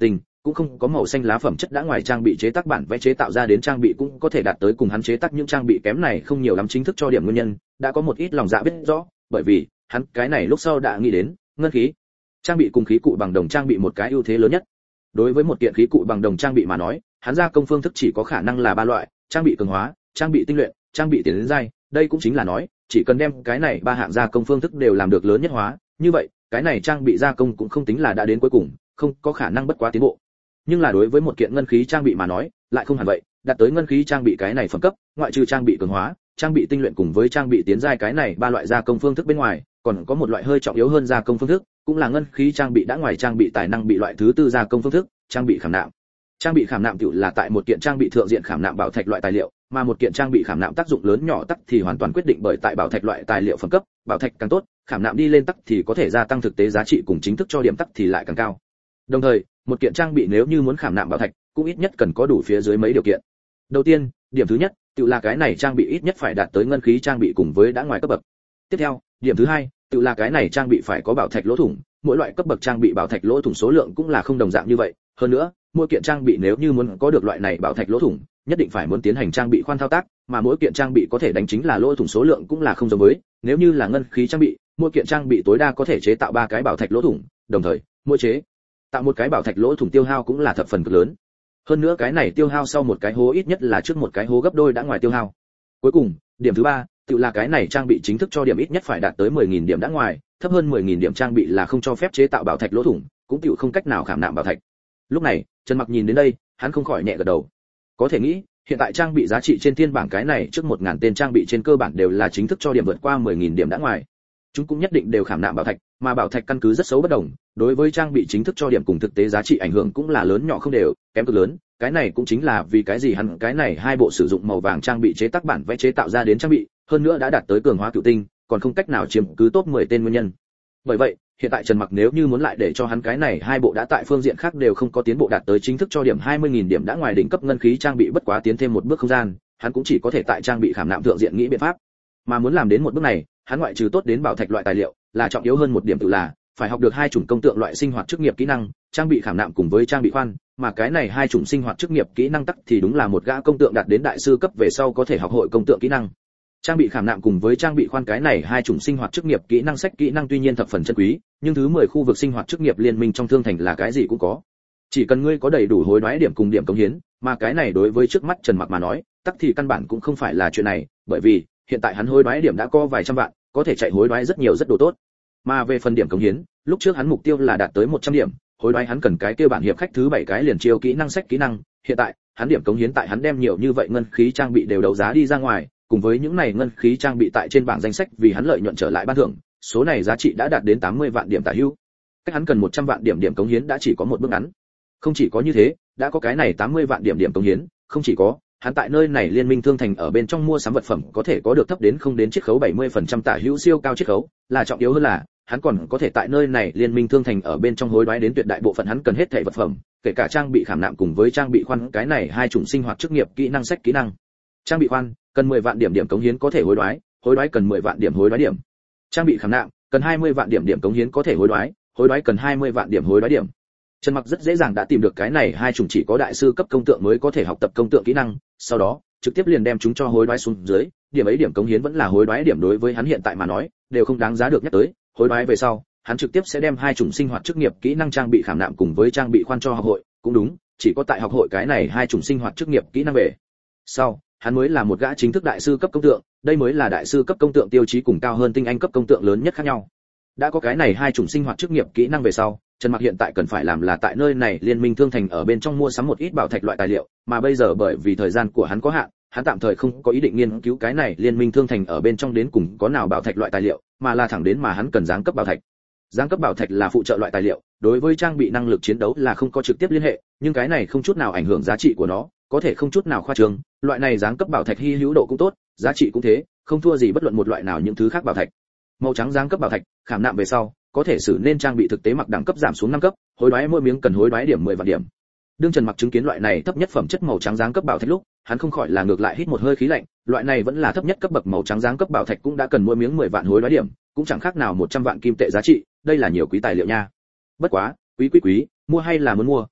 Speaker 1: cũng không có màu xanh lá phẩm chất đã ngoài trang bị chế tác bản vẽ chế tạo ra đến trang bị cũng có thể đạt tới cùng hắn chế tác những trang bị kém này không nhiều lắm chính thức cho điểm nguyên nhân, đã có một ít lòng dạ biết rõ, bởi vì hắn cái này lúc sau đã nghĩ đến, ngân khí trang bị cùng khí cụ bằng đồng trang bị một cái ưu thế lớn nhất. Đối với một kiện khí cụ bằng đồng trang bị mà nói, hắn gia công phương thức chỉ có khả năng là ba loại: trang bị cường hóa, trang bị tinh luyện, trang bị tiến giai. Đây cũng chính là nói, chỉ cần đem cái này ba hạng gia công phương thức đều làm được lớn nhất hóa, như vậy, cái này trang bị gia công cũng không tính là đã đến cuối cùng, không có khả năng bất quá tiến bộ. Nhưng là đối với một kiện ngân khí trang bị mà nói, lại không hẳn vậy, đạt tới ngân khí trang bị cái này phẩm cấp, ngoại trừ trang bị cường hóa, trang bị tinh luyện cùng với trang bị tiến giai cái này ba loại gia công phương thức bên ngoài, còn có một loại hơi trọng yếu hơn gia công phương thức, cũng là ngân khí trang bị đã ngoài trang bị tài năng bị loại thứ tư gia công phương thức, trang bị khảm nạm. Trang bị khảm nạm tựu là tại một kiện trang bị thượng diện khảm nạm bảo thạch loại tài liệu, mà một kiện trang bị khảm nạm tác dụng lớn nhỏ tắc thì hoàn toàn quyết định bởi tại bảo thạch loại tài liệu phẩm cấp, bảo thạch càng tốt, khảm nạm đi lên tắc thì có thể gia tăng thực tế giá trị cùng chính thức cho điểm tắc thì lại càng cao. Đồng thời, một kiện trang bị nếu như muốn khảm nạm bảo thạch, cũng ít nhất cần có đủ phía dưới mấy điều kiện. Đầu tiên, điểm thứ nhất, tựu là cái này trang bị ít nhất phải đạt tới ngân khí trang bị cùng với đã ngoài cấp bậc. Tiếp theo, điểm thứ hai, tựu là cái này trang bị phải có bảo thạch lỗ thủng, mỗi loại cấp bậc trang bị bảo thạch lỗ thủng số lượng cũng là không đồng dạng như vậy. Hơn nữa, mỗi kiện trang bị nếu như muốn có được loại này bảo thạch lỗ thủng, nhất định phải muốn tiến hành trang bị khoan thao tác, mà mỗi kiện trang bị có thể đánh chính là lỗ thủng số lượng cũng là không giống với. Nếu như là ngân khí trang bị, mỗi kiện trang bị tối đa có thể chế tạo 3 cái bảo thạch lỗ thủng, đồng thời, mỗi chế tạo một cái bảo thạch lỗ thủng tiêu hao cũng là thập phần cực lớn. Hơn nữa cái này tiêu hao sau một cái hố ít nhất là trước một cái hố gấp đôi đã ngoài tiêu hao. Cuối cùng, điểm thứ ba, tự là cái này trang bị chính thức cho điểm ít nhất phải đạt tới 10.000 điểm đã ngoài, thấp hơn 10.000 điểm trang bị là không cho phép chế tạo bảo thạch lỗ thủng, cũng tựu không cách nào khảm nạm bảo thạch. Lúc này, Trần Mặc nhìn đến đây, hắn không khỏi nhẹ gật đầu. Có thể nghĩ, hiện tại trang bị giá trị trên thiên bảng cái này trước 1.000 tên trang bị trên cơ bản đều là chính thức cho điểm vượt qua 10.000 điểm đã ngoài. Chúng cũng nhất định đều khảm nạm bảo thạch, mà bảo thạch căn cứ rất xấu bất đồng, đối với trang bị chính thức cho điểm cùng thực tế giá trị ảnh hưởng cũng là lớn nhỏ không đều, kém cực lớn. Cái này cũng chính là vì cái gì hắn cái này hai bộ sử dụng màu vàng trang bị chế tác bản vẽ chế tạo ra đến trang bị, hơn nữa đã đạt tới cường hóa cửu tinh, còn không cách nào chiếm cứ top 10 tên nguyên nhân. Bởi vậy, hiện tại Trần Mặc nếu như muốn lại để cho hắn cái này hai bộ đã tại phương diện khác đều không có tiến bộ đạt tới chính thức cho điểm 20.000 điểm đã ngoài đỉnh cấp ngân khí trang bị bất quá tiến thêm một bước không gian, hắn cũng chỉ có thể tại trang bị khảm nạm thượng diện nghĩ biện pháp. Mà muốn làm đến một bước này, hắn ngoại trừ tốt đến bảo thạch loại tài liệu, là trọng yếu hơn một điểm tự là phải học được hai chủng công tượng loại sinh hoạt chức nghiệp kỹ năng, trang bị khảm nạm cùng với trang bị khoan, mà cái này hai chủng sinh hoạt chức nghiệp kỹ năng tắc thì đúng là một gã công tượng đạt đến đại sư cấp về sau có thể học hội công tượng kỹ năng. Trang bị khảm nạm cùng với trang bị khoan cái này hai chủng sinh hoạt chức nghiệp kỹ năng sách kỹ năng tuy nhiên thập phần chân quý, nhưng thứ 10 khu vực sinh hoạt chức nghiệp liên minh trong thương thành là cái gì cũng có. Chỉ cần ngươi có đầy đủ hối đoái điểm cùng điểm cống hiến, mà cái này đối với trước mắt Trần Mặc mà nói, tắc thì căn bản cũng không phải là chuyện này, bởi vì hiện tại hắn hối đoái điểm đã có vài trăm vạn, có thể chạy hối đoái rất nhiều rất đồ tốt. Mà về phần điểm cống hiến, lúc trước hắn mục tiêu là đạt tới 100 điểm, hối đoái hắn cần cái kia bản hiệp khách thứ 7 cái liền chiêu kỹ năng sách kỹ năng, hiện tại, hắn điểm cống hiến tại hắn đem nhiều như vậy ngân khí trang bị đều đấu giá đi ra ngoài, cùng với những này ngân khí trang bị tại trên bảng danh sách vì hắn lợi nhuận trở lại ban thưởng, số này giá trị đã đạt đến 80 vạn điểm tả hữu. Cách hắn cần 100 vạn điểm điểm cống hiến đã chỉ có một bước ngắn. Không chỉ có như thế, đã có cái này 80 vạn điểm điểm cống hiến, không chỉ có, hắn tại nơi này liên minh thương thành ở bên trong mua sắm vật phẩm có thể có được thấp đến không đến chiết khấu 70% tả hữu siêu cao chiết khấu, là trọng yếu hơn là hắn còn có thể tại nơi này liên minh thương thành ở bên trong hối đoái đến tuyệt đại bộ phận hắn cần hết thảy vật phẩm, kể cả trang bị khảm nạm cùng với trang bị khoan cái này hai chủng sinh hoạt chức nghiệp kỹ năng sách kỹ năng. Trang bị khoan cần 10 vạn điểm điểm cống hiến có thể hối đoái cần 10 vạn điểm hối đoái điểm. Trang bị khảm nạm cần 20 vạn điểm điểm cống hiến có thể hối đoái cần 20 vạn điểm hối đoái điểm. Trần Mặc rất dễ dàng đã tìm được cái này hai chủng chỉ có đại sư cấp công tượng mới có thể học tập công tượng kỹ năng, sau đó trực tiếp liền đem chúng cho hối đoái xuống dưới, điểm ấy điểm cống hiến vẫn là hối đoái điểm đối với hắn hiện tại mà nói, đều không đáng giá được nhắc tới, hối đoái về sau, hắn trực tiếp sẽ đem hai chủng sinh hoạt chức nghiệp kỹ năng trang bị khảm nạm cùng với trang bị khoan cho học hội, cũng đúng, chỉ có tại học hội cái này hai chủng sinh hoạt chức nghiệp kỹ năng về sau, hắn mới là một gã chính thức đại sư cấp công tượng, đây mới là đại sư cấp công tượng tiêu chí cùng cao hơn tinh anh cấp công tượng lớn nhất khác nhau. Đã có cái này hai chủng sinh hoạt chức nghiệp kỹ năng về sau, Trần Mặc hiện tại cần phải làm là tại nơi này liên minh thương thành ở bên trong mua sắm một ít bảo thạch loại tài liệu, mà bây giờ bởi vì thời gian của hắn có hạn, hắn tạm thời không có ý định nghiên cứu cái này liên minh thương thành ở bên trong đến cùng có nào bảo thạch loại tài liệu, mà là thẳng đến mà hắn cần giáng cấp bảo thạch. Giáng cấp bảo thạch là phụ trợ loại tài liệu, đối với trang bị năng lực chiến đấu là không có trực tiếp liên hệ, nhưng cái này không chút nào ảnh hưởng giá trị của nó, có thể không chút nào khoa trương, loại này giáng cấp bảo thạch hi hữu độ cũng tốt, giá trị cũng thế, không thua gì bất luận một loại nào những thứ khác bảo thạch. Màu trắng giáng cấp bảo thạch, khảm nạm về sau, có thể sử nên trang bị thực tế mặc đẳng cấp giảm xuống 5 cấp, hối đoái mỗi miếng cần hối đoái điểm 10 vạn điểm. Đương Trần Mặc chứng kiến loại này thấp nhất phẩm chất màu trắng giáng cấp bảo thạch lúc, hắn không khỏi là ngược lại hít một hơi khí lạnh, loại này vẫn là thấp nhất cấp bậc màu trắng giáng cấp bảo thạch cũng đã cần mỗi miếng 10 vạn hối đoái điểm, cũng chẳng khác nào 100 vạn kim tệ giá trị, đây là nhiều quý tài liệu nha. Bất quá, quý, mua hay là muốn mua,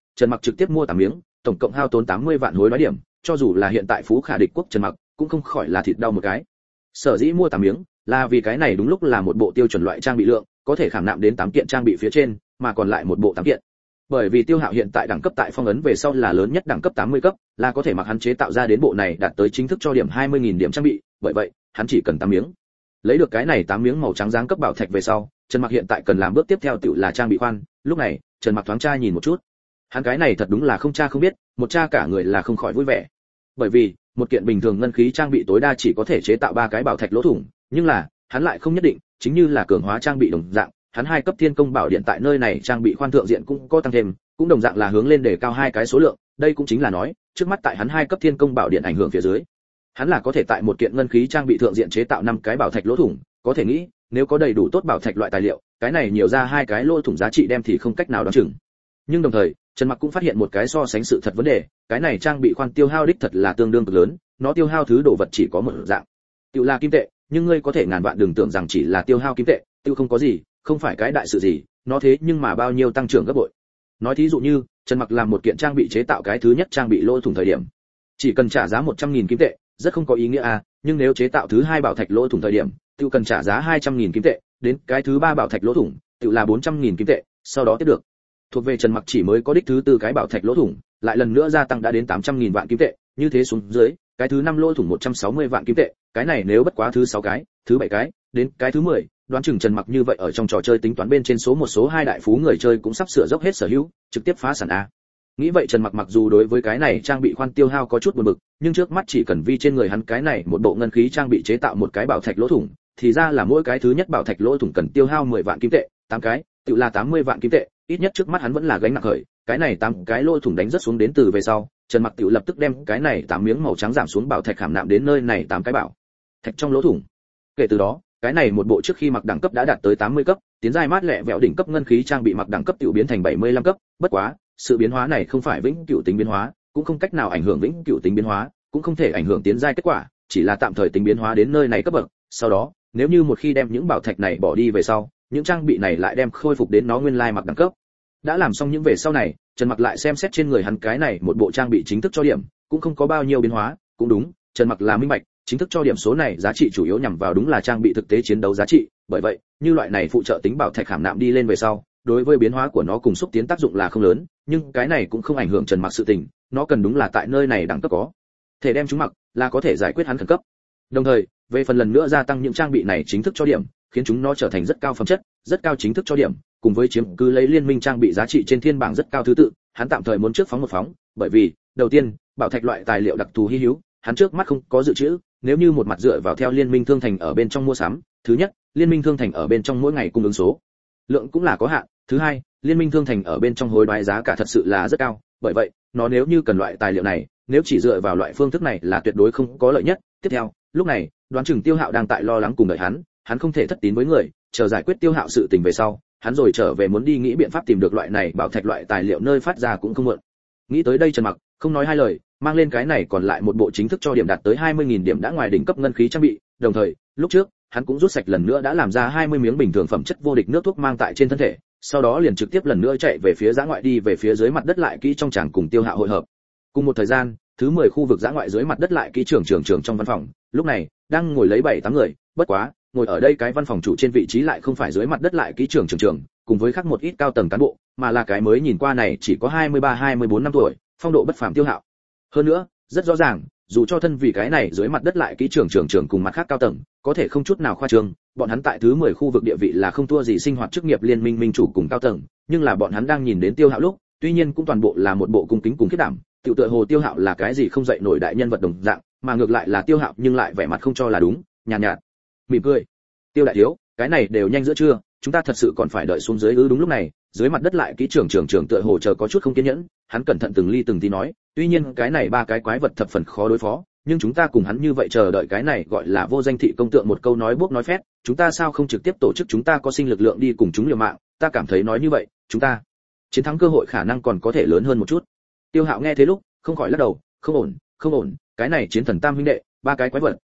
Speaker 1: Trần Mặc trực tiếp mua 8 miếng, tổng cộng hao tốn 80 vạn hối đoái điểm, cho dù là hiện tại phú khả địch quốc Trần Mặc, cũng không khỏi là thịt đau một cái. Sở dĩ mua 8 miếng, là vì cái này đúng lúc là một bộ tiêu chuẩn loại trang bị lượng, có thể khảm nạm đến 8 kiện trang bị phía trên, mà còn lại một bộ 8 kiện. Bởi vì Tiêu Hạo hiện tại đẳng cấp tại phong ấn về sau là lớn nhất đẳng cấp 80 cấp, là có thể mặc hắn chế tạo ra đến bộ này đạt tới chính thức cho điểm 20.000 điểm trang bị, bởi vậy, hắn chỉ cần 8 miếng. Lấy được cái này 8 miếng màu trắng dáng cấp bảo thạch về sau, Trần Mặc hiện tại cần làm bước tiếp theo tự là trang bị khoan, lúc này, Trần Mặc thoáng tra nhìn một chút. Hắn cái này thật đúng là không tra không biết, một tra cả người là không khỏi vui vẻ. Bởi vì, một kiện bình thường ngân khí trang bị tối đa chỉ có thể chế tạo 3 cái bảo thạch lỗ thủng, nhưng là, hắn lại không nhất định, chính như là cường hóa trang bị đồng dạng, hắn 2 cấp thiên công bảo điện tại nơi này trang bị khoan thượng diện cũng có tăng thêm, cũng đồng dạng là hướng lên để cao 2 cái số lượng, đây cũng chính là nói, trước mắt tại hắn 2 cấp thiên công bảo điện ảnh hưởng phía dưới, hắn là có thể tại một kiện ngân khí trang bị thượng diện chế tạo 5 cái bảo thạch lỗ thủng, có thể nghĩ, nếu có đầy đủ tốt bảo thạch loại tài liệu, cái này nhiều ra 2 cái lỗ thủng giá trị đem thì không cách nào đoán chừng. Nhưng đồng thời, Trần Mặc cũng phát hiện một cái so sánh sự thật vấn đề, cái này trang bị khoan tiêu hao đích thật là tương đương cực lớn, nó tiêu hao thứ đồ vật chỉ có một dạng, tiêu là kim tệ, nhưng ngươi có thể ngàn vạn đừng tưởng rằng chỉ là tiêu hao kim tệ, tiêu không có gì, không phải cái đại sự gì, nó thế nhưng mà bao nhiêu tăng trưởng gấp bội. Nói thí dụ như, Trần Mặc làm một kiện trang bị chế tạo cái thứ nhất trang bị lỗ thủng thời điểm, chỉ cần trả giá 100.000 kim tệ, rất không có ý nghĩa à, nhưng nếu chế tạo thứ hai bảo thạch lỗ thủng thời điểm, tiêu cần trả giá 200.000 kim tệ, đến cái thứ ba bảo thạch lỗ thủng, tiêu là 400.000 kim tệ, sau đó tiếp được. Thuộc về Trần Mặc chỉ mới có đích thứ tư cái bảo thạch lỗ thủng, lại lần nữa gia tăng đã đến 800.000 vạn kim tệ, như thế xuống dưới, cái thứ 5 lỗ thủng 160 vạn kim tệ, cái này nếu bất quá thứ 6 cái, thứ 7 cái, đến cái thứ 10, đoán chừng Trần Mặc như vậy ở trong trò chơi tính toán bên trên số một số 2 đại phú người chơi cũng sắp sửa dốc hết sở hữu, trực tiếp phá sản a. Nghĩ vậy Trần Mặc mặc dù đối với cái này trang bị khoan tiêu hao có chút buồn bực, nhưng trước mắt chỉ cần vi trên người hắn cái này một bộ ngân khí trang bị chế tạo một cái bảo thạch lỗ thủng, thì ra là mỗi cái thứ nhất bảo thạch lỗ thủng cần tiêu hao 10 vạn kim tệ, 8 cái, tự là 80 vạn kim tệ, ít nhất trước mắt hắn vẫn là gánh nặng khởi, cái này 8 cái lỗ thủng đánh rất xuống đến từ về sau, Trần Mặc tự lập tức đem cái này 8 miếng màu trắng giảm xuống bảo thạch khảm nạm đến nơi này 8 cái bảo thạch trong lỗ thủng. Kể từ đó, cái này một bộ trước khi mặc đẳng cấp đã đạt tới 80 cấp, tiến giai mát lẹ vẹo đỉnh cấp ngân khí trang bị mặc đẳng cấp tiểu biến thành 75 cấp, bất quá, sự biến hóa này không phải vĩnh cửu tính biến hóa, cũng không cách nào ảnh hưởng vĩnh cửu tính biến hóa, cũng không thể ảnh hưởng tiến giai kết quả, chỉ là tạm thời tính biến hóa đến nơi này cấp bậc, sau đó, nếu như một khi đem những bảo thạch này bỏ đi về sau, những trang bị này lại đem khôi phục đến nó nguyên lai mặc đẳng cấp. Đã làm xong những về sau này, Trần Mặc lại xem xét trên người hắn cái này một bộ trang bị chính thức cho điểm, cũng không có bao nhiêu biến hóa, cũng đúng, Trần Mặc là minh bạch, chính thức cho điểm số này giá trị chủ yếu nhằm vào đúng là trang bị thực tế chiến đấu giá trị, bởi vậy, như loại này phụ trợ tính bảo thạch khảm nạm đi lên về sau, đối với biến hóa của nó cùng xúc tiến tác dụng là không lớn, nhưng cái này cũng không ảnh hưởng Trần Mặc sự tình, nó cần đúng là tại nơi này đẳng cấp có thể đem chúng mặc, là có thể giải quyết hắn khẩn cấp. Đồng thời, về phần lần nữa gia tăng những trang bị này chính thức cho điểm, khiến chúng nó trở thành rất cao phẩm chất, rất cao chính thức cho điểm, cùng với chiếm cứ lấy liên minh trang bị giá trị trên thiên bảng rất cao thứ tự, hắn tạm thời muốn trước phóng một phóng, bởi vì, đầu tiên, bảo thạch loại tài liệu đặc thù hi hữu, hắn trước mắt không có dự trữ, nếu như một mặt dựa vào theo liên minh thương thành ở bên trong mua sắm, thứ nhất, liên minh thương thành ở bên trong mỗi ngày cung ứng số lượng cũng là có hạn, thứ hai, liên minh thương thành ở bên trong hối đoái giá cả thật sự là rất cao, bởi vậy, nó nếu như cần loại tài liệu này, nếu chỉ dựa vào loại phương thức này là tuyệt đối không có lợi nhất. Tiếp theo, lúc này, đoán chừng Tiêu Hạo đang tại lo lắng cùng đợi hắn không thể thất tín với người, chờ giải quyết Tiêu Hạo sự tình về sau, hắn rồi trở về muốn đi nghĩ biện pháp tìm được loại này bảo thạch loại tài liệu nơi phát ra cũng không muộn. Nghĩ tới đây Trần Mặc không nói hai lời, mang lên cái này còn lại một bộ chính thức cho điểm đạt tới 20.000 điểm đã ngoài đỉnh cấp ngân khí trang bị, đồng thời, lúc trước, hắn cũng rút sạch lần nữa đã làm ra 20 miếng bình thường phẩm chất vô địch nước thuốc mang tại trên thân thể, sau đó liền trực tiếp lần nữa chạy về phía giã ngoại đi về phía dưới mặt đất lại kỹ trong tràng cùng Tiêu Hạo hội hợp. Cùng một thời gian, thứ 10 khu vực giã ngoại dưới mặt đất lại kỹ trưởng trong văn phòng, lúc này, đang ngồi lấy 7-8 người, bất quá, ngồi ở đây cái văn phòng chủ trên vị trí lại không phải dưới mặt đất lại kỹ trưởng cùng với khác một ít cao tầng cán bộ, mà là cái mới nhìn qua này chỉ có 23-24 năm tuổi, phong độ bất phàm Tiêu Hạo. Hơn nữa, rất rõ ràng, dù cho thân vì cái này dưới mặt đất lại kỹ trưởng cùng mặt khác cao tầng, có thể không chút nào khoa trương, bọn hắn tại thứ 10 khu vực địa vị là không thua gì sinh hoạt chức nghiệp liên minh minh chủ cùng cao tầng, nhưng là bọn hắn đang nhìn đến Tiêu Hạo lúc, tuy nhiên cũng toàn bộ là một bộ cung kính cùng khiết đảm, tiểu tựa hồ Tiêu Hạo là cái gì không dậy nổi đại nhân vật đồng dạng, mà ngược lại là Tiêu Hạo nhưng lại vẻ mặt không cho là đúng, nhàn nhạt, mỉm cười. Tiêu đại thiếu, cái này đều nhanh giữa trưa, chúng ta thật sự còn phải đợi xuống dưới ư? Đúng lúc này, dưới mặt đất lại kỹ trưởng tựa hồ chờ có chút không kiên nhẫn, hắn cẩn thận từng ly từng tí nói, tuy nhiên cái này ba cái quái vật thập phần khó đối phó, nhưng chúng ta cùng hắn như vậy chờ đợi cái này gọi là vô danh thị công tượng một câu nói buốc nói phét, chúng ta sao không trực tiếp tổ chức chúng ta có sinh lực lượng đi cùng chúng liều mạng, ta cảm thấy nói như vậy, chúng ta chiến thắng cơ hội khả năng còn có thể lớn hơn một chút. Tiêu Hạo nghe thế lúc, không khỏi lắc đầu, không ổn, cái này chiến thần tam huynh đệ, ba cái quái vật,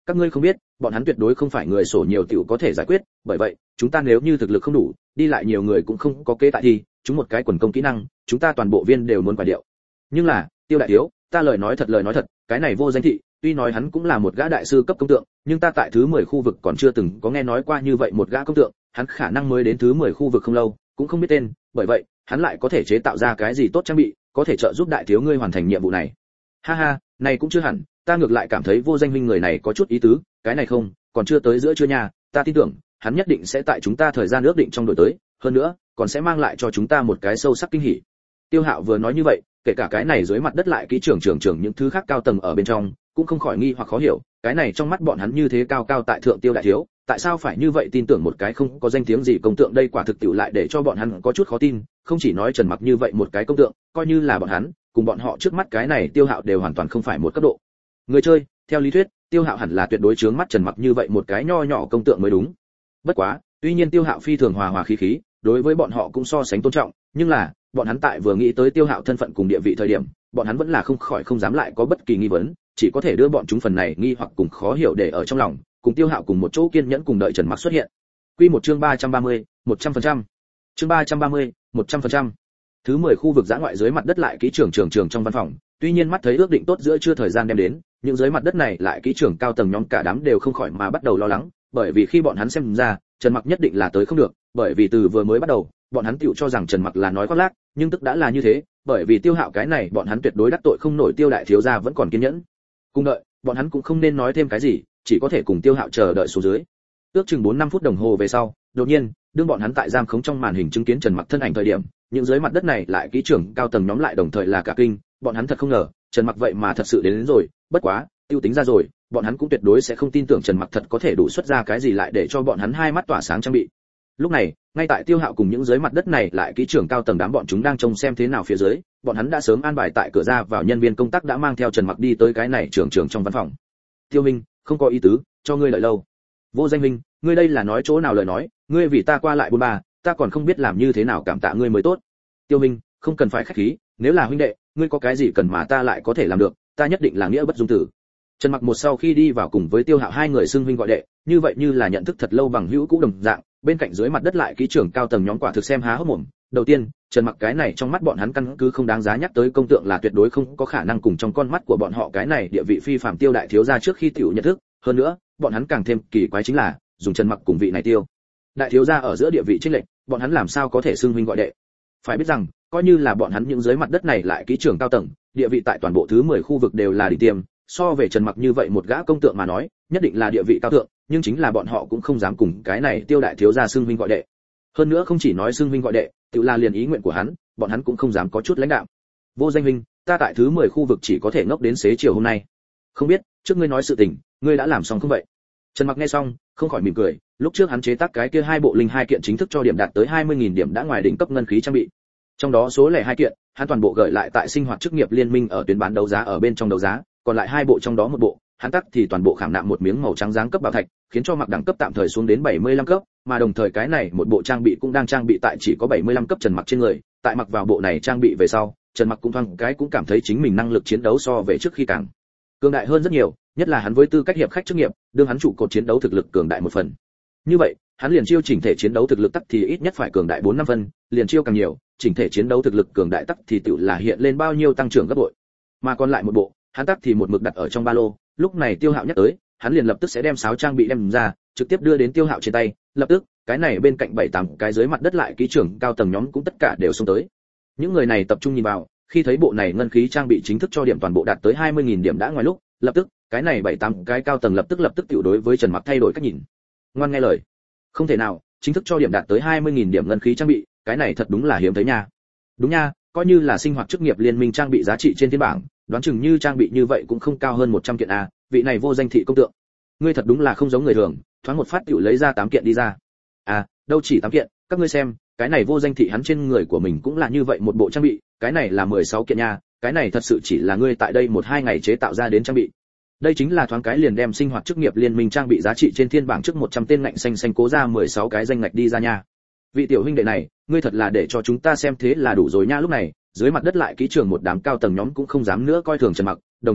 Speaker 1: các ngươi không biết, bọn hắn tuyệt đối không phải người sổ nhiều tiểu có thể giải quyết, bởi vậy, chúng ta nếu như thực lực không đủ, đi lại nhiều người cũng không có kế tại thì, chúng một cái quần công kỹ năng, chúng ta toàn bộ viên đều muốn quả điệu. Nhưng là, Tiêu đại thiếu, ta lời nói thật, cái này Vô Danh Thị, tuy nói hắn cũng là một gã đại sư cấp công tượng, nhưng ta tại thứ 10 khu vực còn chưa từng có nghe nói qua như vậy một gã công tượng, hắn khả năng mới đến thứ 10 khu vực không lâu, cũng không biết tên, bởi vậy, hắn lại có thể chế tạo ra cái gì tốt trang bị, có thể trợ giúp đại thiếu ngươi hoàn thành nhiệm vụ này. Ha ha, này cũng chưa hẳn, ta ngược lại cảm thấy Vô Danh huynh người này có chút ý tứ, cái này không, còn chưa tới giữa trưa nha, ta tin tưởng, hắn nhất định sẽ tại chúng ta thời gian ước định trong đội tới, hơn nữa, còn sẽ mang lại cho chúng ta một cái sâu sắc kinh hỉ. Tiêu Hạo vừa nói như vậy, kể cả cái này dưới mặt đất lại kỹ trưởng những thứ khác cao tầng ở bên trong, cũng không khỏi nghi hoặc khó hiểu, cái này trong mắt bọn hắn như thế cao cao tại thượng Tiêu đại thiếu, tại sao phải như vậy tin tưởng một cái không có danh tiếng gì công tượng, đây quả thực tiệu lại để cho bọn hắn có chút khó tin, không chỉ nói Trần Mặc như vậy một cái công tượng, coi như là bọn hắn, cùng bọn họ trước mắt cái này Tiêu Hạo đều hoàn toàn không phải một cấp độ. Người chơi, theo lý thuyết, Tiêu Hạo hẳn là tuyệt đối chướng mắt Trần Mặc như vậy một cái nho nhỏ công tượng mới đúng. Bất quá, tuy nhiên Tiêu Hạo phi thường hòa hòa khí khí, đối với bọn họ cũng so sánh tôn trọng, nhưng là, bọn hắn tại vừa nghĩ tới Tiêu Hạo thân phận cùng địa vị thời điểm, bọn hắn vẫn là không khỏi không dám lại có bất kỳ nghi vấn, chỉ có thể đưa bọn chúng phần này nghi hoặc cùng khó hiểu để ở trong lòng, cùng Tiêu Hạo cùng một chỗ kiên nhẫn cùng đợi Trần Mặc xuất hiện. Quy một chương 330, 100%. Chương 330, 100%. Thứ 10 khu vực giã ngoại dưới mặt đất lại kỹ trưởng trong văn phòng, tuy nhiên mắt thấy ước định tốt giữa trưa thời gian đem đến, nhưng dưới mặt đất này lại kỹ trưởng cao tầng nhóm cả đám đều không khỏi mà bắt đầu lo lắng, bởi vì khi bọn hắn xem ra, Trần Mặc nhất định là tới không được, bởi vì từ vừa mới bắt đầu, bọn hắn tựu cho rằng Trần Mặc là nói khoác lác, nhưng tức đã là như thế, bởi vì Tiêu Hạo cái này bọn hắn tuyệt đối đắc tội không nổi, Tiêu đại thiếu gia vẫn còn kiên nhẫn. Cùng đợi, bọn hắn cũng không nên nói thêm cái gì, chỉ có thể cùng Tiêu Hạo chờ đợi xuống dưới. Ước chừng 4-5 phút đồng hồ về sau, đột nhiên, đương bọn hắn tại giam khống trong màn hình chứng kiến Trần Mặc thân ảnh thời điểm, những dưới mặt đất này lại kỹ trưởng cao tầng nhóm lại đồng thời là cả kinh, bọn hắn thật không ngờ, Trần Mặc vậy mà thật sự đến rồi, bất quá, tiêu tính ra rồi, bọn hắn cũng tuyệt đối sẽ không tin tưởng Trần Mặc thật có thể đủ xuất ra cái gì lại để cho bọn hắn hai mắt tỏa sáng trang bị. Lúc này, ngay tại Tiêu Hạo cùng những dưới mặt đất này lại kỹ trưởng cao tầng đám bọn chúng đang trông xem thế nào phía dưới, bọn hắn đã sớm an bài tại cửa ra vào nhân viên công tác đã mang theo Trần Mặc đi tới cái này trưởng trong văn phòng. Tiêu Minh, không có ý tứ, cho ngươi lợi lâu. Vô Danh Minh, ngươi đây là nói chỗ nào lời nói, ngươi vì ta qua lại bôn ba, ta còn không biết làm như thế nào cảm tạ ngươi mới tốt. Tiêu Minh, không cần phải khách khí, nếu là huynh đệ, ngươi có cái gì cần mà ta lại có thể làm được, ta nhất định là nghĩa bất dung tử. Trần Mặc một sau khi đi vào cùng với Tiêu Hạo hai người xưng huynh gọi đệ, như vậy như là nhận thức thật lâu bằng hữu cũ đồng dạng, bên cạnh dưới mặt đất lại kỹ trưởng cao tầng nhóm quả thực xem há hốc mồm. Đầu tiên, Trần Mặc cái này trong mắt bọn hắn căn cứ không đáng giá nhắc tới công tượng là tuyệt đối không có khả năng cùng trong con mắt của bọn họ cái này địa vị phi phàm Tiêu đại thiếu gia trước khi tiểu nhận thức, hơn nữa, bọn hắn càng thêm kỳ quái chính là, dùng Trần Mặc cùng vị này Tiêu đại thiếu gia ở giữa địa vị chênh lệch, bọn hắn làm sao có thể xưng huynh gọi đệ. Phải biết rằng, coi như là bọn hắn những dưới mặt đất này lại kỹ trưởng cao tầng, địa vị tại toàn bộ thứ 10 khu vực đều là đỉnh tiêm, so về Trần Mặc như vậy một gã công tượng mà nói, nhất định là địa vị cao thượng, nhưng chính là bọn họ cũng không dám cùng cái này Tiêu đại thiếu gia xưng huynh gọi đệ. Hơn nữa không chỉ nói xưng huynh gọi đệ, tự là liền ý nguyện của hắn, bọn hắn cũng không dám có chút lãnh đạm. Vô Danh huynh, ta tại thứ 10 khu vực chỉ có thể ngốc đến xế chiều hôm nay. Không biết, trước ngươi nói sự tình, ngươi đã làm xong không vậy? Trần Mặc nghe xong, không khỏi mỉm cười, lúc trước hắn chế tác cái kia hai bộ linh hai kiện chính thức cho điểm đạt tới 20.000 điểm đã ngoài đỉnh cấp ngân khí trang bị. Trong đó số lẻ hai kiện, hắn toàn bộ gửi lại tại sinh hoạt chức nghiệp liên minh ở tuyến bán đấu giá ở bên trong đấu giá, còn lại hai bộ trong đó một bộ, hắn tắc thì toàn bộ khảm nạm một miếng màu trắng dáng cấp bảo thạch, khiến cho mặc đẳng cấp tạm thời xuống đến 75 cấp, mà đồng thời cái này một bộ trang bị cũng đang trang bị tại chỉ có 75 cấp Trần Mặc trên người, tại mặc vào bộ này trang bị về sau, Trần Mặc cũng thoáng cái cũng cảm thấy chính mình năng lực chiến đấu so về trước khi càng cường đại hơn rất nhiều, nhất là hắn với tư cách hiệp khách chức nghiệp, đương hắn trụ cột chiến đấu thực lực cường đại một phần. Như vậy, hắn liền chiêu chỉnh thể chiến đấu thực lực tắc thì ít nhất phải cường đại 4-5 phân, liền chiêu càng nhiều, chỉnh thể chiến đấu thực lực cường đại tắc thì tự là hiện lên bao nhiêu tăng trưởng gấp bội. Mà còn lại một bộ, hắn tắc thì một mực đặt ở trong ba lô, lúc này Tiêu Hạo nhắc tới, hắn liền lập tức sẽ đem 6 trang bị đem ra, trực tiếp đưa đến Tiêu Hạo trên tay, lập tức, cái này bên cạnh 7-8 cái dưới mặt đất lại kỹ trưởng cao tầng nhóm cũng tất cả đều xông tới. Những người này tập trung nhìn vào, khi thấy bộ này ngân khí trang bị chính thức cho điểm toàn bộ đạt tới 20.000 điểm đã ngoài lúc, lập tức, cái này 7-8 cái cao tầng lập tức tiểu đối với Trần Mặc thay đổi cách nhìn. Ngoan nghe lời. Không thể nào, chính thức cho điểm đạt tới 20.000 điểm ngân khí trang bị, cái này thật đúng là hiếm thấy nha. Đúng nha, coi như là sinh hoạt chức nghiệp liên minh trang bị giá trị trên thiên bảng, đoán chừng như trang bị như vậy cũng không cao hơn 100 kiện a, vị này Vô Danh thị công tượng. Ngươi thật đúng là không giống người thường, thoáng một phát tiểu lấy ra 8 kiện đi ra. À, đâu chỉ 8 kiện, các ngươi xem, cái này Vô Danh thị hắn trên người của mình cũng là như vậy một bộ trang bị, cái này là 16 kiện nha, cái này thật sự chỉ là ngươi tại đây 1-2 ngày chế tạo ra đến trang bị. Đây chính là thoáng cái liền đem sinh hoạt chức nghiệp liên minh trang bị giá trị trên thiên bảng trước 100 tên ngạnh xanh cố ra 16 cái danh ngạch đi ra nha. Vị tiểu huynh đệ này, ngươi thật là để cho chúng ta xem thế là đủ rồi nha. Lúc này, dưới mặt đất lại kỹ trưởng một đám cao tầng nhóm cũng không dám nữa coi thường Trần Mặc, đồng thời,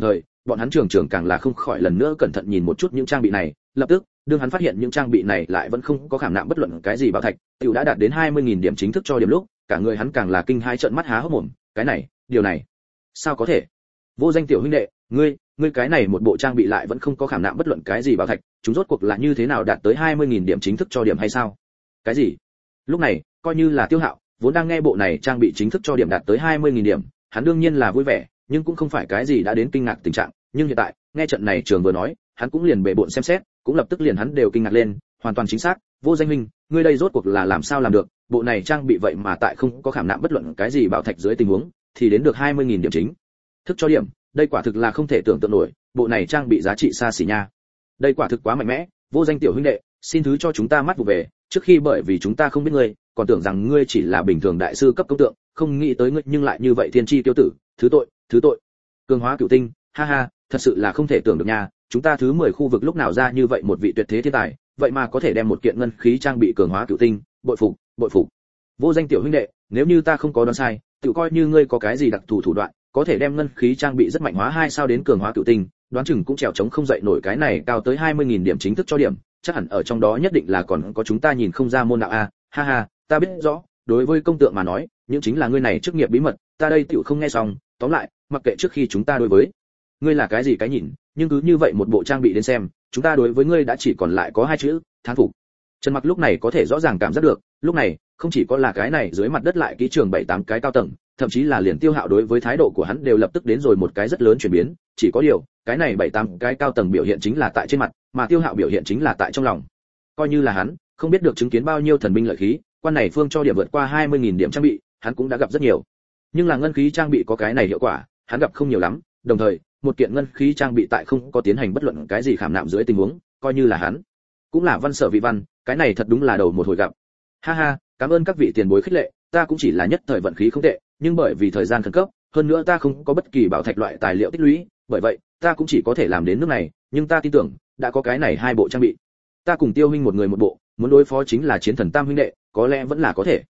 Speaker 1: bọn hắn trường càng là không khỏi lần nữa cẩn thận nhìn một chút những trang bị này, lập tức, đương hắn phát hiện những trang bị này lại vẫn không có khảm nạm bất luận cái gì bảo thạch, tiểu đã đạt đến 20.000 điểm chính thức cho điểm lúc, cả người hắn càng là kinh hãi trợn mắt há hốc mồm, cái này, điều này, sao có thể? Vô Danh tiểu huynh đệ, ngươi cái này một bộ trang bị lại vẫn không có khảm nạm bất luận cái gì bảo thạch, chúng rốt cuộc là như thế nào đạt tới 20.000 điểm chính thức cho điểm hay sao? Cái gì? Lúc này, coi như là Tiêu Hạo, vốn đang nghe bộ này trang bị chính thức cho điểm đạt tới 20.000 điểm, hắn đương nhiên là vui vẻ, nhưng cũng không phải cái gì đã đến kinh ngạc tình trạng, nhưng hiện tại, nghe trận này trường vừa nói, hắn cũng liền bệ bội xem xét, cũng lập tức liền hắn đều kinh ngạc lên, hoàn toàn chính xác, Vô Danh huynh, ngươi đây rốt cuộc là làm sao làm được, bộ này trang bị vậy mà tại không có khảm nạm bất luận cái gì bảo thạch dưới tình huống, thì đến được 20.000 điểm chính thức cho điểm, đây quả thực là không thể tưởng tượng nổi, bộ này trang bị giá trị xa xỉ nha. Đây quả thực quá mạnh mẽ, Vô Danh tiểu huynh đệ, xin thứ cho chúng ta mắt vụ về, trước khi bởi vì chúng ta không biết ngươi, còn tưởng rằng ngươi chỉ là bình thường đại sư cấp công tượng, không nghĩ tới ngươi nhưng lại như vậy thiên chi tiêu tử, thứ tội. Cường hóa cửu tinh, ha ha, thật sự là không thể tưởng được nha, chúng ta thứ 10 khu vực lúc nào ra như vậy một vị tuyệt thế thiên tài, vậy mà có thể đem một kiện ngân khí trang bị cường hóa cửu tinh, bội phục. Vô Danh tiểu huynh đệ, nếu như ta không có đoán sai, tự coi như ngươi có cái gì đặc thù thủ đoạn, có thể đem ngân khí trang bị rất mạnh hóa 2 sao đến cường hóa cửu tinh, đoán chừng cũng trèo chống không dậy nổi cái này cao tới 20.000 điểm chính thức cho điểm, chắc hẳn ở trong đó nhất định là còn có chúng ta nhìn không ra môn đạo a, ha ha, ta biết rõ, đối với công tượng mà nói, những chính là ngươi này chức nghiệp bí mật, ta đây tiểu không nghe xong, tóm lại, mặc kệ trước khi chúng ta đối với ngươi là cái gì cái nhìn, nhưng cứ như vậy một bộ trang bị đến xem, chúng ta đối với ngươi đã chỉ còn lại có 2 chữ, thán phục. Trần Mặc lúc này có thể rõ ràng cảm giác được, lúc này, không chỉ có là cái này dưới mặt đất lại kỹ trường 7-8 cái cao tầng, thậm chí là liền Tiêu Hạo đối với thái độ của hắn đều lập tức đến rồi một cái rất lớn chuyển biến, chỉ có điều, cái này 7-8 cái cao tầng biểu hiện chính là tại trên mặt, mà Tiêu Hạo biểu hiện chính là tại trong lòng. Coi như là hắn, không biết được chứng kiến bao nhiêu thần binh lợi khí, quan này phương cho điểm vượt qua 20.000 điểm trang bị, hắn cũng đã gặp rất nhiều. Nhưng là ngân khí trang bị có cái này hiệu quả, hắn gặp không nhiều lắm, đồng thời, một kiện ngân khí trang bị tại không có tiến hành bất luận cái gì khảm nạm dưới tình huống, coi như là hắn, cũng là văn sở vị văn, cái này thật đúng là đầu một hồi gặp. Ha ha, cảm ơn các vị tiền bối khích lệ, ta cũng chỉ là nhất thời vận khí không tệ, nhưng bởi vì thời gian khẩn cấp, hơn nữa ta không có bất kỳ bảo thạch loại tài liệu tích lũy, bởi vậy, ta cũng chỉ có thể làm đến nước này, nhưng ta tin tưởng, đã có cái này 2 bộ trang bị, ta cùng Tiêu huynh một người một bộ, muốn đối phó chính là chiến thần tam huynh đệ, có lẽ vẫn là có thể.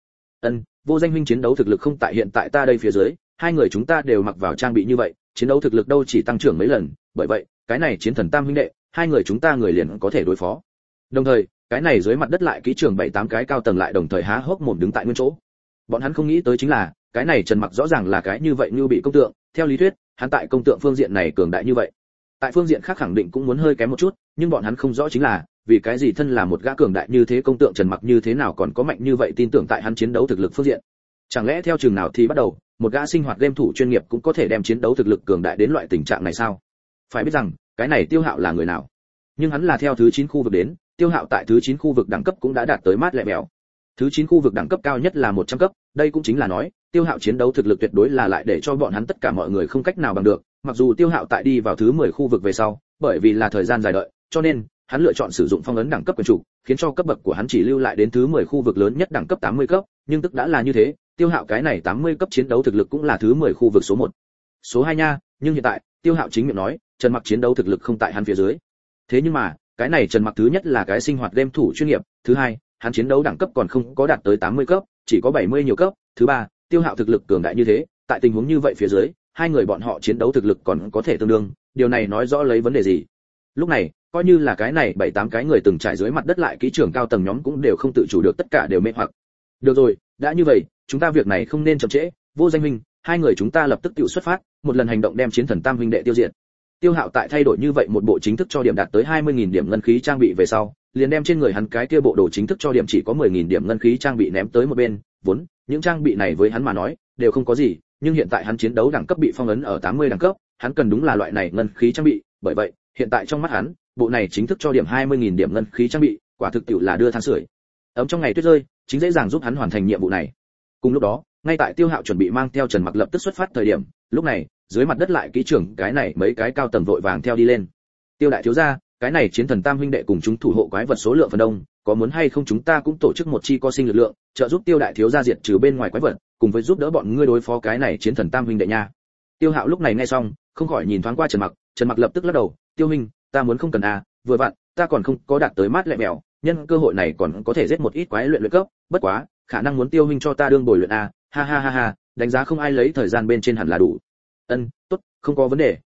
Speaker 1: Vô Danh huynh chiến đấu thực lực không tại hiện tại ta đây phía dưới, 2 người chúng ta đều mặc vào trang bị như vậy, chiến đấu thực lực đâu chỉ tăng trưởng mấy lần, bởi vậy, cái này chiến thần tam huynh đệ, 2 người chúng ta người liền có thể đối phó. Đồng thời, cái này dưới mặt đất lại kỹ trường 7-8 cái cao tầng lại đồng thời há hốc mồm đứng tại nguyên chỗ. Bọn hắn không nghĩ tới chính là, cái này Trần Mặc rõ ràng là cái như vậy như bị công tượng, theo lý thuyết, hắn tại công tượng phương diện này cường đại như vậy. Tại phương diện khác khẳng định cũng muốn hơi kém một chút, nhưng bọn hắn không rõ chính là, vì cái gì thân là một gã cường đại như thế công tượng Trần Mặc như thế nào còn có mạnh như vậy tin tưởng tại hắn chiến đấu thực lực phương diện. Chẳng lẽ theo trường nào thì bắt đầu, một gã sinh hoạt game thủ chuyên nghiệp cũng có thể đem chiến đấu thực lực cường đại đến loại tình trạng này sao? Phải biết rằng, cái này Tiêu Hạo là người nào? Nhưng hắn là theo thứ 9 khu vực đến, Tiêu Hạo tại thứ 9 khu vực đẳng cấp cũng đã đạt tới mát lẹ mèo. Thứ 9 khu vực đẳng cấp cao nhất là 100 cấp, đây cũng chính là nói, Tiêu Hạo chiến đấu thực lực tuyệt đối là lại để cho bọn hắn tất cả mọi người không cách nào bằng được, mặc dù Tiêu Hạo tại đi vào thứ 10 khu vực về sau, bởi vì là thời gian dài đợi, cho nên hắn lựa chọn sử dụng phong ấn đẳng cấp quyền chủ, khiến cho cấp bậc của hắn chỉ lưu lại đến thứ 10 khu vực lớn nhất đẳng cấp 80 cấp, nhưng tức đã là như thế, Tiêu Hạo cái này 80 cấp chiến đấu thực lực cũng là thứ 10 khu vực số 1. Số 2 nha, nhưng hiện tại, Tiêu Hạo chính miệng nói, Trần Mặc chiến đấu thực lực không tại hắn phía dưới. Thế nhưng mà, cái này Trần Mặc thứ nhất là cái sinh hoạt game thủ chuyên nghiệp, thứ hai, hắn chiến đấu đẳng cấp còn không có đạt tới 80 cấp, chỉ có 70 nhiều cấp, thứ ba, Tiêu Hạo thực lực cường đại như thế, tại tình huống như vậy phía dưới, 2 người bọn họ chiến đấu thực lực còn có thể tương đương, điều này nói rõ lấy vấn đề gì? Lúc này, coi như là cái này 7-8 cái người từng trải dưới mặt đất lại kỹ trưởng cao tầng nhóm cũng đều không tự chủ được, tất cả đều mê hoặc. Được rồi, đã như vậy, chúng ta việc này không nên chậm trễ, Vô Danh huynh, 2 người chúng ta lập tức tự xuất phát, một lần hành động đem chiến thần tam huynh đệ tiêu diệt. Tiêu Hạo tại thay đổi như vậy một bộ chính thức cho điểm đạt tới 20.000 điểm ngân khí trang bị về sau, liền đem trên người hắn cái kia bộ đồ chính thức cho điểm chỉ có 10.000 điểm ngân khí trang bị ném tới một bên, vốn những trang bị này với hắn mà nói đều không có gì, nhưng hiện tại hắn chiến đấu đẳng cấp bị phong ấn ở 80 đẳng cấp, hắn cần đúng là loại này ngân khí trang bị, bởi vậy, hiện tại trong mắt hắn, bộ này chính thức cho điểm 20.000 điểm ngân khí trang bị, quả thực tiệu là đưa than sưởi. Ấm trong ngày tuyết rơi, chính dễ dàng giúp hắn hoàn thành nhiệm vụ này. Cùng lúc đó, ngay tại Tiêu Hạo chuẩn bị mang theo Trần Mặc lập tức xuất phát thời điểm, lúc này, dưới mặt đất lại kỹ trưởng cái này mấy cái cao tầng vội vàng theo đi lên. Tiêu đại thiếu gia, cái này chiến thần tam huynh đệ cùng chúng thủ hộ quái vật số lượng phần đông, có muốn hay không chúng ta cũng tổ chức một chi co sinh lực lượng, trợ giúp Tiêu đại thiếu gia diệt trừ bên ngoài quái vật, cùng với giúp đỡ bọn ngươi đối phó cái này chiến thần tam huynh đệ nha. Tiêu Hạo lúc này nghe xong, không khỏi nhìn thoáng qua Trần Mặc lập tức lắc đầu, Tiêu huynh, ta muốn không cần à, vừa vặn, ta còn không có đạt tới mát lẹ mèo, nhân cơ hội này còn có thể giết một ít quái luyện cấp, bất quá, khả năng muốn Tiêu huynh cho ta đương bồi luyện à, ha ha ha ha, đánh giá không ai lấy thời gian bên trên hẳn là đủ. Tốt, không có vấn đề,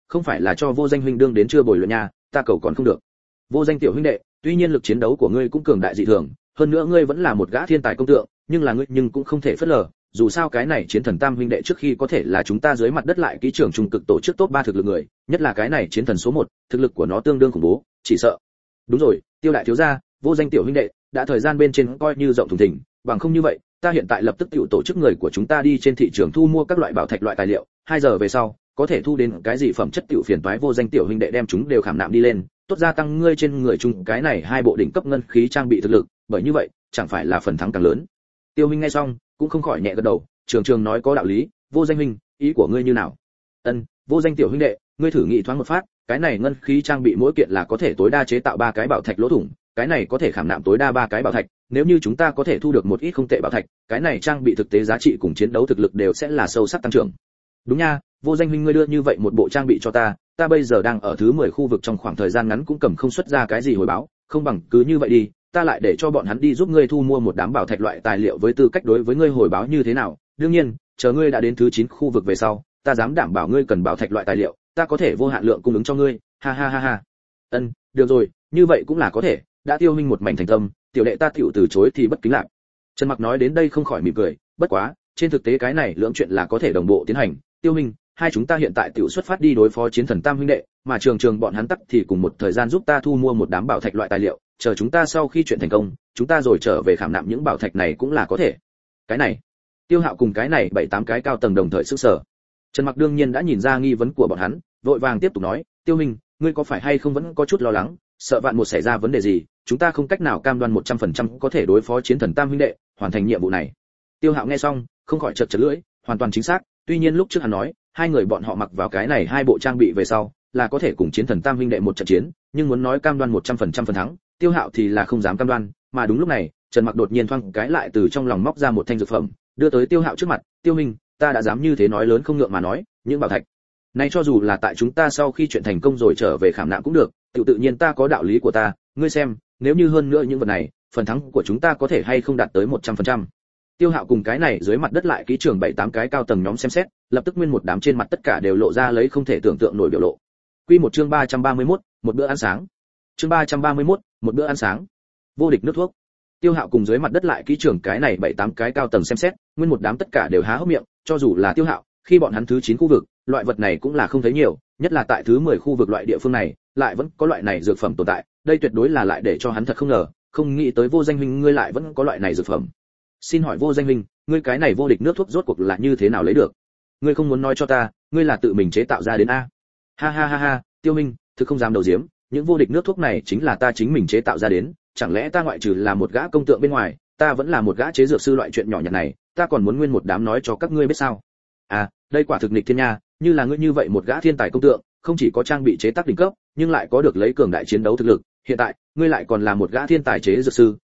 Speaker 1: không phải là cho Vô Danh huynh đương đến chưa bồi luyện nha, ta cầu còn không được. Vô Danh tiểu huynh đệ, tuy nhiên lực chiến đấu của ngươi cũng cường đại dị thường, hơn nữa ngươi vẫn là một gã thiên tài công tượng, nhưng là ngươi nhưng cũng không thể phớt lờ, dù sao cái này chiến thần tam huynh đệ trước khi có thể là chúng ta dưới mặt đất lại kỹ trưởng trung cực tổ chức top 3 thực lực người, nhất là cái này chiến thần số 1, thực lực của nó tương đương khủng bố, chỉ sợ. Đúng rồi, Tiêu đại thiếu gia, Vô Danh tiểu huynh đệ, đã thời gian bên trên coi như rộng thùng thình, bằng không như vậy, ta hiện tại lập tức tiểu tổ chức người của chúng ta đi trên thị trường thu mua các loại bảo thạch loại tài liệu, 2 giờ về sau, có thể thu đến cái gì phẩm chất tiểu phiền toái Vô Danh tiểu huynh đệ đem chúng đều khảm nạm đi lên, tốt gia tăng ngươi trên người chung cái này 2 bộ đỉnh cấp ngân khí trang bị thực lực, bởi như vậy, chẳng phải là phần thắng càng lớn. Tiêu huynh nghe xong, cũng không khỏi nhẹ gật đầu, trường trường nói có đạo lý, Vô Danh huynh, ý của ngươi như nào? Ân, Vô Danh tiểu huynh đệ, ngươi thử nghĩ thoáng một phát, cái này ngân khí trang bị mỗi kiện là có thể tối đa chế tạo 3 cái bảo thạch lỗ thủng, cái này có thể khảm nạm tối đa 3 cái bảo thạch, nếu như chúng ta có thể thu được một ít không tệ bảo thạch, cái này trang bị thực tế giá trị cùng chiến đấu thực lực đều sẽ là sâu sắc tăng trưởng. Đúng nha, Vô Danh huynh ngươi đưa như vậy một bộ trang bị cho ta bây giờ đang ở thứ 10 khu vực trong khoảng thời gian ngắn cũng cầm không xuất ra cái gì hồi báo, không bằng cứ như vậy đi, ta lại để cho bọn hắn đi giúp ngươi thu mua một đám bảo thạch loại tài liệu với tư cách đối với ngươi hồi báo như thế nào, đương nhiên, chờ ngươi đã đến thứ 9 khu vực về sau, ta dám đảm bảo ngươi cần bảo thạch loại tài liệu, ta có thể vô hạn lượng cung ứng cho ngươi, ha ha ha ha. Ân, được rồi, như vậy cũng là có thể, đã Tiêu huynh một mảnh thành tâm, tiểu đệ ta tiểu từ chối thì bất kính lạc. Trần Mặc nói đến đây không khỏi mỉm cười, bất quá, trên thực tế cái này lưỡng chuyện là có thể đồng bộ tiến hành, Tiêu huynh, hai chúng ta hiện tại tiểu xuất phát đi đối phó chiến thần tam huynh đệ, mà trường trường bọn hắn tắc thì cùng một thời gian giúp ta thu mua một đám bảo thạch loại tài liệu, chờ chúng ta sau khi chuyện thành công, chúng ta rồi trở về khảm nạm những bảo thạch này cũng là có thể. Cái này, Tiêu Hạo cùng cái này 7-8 cái cao tầng đồng thời sức sở. Trần Mặc đương nhiên đã nhìn ra nghi vấn của bọn hắn, vội vàng tiếp tục nói, Tiêu huynh, ngươi có phải hay không vẫn có chút lo lắng, sợ vạn một xảy ra vấn đề gì, chúng ta không cách nào cam đoan 100% có thể đối phó chiến thần tam huynh đệ, hoàn thành nhiệm vụ này. Tiêu Hạo nghe xong, không khỏi chật chật lưỡi, hoàn toàn chính xác, tuy nhiên lúc trước hắn nói, hai người bọn họ mặc vào cái này 2 bộ trang bị về sau, là có thể cùng chiến thần tam huynh đệ một trận chiến, nhưng muốn nói cam đoan 100% phần thắng, Tiêu Hạo thì là không dám cam đoan, mà đúng lúc này, Trần Mặc đột nhiên thoáng cái lại từ trong lòng móc ra một thanh dược phẩm, đưa tới Tiêu Hạo trước mặt, "Tiêu huynh, ta đã dám như thế nói lớn không ngượng mà nói, những bảo thạch này cho dù là tại chúng ta sau khi chuyện thành công rồi trở về khảm nạm cũng được, tự nhiên ta có đạo lý của ta, ngươi xem, nếu như hơn nữa những vật này, phần thắng của chúng ta có thể hay không đạt tới 100%." Tiêu Hạo cùng cái này dưới mặt đất lại ký trưởng 7-8 cái cao tầng nhóm xem xét, lập tức nguyên một đám trên mặt tất cả đều lộ ra lấy không thể tưởng tượng nổi biểu lộ. Quy một chương 331, một bữa ăn sáng. Chương 331, một bữa ăn sáng. Vô địch nước thuốc. Tiêu Hạo cùng dưới mặt đất lại ký trưởng cái này 7-8 cái cao tầng xem xét, nguyên một đám tất cả đều há hốc miệng, cho dù là Tiêu Hạo, khi bọn hắn thứ 9 khu vực, loại vật này cũng là không thấy nhiều, nhất là tại thứ 10 khu vực loại địa phương này, lại vẫn có loại này dược phẩm tồn tại, đây tuyệt đối là lại để cho hắn thật không ngờ, không nghĩ tới Vô Danh huynh ngươi lại vẫn có loại này dược phẩm. Xin hỏi Vô Danh huynh, ngươi cái này vô địch nước thuốc rốt cuộc là như thế nào lấy được? Ngươi không muốn nói cho ta, ngươi là tự mình chế tạo ra đến a? Ha ha ha ha, Tiêu huynh, thực không dám đầu diếm, những vô địch nước thuốc này chính là ta chính mình chế tạo ra đến, chẳng lẽ ta ngoại trừ là một gã công tượng bên ngoài, ta vẫn là một gã chế dược sư loại chuyện nhỏ nhặt này, ta còn muốn nguyên một đám nói cho các ngươi biết sao? À, đây quả thực nghịch thiên nha, như là ngươi như vậy một gã thiên tài công tượng, không chỉ có trang bị chế tác đỉnh cấp, nhưng lại có được lấy cường đại chiến đấu thực lực, hiện tại, ngươi lại còn là một gã thiên tài chế dược sư,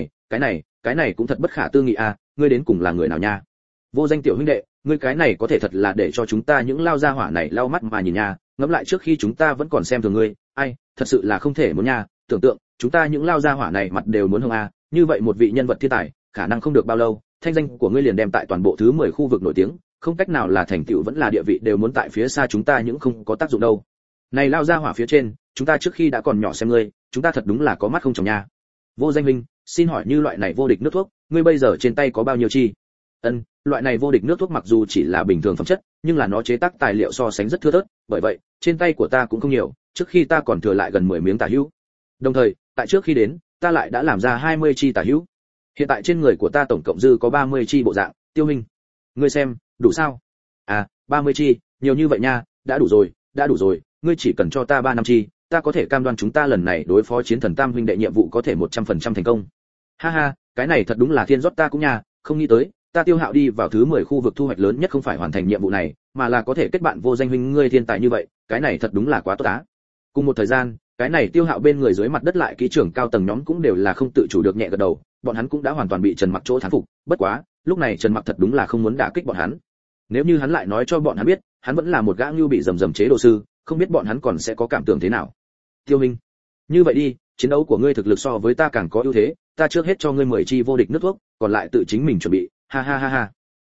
Speaker 1: cái này cũng thật bất khả tư nghị à, ngươi đến cùng là người nào nha? Vô Danh tiểu huynh đệ, ngươi cái này có thể thật là để cho chúng ta những lao gia hỏa này lau mắt mà nhìn nha, ngẫm lại trước khi chúng ta vẫn còn xem thường ngươi, ai, thật sự là không thể muốn nha, tưởng tượng, chúng ta những lao gia hỏa này mặt đều muốn hông a, như vậy một vị nhân vật thiên tài, khả năng không được bao lâu, thanh danh của ngươi liền đem tại toàn bộ thứ 10 khu vực nổi tiếng, không cách nào là thành tựu vẫn là địa vị đều muốn tại phía xa chúng ta những không có tác dụng đâu. Này lao gia hỏa phía trên, chúng ta trước khi đã còn nhỏ xem ngươi, chúng ta thật đúng là có mắt không tròng nha. Vô Danh huynh, xin hỏi như loại này vô địch nước thuốc, ngươi bây giờ trên tay có bao nhiêu chi? Ân, loại này vô địch nước thuốc mặc dù chỉ là bình thường phẩm chất, nhưng là nó chế tác tài liệu so sánh rất thưa thớt, bởi vậy, trên tay của ta cũng không nhiều, trước khi ta còn thừa lại gần 10 miếng tà hữu. Đồng thời, tại trước khi đến, ta lại đã làm ra 20 chi tà hữu. Hiện tại trên người của ta tổng cộng dư có 30 chi bộ dạng, Tiêu huynh, ngươi xem, đủ sao? À, 30 chi, nhiều như vậy nha, đã đủ rồi, ngươi chỉ cần cho ta 3 năm chi, ta có thể cam đoan chúng ta lần này đối phó chiến thần tam huynh đệ nhiệm vụ có thể 100% thành công. Ha ha, cái này thật đúng là thiên rót ta cũng nha, không nghĩ tới, ta Tiêu Hạo đi vào thứ 10 khu vực thu hoạch lớn nhất không phải hoàn thành nhiệm vụ này, mà là có thể kết bạn Vô Danh huynh ngươi thiên tài như vậy, cái này thật đúng là quá tốt á. Cùng một thời gian, cái này Tiêu Hạo bên người dưới mặt đất lại kỹ trưởng cao tầng nhóm cũng đều là không tự chủ được nhẹ gật đầu, bọn hắn cũng đã hoàn toàn bị Trần Mặc chỗ thán phục, bất quá, lúc này Trần Mặc thật đúng là không muốn đả kích bọn hắn. Nếu như hắn lại nói cho bọn hắn biết, hắn vẫn là một gã nhu bị rầm chế độ sư, không biết bọn hắn còn sẽ có cảm tưởng thế nào. Tiêu huynh, như vậy đi, chiến đấu của ngươi thực lực so với ta càng có ưu thế, ta trước hết cho ngươi 10 chi vô địch nước thuốc, còn lại tự chính mình chuẩn bị, ha ha ha ha.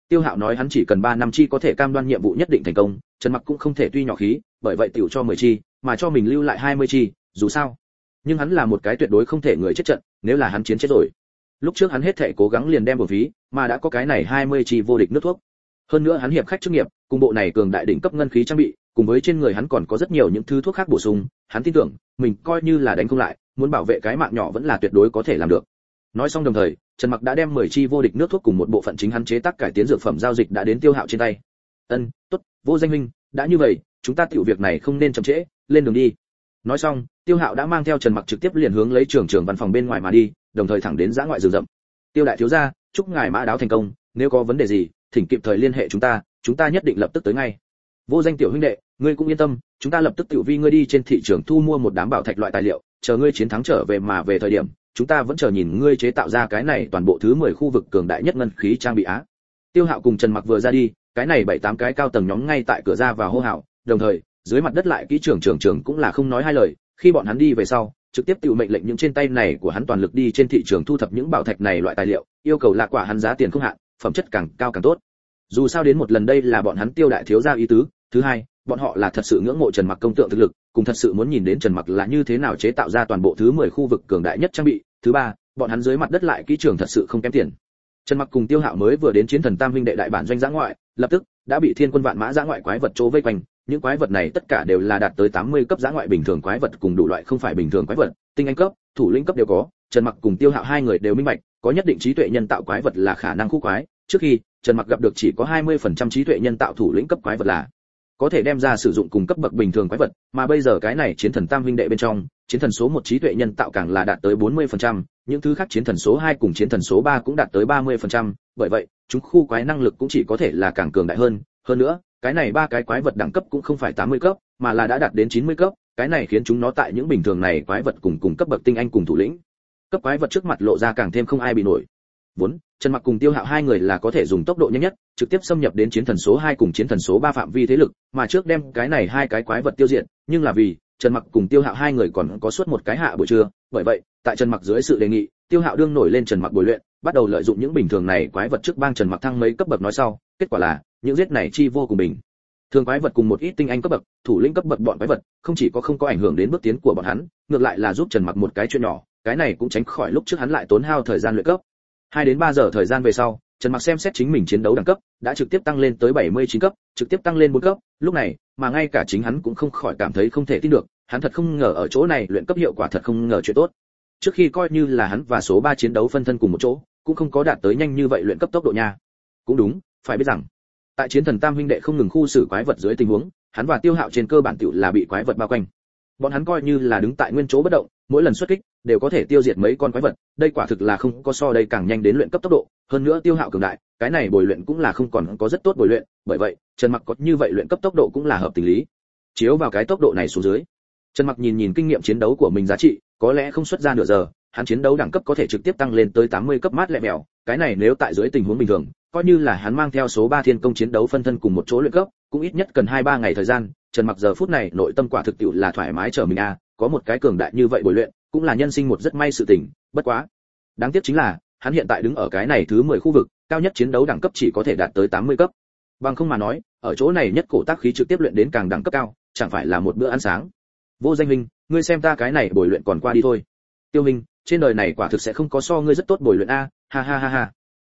Speaker 1: Tiêu Hạo nói hắn chỉ cần 3 năm chi có thể cam đoan nhiệm vụ nhất định thành công, Trần Mặc cũng không thể tuy nhỏ khí, bởi vậy tiểu cho 10 chi, mà cho mình lưu lại 20 chi, dù sao. Nhưng hắn là một cái tuyệt đối không thể người chết trận, nếu là hắn chiến chết rồi. Lúc trước hắn hết thảy cố gắng liền đem bổ phí, mà đã có cái này 20 chi vô địch nước thuốc. Hơn nữa hắn hiệp khách chức nghiệp, cùng bộ này cường đại đỉnh cấp ngân khí trang bị, cùng với trên người hắn còn có rất nhiều những thứ thuốc khác bổ sung, hắn tin tưởng, mình coi như là đánh không lại, muốn bảo vệ cái mạng nhỏ vẫn là tuyệt đối có thể làm được. Nói xong đồng thời, Trần Mặc đã đem 10 chi vô địch nước thuốc cùng một bộ phận chính hắn chế tác cải tiến dược phẩm giao dịch đã đến Tiêu Hạo trên tay. Tốt, Vô Danh huynh, đã như vậy, chúng ta tiểu việc này không nên chậm trễ, lên đường đi. Nói xong, Tiêu Hạo đã mang theo Trần Mặc trực tiếp liền hướng lấy trưởng văn phòng bên ngoài mà đi, đồng thời thẳng đến dã ngoại rừng rậm. Tiêu đại thiếu gia, chúc ngài mã đáo thành công, nếu có vấn đề gì, thỉnh kịp thời liên hệ chúng ta nhất định lập tức tới ngay. Vô Danh tiểu huynh đệ, ngươi cũng yên tâm, chúng ta lập tức tiểu vi ngươi đi trên thị trường thu mua một đám bảo thạch loại tài liệu, chờ ngươi chiến thắng trở về mà về thời điểm, chúng ta vẫn chờ nhìn ngươi chế tạo ra cái này toàn bộ thứ 10 khu vực cường đại nhất ngân khí trang bị á. Tiêu Hạo cùng Trần Mặc vừa ra đi, cái này 7-8 cái cao tầng nhóm ngay tại cửa ra vào hô hào, đồng thời, dưới mặt đất lại kỹ trưởng cũng là không nói hai lời, khi bọn hắn đi về sau, trực tiếp tự mệnh lệnh những trên tay này của hắn toàn lực đi trên thị trường thu thập những bảo thạch này loại tài liệu, yêu cầu là quả hắn giá tiền không hạn, phẩm chất càng cao càng tốt. Dù sao đến một lần đây là bọn hắn Tiêu đại thiếu gia ý tứ, thứ hai, bọn họ là thật sự ngưỡng mộ Trần Mặc công tượng thực lực, cùng thật sự muốn nhìn đến Trần Mặc là như thế nào chế tạo ra toàn bộ thứ 10 khu vực cường đại nhất trang bị, thứ ba, bọn hắn dưới mặt đất lại kỹ trường thật sự không kém tiền. Trần Mặc cùng Tiêu Hạo mới vừa đến chiến thần Tam huynh đệ đại bản doanh dã ngoại, lập tức đã bị thiên quân vạn mã dã ngoại quái vật trô vây quanh, những quái vật này tất cả đều là đạt tới 80 cấp dã ngoại bình thường quái vật cùng đủ loại không phải bình thường quái vật, tinh anh cấp, thủ lĩnh cấp đều có. Trần Mặc cùng Tiêu Hạo hai người đều minh bạch, có nhất định trí tuệ nhân tạo quái vật là khả năng khu quái, trước khi Trần Mặc gặp được chỉ có 20% trí tuệ nhân tạo thủ lĩnh cấp quái vật là có thể đem ra sử dụng cùng cấp bậc bình thường quái vật, mà bây giờ cái này chiến thần Tam huynh đệ bên trong, chiến thần số 1 trí tuệ nhân tạo càng là đạt tới 40%, những thứ khác chiến thần số 2 cùng chiến thần số 3 cũng đạt tới 30%, bởi vậy, chúng khu quái năng lực cũng chỉ có thể là càng cường đại hơn nữa, cái này ba cái quái vật đẳng cấp cũng không phải 80 cấp, mà là đã đạt đến 90 cấp, cái này khiến chúng nó tại những bình thường này quái vật cùng cấp bậc tinh anh cùng thủ lĩnh cấp quái vật trước mặt lộ ra càng thêm không ai bị nổi. Vốn, Trần Mặc cùng Tiêu Hạo hai người là có thể dùng tốc độ nhanh nhất, trực tiếp xâm nhập đến chiến thần số 2 cùng chiến thần số 3 phạm vi thế lực, mà trước đem cái này hai cái quái vật tiêu diệt, nhưng là vì Trần Mặc cùng Tiêu Hạo hai người còn có suốt một cái hạ buổi trưa, bởi vậy, tại Trần Mặc dưới sự đề nghị, Tiêu Hạo đương nổi lên Trần Mặc bồi luyện, bắt đầu lợi dụng những bình thường này quái vật trước bang Trần Mặc thăng mấy cấp bậc nói sau, kết quả là, những giết này chi vô cùng bình thường quái vật cùng một ít tinh anh cấp bậc, thủ lĩnh cấp bậc bọn quái vật, không chỉ có không có ảnh hưởng đến bước tiến của bọn hắn, ngược lại là giúp Trần Mặc một cái chuyện nhỏ, cái này cũng tránh khỏi lúc trước hắn lại tốn hao thời gian luyện cấp. 2 đến 3 giờ thời gian về sau, Trần Mặc xem xét chính mình chiến đấu đẳng cấp, đã trực tiếp tăng lên tới 79 cấp, trực tiếp tăng lên 4 cấp, lúc này, mà ngay cả chính hắn cũng không khỏi cảm thấy không thể tin được, hắn thật không ngờ ở chỗ này luyện cấp hiệu quả thật không ngờ chuyện tốt. Trước khi coi như là hắn và số 3 chiến đấu phân thân cùng một chỗ, cũng không có đạt tới nhanh như vậy luyện cấp tốc độ nha. Cũng đúng, phải biết rằng, tại chiến thần Tam huynh đệ không ngừng khu xử quái vật dưới tình huống, hắn và Tiêu Hạo trên cơ bản tiểu là bị quái vật bao quanh. Bọn hắn coi như là đứng tại nguyên chỗ bất động, mỗi lần xuất kích đều có thể tiêu diệt mấy con quái vật, đây quả thực là không có so đây càng nhanh đến luyện cấp tốc độ, hơn nữa Tiêu Hạo cường đại, cái này bồi luyện cũng là không còn có rất tốt bồi luyện, bởi vậy, Trần Mặc có như vậy luyện cấp tốc độ cũng là hợp tình lý. Chiếu vào cái tốc độ này xuống dưới, Trần Mặc nhìn kinh nghiệm chiến đấu của mình giá trị, có lẽ không xuất ra nửa giờ, hắn chiến đấu đẳng cấp có thể trực tiếp tăng lên tới 80 cấp mát lẹ mèo, cái này nếu tại dưới tình huống bình thường, coi như là hắn mang theo số 3 thiên công chiến đấu phân thân cùng một chỗ luyện cấp, cũng ít nhất cần 2-3 ngày thời gian. Trần Mặc giờ phút này nội tâm quả thực tiệu là thoải mái trở mình a, có một cái cường đại như vậy bồi luyện, cũng là nhân sinh một rất may sự tình, bất quá, đáng tiếc chính là, hắn hiện tại đứng ở cái này thứ 10 khu vực, cao nhất chiến đấu đẳng cấp chỉ có thể đạt tới 80 cấp. Bằng không mà nói, ở chỗ này nhất cổ tác khí trực tiếp luyện đến càng đẳng cấp cao, chẳng phải là một bữa ăn sáng. Vô Danh huynh, ngươi xem ta cái này bồi luyện còn qua đi thôi. Tiêu huynh, trên đời này quả thực sẽ không có so ngươi rất tốt bồi luyện a, ha ha ha ha.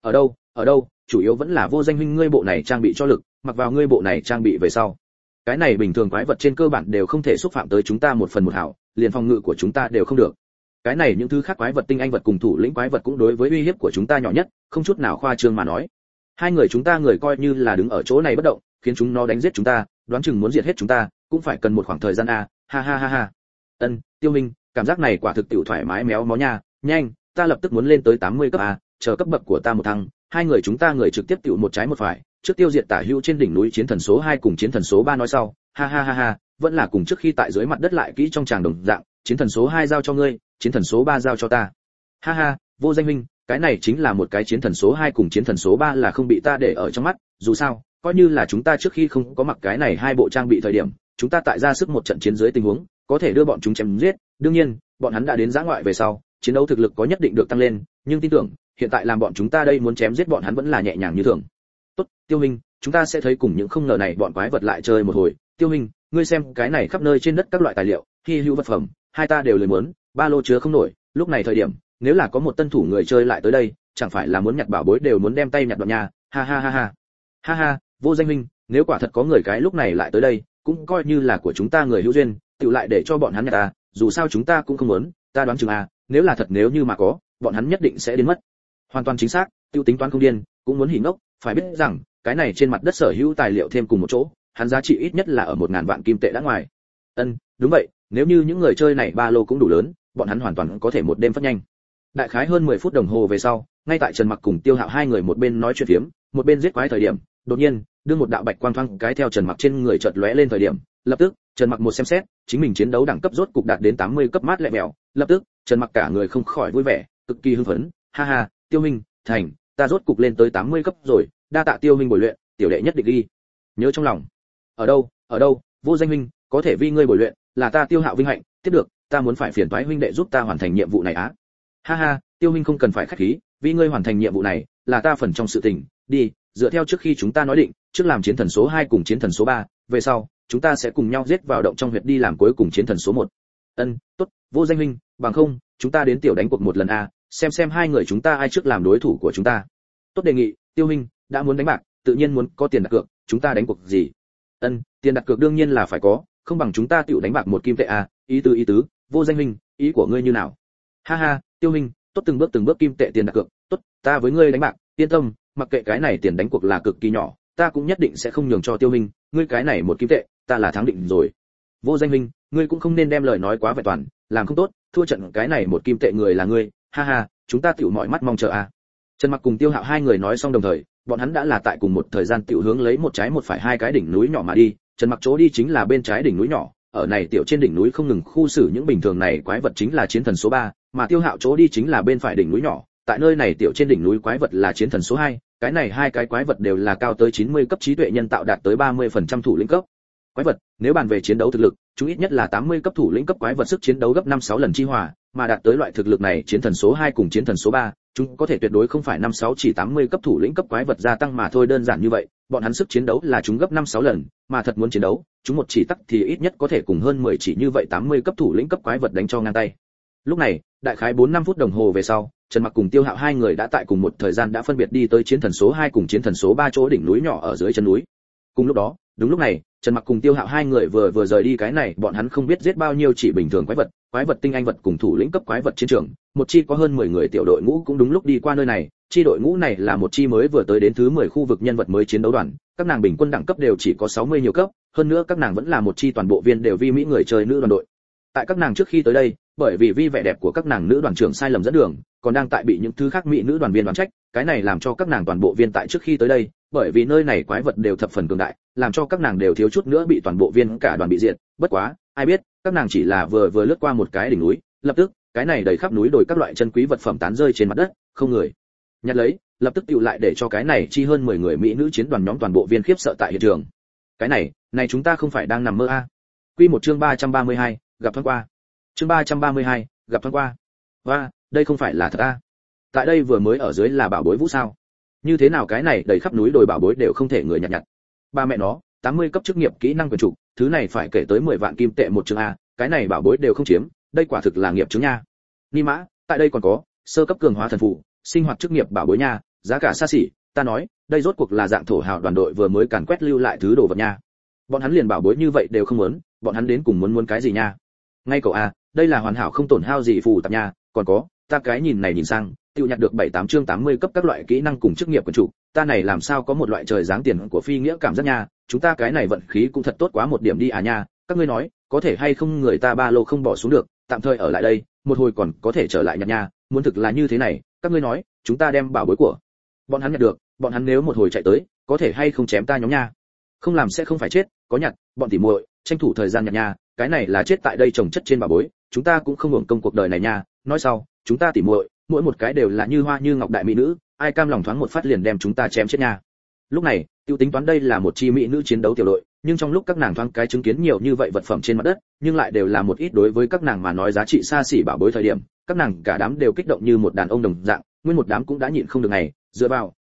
Speaker 1: Ở đâu, chủ yếu vẫn là Vô Danh huynh ngươi bộ này trang bị cho lực, mặc vào ngươi bộ này trang bị về sau. Cái này bình thường quái vật trên cơ bản đều không thể xúc phạm tới chúng ta 1/1 hảo, liền phòng ngự của chúng ta đều không được. Cái này những thứ khác quái vật tinh anh vật cùng thủ lĩnh quái vật cũng đối với uy hiếp của chúng ta nhỏ nhất, không chút nào khoa trương mà nói. Hai người chúng ta người coi như là đứng ở chỗ này bất động, khiến chúng nó đánh giết chúng ta, đoán chừng muốn diệt hết chúng ta, cũng phải cần một khoảng thời gian a, ha ha ha ha. Tiêu Minh, cảm giác này quả thực tiểu thoải mái méo mó nha, nhanh, ta lập tức muốn lên tới 80 cấp a, chờ cấp bậc của ta một thăng, hai người chúng ta người trực tiếp tiểu một trái một phải, trước tiêu diệt tả hữu trên đỉnh núi chiến thần số 2 cùng chiến thần số 3 nói sau, ha ha ha ha, vẫn là cùng trước khi tại dưới mặt đất lại kỹ trong tràng đồng dạng, chiến thần số 2 giao cho ngươi, chiến thần số 3 giao cho ta. Ha ha, Vô Danh huynh, cái này chính là một cái chiến thần số 2 cùng chiến thần số 3 là không bị ta để ở trong mắt, dù sao, coi như là chúng ta trước khi không có mặc cái này hai bộ trang bị thời điểm, chúng ta tại ra sức một trận chiến dưới tình huống, có thể đưa bọn chúng chém giết, đương nhiên, bọn hắn đã đến giã ngoại về sau, chiến đấu thực lực có nhất định được tăng lên, nhưng tin tưởng, hiện tại làm bọn chúng ta đây muốn chém giết bọn hắn vẫn là nhẹ nhàng như thường. Tốt, Tiêu Minh, chúng ta sẽ thấy cùng những không ngờ này bọn quái vật lại chơi một hồi. Tiêu Minh, ngươi xem cái này khắp nơi trên đất các loại tài liệu, hi hữu vật phẩm, hai ta đều lười muốn, ba lô chứa không nổi. Lúc này thời điểm, nếu là có một tân thủ người chơi lại tới đây, chẳng phải là muốn nhặt bảo bối đều muốn đem tay nhặt đoạn nhà. Ha ha ha ha. Ha ha, Vô Danh huynh, nếu quả thật có người cái lúc này lại tới đây, cũng coi như là của chúng ta người hữu duyên, tự lại để cho bọn hắn nhặt ta, dù sao chúng ta cũng không muốn, ta đoán chừng nếu là thật nếu như mà có, bọn hắn nhất định sẽ đến mất. Hoàn toàn chính xác, tiêu tính toán không điên, cũng muốn hỉ ngốc, phải biết rằng, cái này trên mặt đất sở hữu tài liệu thêm cùng một chỗ, hắn giá trị ít nhất là ở 1000 vạn kim tệ đã ngoài. Đúng vậy, nếu như những người chơi này ba lô cũng đủ lớn, bọn hắn hoàn toàn có thể một đêm phát nhanh. Đại khái hơn 10 phút đồng hồ về sau, ngay tại Trần Mặc cùng Tiêu Hạo hai người một bên nói chuyện phiếm, một bên giết quái thời điểm, đột nhiên, đưa một đạo bạch quang thoáng cái theo Trần Mặc trên người chợt lóe lên thời điểm, lập tức, Trần Mặc một xem xét, chính mình chiến đấu đẳng cấp rốt cục đạt đến 80 cấp mát lẹ mèo, lập tức, Trần Mặc cả người không khỏi vui vẻ, cực kỳ hưng phấn, ha ha, Tiêu Minh, thành, ta rốt cục lên tới 80 cấp rồi, đa tạ Tiêu Minh bồi luyện, tiểu đệ nhất định đi. Nhớ trong lòng. Ở đâu, Vô Danh huynh, có thể vì ngươi bồi luyện, là ta Tiêu Hạo vinh hạnh, tiếp được, ta muốn phải phiền toái huynh đệ giúp ta hoàn thành nhiệm vụ này á. Ha ha, Tiêu Minh không cần phải khách khí, vì ngươi hoàn thành nhiệm vụ này, là ta phần trong sự tình, đi, dựa theo trước khi chúng ta nói định, trước làm chiến thần số 2 cùng chiến thần số 3, về sau, chúng ta sẽ cùng nhau giết vào động trong huyệt đi làm cuối cùng chiến thần số 1. Tốt, Vô Danh huynh, bằng không, chúng ta đến tiểu đánh cuộc một lần xem hai người chúng ta ai trước làm đối thủ của chúng ta. Tốt đề nghị, Tiêu huynh, đã muốn đánh bạc, tự nhiên muốn có tiền đặt cược, chúng ta đánh cuộc gì? Tiền đặt cược đương nhiên là phải có, không bằng chúng ta tiểu đánh bạc một kim tệ ý tứ, Vô Danh huynh, ý của ngươi như nào? Ha ha, Tiêu huynh, tốt từng bước kim tệ tiền đặt cược, tốt, ta với ngươi đánh bạc, yên tâm, mặc kệ cái này tiền đánh cuộc là cực kỳ nhỏ, ta cũng nhất định sẽ không nhường cho Tiêu huynh, ngươi cái này một kim tệ, ta là thắng định rồi. Vô Danh huynh, ngươi cũng không nên đem lời nói quá vẹn toàn, làm không tốt, thua trận cái này một kim tệ người là ngươi, ha ha, chúng ta tiểu mọi mắt mong chờ Trần Mặc cùng Tiêu Hạo hai người nói xong đồng thời, bọn hắn đã là tại cùng một thời gian tiểu hướng lấy một trái một phải hai cái đỉnh núi nhỏ mà đi. Trần Mặc chỗ đi chính là bên trái đỉnh núi nhỏ, ở này tiểu trên đỉnh núi không ngừng khu xử những bình thường này quái vật chính là chiến thần số 3, mà Tiêu Hạo chỗ đi chính là bên phải đỉnh núi nhỏ, tại nơi này tiểu trên đỉnh núi quái vật là chiến thần số 2, cái này hai cái quái vật đều là cao tới 90 cấp trí tuệ nhân tạo đạt tới 30% thủ lĩnh cấp. Quái vật, nếu bàn về chiến đấu thực lực, chúng ít nhất là 80 cấp thủ lĩnh cấp quái vật sức chiến đấu gấp 5-6 lần chi hòa, mà đạt tới loại thực lực này chiến thần số 2 cùng chiến thần số 3, chúng có thể tuyệt đối không phải 5-6 chỉ 80 cấp thủ lĩnh cấp quái vật gia tăng mà thôi, đơn giản như vậy, bọn hắn sức chiến đấu là chúng gấp 5-6 lần, mà thật muốn chiến đấu, chúng một chỉ tắc thì ít nhất có thể cùng hơn 10 chỉ như vậy 80 cấp thủ lĩnh cấp quái vật đánh cho ngang tay. Lúc này, đại khái 4-5 phút đồng hồ về sau, Trần Mặc cùng Tiêu Hạo hai người đã tại cùng một thời gian đã phân biệt đi tới chiến thần số 2 cùng chiến thần số 3 chỗ đỉnh núi nhỏ ở dưới chân núi. Cùng lúc đó, đúng lúc này, Trần Mặc cùng Tiêu Hạo hai người vừa rời đi cái này, bọn hắn không biết giết bao nhiêu chỉ bình thường quái vật tinh anh vật cùng thủ lĩnh cấp quái vật chiến trường, một chi có hơn 10 người tiểu đội ngũ cũng đúng lúc đi qua nơi này, chi đội ngũ này là một chi mới vừa tới đến thứ 10 khu vực nhân vật mới chiến đấu đoàn, các nàng bình quân đẳng cấp đều chỉ có 60 nhiều cấp, hơn nữa các nàng vẫn là một chi toàn bộ viên đều vi mỹ người chơi nữ đoàn đội. Tại các nàng trước khi tới đây, bởi vì vi vẻ đẹp của các nàng nữ đoàn trưởng sai lầm dẫn đường, còn đang tại bị những thứ khác mỹ nữ đoàn viên đoán trách, cái này làm cho các nàng toàn bộ viên tại trước khi tới đây, bởi vì nơi này quái vật đều thập phần cường đại, làm cho các nàng đều thiếu chút nữa bị toàn bộ viên cả đoàn bị diệt, bất quá, ai biết, các nàng chỉ là vừa lướt qua một cái đỉnh núi, lập tức, cái này đầy khắp núi đồi các loại chân quý vật phẩm tán rơi trên mặt đất, không người nhặt lấy, lập tức tựu lại để cho cái này chi hơn 10 người mỹ nữ chiến đoàn nhóm toàn bộ viên khiếp sợ tại hiện trường. Cái này chúng ta không phải đang nằm mơ Quy một chương 332, gặp thoáng qua. Chương 332, gặp thoáng qua. Và, đây không phải là thật Tại đây vừa mới ở dưới là bảo bối vũ sao? Như thế nào cái này đầy khắp núi đồi bảo bối đều không thể người nhặt. Ba mẹ nó, 80 cấp chức nghiệp kỹ năng quyền chủ, thứ này phải kể tới 10 vạn kim tệ một chương cái này bảo bối đều không chiếm, đây quả thực là nghiệp chứng nha. Ni mã, tại đây còn có sơ cấp cường hóa thần phụ, sinh hoạt chức nghiệp bảo bối nha, giá cả xa xỉ, ta nói, đây rốt cuộc là dạng thổ hào đoàn đội vừa mới càn quét lưu lại thứ đồ vật nha. Bọn hắn liền bảo bối như vậy đều không muốn, bọn hắn đến cùng muốn cái gì nha? Ngay cậu đây là hoàn hảo không tổn hao gì phù tạp nha, còn có, ta cái nhìn này nhìn sang, tiêu nhặt được 7-8 chương 80 cấp các loại kỹ năng cùng chức nghiệp quyền chủ, ta này làm sao có một loại trời giáng tiền của phi nghĩa cảm giác nha, chúng ta cái này vận khí cũng thật tốt quá một điểm đi nha, các ngươi nói, có thể hay không người ta ba lô không bỏ xuống được, tạm thời ở lại đây, một hồi còn có thể trở lại nhặt nha, muốn thực là như thế này, các ngươi nói, chúng ta đem bảo bối của bọn hắn nhặt được, bọn hắn nếu một hồi chạy tới, có thể hay không chém ta nhóm nha. Không làm sẽ không phải chết, có nhặt, bọn tỉ muội, tranh thủ thời gian nhặt nha, cái này là chết tại đây trồng chất trên bảo bối, chúng ta cũng không hưởng công cuộc đời này nha, nói sau, chúng ta tỉ muội, mỗi một cái đều là như hoa như ngọc đại mỹ nữ, ai cam lòng thoáng một phát liền đem chúng ta chém chết nha. Lúc này, tiêu tính toán đây là một chi mỹ nữ chiến đấu tiểu đội, nhưng trong lúc các nàng thoáng cái chứng kiến nhiều như vậy vật phẩm trên mặt đất, nhưng lại đều là một ít đối với các nàng mà nói giá trị xa xỉ bảo bối thời điểm, các nàng cả đám đều kích động như một đàn ông đồng dạng, nguyên một đám cũng đã nhịn không được này, dựa vào,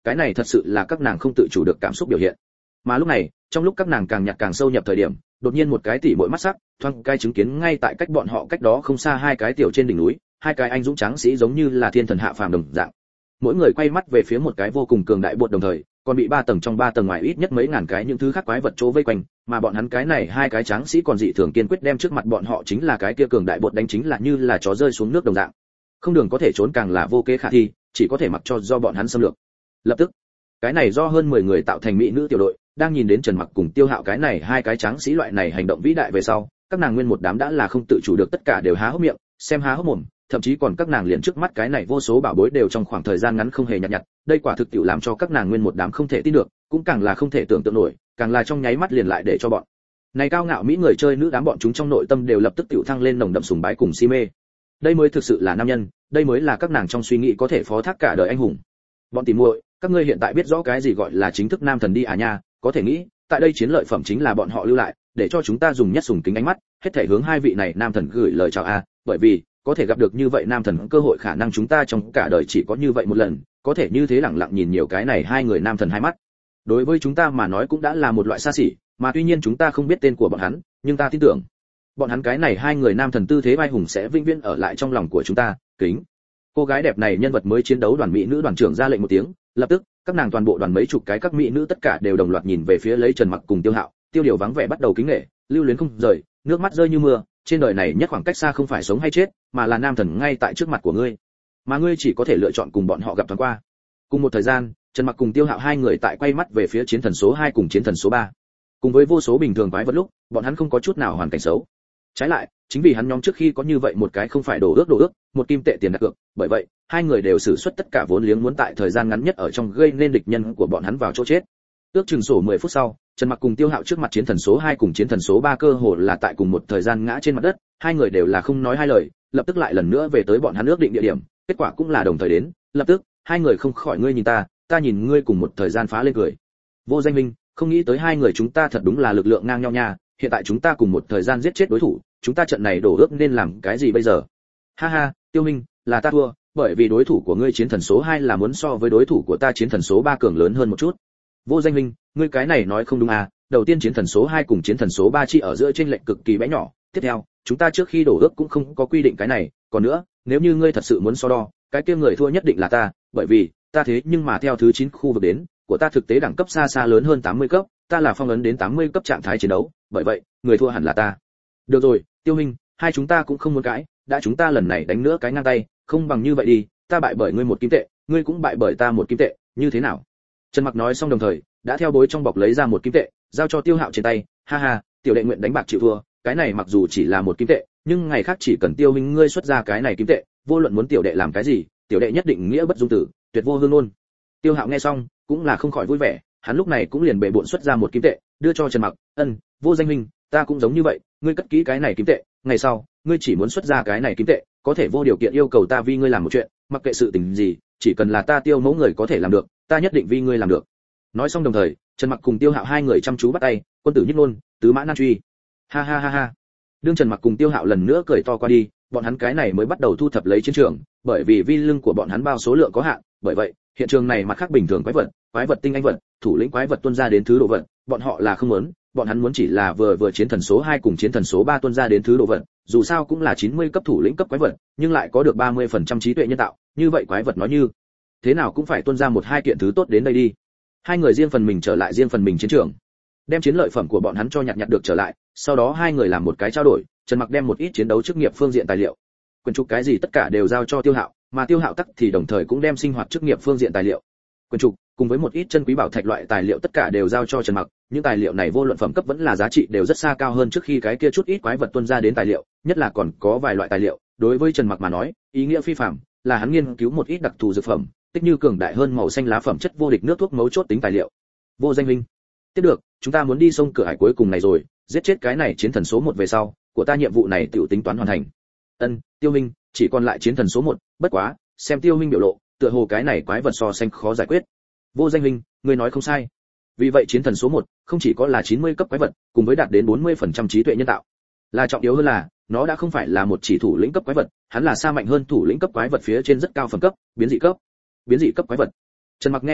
Speaker 1: cái này thật sự là các nàng không tự chủ được cảm xúc biểu hiện. Mà lúc này, trong lúc các nàng càng nhạt càng sâu nhập thời điểm, đột nhiên một cái tỉ muội mắt sắc, thoáng cái chứng kiến ngay tại cách bọn họ cách đó không xa hai cái tiểu trên đỉnh núi, hai cái anh dũng tráng sĩ giống như là thiên thần hạ phàm đồng dạng. Mỗi người quay mắt về phía một cái vô cùng cường đại bột, đồng thời còn bị 3 tầng trong 3 tầng ngoài ít nhất mấy ngàn cái những thứ khác quái vật chỗ vây quanh, mà bọn hắn cái này hai cái tráng sĩ còn dị thường kiên quyết đem trước mặt bọn họ chính là cái kia cường đại bột đánh chính là như là chó rơi xuống nước đồng dạng. Không đường có thể trốn càng là vô kế khả thi, chỉ có thể mặc cho do bọn hắn xâm lược. Lập tức, cái này do hơn 10 người tạo thành mỹ nữ tiểu đội, đang nhìn đến Trần Mặc cùng Tiêu Hạo cái này hai cái tráng sĩ loại này hành động vĩ đại về sau, các nàng nguyên một đám đã là không tự chủ được tất cả đều há hốc miệng, xem há hốc mồm, thậm chí còn các nàng liền trước mắt cái này vô số bảo bối đều trong khoảng thời gian ngắn không hề nhặt nhặt, đây quả thực tiểu làm cho các nàng nguyên một đám không thể tin được, cũng càng là không thể tưởng tượng nổi, càng là trong nháy mắt liền lại để cho bọn này cao ngạo mỹ người chơi nữ đám bọn chúng trong nội tâm đều lập tức tiểu thăng lên nồng đậm sùng bái cùng si mê. Đây mới thực sự là nam nhân, đây mới là các nàng trong suy nghĩ có thể phó thác cả đời anh hùng. Bọn tỉ muội, các ngươi hiện tại biết rõ cái gì gọi là chính thức nam thần đi à nha, có thể nghĩ, tại đây chiến lợi phẩm chính là bọn họ lưu lại, để cho chúng ta dùng nhất sùng kính ánh mắt, hết thể hướng hai vị này nam thần gửi lời chào a, bởi vì có thể gặp được như vậy nam thần cơ hội khả năng chúng ta trong cả đời chỉ có như vậy một lần, có thể như thế lặng lặng nhìn nhiều cái này hai người nam thần hai mắt. Đối với chúng ta mà nói cũng đã là một loại xa xỉ, mà tuy nhiên chúng ta không biết tên của bọn hắn, nhưng ta tin tưởng, bọn hắn cái này hai người nam thần tư thế vai hùng sẽ vĩnh viễn ở lại trong lòng của chúng ta. Kính. Cô gái đẹp này nhân vật mới chiến đấu đoàn mỹ nữ đoàn trưởng ra lệnh một tiếng, lập tức, các nàng toàn bộ đoàn mấy chục cái các mỹ nữ tất cả đều đồng loạt nhìn về phía lấy Trần Mặc cùng Tiêu Hạo, Tiêu Điều vắng vẻ bắt đầu kính nể, lưu luyến không rời, nước mắt rơi như mưa, trên đời này nhất khoảng cách xa không phải sống hay chết, mà là nam thần ngay tại trước mặt của ngươi, mà ngươi chỉ có thể lựa chọn cùng bọn họ gặp thoáng qua. Cùng một thời gian, Trần Mặc cùng Tiêu Hạo hai người tại quay mắt về phía chiến thần số 2 cùng chiến thần số 3. Cùng với vô số bình thường quái vật lúc, bọn hắn không có chút nào hoàn cảnh xấu. Trái lại, chính vì hắn nhóm trước khi có như vậy một cái không phải đổ ước, một kim tệ tiền đặt cược, bởi vậy, hai người đều sử xuất tất cả vốn liếng muốn tại thời gian ngắn nhất ở trong gây nên địch nhân của bọn hắn vào chỗ chết. Ước chừng sổ 10 phút sau, Trần Mặc cùng Tiêu Hạo trước mặt chiến thần số 2 cùng chiến thần số 3 cơ hồ là tại cùng một thời gian ngã trên mặt đất, hai người đều là không nói hai lời, lập tức lại lần nữa về tới bọn hắn ước định địa điểm, kết quả cũng là đồng thời đến, lập tức, hai người không khỏi ngươi nhìn ta nhìn ngươi cùng một thời gian phá lên cười. Vô Danh Minh, không nghĩ tới hai người chúng ta thật đúng là lực lượng ngang nhau nha, hiện tại chúng ta cùng một thời gian giết chết đối thủ, chúng ta trận này đổ ước nên làm cái gì bây giờ? Ha ha, Tiêu Minh, là ta thua, bởi vì đối thủ của ngươi chiến thần số 2 là muốn so với đối thủ của ta chiến thần số 3 cường lớn hơn một chút. Vô Danh Minh, ngươi cái này nói không đúng à, đầu tiên chiến thần số 2 cùng chiến thần số 3 chỉ ở giữa chênh lệch cực kỳ bé nhỏ, tiếp theo, chúng ta trước khi đổ ước cũng không có quy định cái này, còn nữa, nếu như ngươi thật sự muốn so đo, cái kia người thua nhất định là ta, bởi vì, ta thế nhưng mà theo thứ 9 khu vực đến, của ta thực tế đẳng cấp xa xa lớn hơn 80 cấp, ta là phong ấn đến 80 cấp trạng thái chiến đấu, bởi vậy, người thua hẳn là ta. Được rồi, Tiêu Minh, hai chúng ta cũng không muốn cãi, đã chúng ta lần này đánh nữa cái ngang tay, không bằng như vậy đi, ta bại bởi ngươi một kim tệ, ngươi cũng bại bởi ta một kim tệ, như thế nào? Trần Mặc nói xong đồng thời, đã theo bối trong bọc lấy ra một kim tệ, giao cho Tiêu Hạo trên tay, ha ha, tiểu đệ nguyện đánh bạc chịu thua, cái này mặc dù chỉ là một kim tệ, nhưng ngày khác chỉ cần Tiêu Minh ngươi xuất ra cái này kim tệ, vô luận muốn tiểu đệ làm cái gì, tiểu đệ nhất định nghĩa bất dung tử, tuyệt vô hương luôn. Tiêu Hạo nghe xong, cũng là không khỏi vui vẻ, hắn lúc này cũng liền bệ bội xuất ra một kim tệ, đưa cho Trần Mặc, Vô Danh Minh, ta cũng giống như vậy, ngươi cất kỹ cái này kim tệ, ngày sau, ngươi chỉ muốn xuất ra cái này kim tệ, có thể vô điều kiện yêu cầu ta vì ngươi làm một chuyện, mặc kệ sự tình gì, chỉ cần là ta Tiêu mẫu người có thể làm được, ta nhất định vì ngươi làm được. Nói xong đồng thời, Trần Mặc cùng Tiêu Hạo hai người chăm chú bắt tay, quân tử nhất ngôn, tứ mã nan truy. Ha ha ha ha. Đương Trần Mặc cùng Tiêu Hạo lần nữa cười to qua đi, bọn hắn cái này mới bắt đầu thu thập lấy chiến trường, bởi vì vi lưng của bọn hắn bao số lượng có hạn, bởi vậy, hiện trường này mặt khác bình thường quái vật tinh anh vật, thủ lĩnh quái vật tuôn ra đến thứ độ vật, bọn họ là không muốn, bọn hắn muốn chỉ là vừa chiến thần số 2 cùng chiến thần số 3 tuôn ra đến thứ độ vật, dù sao cũng là 90 cấp thủ lĩnh cấp quái vật, nhưng lại có được 30% trí tuệ nhân tạo, như vậy quái vật nói như thế nào cũng phải tuôn ra một hai kiện thứ tốt đến đây đi. Hai người riêng phần mình trở lại riêng phần mình chiến trường, đem chiến lợi phẩm của bọn hắn cho nhặt được trở lại, sau đó hai người làm một cái trao đổi, Trần Mặc đem một ít chiến đấu chức nghiệp phương diện tài liệu, quyền trục cái gì tất cả đều giao cho Tiêu Hạo, mà Tiêu Hạo tắc thì đồng thời cũng đem sinh hoạt chức nghiệp phương diện tài liệu, quyền trục cùng với một ít chân quý bảo thạch loại tài liệu tất cả đều giao cho Trần Mặc. Những tài liệu này vô luận phẩm cấp vẫn là giá trị đều rất xa cao hơn trước khi cái kia chút ít quái vật tuôn ra đến tài liệu, nhất là còn có vài loại tài liệu, đối với Trần Mặc mà nói, ý nghĩa phi phàm, là hắn nghiên cứu một ít đặc thù dược phẩm, tích như cường đại hơn màu xanh lá phẩm chất vô địch nước thuốc mấu chốt tính tài liệu. Vô Danh Minh, tiếp được, chúng ta muốn đi sông cửa hải cuối cùng này rồi, giết chết cái này chiến thần số 1 về sau, của ta nhiệm vụ này tiểu tính toán hoàn thành. Tiêu Minh, chỉ còn lại chiến thần số 1, bất quá, xem Tiêu Minh biểu lộ, tựa hồ cái này quái vật so xanh khó giải quyết. Vô Danh Minh, ngươi nói không sai. Vì vậy chiến thần số 1 không chỉ có là 90 cấp quái vật, cùng với đạt đến 40% trí tuệ nhân tạo. Là trọng yếu hơn là, nó đã không phải là một chỉ thủ lĩnh cấp quái vật, hắn là xa mạnh hơn thủ lĩnh cấp quái vật phía trên rất cao phẩm cấp, biến dị cấp quái vật. Trần Mặc nghe đến đó,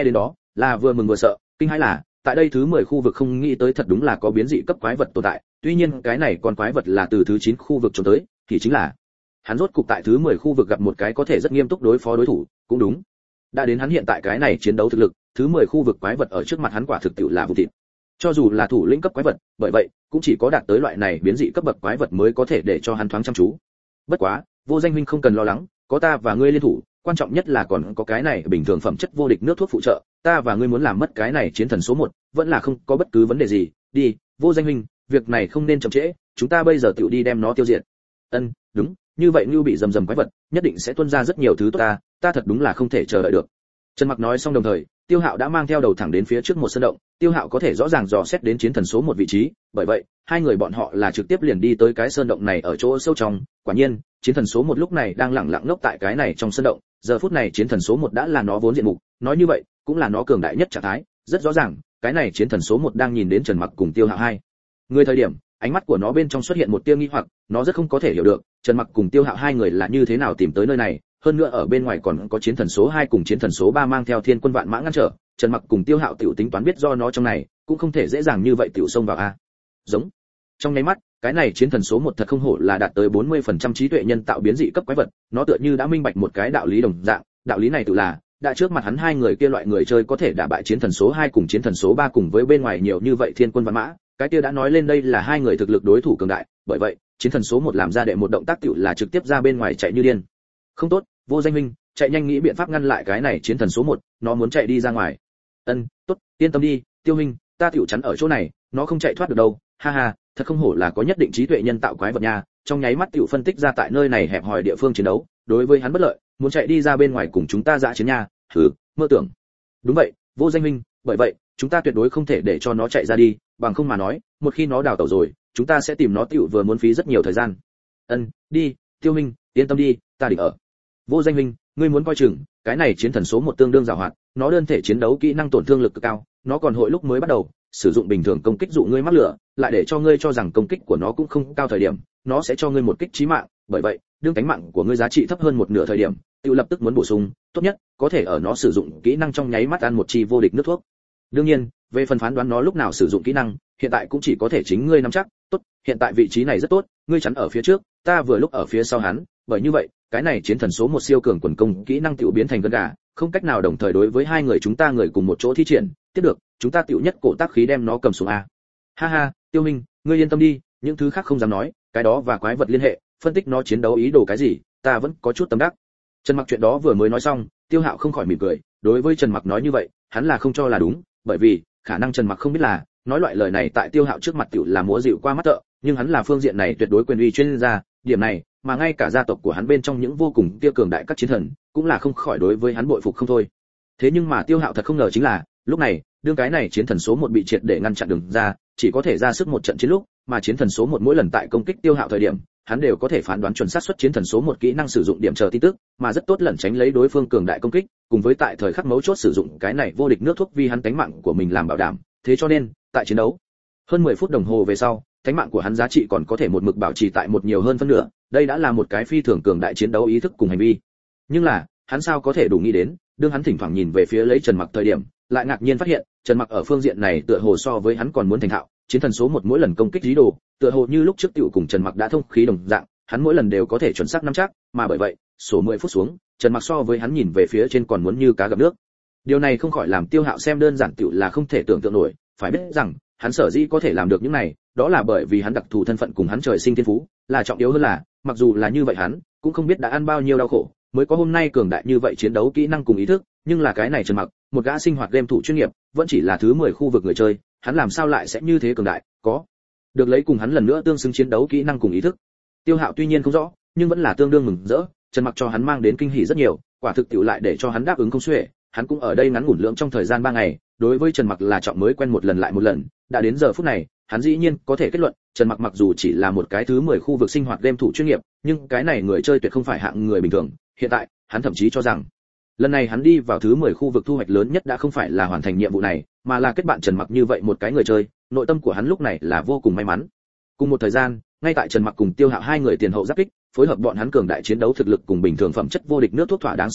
Speaker 1: là vừa mừng vừa sợ, kinh hãi là tại đây thứ 10 khu vực không nghĩ tới thật đúng là có biến dị cấp quái vật tồn tại, tuy nhiên cái này con quái vật là từ thứ 9 khu vực trốn tới, thì chính là hắn rốt cục tại thứ 10 khu vực gặp một cái có thể rất nghiêm túc đối phó đối thủ, cũng đúng. Đã đến hắn hiện tại cái này chiến đấu thực lực, thứ 10 khu vực quái vật ở trước mặt hắn quả thực tiệu là vụ thịt. Cho dù là thủ lĩnh cấp quái vật, bởi vậy cũng chỉ có đạt tới loại này biến dị cấp bậc quái vật mới có thể để cho hắn thoáng chăm chú. Bất quá, Vô Danh huynh không cần lo lắng, có ta và ngươi liên thủ, quan trọng nhất là còn có cái này bình thường phẩm chất vô địch nước thuốc phụ trợ, ta và ngươi muốn làm mất cái này chiến thần số 1, vẫn là không có bất cứ vấn đề gì. Đi, Vô Danh huynh, việc này không nên chậm trễ, chúng ta bây giờ tự đi đem nó tiêu diệt. Ân, đúng, như vậy Nưu bị rầm rầm quái vật, nhất định sẽ tuôn ra rất nhiều thứ tốt ta thật đúng là không thể chờ đợi được. Trần Mặc nói xong đồng thời, Tiêu Hạo đã mang theo đầu thẳng đến phía trước một sơn động, Tiêu Hạo có thể rõ ràng dò xét đến chiến thần số 1 vị trí, bởi vậy, hai người bọn họ là trực tiếp liền đi tới cái sơn động này ở chỗ sâu trong, quả nhiên, chiến thần số 1 lúc này đang lẳng lặng ngốc tại cái này trong sơn động, giờ phút này chiến thần số 1 đã là nó vốn diện mục, nói như vậy, cũng là nó cường đại nhất trạng thái, rất rõ ràng, cái này chiến thần số 1 đang nhìn đến Trần Mặc cùng Tiêu Hạo hai người thời điểm, ánh mắt của nó bên trong xuất hiện một tia nghi hoặc, nó rất không có thể hiểu được, Trần Mặc cùng Tiêu Hạo hai người là như thế nào tìm tới nơi này, hơn nữa ở bên ngoài còn có chiến thần số 2 cùng chiến thần số 3 mang theo thiên quân vạn mã ngăn trở, Trần Mặc cùng Tiêu Hạo tiểu tính toán biết do nó trong này, cũng không thể dễ dàng như vậy tiểu xông vào a. Giống. Trong nháy mắt, cái này chiến thần số 1 thật không hổ là đạt tới 40% trí tuệ nhân tạo biến dị cấp quái vật, nó tựa như đã minh bạch một cái đạo lý đồng dạng, đạo lý này tự là, đã trước mặt hắn hai người kia loại người chơi có thể đả bại chiến thần số 2 cùng chiến thần số 3 cùng với bên ngoài nhiều như vậy thiên quân vạn mã, cái kia đã nói lên đây là hai người thực lực đối thủ cường đại, bởi vậy, chiến thần số 1 làm ra đệ một động tác tiểu là trực tiếp ra bên ngoài chạy như điên. Không tốt, Vô Danh huynh, chạy nhanh nghĩ biện pháp ngăn lại cái này chiến thần số 1, nó muốn chạy đi ra ngoài. Ân, tốt, yên tâm đi, Tiêu huynh, ta tiểu chắn ở chỗ này, nó không chạy thoát được đâu. Ha ha, thật không hổ là có nhất định trí tuệ nhân tạo quái vật nha, trong nháy mắt tiểu phân tích ra tại nơi này hẹp hòi địa phương chiến đấu, đối với hắn bất lợi, muốn chạy đi ra bên ngoài cùng chúng ta dã chiến nha, hừ, mơ tưởng. Đúng vậy, Vô Danh huynh, bởi vậy, chúng ta tuyệt đối không thể để cho nó chạy ra đi, bằng không mà nói, một khi nó đào tẩu rồi, chúng ta sẽ tìm nó tiểu vừa muốn phí rất nhiều thời gian. Ân, đi, Tiêu huynh, yên tâm đi, ta định ở. Vô Danh huynh, ngươi muốn coi chừng, cái này chiến thần số 1 tương đương giàu hoạt, nó đơn thể chiến đấu kỹ năng tổn thương lực cực cao, nó còn hội lúc mới bắt đầu, sử dụng bình thường công kích dụ ngươi mắc lửa, lại để cho ngươi cho rằng công kích của nó cũng không cao thời điểm, nó sẽ cho ngươi một kích chí mạng, bởi vậy, đương cánh mạng của ngươi giá trị thấp hơn một nửa thời điểm, tiêu lập tức muốn bổ sung, tốt nhất có thể ở nó sử dụng kỹ năng trong nháy mắt ăn một chi vô địch nước thuốc. Đương nhiên, về phần phán đoán nó lúc nào sử dụng kỹ năng, hiện tại cũng chỉ có thể chính ngươi nắm chắc. Tốt, hiện tại vị trí này rất tốt, ngươi chắn ở phía trước, ta vừa lúc ở phía sau hắn, bởi như vậy, cái này chiến thần số 1 siêu cường quần công kỹ năng tiểu biến thành gân gà, không cách nào đồng thời đối với hai người chúng ta người cùng một chỗ thi triển, tiếp được, chúng ta tiểu nhất cổ tác khí đem nó cầm xuống a. Ha ha, Tiêu minh, ngươi yên tâm đi, những thứ khác không dám nói, cái đó và quái vật liên hệ, phân tích nó chiến đấu ý đồ cái gì, ta vẫn có chút tâm đắc. Trần Mặc chuyện đó vừa mới nói xong, Tiêu Hạo không khỏi mỉm cười, đối với Trần Mặc nói như vậy, hắn là không cho là đúng, bởi vì khả năng Trần Mặc không biết là, nói loại lời này tại Tiêu Hạo trước mặt tiểu là múa dịu qua mắt thợ, nhưng hắn là phương diện này tuyệt đối quyền uy chuyên gia, điểm này, mà ngay cả gia tộc của hắn bên trong những vô cùng kia cường đại các chiến thần, cũng là không khỏi đối với hắn bội phục không thôi. Thế nhưng mà Tiêu Hạo thật không ngờ chính là, lúc này, đương cái này chiến thần số 1 bị triệt để ngăn chặn đường ra, chỉ có thể ra sức một trận chiến lúc, mà chiến thần số 1 mỗi lần tại công kích Tiêu Hạo thời điểm, hắn đều có thể phán đoán chuẩn xác suất chiến thần số 1 kỹ năng sử dụng điểm chờ tin tức, mà rất tốt lẩn tránh lấy đối phương cường đại công kích, cùng với tại thời khắc mấu chốt sử dụng cái này vô địch nước thuốc vì hắn tánh mạng của mình làm bảo đảm. Thế cho nên, tại chiến đấu, hơn 10 phút đồng hồ về sau, tánh mạng của hắn giá trị còn có thể một mực bảo trì tại một nhiều hơn phân nửa, đây đã là một cái phi thường cường đại chiến đấu ý thức cùng hành vi. Nhưng là, hắn sao có thể đủ nghĩ đến, đương hắn thỉnh thoảng nhìn về phía lấy Trần Mặc thời điểm, lại ngạc nhiên phát hiện, Trần Mặc ở phương diện này tựa hồ so với hắn còn muốn thành thạo, chiến thần số 1 mỗi lần công kích dí đồ, tựa hồ như lúc trước tiểu cùng Trần Mặc đã thông khí đồng dạng, hắn mỗi lần đều có thể chuẩn xác nắm chắc, mà bởi vậy, số 10 phút xuống, Trần Mặc so với hắn nhìn về phía trên còn muốn như cá gặp nước. Điều này không khỏi làm Tiêu Hạo xem đơn giản tiểu là không thể tưởng tượng nổi, phải biết rằng, hắn sở dĩ có thể làm được những này, đó là bởi vì hắn đặc thù thân phận cùng hắn trời sinh thiên phú, là trọng yếu hơn là, mặc dù là như vậy hắn cũng không biết đã ăn bao nhiêu đau khổ, mới có hôm nay cường đại như vậy chiến đấu kỹ năng cùng ý thức, nhưng là cái này Trần Mặc, một gã sinh hoạt game thủ chuyên nghiệp, vẫn chỉ là thứ 10 khu vực người chơi, hắn làm sao lại sẽ như thế cường đại, có được lấy cùng hắn lần nữa tương xứng chiến đấu kỹ năng cùng ý thức. Tiêu Hạo tuy nhiên không rõ, nhưng vẫn là tương đương mừng rỡ, Trần Mặc cho hắn mang đến kinh hỉ rất nhiều, quả thực tiểu lại để cho hắn đáp ứng không xuể, hắn cũng ở đây ngắn ngủn lượng trong thời gian 3 ngày, đối với Trần Mặc là trọng mới quen một lần lại một lần, đã đến giờ phút này, hắn dĩ nhiên có thể kết luận, Trần Mặc mặc dù chỉ là một cái thứ 10 khu vực sinh hoạt game thủ chuyên nghiệp, nhưng cái này người chơi tuyệt không phải hạng người bình thường, hiện tại, hắn thậm chí cho rằng, lần này hắn đi vào thứ 10 khu vực thu hoạch lớn nhất đã không phải là hoàn thành nhiệm vụ này, mà là kết bạn Trần Mặc như vậy một cái người chơi, nội tâm của hắn lúc này là vô cùng may mắn. Cùng một thời gian, ngay tại Trần Mặc cùng Tiêu Hạo hai người tiền hậu giáp kích, phối hợp bọn hắn cường đại chiến đấu thực lực cùng bình thường phẩm chất vô địch nước thuốc thỏa đáng sử dụng,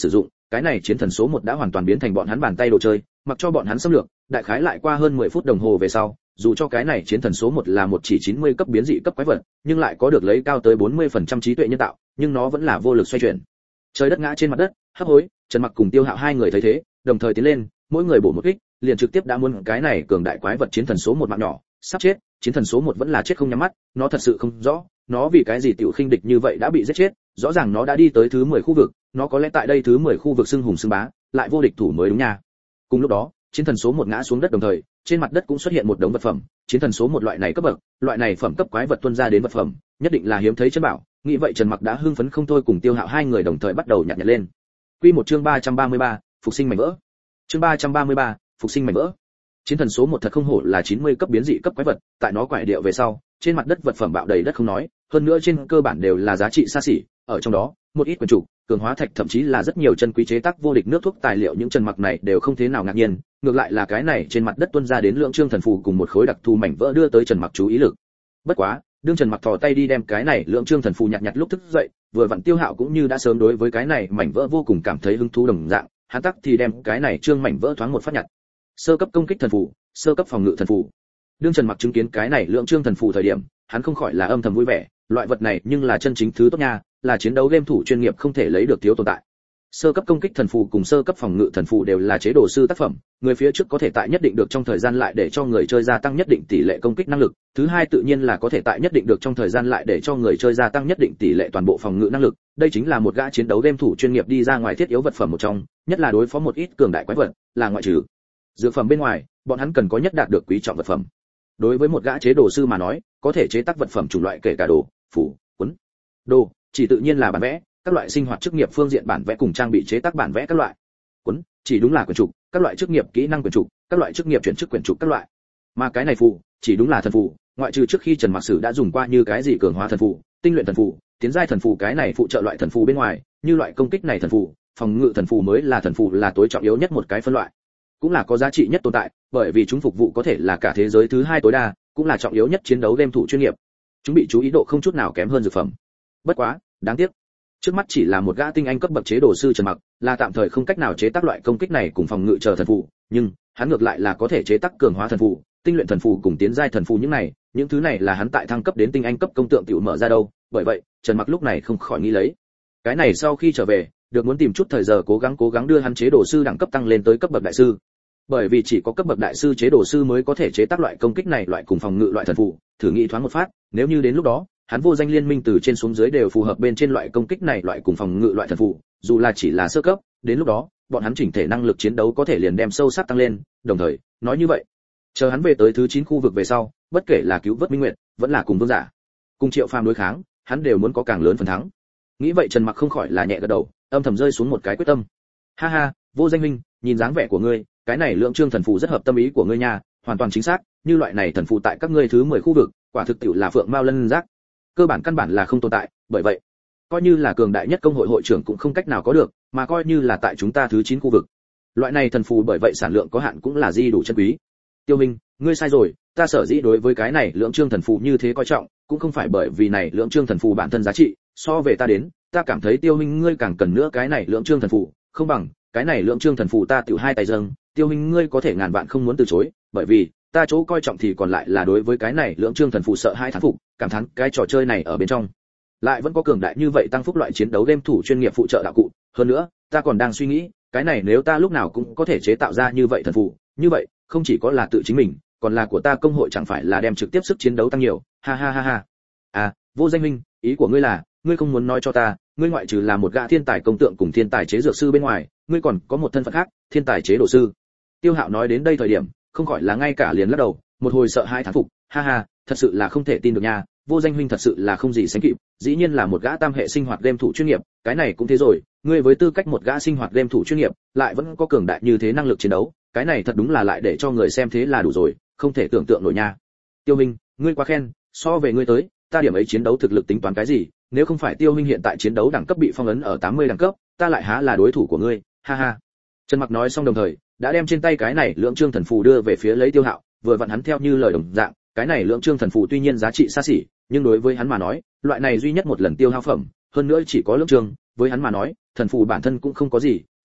Speaker 1: cái này chiến thần số 1 đã hoàn toàn biến thành bọn hắn bàn tay đồ chơi, mặc cho bọn hắn xâm lược, đại khái lại qua hơn 10 phút đồng hồ về sau, dù cho cái này chiến thần số 1 là một chỉ 90 cấp biến dị cấp quái vật, nhưng lại có được lấy cao tới 40% trí tuệ nhân tạo, nhưng nó vẫn là vô lực xoay chuyển. Trời đất ngã trên mặt đất, hấp hối, Trần Mặc cùng Tiêu Hạo hai người thấy thế, đồng thời tiến lên, mỗi người bổ một kích, liền trực tiếp đã muốn cái này cường đại quái vật chiến thần số 1 mạng nhỏ, sắp chết, chiến thần số 1 vẫn là chết không nhắm mắt, nó thật sự không rõ, nó vì cái gì tiểu khinh địch như vậy đã bị giết chết, rõ ràng nó đã đi tới thứ 10 khu vực, nó có lẽ tại đây thứ 10 khu vực xưng hùng xưng bá, lại vô địch thủ mới đúng nha. Cùng lúc đó, chiến thần số 1 ngã xuống đất đồng thời, trên mặt đất cũng xuất hiện một đống vật phẩm, chiến thần số 1 loại này cấp bậc, loại này phẩm cấp quái vật tuôn ra đến vật phẩm, nhất định là hiếm thấy chân bảo, nghĩ vậy Trần Mặc đã hưng phấn không thôi cùng Tiêu Hạo hai người đồng thời bắt đầu nhặt lên. Quy một chương 333, phục sinh mảnh vỡ. Chương 333, phục sinh mảnh vỡ. Chiến thần số 1 thật không hổ là 90 cấp biến dị cấp quái vật, tại nó quải điệu về sau, trên mặt đất vật phẩm bạo đầy đất không nói, hơn nữa trên cơ bản đều là giá trị xa xỉ, ở trong đó, một ít quyền chủ, cường hóa thạch thậm chí là rất nhiều chân quý chế tác vô địch nước thuốc tài liệu những Trần Mặc này đều không thế nào ngạc nhiên, ngược lại là cái này trên mặt đất tuôn ra đến lượng trương thần phù cùng một khối đặc thù mảnh vỡ đưa tới Trần Mặc chú ý lực. Bất quá, đương Trần Mặc thò tay đi đem cái này lượng trương thần phù nhặt lúc thức dậy, vừa vặn Tiêu Hạo cũng như đã sớm đối với cái này mảnh vỡ vô cùng cảm thấy hứng thú đồng dạng, hắn tắc thì đem cái này trương mảnh vỡ thoáng một phát nhặt. Sơ cấp công kích thần phù, sơ cấp phòng ngự thần phù. Đương Trần Mặc chứng kiến cái này lượng trương thần phù thời điểm, hắn không khỏi là âm thầm vui vẻ, loại vật này nhưng là chân chính thứ tốt nha, là chiến đấu game thủ chuyên nghiệp không thể lấy được thiếu tồn tại. Sơ cấp công kích thần phù cùng sơ cấp phòng ngự thần phù đều là chế đồ sư tác phẩm, người phía trước có thể tại nhất định được trong thời gian lại để cho người chơi gia tăng nhất định tỷ lệ công kích năng lực, thứ hai tự nhiên là có thể tại nhất định được trong thời gian lại để cho người chơi gia tăng nhất định tỷ lệ toàn bộ phòng ngự năng lực, đây chính là một gã chiến đấu game thủ chuyên nghiệp đi ra ngoài thiết yếu vật phẩm một trong, nhất là đối phó một ít cường đại quái vật, là ngoại trừ dược phẩm bên ngoài, bọn hắn cần có nhất đạt được quý trọng vật phẩm. Đối với một gã chế đồ sư mà nói, có thể chế tác vật phẩm chủng loại kể cả đồ, phủ, cuốn, đồ, chỉ tự nhiên là bản vẽ, các loại sinh hoạt chức nghiệp phương diện bản vẽ cùng trang bị chế tác bản vẽ các loại. Cuốn, chỉ đúng là quyển trục, các loại chức nghiệp kỹ năng quyển trục, các loại chức nghiệp chuyển chức quyển trục các loại. Mà cái này phù, chỉ đúng là thần phù, ngoại trừ trước khi Trần Mặc Sử đã dùng qua như cái gì cường hóa thần phù, tinh luyện thần phù, tiến giai thần phù cái này phụ trợ loại thần phù bên ngoài, như loại công kích này thần phù, phòng ngự thần phù mới là thần phù là tối trọng yếu nhất một cái phân loại, cũng là có giá trị nhất tồn tại, bởi vì chúng phục vụ có thể là cả thế giới thứ hai tối đa, cũng là trọng yếu nhất chiến đấu game thủ chuyên nghiệp. Chúng bị chú ý độ không chút nào kém hơn dược phẩm. Bất quá, đáng tiếc, trước mắt chỉ là một gã tinh anh cấp bậc chế đồ sư Trần Mặc, là tạm thời không cách nào chế tác loại công kích này cùng phòng ngự chờ thần phù, nhưng hắn ngược lại là có thể chế tác cường hóa thần phù, tinh luyện thần phù cùng tiến giai thần phù những thứ này là hắn tại thăng cấp đến tinh anh cấp công tượng tiểu mở ra đâu, bởi vậy, Trần Mặc lúc này không khỏi nghĩ lấy. Cái này sau khi trở về, được muốn tìm chút thời giờ cố gắng đưa hắn chế đồ sư đẳng cấp tăng lên tới cấp bậc đại sư. Bởi vì chỉ có cấp bậc đại sư chế đồ sư mới có thể chế tác loại công kích này loại cùng phòng ngự loại thần phù, thử nghĩ thoáng một phát, nếu như đến lúc đó, hắn vô danh liên minh từ trên xuống dưới đều phù hợp bên trên loại công kích này loại cùng phòng ngự loại thần phù, dù là chỉ là sơ cấp, đến lúc đó, bọn hắn chỉnh thể năng lực chiến đấu có thể liền đem sâu sắc tăng lên, đồng thời, nói như vậy, chờ hắn về tới thứ 9 khu vực về sau, bất kể là cứu vớt Minh Nguyệt, vẫn là cùng vương giả, cùng Triệu Phàm đối kháng, hắn đều muốn có càng lớn phần thắng. Nghĩ vậy Trần Mặc không khỏi là nhẹ gật đầu, âm thầm rơi xuống một cái quyết tâm. Ha ha, vô danh huynh, nhìn dáng vẻ của ngươi, cái này lượng trương thần phù rất hợp tâm ý của ngươi nha, hoàn toàn chính xác, như loại này thần phù tại các ngươi thứ 10 khu vực, quả thực tiểu là phượng mao lân giác, cơ bản căn bản là không tồn tại, bởi vậy, coi như là cường đại nhất công hội hội trưởng cũng không cách nào có được, mà coi như là tại chúng ta thứ 9 khu vực. Loại này thần phù bởi vậy sản lượng có hạn cũng là di đủ chân quý. Tiêu Minh, ngươi sai rồi, ta sở dĩ đối với cái này lượng trương thần phù như thế coi trọng, cũng không phải bởi vì này lượng trương thần phù bản thân giá trị, so về ta đến, ta cảm thấy Tiêu Minh ngươi càng cần nữa cái này lượng trương thần phù, không bằng cái này lượng trương thần phù ta tiểu hai tay dâng, Tiêu Minh ngươi có thể ngàn vạn không muốn từ chối, bởi vì ta chỗ coi trọng thì còn lại là đối với cái này lượng trương thần phù sợ hai thán phục, cảm thán cái trò chơi này ở bên trong lại vẫn có cường đại như vậy tăng phúc loại chiến đấu game thủ chuyên nghiệp phụ trợ đạo cụ, hơn nữa, ta còn đang suy nghĩ, cái này nếu ta lúc nào cũng có thể chế tạo ra như vậy thần phù, như vậy, không chỉ có là tự chính mình, còn là của ta công hội chẳng phải là đem trực tiếp sức chiến đấu tăng nhiều, ha ha ha ha. À, vô danh huynh, ý của ngươi là, ngươi không muốn nói cho ta, ngươi ngoại trừ là một gã thiên tài công tượng cùng thiên tài chế dược sư bên ngoài, ngươi còn có một thân phận khác, thiên tài chế đồ sư. Tiêu Hạo nói đến đây thời điểm, không khỏi là ngay cả liền lắc đầu, một hồi sợ hai thán phục, ha ha, thật sự là không thể tin được nha, vô danh huynh thật sự là không gì sánh kịp, dĩ nhiên là một gã tam hệ sinh hoạt game thủ chuyên nghiệp, cái này cũng thế rồi, ngươi với tư cách một gã sinh hoạt game thủ chuyên nghiệp, lại vẫn có cường đại như thế năng lực chiến đấu, cái này thật đúng là lại để cho người xem thế là đủ rồi, không thể tưởng tượng nổi nha. Tiêu Minh, ngươi quá khen, so về ngươi tới, ta điểm ấy chiến đấu thực lực tính toán cái gì, nếu không phải Tiêu Minh hiện tại chiến đấu đẳng cấp bị phong ấn ở 80 đẳng cấp, ta lại há là đối thủ của ngươi, ha ha. Trần Mặc nói xong đồng thời, đã đem trên tay cái này lượng trương thần phù đưa về phía lấy Tiêu Hạo, vừa vặn hắn theo như lời đồng dạng, cái này lượng trương thần phù tuy nhiên giá trị xa xỉ, nhưng đối với hắn mà nói, loại này duy nhất một lần tiêu hao phẩm, hơn nữa chỉ có lượng trương, với hắn mà nói, thần phù bản thân cũng không có gì,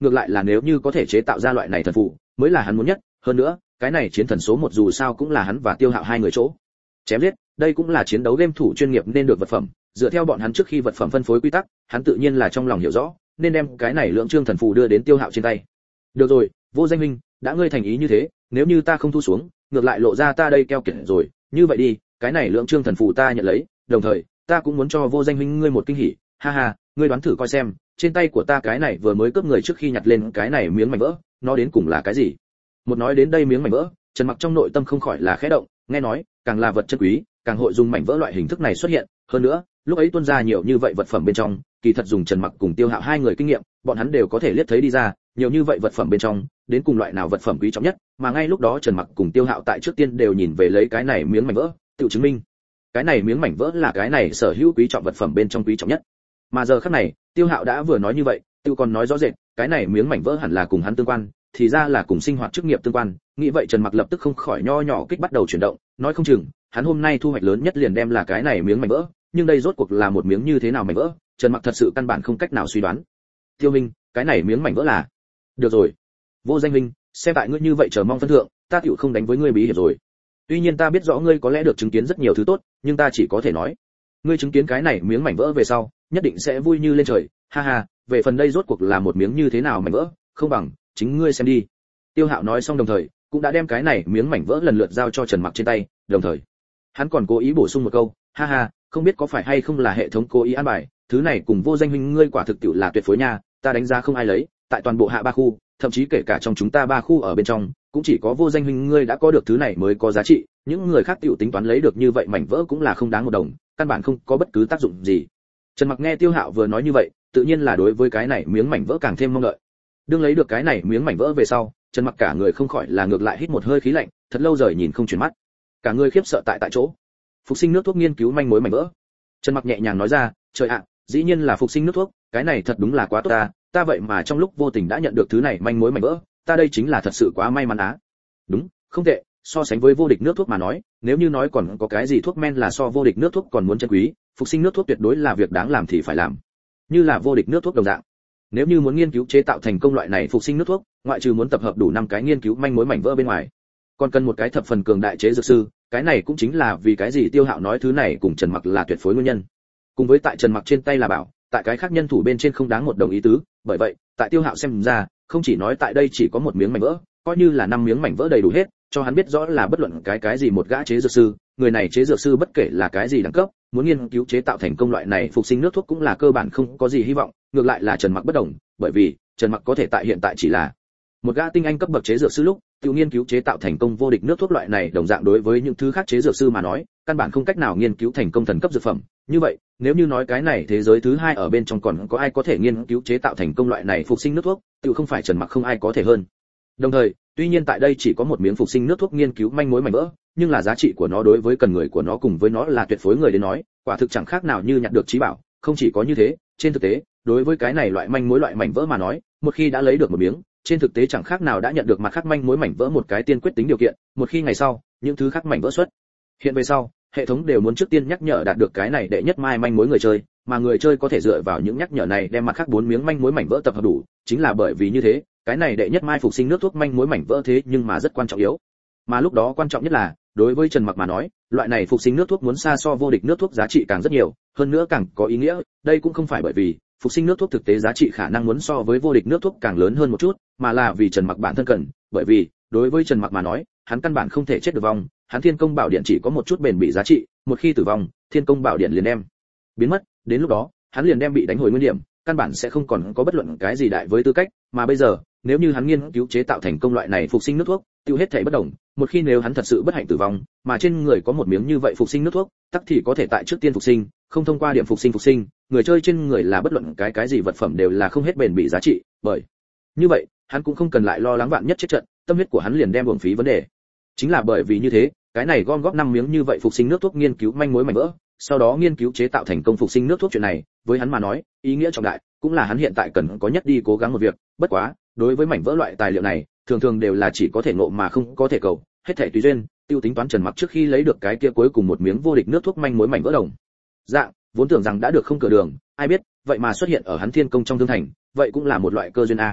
Speaker 1: ngược lại là nếu như có thể chế tạo ra loại này thần phù mới là hắn muốn nhất, hơn nữa cái này chiến thần số 1 dù sao cũng là hắn và Tiêu Hạo hai người chỗ chém giết, đây cũng là chiến đấu game thủ chuyên nghiệp nên được vật phẩm, dựa theo bọn hắn trước khi vật phẩm phân phối quy tắc, hắn tự nhiên là trong lòng hiểu rõ, nên đem cái này lượng trương thần phù đưa đến Tiêu Hạo trên tay. Được rồi, Vô Danh huynh, đã ngươi thành ý như thế, nếu như ta không thu xuống, ngược lại lộ ra ta đây keo kiệt rồi, như vậy đi, cái này lượng trương thần phù ta nhận lấy, đồng thời, ta cũng muốn cho Vô Danh huynh ngươi một kinh hỉ, ha ha, ngươi đoán thử coi xem, trên tay của ta cái này vừa mới cướp người trước khi nhặt lên cái này miếng mảnh vỡ, nó đến cùng là cái gì? Một nói đến đây miếng mảnh vỡ, Trần Mặc trong nội tâm không khỏi là khẽ động, nghe nói, càng là vật chân quý, càng hội dùng mảnh vỡ loại hình thức này xuất hiện, hơn nữa, lúc ấy tuôn ra nhiều như vậy vật phẩm bên trong, kỳ thật dùng Trần Mặc cùng Tiêu Hạo hai người kinh nghiệm, bọn hắn đều có thể liếc thấy đi ra, nhiều như vậy vật phẩm bên trong, đến cùng loại nào vật phẩm quý trọng nhất, mà ngay lúc đó Trần Mặc cùng Tiêu Hạo tại trước tiên đều nhìn về lấy cái này miếng mảnh vỡ, tự chứng minh, cái này miếng mảnh vỡ là cái này sở hữu quý trọng vật phẩm bên trong quý trọng nhất. Mà giờ khắc này, Tiêu Hạo đã vừa nói như vậy, Tiêu còn nói rõ rệt, cái này miếng mảnh vỡ hẳn là cùng hắn tương quan, thì ra là cùng sinh hoạt chức nghiệp tương quan, nghĩ vậy Trần Mặc lập tức không khỏi nho nhỏ kích bắt đầu chuyển động, nói không chừng, hắn hôm nay thu hoạch lớn nhất liền đem là cái này miếng mảnh vỡ, nhưng đây rốt cuộc là một miếng như thế nào mảnh vỡ, Trần Mặc thật sự căn bản không cách nào suy đoán. Tiêu Minh, cái này miếng mảnh vỡ là? Được rồi, Vô Danh huynh, xem tại ngươi như vậy chờ mong phân thượng, ta tựu không đánh với ngươi bí hiểm rồi. Tuy nhiên ta biết rõ ngươi có lẽ được chứng kiến rất nhiều thứ tốt, nhưng ta chỉ có thể nói, ngươi chứng kiến cái này miếng mảnh vỡ về sau, nhất định sẽ vui như lên trời, ha ha, về phần đây rốt cuộc là một miếng như thế nào mảnh vỡ, không bằng chính ngươi xem đi. Tiêu Hạo nói xong đồng thời, cũng đã đem cái này miếng mảnh vỡ lần lượt giao cho Trần Mặc trên tay, đồng thời, hắn còn cố ý bổ sung một câu, ha ha, không biết có phải hay không là hệ thống cố ý an bài, thứ này cùng Vô Danh huynh ngươi quả thực tiểu là tuyệt phối nha, ta đánh giá không ai lấy, tại toàn bộ hạ ba khu, thậm chí kể cả trong chúng ta ba khu ở bên trong, cũng chỉ có Vô Danh huynh ngươi đã có được thứ này mới có giá trị, những người khác tiểu tính toán lấy được như vậy mảnh vỡ cũng là không đáng một đồng, căn bản không có bất cứ tác dụng gì. Trần Mặc nghe Tiêu Hạo vừa nói như vậy, tự nhiên là đối với cái này miếng mảnh vỡ càng thêm mong đợi. Đương lấy được cái này miếng mảnh vỡ về sau, Trần Mặc cả người không khỏi là ngược lại hít một hơi khí lạnh, thật lâu rồi nhìn không chuyển mắt. Cả người khiếp sợ tại chỗ. Phục sinh nước thuốc nghiên cứu manh mối mảnh vỡ. Trần Mặc nhẹ nhàng nói ra, trời ạ, dĩ nhiên là phục sinh nước thuốc, cái này thật đúng là quá tốt ta vậy mà trong lúc vô tình đã nhận được thứ này manh mối mảnh vỡ, ta đây chính là thật sự quá may mắn á. Đúng, không tệ, so sánh với vô địch nước thuốc mà nói, nếu như nói còn có cái gì thuốc men là so vô địch nước thuốc còn muốn chân quý, phục sinh nước thuốc tuyệt đối là việc đáng làm thì phải làm. Như là vô địch nước thuốc đồng dạng. Nếu như muốn nghiên cứu chế tạo thành công loại này phục sinh nước thuốc, ngoại trừ muốn tập hợp đủ 5 cái nghiên cứu manh mối mảnh vỡ bên ngoài, còn cần một cái thập phần cường đại chế dược sư, cái này cũng chính là vì cái gì Tiêu Hạo nói thứ này cùng Trần Mặc là tuyệt phối nguyên nhân. Cùng với tại Trần Mặc trên tay là bảo, tại cái khác nhân thủ bên trên không đáng một đồng ý tứ, bởi vậy, tại Tiêu Hạo xem ra, không chỉ nói tại đây chỉ có một miếng mảnh vỡ, coi như là 5 miếng mảnh vỡ đầy đủ hết, cho hắn biết rõ là bất luận cái gì một gã chế dược sư, người này chế dược sư bất kể là cái gì đẳng cấp, muốn nghiên cứu chế tạo thành công loại này phục sinh nước thuốc cũng là cơ bản không có gì hy vọng, ngược lại là Trần Mặc bất đồng, bởi vì Trần Mặc có thể tại hiện tại chỉ là một gã tinh anh cấp bậc chế dược sư lúc, tự nghiên cứu chế tạo thành công vô địch nước thuốc loại này đồng dạng đối với những thứ khác chế dược sư mà nói, căn bản không cách nào nghiên cứu thành công thần cấp dược phẩm. Như vậy, nếu như nói cái này thế giới thứ hai ở bên trong còn có ai có thể nghiên cứu chế tạo thành công loại này phục sinh nước thuốc, tự không phải Trần Mặc không ai có thể hơn. Đồng thời, tuy nhiên tại đây chỉ có một miếng phục sinh nước thuốc nghiên cứu manh mối mảnh vỡ, nhưng là giá trị của nó đối với cần người của nó cùng với nó là tuyệt phối người đến nói, quả thực chẳng khác nào như nhặt được trí bảo. Không chỉ có như thế, trên thực tế, đối với cái này loại manh mối loại mảnh vỡ mà nói, một khi đã lấy được một miếng, trên thực tế chẳng khác nào đã nhận được mặt khác manh mối mảnh vỡ một cái tiên quyết tính điều kiện, một khi ngày sau, những thứ khác mảnh vỡ xuất hiện về sau, hệ thống đều muốn trước tiên nhắc nhở đạt được cái này đệ nhất mai manh mối người chơi, mà người chơi có thể dựa vào những nhắc nhở này đem mặt khác 4 miếng manh mối mảnh vỡ tập hợp đủ, chính là bởi vì như thế, cái này đệ nhất mai phục sinh nước thuốc manh mối mảnh vỡ thế nhưng mà rất quan trọng yếu. Mà lúc đó quan trọng nhất là, đối với Trần Mặc mà nói, loại này phục sinh nước thuốc muốn xa so vô địch nước thuốc giá trị càng rất nhiều, hơn nữa càng có ý nghĩa, đây cũng không phải bởi vì phục sinh nước thuốc thực tế giá trị khả năng muốn so với vô địch nước thuốc càng lớn hơn một chút, mà là vì Trần Mặc bản thân cần, bởi vì đối với Trần Mặc mà nói, hắn căn bản không thể chết được vong, hắn Thiên Công Bảo Điện chỉ có một chút bền bỉ giá trị, một khi tử vong, Thiên Công Bảo Điện liền đem biến mất, đến lúc đó, hắn liền đem bị đánh hồi nguyên điểm, căn bản sẽ không còn có bất luận cái gì đại với tư cách, mà bây giờ, nếu như hắn nghiên cứu chế tạo thành công loại này phục sinh nước thuốc, tiêu hết thảy bất động, một khi nếu hắn thật sự bất hạnh tử vong, mà trên người có một miếng như vậy phục sinh nước thuốc, tắc thì có thể tại trước tiên phục sinh, không thông qua điểm phục sinh, người chơi trên người là bất luận cái gì vật phẩm đều là không hết bền bỉ giá trị, bởi như vậy, hắn cũng không cần lại lo lắng vạn nhất chết trận, tâm huyết của hắn liền đem uổng phí vấn đề. Chính là bởi vì như thế, cái này gom góp 5 miếng như vậy phục sinh nước thuốc nghiên cứu manh mối mảnh vỡ, sau đó nghiên cứu chế tạo thành công phục sinh nước thuốc chuyện này, với hắn mà nói, ý nghĩa trọng đại, cũng là hắn hiện tại cần có nhất đi cố gắng một việc, bất quá, đối với mảnh vỡ loại tài liệu này, thường thường đều là chỉ có thể ngộ mà không có thể cầu, hết thảy tùy duyên, tiêu tính toán Trần Mặc trước khi lấy được cái kia cuối cùng một miếng vô địch nước thuốc manh mối mảnh vỡ đồng. Dạ, vốn tưởng rằng đã được không cửa đường, ai biết, vậy mà xuất hiện ở hắn Thiên Công trong thương thành, vậy cũng là một loại cơ duyên a.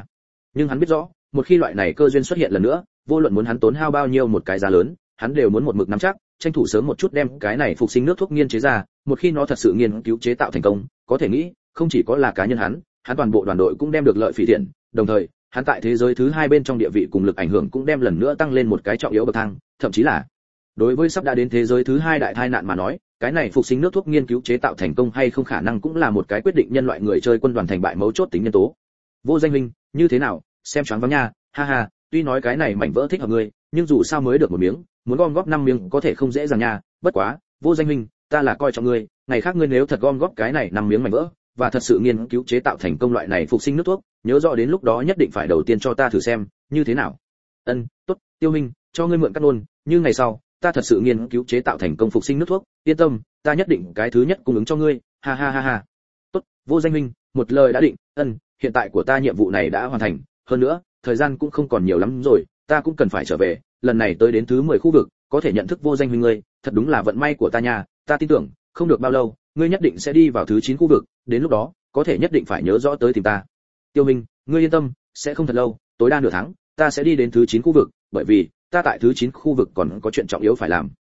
Speaker 1: Nhưng hắn biết rõ, một khi loại này cơ duyên xuất hiện lần nữa, vô luận muốn hắn tốn hao bao nhiêu một cái giá lớn, hắn đều muốn một mực nắm chắc, tranh thủ sớm một chút đem cái này phục sinh nước thuốc nghiên chế ra, một khi nó thật sự nghiên cứu chế tạo thành công, có thể nghĩ, không chỉ có là cá nhân hắn toàn bộ đoàn đội cũng đem được lợi phỉ thiện, đồng thời, hắn tại thế giới thứ hai bên trong địa vị cùng lực ảnh hưởng cũng đem lần nữa tăng lên một cái trọng yếu bậc thang, thậm chí là đối với sắp đã đến thế giới thứ hai đại tai nạn mà nói, cái này phục sinh nước thuốc nghiên cứu chế tạo thành công hay không khả năng cũng là một cái quyết định nhân loại người chơi quân đoàn thành bại mấu chốt tính nhân tố. Vô Danh huynh, như thế nào, xem choáng váng nha, ha ha, tuy nói cái này mảnh vỡ thích hợp ngươi, nhưng dù sao mới được một miếng, muốn gom góp 5 miếng có thể không dễ dàng nha, bất quá, Vô Danh huynh, ta là coi trọng ngươi, ngày khác ngươi nếu thật gom góp cái này 5 miếng mảnh vỡ, và thật sự nghiên cứu chế tạo thành công loại này phục sinh nước thuốc, nhớ rõ đến lúc đó nhất định phải đầu tiên cho ta thử xem, như thế nào. Tốt, Tiêu huynh, cho ngươi mượn cắt nôn, như ngày sau, ta thật sự nghiên cứu chế tạo thành công phục sinh nước thuốc, yên tâm, ta nhất định cái thứ nhất cung ứng cho ngươi, ha ha ha ha. Tốt, Vô Danh huynh, một lời đã định, hiện tại của ta nhiệm vụ này đã hoàn thành, hơn nữa, thời gian cũng không còn nhiều lắm rồi, ta cũng cần phải trở về, lần này tới đến thứ 10 khu vực, có thể nhận thức Vô Danh huynh ngươi, thật đúng là vận may của ta nha, ta tin tưởng, không được bao lâu, ngươi nhất định sẽ đi vào thứ 9 khu vực, đến lúc đó, có thể nhất định phải nhớ rõ tới tìm ta. Tiêu huynh, ngươi yên tâm, sẽ không thật lâu, tối đa nửa tháng, ta sẽ đi đến thứ 9 khu vực, bởi vì ta tại thứ 9 khu vực còn có chuyện trọng yếu phải làm.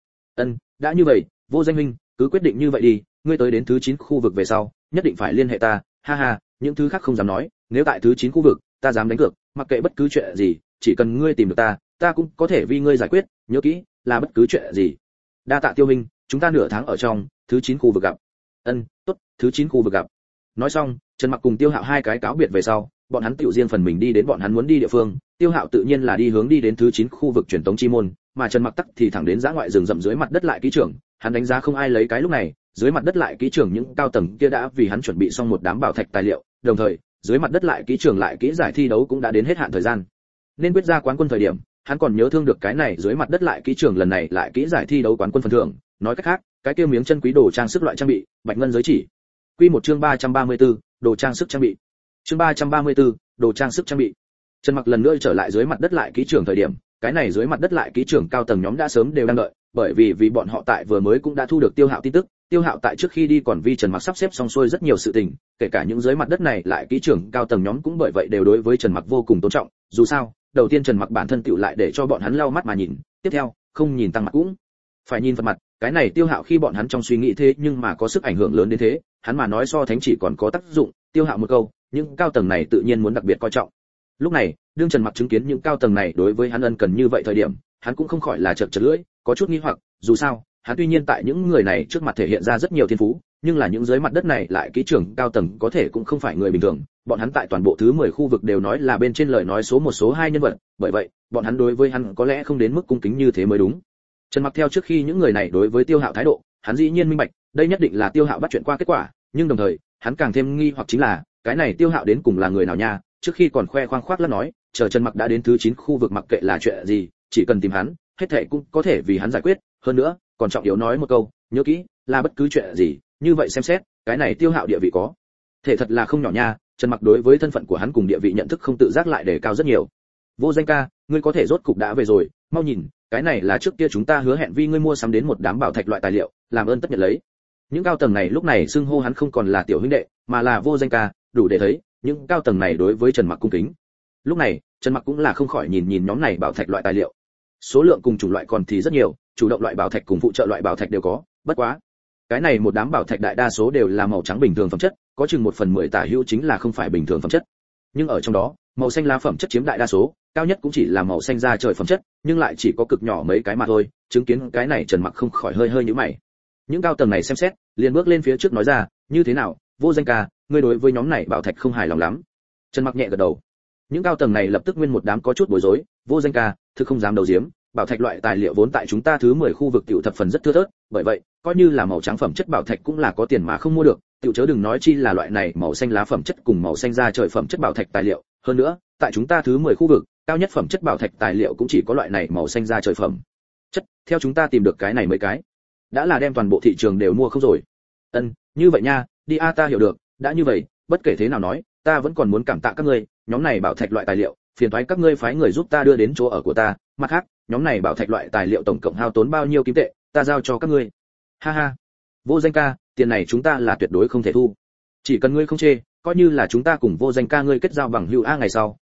Speaker 1: Đã như vậy, Vô Danh huynh, cứ quyết định như vậy đi, ngươi tới đến thứ 9 khu vực về sau, nhất định phải liên hệ ta, ha ha, những thứ khác không dám nói, nếu tại thứ 9 khu vực, ta dám đánh cược, mặc kệ bất cứ chuyện gì, chỉ cần ngươi tìm được ta cũng có thể vì ngươi giải quyết, nhớ kỹ, là bất cứ chuyện gì. Đa tạ Tiêu huynh, chúng ta nửa tháng ở trong thứ 9 khu vực gặp. Tốt, thứ 9 khu vực gặp. Nói xong, Trần Mặc cùng Tiêu Hạo hai cái cáo biệt về sau, bọn hắn tiểu riêng phần mình đi đến bọn hắn muốn đi địa phương, Tiêu Hạo tự nhiên là hướng đi đến thứ 9 khu vực truyền tống chi môn, mà Trần Mặc tắc thì thẳng đến dã ngoại rừng rậm dưới mặt đất lại kỹ trưởng, hắn đánh giá không ai lấy cái lúc này, dưới mặt đất lại kỹ trưởng những cao tầng kia đã vì hắn chuẩn bị xong một đám bảo thạch tài liệu, đồng thời, dưới mặt đất lại kỹ trưởng lại kỹ giải thi đấu cũng đã đến hết hạn thời gian. Nên quyết ra quán quân thời điểm, hắn còn nhớ thương được cái này dưới mặt đất lại kỹ trưởng lần này lại kỹ giải thi đấu quán quân phần thưởng, nói cách khác, cái kia miếng chân quý đồ trang sức loại trang bị, bạch ngân giới chỉ. Quy một chương 334, đồ trang sức trang bị. Chương 334, đồ trang sức trang bị. Trần Mặc lần nữa trở lại dưới mặt đất lại kỹ trưởng thời điểm, cái này dưới mặt đất lại kỹ trưởng cao tầng nhóm đã sớm đều đang đợi, bởi vì bọn họ tại vừa mới cũng đã thu được Tiêu Hạo tin tức, Tiêu Hạo tại trước khi đi còn vi Trần Mặc sắp xếp xong xuôi rất nhiều sự tình, kể cả những dưới mặt đất này lại kỹ trưởng cao tầng nhóm cũng bởi vậy đều đối với Trần Mặc vô cùng tôn trọng, dù sao, đầu tiên Trần Mặc bản thân tựu lại để cho bọn hắn lau mắt mà nhìn, tiếp theo, không nhìn tăng mặt cũng phải nhìn Phật mặt, cái này Tiêu Hạo khi bọn hắn trong suy nghĩ thế nhưng mà có sức ảnh hưởng lớn đến thế, hắn mà nói so thánh chỉ còn có tác dụng, Tiêu Hạo một câu, những cao tầng này tự nhiên muốn đặc biệt coi trọng. Lúc này, đương Trần Mặc chứng kiến những cao tầng này đối với hắn ân cần như vậy thời điểm, hắn cũng không khỏi là chật lưỡi, có chút nghi hoặc, dù sao, hắn tuy nhiên tại những người này trước mặt thể hiện ra rất nhiều thiên phú, nhưng là những dưới mặt đất này lại kỹ trưởng cao tầng có thể cũng không phải người bình thường, bọn hắn tại toàn bộ thứ 10 khu vực đều nói là bên trên lời nói số 1 số 2 nhân vật, bởi vậy, bọn hắn đối với hắn có lẽ không đến mức cung kính như thế mới đúng. Trần Mặc theo trước khi những người này đối với Tiêu Hạo thái độ, hắn dĩ nhiên minh bạch, đây nhất định là Tiêu Hạo bắt chuyện qua kết quả, nhưng đồng thời, hắn càng thêm nghi hoặc chính là, cái này Tiêu Hạo đến cùng là người nào nha, trước khi còn khoe khoang khoác lác nói, chờ Trần Mặc đã đến thứ 9 khu vực mặc kệ là chuyện gì, chỉ cần tìm hắn, hết thảy cũng có thể vì hắn giải quyết, hơn nữa, còn trọng yếu nói một câu, nhớ kỹ, là bất cứ chuyện gì, như vậy xem xét, cái này Tiêu Hạo địa vị có thể thật là không nhỏ nha. Trần Mặc đối với thân phận của hắn cùng địa vị nhận thức không tự giác lại đề cao rất nhiều. Vô Danh ca, ngươi có thể rốt cục đã về rồi, mau nhìn, cái này là trước kia chúng ta hứa hẹn vì ngươi mua sắm đến một đám bảo thạch loại tài liệu, làm ơn tất nhận lấy. Những cao tầng này lúc này xưng hô hắn không còn là tiểu huynh đệ, mà là Vô Danh ca, đủ để thấy, những cao tầng này đối với Trần Mặc cung kính. Lúc này, Trần Mặc cũng là không khỏi nhìn nhóm này bảo thạch loại tài liệu. Số lượng cùng chủng loại còn thì rất nhiều, chủ động loại bảo thạch cùng phụ trợ loại bảo thạch đều có, bất quá, cái này một đám bảo thạch đại đa số đều là màu trắng bình thường phẩm chất, có chừng 1/10 tả hữu chính là không phải bình thường phẩm chất. Nhưng ở trong đó, màu xanh lá phẩm chất chiếm đại đa số, cao nhất cũng chỉ là màu xanh da trời phẩm chất, nhưng lại chỉ có cực nhỏ mấy cái mà thôi, chứng kiến cái này Trần Mặc không khỏi hơi nhíu mày. Những cao tầng này xem xét, liền bước lên phía trước nói ra, như thế nào, Vô Danh ca, ngươi đối với nhóm này bảo thạch không hài lòng lắm. Trần Mặc nhẹ gật đầu. Những cao tầng này lập tức nguyên một đám có chút bối rối, Vô Danh ca, thực không dám đầu diếm, bảo thạch loại tài liệu vốn tại chúng ta thứ 10 khu vực tiểu thập phần rất thưa thớt, bởi vậy, coi như là màu trắng phẩm chất bảo thạch cũng là có tiền mà không mua được, tiểu chớ đừng nói chi là loại này màu xanh lá phẩm chất cùng màu xanh da trời phẩm chất bảo thạch tài liệu, hơn nữa, tại chúng ta thứ 10 khu vực, cao nhất phẩm chất bảo thạch tài liệu cũng chỉ có loại này màu xanh da trời phẩm chất, theo chúng ta tìm được cái này mấy cái, đã là đem toàn bộ thị trường đều mua không rồi. Như vậy nha, đi a, ta hiểu được, đã như vậy, bất kể thế nào nói, ta vẫn còn muốn cảm tạ các ngươi, nhóm này bảo thạch loại tài liệu, phiền toái các ngươi phái người giúp ta đưa đến chỗ ở của ta, mặt khác, nhóm này bảo thạch loại tài liệu tổng cộng hao tốn bao nhiêu kim tệ, ta giao cho các ngươi. Ha ha, Vô Danh ca, tiền này chúng ta là tuyệt đối không thể thu. Chỉ cần ngươi không chê, coi như là chúng ta cùng Vô Danh ca ngươi kết giao bằng hữu a, ngày sau,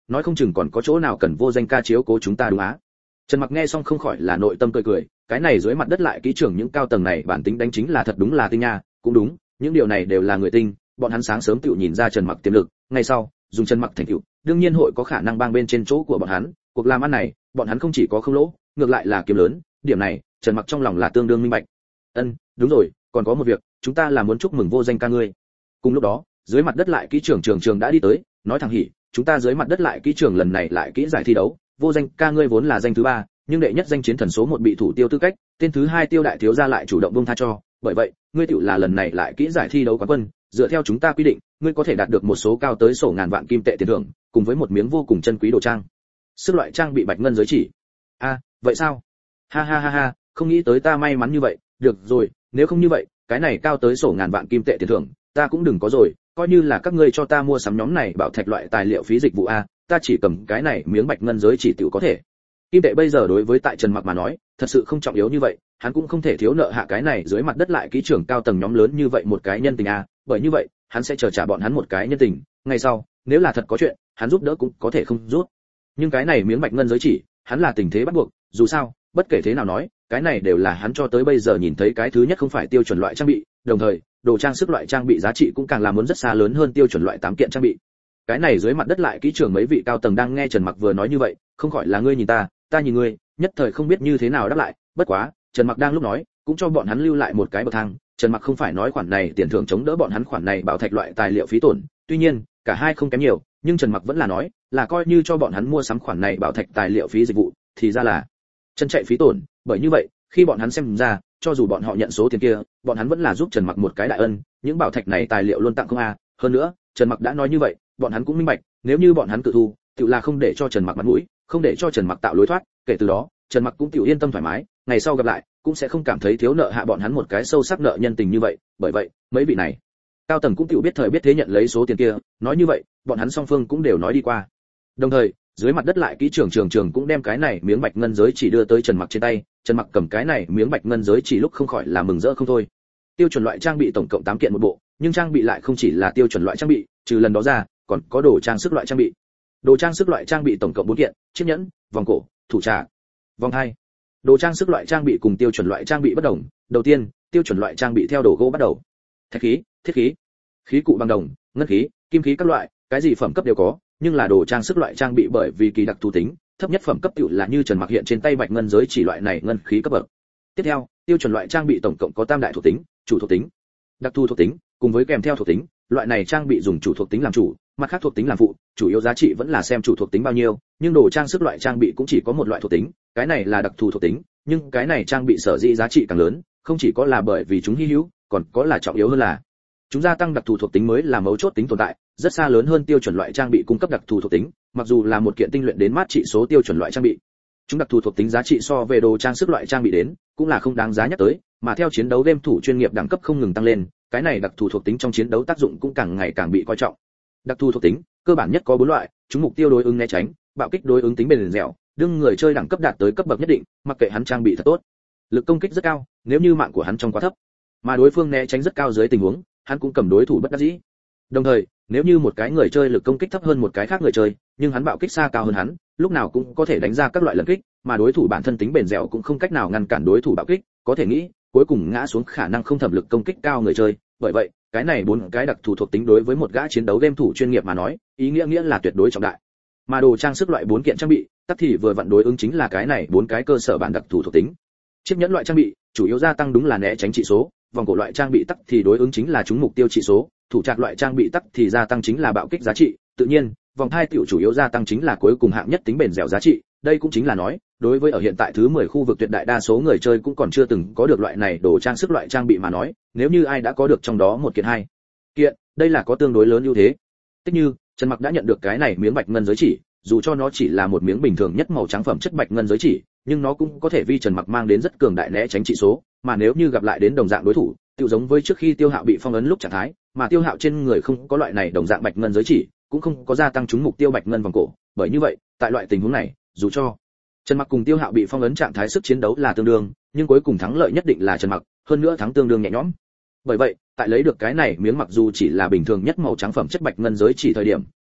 Speaker 1: nói không chừng còn có chỗ nào cần Vô Danh ca chiếu cố chúng ta đúng á. Trần Mặc nghe xong không khỏi là nội tâm cười cười, cái này dưới mặt đất lại kỹ trưởng những cao tầng này bản tính đánh chính là thật đúng là tinh nha, cũng đúng, những điều này đều là người tinh, bọn hắn sáng sớm tự nhìn ra Trần Mặc tiềm lực, ngày sau, dùng Trần Mặc thành tựu, đương nhiên hội có khả năng bang bên trên chỗ của bọn hắn, cuộc làm ăn này, bọn hắn không chỉ có không lỗ, ngược lại là kiếm lớn, điểm này, Trần Mặc trong lòng là tương đương minh bạch. Đúng rồi, còn có một việc, chúng ta là muốn chúc mừng Vô Danh ca ngươi. Cùng lúc đó, dưới mặt đất lại kỹ trưởng trường đã đi tới, nói thẳng hỉ, chúng ta dưới mặt đất lại kỹ trưởng lần này lại kỹ giải thi đấu, Vô Danh ca ngươi vốn là danh thứ 3, nhưng đệ nhất danh chiến thần số 1 bị thủ tiêu tư cách, tên thứ 2 Tiêu đại thiếu gia lại chủ động buông tha cho, bởi vậy, ngươi tựu là lần này lại kỹ giải thi đấu quán quân, dựa theo chúng ta quy định, ngươi có thể đạt được một số cao tới sổ ngàn vạn kim tệ tiền thưởng, cùng với một miếng vô cùng chân quý đồ trang. Sức loại trang bị bạch ngân giới chỉ. Vậy sao? Ha ha ha ha, không nghĩ tới ta may mắn như vậy, được rồi, nếu không như vậy, cái này cao tới sổ ngàn vạn kim tệ tiền thưởng, ta cũng đừng có rồi, coi như là các ngươi cho ta mua sắm nhóm này bảo thạch loại tài liệu phí dịch vụ a, ta chỉ cầm cái này miếng bạch ngân giới chỉ tiểu có thể. Kim tệ bây giờ đối với tại Trần Mặc mà nói, thật sự không trọng yếu như vậy, hắn cũng không thể thiếu nợ hạ cái này dưới mặt đất lại kỹ trưởng cao tầng nhóm lớn như vậy một cái nhân tình a, bởi như vậy, hắn sẽ chờ trả bọn hắn một cái nhân tình, ngày sau, nếu là thật có chuyện, hắn giúp đỡ cũng có thể không giúp. Nhưng cái này miếng bạch ngân giới chỉ, hắn là tình thế bắt buộc, dù sao, bất kể thế nào nói, cái này đều là hắn cho tới bây giờ nhìn thấy cái thứ nhất không phải tiêu chuẩn loại trang bị, đồng thời, đồ trang sức loại trang bị giá trị cũng càng là muốn rất xa lớn hơn tiêu chuẩn loại 8 kiện trang bị. Cái này dưới mặt đất lại kỹ trưởng mấy vị cao tầng đang nghe Trần Mặc vừa nói như vậy, không khỏi là ngươi nhìn ta, ta nhìn ngươi, nhất thời không biết như thế nào đáp lại, bất quá, Trần Mặc đang lúc nói, cũng cho bọn hắn lưu lại một cái bậc thang, Trần Mặc không phải nói khoản này tiền thưởng chống đỡ bọn hắn khoản này bảo thạch loại tài liệu phí tổn, tuy nhiên, cả hai không kém nhiều, nhưng Trần Mặc vẫn là nói, là coi như cho bọn hắn mua sắm khoản này bảo thạch tài liệu phí dịch vụ, thì ra là chân chạy phí tổn, bởi như vậy, khi bọn hắn xem ra, cho dù bọn họ nhận số tiền kia, bọn hắn vẫn là giúp Trần Mặc một cái đại ân, những bảo thạch này tài liệu luôn tặng không a, hơn nữa, Trần Mặc đã nói như vậy, bọn hắn cũng minh bạch, nếu như bọn hắn cự thu, tự là không để cho Trần Mặc mặt mũi, không để cho Trần Mặc tạo lối thoát, kể từ đó, Trần Mặc cũng tự yên tâm thoải mái, ngày sau gặp lại, cũng sẽ không cảm thấy thiếu nợ hạ bọn hắn một cái sâu sắc nợ nhân tình như vậy, bởi vậy, mấy vị này, cao tầng cũng tự biết thời biết thế nhận lấy số tiền kia, nói như vậy, bọn hắn song phương cũng đều nói đi qua. Đồng thời, dưới mặt đất lại kỹ trưởng cũng đem cái này miếng bạch ngân giới chỉ đưa tới Trần Mặc trên tay, Trần Mặc cầm cái này miếng bạch ngân giới chỉ lúc không khỏi là mừng rỡ không thôi. Tiêu chuẩn loại trang bị tổng cộng 8 kiện một bộ, nhưng trang bị lại không chỉ là tiêu chuẩn loại trang bị, trừ lần đó ra, còn có đồ trang sức loại trang bị. Đồ trang sức loại trang bị tổng cộng 4 kiện, chiếc nhẫn, vòng cổ, thủ trà, vòng hai. Đồ trang sức loại trang bị cùng tiêu chuẩn loại trang bị bất đồng, đầu tiên, tiêu chuẩn loại trang bị theo đồ gỗ bắt đầu. Thạch khí, thiết khí, khí cụ bằng đồng, ngân khí, kim khí các loại, cái gì phẩm cấp đều có, nhưng là đồ trang sức loại trang bị bởi vì kỳ đặc thù tính, thấp nhất phẩm cấp tiểu là như Trần Mặc hiện trên tay bạch ngân giới chỉ loại này ngân khí cấp bậc. Tiếp theo, tiêu chuẩn loại trang bị tổng cộng có tam đại thuộc tính, chủ thuộc tính, đặc thù thuộc tính, cùng với kèm theo thuộc tính, loại này trang bị dùng chủ thuộc tính làm chủ, mặt khác thuộc tính làm phụ, chủ yếu giá trị vẫn là xem chủ thuộc tính bao nhiêu, nhưng đồ trang sức loại trang bị cũng chỉ có một loại thuộc tính, cái này là đặc thù thuộc tính, nhưng cái này trang bị sở dĩ giá trị càng lớn, không chỉ có là bởi vì chúng hi hữu, còn có là trọng yếu hơn là chúng gia tăng đặc thù thuộc tính mới là mấu chốt tính tồn tại, rất xa lớn hơn tiêu chuẩn loại trang bị cung cấp đặc thù thuộc tính, mặc dù là một kiện tinh luyện đến mát trị số tiêu chuẩn loại trang bị, chúng đặc thù thuộc tính giá trị so về đồ trang sức loại trang bị đến, cũng là không đáng giá nhắc tới, mà theo chiến đấu game thủ chuyên nghiệp đẳng cấp không ngừng tăng lên, cái này đặc thù thuộc tính trong chiến đấu tác dụng cũng càng ngày càng bị coi trọng. Đặc thù thuộc tính, cơ bản nhất có 4 loại, chúng mục tiêu đối ứng né tránh, bạo kích đối ứng tính bền dẻo, đương người chơi đẳng cấp đạt tới cấp bậc nhất định, mặc kệ hắn trang bị thật tốt, lực công kích rất cao, nếu như mạng của hắn trong quá thấp, mà đối phương né tránh rất cao dưới tình huống, hắn cũng cầm đối thủ bất đắc dĩ. Đồng thời, nếu như một cái người chơi lực công kích thấp hơn một cái khác người chơi, nhưng hắn bạo kích xa cao hơn hắn, lúc nào cũng có thể đánh ra các loại lần kích, mà đối thủ bản thân tính bền dẻo cũng không cách nào ngăn cản đối thủ bạo kích, có thể nghĩ, cuối cùng ngã xuống khả năng không thẩm lực công kích cao người chơi. Bởi vậy, cái này 4 cái đặc thù thuộc tính đối với một gã chiến đấu game thủ chuyên nghiệp mà nói, ý nghĩa là tuyệt đối trọng đại. Mà đồ trang sức loại 4 kiện trang bị, tất thì vừa vặn đối ứng chính là cái này 4 cái cơ sở bản đặc thù thuộc tính. Chiếc nhẫn loại trang bị, chủ yếu gia tăng đúng là né tránh trị số, vòng cổ loại trang bị tắc thì đối ứng chính là trúng mục tiêu trị số, thủ trạc loại trang bị tắc thì gia tăng chính là bạo kích giá trị, tự nhiên, vòng hai tiểu chủ yếu gia tăng chính là cuối cùng hạng nhất tính bền dẻo giá trị, đây cũng chính là nói, đối với ở hiện tại thứ 10 khu vực tuyệt đại đa số người chơi cũng còn chưa từng có được loại này đồ trang sức loại trang bị mà nói, nếu như ai đã có được trong đó một kiện hai kiện, đây là có tương đối lớn ưu thế. Tích như, Trần Mặc đã nhận được cái này miếng bạch ngân giới chỉ, dù cho nó chỉ là một miếng bình thường nhất màu trắng phẩm chất bạch ngân giới chỉ, nhưng nó cũng có thể vi Trần Mặc mang đến rất cường đại né tránh trị số, mà nếu như gặp lại đến đồng dạng đối thủ, tựu giống với trước khi Tiêu Hạo bị phong ấn lúc trạng thái, mà Tiêu Hạo trên người không có loại này đồng dạng bạch ngân giới chỉ, cũng không có gia tăng trúng mục tiêu bạch ngân vòng cổ, bởi như vậy, tại loại tình huống này, dù cho Trần Mặc cùng Tiêu Hạo bị phong ấn trạng thái sức chiến đấu là tương đương, nhưng cuối cùng thắng lợi nhất định là Trần Mặc, hơn nữa thắng tương đương nhẹ nhõm. Bởi vậy, tại lấy được cái này miếng mặc dù chỉ là bình thường nhất màu trắng phẩm chất bạch ngân giới chỉ thời điểm,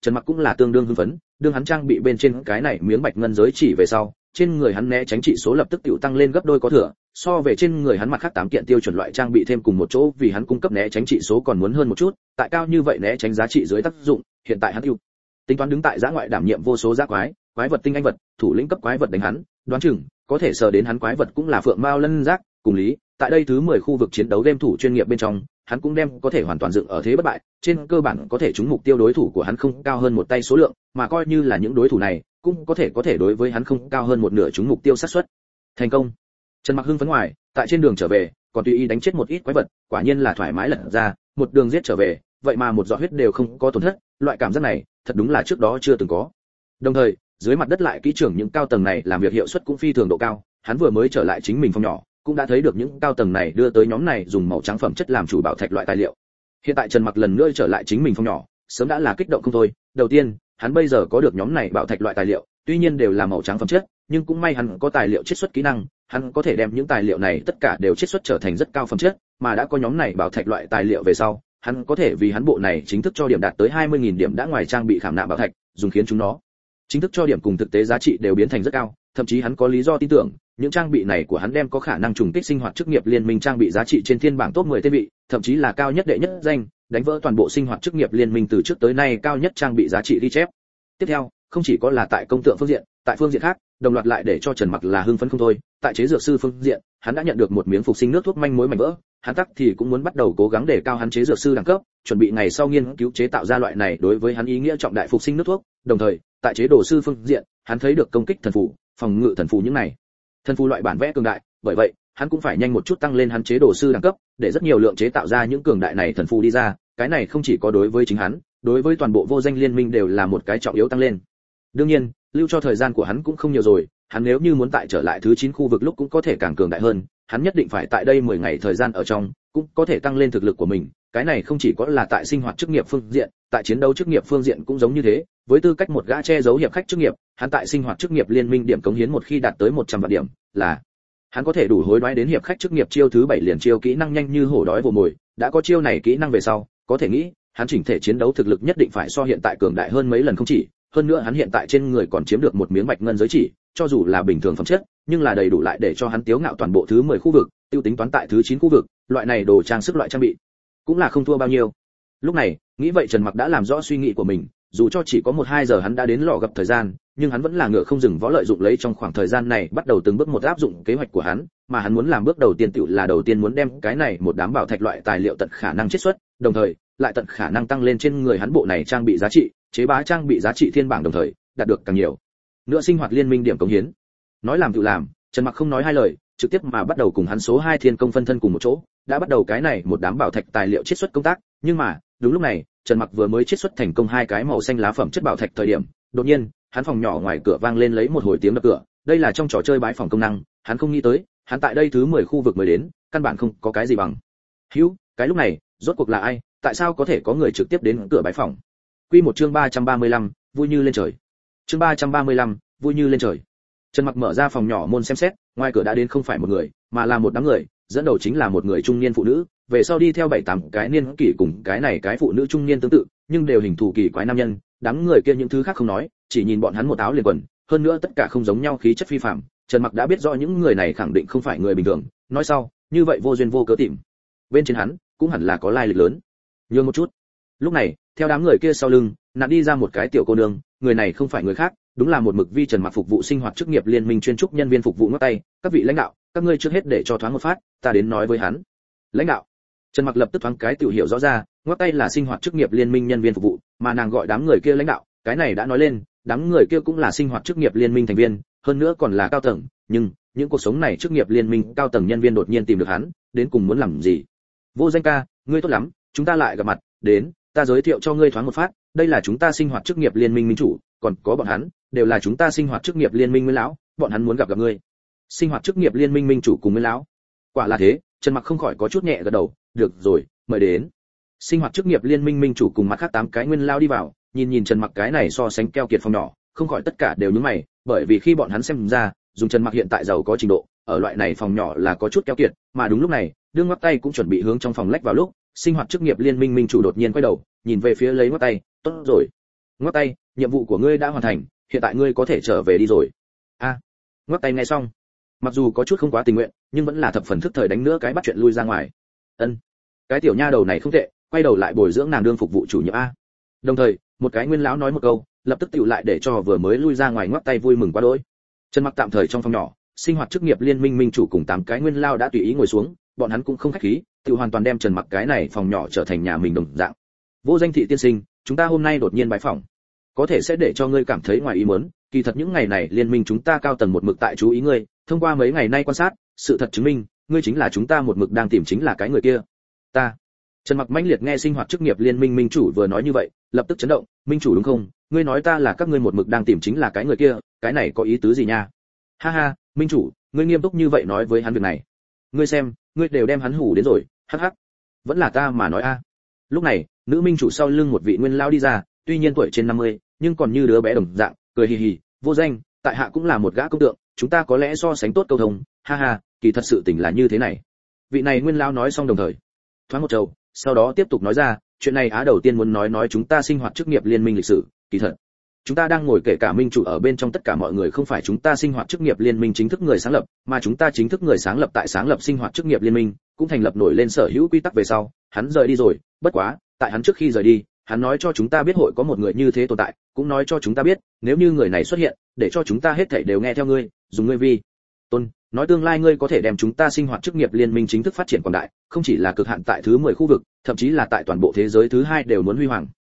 Speaker 1: Trần Mặc cũng là tương đương hưng phấn, đương hắn trang bị bên trên cái này miếng bạch ngân giới chỉ về sau, trên người hắn né tránh trị số lập tức tiểu tăng lên gấp đôi có thừa, so về trên người hắn mặt khác 8 kiện tiêu chuẩn loại trang bị thêm cùng một chỗ vì hắn cung cấp né tránh trị số còn muốn hơn một chút, tại cao như vậy né tránh giá trị dưới tác dụng, hiện tại hắn ưu tính toán đứng tại giã ngoại đảm nhiệm vô số giã quái vật tinh anh vật, thủ lĩnh cấp quái vật đánh hắn, đoán chừng có thể sờ đến hắn quái vật cũng là phượng mao lân giác, cùng lý, tại đây thứ 10 khu vực chiến đấu game thủ chuyên nghiệp bên trong, hắn cũng đem có thể hoàn toàn dựng ở thế bất bại, trên cơ bản có thể trúng mục tiêu đối thủ của hắn không cao hơn một tay số lượng, mà coi như là những đối thủ này, cũng có thể đối với hắn không cao hơn một nửa trúng mục tiêu xác suất. Thành công. Trần Mặc hưng phấn ngoài, tại trên đường trở về, còn tùy ý đánh chết một ít quái vật, quả nhiên là thoải mái lật ra, một đường giết trở về, vậy mà một giọt huyết đều không có tổn thất, loại cảm giác này, thật đúng là trước đó chưa từng có. Đồng thời, dưới mặt đất lại kỹ trưởng những cao tầng này làm việc hiệu suất cũng phi thường độ cao, hắn vừa mới trở lại chính mình phòng nhỏ, cũng đã thấy được những cao tầng này đưa tới nhóm này dùng màu trắng phẩm chất làm chủ bảo thạch loại tài liệu. Hiện tại Trần Mặc lần nữa trở lại chính mình phòng nhỏ, sớm đã là kích động không thôi. Đầu tiên, hắn bây giờ có được nhóm này bảo thạch loại tài liệu, tuy nhiên đều là màu trắng phẩm chất, nhưng cũng may hắn có tài liệu chiết xuất kỹ năng, hắn có thể đem những tài liệu này tất cả đều chiết xuất trở thành rất cao phẩm chất, mà đã có nhóm này bảo thạch loại tài liệu về sau, hắn có thể vì hắn bộ này chính thức cho điểm đạt tới 20.000 điểm đã ngoài trang bị khảm nạm bảo thạch, dùng khiến chúng nó chính thức cho điểm cùng thực tế giá trị đều biến thành rất cao, thậm chí hắn có lý do tin tưởng, những trang bị này của hắn đem có khả năng trùng kích sinh hoạt chức nghiệp liên minh trang bị giá trị trên thiên bảng top 10 tên vị, thậm chí là cao nhất đệ nhất danh, đánh vỡ toàn bộ sinh hoạt chức nghiệp liên minh từ trước tới nay cao nhất trang bị giá trị ghi chép. Tiếp theo, không chỉ có là tại công tượng phương diện, tại phương diện khác, đồng loạt lại để cho Trần Mặc là hưng phấn không thôi, tại chế dược sư phương diện, hắn đã nhận được một miếng phục sinh nước thuốc manh mối mảnh vỡ, hắn tắc thì cũng muốn bắt đầu cố gắng để cao hắn chế dược sư đẳng cấp, chuẩn bị ngày sau nghiên cứu chế tạo ra loại này đối với hắn ý nghĩa trọng đại phục sinh nước thuốc, đồng thời, tại chế đồ sư phương diện, hắn thấy được công kích thần phù, phòng ngự thần phù những này. Thần phù loại bản vẽ cường đại, bởi vậy, hắn cũng phải nhanh một chút tăng lên hắn chế đồ sư đẳng cấp, để rất nhiều lượng chế tạo ra những cường đại này thần phù đi ra, cái này không chỉ có đối với chính hắn, đối với toàn bộ vô danh liên minh đều là một cái trọng yếu tăng lên. Đương nhiên, lưu cho thời gian của hắn cũng không nhiều rồi, hắn nếu như muốn tại trở lại thứ 9 khu vực lúc cũng có thể càng cường đại hơn, hắn nhất định phải tại đây 10 ngày thời gian ở trong, cũng có thể tăng lên thực lực của mình, cái này không chỉ có là tại sinh hoạt chức nghiệp phương diện, tại chiến đấu chức nghiệp phương diện cũng giống như thế, với tư cách một gã che giấu hiệp khách chức nghiệp, hắn tại sinh hoạt chức nghiệp liên minh điểm cống hiến một khi đạt tới 100 vạn điểm, là hắn có thể đủ hối đoái đến hiệp khách chức nghiệp chiêu thứ 7 liền chiêu kỹ năng nhanh như hổ đói vồ mồi, đã có chiêu này kỹ năng về sau, có thể nghĩ, hắn chỉnh thể chiến đấu thực lực nhất định phải so hiện tại cường đại hơn mấy lần không chỉ, hơn nữa hắn hiện tại trên người còn chiếm được một miếng bạch ngân giới chỉ, cho dù là bình thường phẩm chất, nhưng là đầy đủ lại để cho hắn tiếu ngạo toàn bộ thứ 10 khu vực, tiêu tính toán tại thứ 9 khu vực, loại này đồ trang sức loại trang bị, cũng là không thua bao nhiêu. Lúc này, nghĩ vậy Trần Mặc đã làm rõ suy nghĩ của mình, dù cho chỉ có 1-2 giờ hắn đã đến lò gặp thời gian, nhưng hắn vẫn là ngựa không dừng vó lợi dụng lấy trong khoảng thời gian này bắt đầu từng bước một áp dụng kế hoạch của hắn, mà hắn muốn làm bước đầu tiên tựu là đầu tiên muốn đem cái này một đám bảo thạch loại tài liệu tận khả năng chiết xuất, đồng thời lại tận khả năng tăng lên trên người hắn bộ này trang bị giá trị, chế bá trang bị giá trị thiên bảng đồng thời đạt được càng nhiều nữa sinh hoạt liên minh điểm cống hiến. Nói làm tự làm, Trần Mặc không nói hai lời, trực tiếp mà bắt đầu cùng hắn số 2 thiên công phân thân cùng một chỗ, đã bắt đầu cái này một đám bảo thạch tài liệu chiết xuất công tác, nhưng mà, đúng lúc này, Trần Mặc vừa mới chiết xuất thành công 2 cái màu xanh lá phẩm chất bảo thạch thời điểm, đột nhiên, hắn phòng nhỏ ngoài cửa vang lên lấy một hồi tiếng đập cửa, đây là trong trò chơi bái phòng công năng, hắn không nghĩ tới, hắn tại đây thứ 10 khu vực mới đến, căn bản không có cái gì bằng. Hữu, cái lúc này, rốt cuộc là ai, tại sao có thể có người trực tiếp đến cửa bái phòng? Quy một chương 335, vui như lên trời. Chương 335, vui như lên trời. Trần Mặc mở ra phòng nhỏ môn xem xét, ngoài cửa đã đến không phải một người, mà là một đám người, dẫn đầu chính là một người trung niên phụ nữ, về sau đi theo 7-8 cái niên kỷ cùng cái này cái phụ nữ trung niên tương tự, nhưng đều hình thù kỳ quái nam nhân, đám người kia những thứ khác không nói, chỉ nhìn bọn hắn một áo liền quần, hơn nữa tất cả không giống nhau khí chất phi phàm, Trần Mặc đã biết rõ những người này khẳng định không phải người bình thường, nói sau, như vậy vô duyên vô cớ tìm. Bên trên hắn, cũng hẳn là có lai lịch lớn. Nhường một chút. Lúc này, theo đám người kia sau lưng, nạt đi ra một cái tiểu cô nương, người này không phải người khác, đúng là một mực vi Trần Mặc phục vụ sinh hoạt chức nghiệp liên minh chuyên trúc nhân viên phục vụ ngắt tay, các vị lãnh đạo, các ngươi trước hết để cho thoáng một phát, ta đến nói với hắn. Lãnh đạo. Trần Mặc lập tức thoáng cái tiểu hiểu rõ ra, ngắt tay là sinh hoạt chức nghiệp liên minh nhân viên phục vụ, mà nàng gọi đám người kia lãnh đạo, cái này đã nói lên, đám người kia cũng là sinh hoạt chức nghiệp liên minh thành viên, hơn nữa còn là cao tầng, nhưng những cuộc sống này chức nghiệp liên minh cao tầng nhân viên đột nhiên tìm được hắn, đến cùng muốn làm gì? Vô Danh ca, ngươi tốt lắm, chúng ta lại gặp mặt, đến, ta giới thiệu cho ngươi thoáng một phát, đây là chúng ta sinh hoạt chức nghiệp liên minh minh chủ, còn có bọn hắn, đều là chúng ta sinh hoạt chức nghiệp liên minh nguyên lão, bọn hắn muốn gặp ngươi. Sinh hoạt chức nghiệp liên minh minh chủ cùng nguyên lão. Quả là thế, Trần Mặc không khỏi có chút nhẹ gật đầu, được rồi, mời đến. Sinh hoạt chức nghiệp liên minh minh chủ cùng mặt khác 8 cái nguyên lão đi vào, nhìn Trần Mặc cái này so sánh keo kiệt phòng nhỏ, không khỏi tất cả đều nhướng mày, bởi vì khi bọn hắn xem ra, dùng Trần Mặc hiện tại giàu có trình độ, ở loại này phòng nhỏ là có chút keo kiệt, mà đúng lúc này, đương ngắt tay cũng chuẩn bị hướng trong phòng lách vào lúc, sinh hoạt chức nghiệp liên minh minh chủ đột nhiên quay đầu, nhìn về phía lấy ngắt tay, tốt rồi. ngoắc tay, nhiệm vụ của ngươi đã hoàn thành, hiện tại ngươi có thể trở về đi rồi. Ngoắc tay nghe xong, mặc dù có chút không quá tình nguyện, nhưng vẫn là thập phần thức thời đánh nữa cái bắt chuyện lui ra ngoài. Cái tiểu nha đầu này không tệ, quay đầu lại bồi dưỡng nàng đương phục vụ chủ nhiệm a. Đồng thời, một cái nguyên lão nói một câu, lập tức tựu lại để cho vừa mới lui ra ngoài ngoắc tay vui mừng quá đỗi. Trần Mặc tạm thời trong phòng nhỏ, sinh hoạt chức nghiệp liên minh minh chủ cùng 8 cái nguyên lao đã tùy ý ngồi xuống, bọn hắn cũng không khách khí, tựu hoàn toàn đem Trần Mặc cái này phòng nhỏ trở thành nhà mình đồng dạng. Vô Danh Thị tiên sinh, chúng ta hôm nay đột nhiên bái phỏng, có thể sẽ để cho ngươi cảm thấy ngoài ý muốn, kỳ thật những ngày này liên minh chúng ta cao tầng một mực tại chú ý ngươi, thông qua mấy ngày nay quan sát, sự thật chứng minh, ngươi chính là chúng ta một mực đang tìm chính là cái người kia. Trần Mặc mãnh liệt nghe sinh hoạt chức nghiệp liên minh minh chủ vừa nói như vậy, lập tức chấn động, minh chủ đúng không? Ngươi nói ta là các ngươi một mực đang tìm chính là cái người kia, cái này có ý tứ gì nha? Ha ha, minh chủ, ngươi nghiêm túc như vậy nói với hắn việc này. Ngươi xem, ngươi đều đem hắn hù đến rồi, hắc hắc. Vẫn là ta mà nói a. Lúc này, nữ minh chủ sau lưng một vị nguyên lao đi ra, tuy nhiên tuổi trên 50, nhưng còn như đứa bé đồng dạng, cười hì hì, Vô Danh, tại hạ cũng là một gã công tượng, chúng ta có lẽ so sánh tốt câu thông, ha ha, kỳ thật sự tình là như thế này. Vị này nguyên lao nói xong đồng thời, thoáng một trầu, sau đó tiếp tục nói ra, chuyện này đầu tiên muốn nói chúng ta sinh hoạt chức nghiệp liên minh lịch sử, kỳ thật chúng ta đang ngồi kể cả minh chủ ở bên trong tất cả mọi người không phải chúng ta sinh hoạt chức nghiệp liên minh chính thức người sáng lập, mà chúng ta chính thức người sáng lập tại sáng lập sinh hoạt chức nghiệp liên minh, cũng thành lập nổi lên sở hữu quy tắc về sau, hắn rời đi rồi, bất quá, tại hắn trước khi rời đi, hắn nói cho chúng ta biết hội có một người như thế tồn tại, cũng nói cho chúng ta biết, nếu như người này xuất hiện, để cho chúng ta hết thảy đều nghe theo ngươi, dùng ngươi vi tôn, nói tương lai ngươi có thể đem chúng ta sinh hoạt chức nghiệp liên minh chính thức phát triển quảng đại, không chỉ là cực hạn tại thứ 10 khu vực, thậm chí là tại toàn bộ thế giới thứ 2 đều muốn huy hoàng.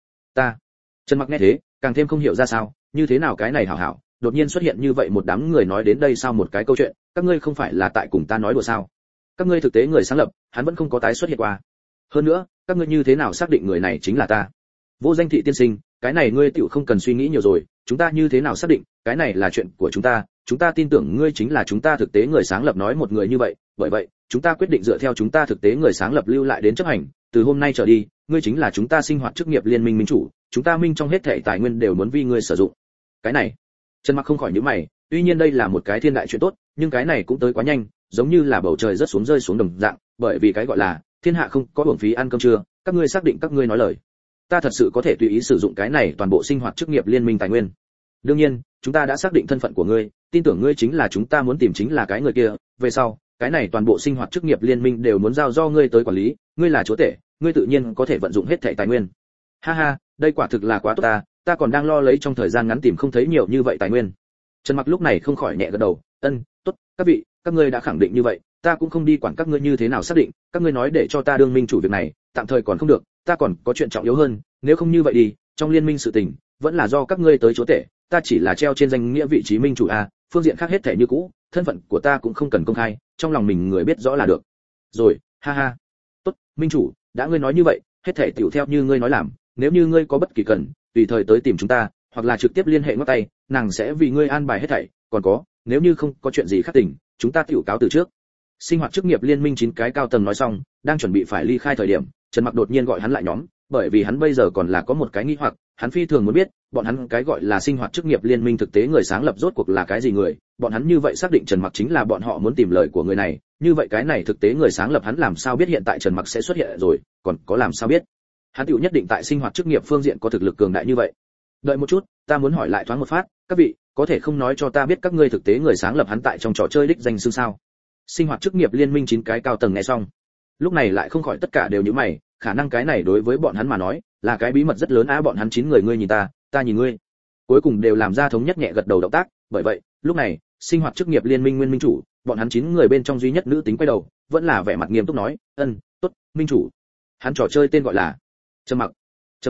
Speaker 1: Trần Mặc nghe thế, càng thêm không hiểu ra sao, như thế nào cái này hảo, đột nhiên xuất hiện như vậy một đám người nói đến đây sao một cái câu chuyện, các ngươi không phải là tại cùng ta nói đùa sao? Các ngươi thực tế người sáng lập, hắn vẫn không có tái xuất hiện qua. Hơn nữa, các ngươi như thế nào xác định người này chính là ta? Vô Danh Thị tiên sinh, cái này ngươi tiểu không cần suy nghĩ nhiều rồi, chúng ta như thế nào xác định, cái này là chuyện của chúng ta tin tưởng ngươi chính là chúng ta thực tế người sáng lập nói một người như vậy, bởi vậy, chúng ta quyết định dựa theo chúng ta thực tế người sáng lập lưu lại đến chấp hành, từ hôm nay trở đi, ngươi chính là chúng ta sinh hoạt chức nghiệp liên minh minh chủ, chúng ta minh trong hết thảy tài nguyên đều muốn vì ngươi sử dụng. Cái này, Trần Mặc không khỏi nhíu mày, tuy nhiên đây là một cái thiên đại chuyện tốt, nhưng cái này cũng tới quá nhanh, giống như là bầu trời rớt xuống rơi xuống đồng dạng, bởi vì cái gọi là thiên hạ không có uổng phí ăn cơm trưa, các ngươi xác định các ngươi nói lời. Ta thật sự có thể tùy ý sử dụng cái này toàn bộ sinh hoạt chức nghiệp liên minh tài nguyên. Đương nhiên, chúng ta đã xác định thân phận của ngươi, tin tưởng ngươi chính là chúng ta muốn tìm chính là cái người kia, về sau, cái này toàn bộ sinh hoạt chức nghiệp liên minh đều muốn giao do ngươi tới quản lý, ngươi là chúa tể, ngươi tự nhiên có thể vận dụng hết thảy tài nguyên. Ha ha, đây quả thực là quá tốt ta còn đang lo lấy trong thời gian ngắn tìm không thấy nhiều như vậy tài nguyên. Trần Mặc lúc này không khỏi nhẹ gật đầu, tốt, các vị, các ngươi đã khẳng định như vậy, ta cũng không đi quản các ngươi như thế nào xác định, các ngươi nói để cho ta đương minh chủ việc này, tạm thời còn không được, ta còn có chuyện trọng yếu hơn, nếu không như vậy đi, trong liên minh sự tình, vẫn là do các ngươi tới chúa tể, ta chỉ là treo trên danh nghĩa vị trí minh chủ phương diện khác hết thể như cũ, thân phận của ta cũng không cần công khai, trong lòng mình người biết rõ là được. Rồi, ha ha. Tốt, minh chủ, đã ngươi nói như vậy, hết thể tiểu theo như ngươi nói làm, nếu như ngươi có bất kỳ cần, tùy thời tới tìm chúng ta, hoặc là trực tiếp liên hệ ngắt tay, nàng sẽ vì ngươi an bài hết thảy, còn có, nếu như không có chuyện gì khác tỉnh, chúng ta tiểu cáo từ trước. Sinh hoạt chức nghiệp liên minh 9 cái cao tầng nói xong, đang chuẩn bị phải ly khai thời điểm, Trần Mặc đột nhiên gọi hắn lại nhóm, bởi vì hắn bây giờ còn là có một cái nghi hoặc, hắn phi thường muốn biết, bọn hắn cái gọi là sinh hoạt chức nghiệp liên minh thực tế người sáng lập rốt cuộc là cái gì người, bọn hắn như vậy xác định Trần Mặc chính là bọn họ muốn tìm lời của người này, như vậy cái này thực tế người sáng lập hắn làm sao biết hiện tại Trần Mặc sẽ xuất hiện rồi, còn có làm sao biết? Hắn tiểu nhất định tại sinh hoạt chức nghiệp phương diện có thực lực cường đại như vậy. Đợi một chút, ta muốn hỏi lại thoáng một phát, các vị, có thể không nói cho ta biết các ngươi thực tế người sáng lập hắn tại trong trò chơi đích danh xưng sao? Sinh hoạt chức nghiệp liên minh 9 cái cao tầng nghe xong, lúc này lại không khỏi tất cả đều nhíu mày, khả năng cái này đối với bọn hắn mà nói, là cái bí mật rất lớn bọn hắn 9 người ngươi nhìn ta, ta nhìn ngươi. Cuối cùng đều làm ra thống nhất nhẹ gật đầu động tác, bởi vậy, lúc này, sinh hoạt chức nghiệp liên minh nguyên minh chủ, bọn hắn 9 người bên trong duy nhất nữ tính quay đầu, vẫn là vẻ mặt nghiêm túc nói, tốt, minh chủ. Hắn trò chơi tên gọi là Trầm Mặc.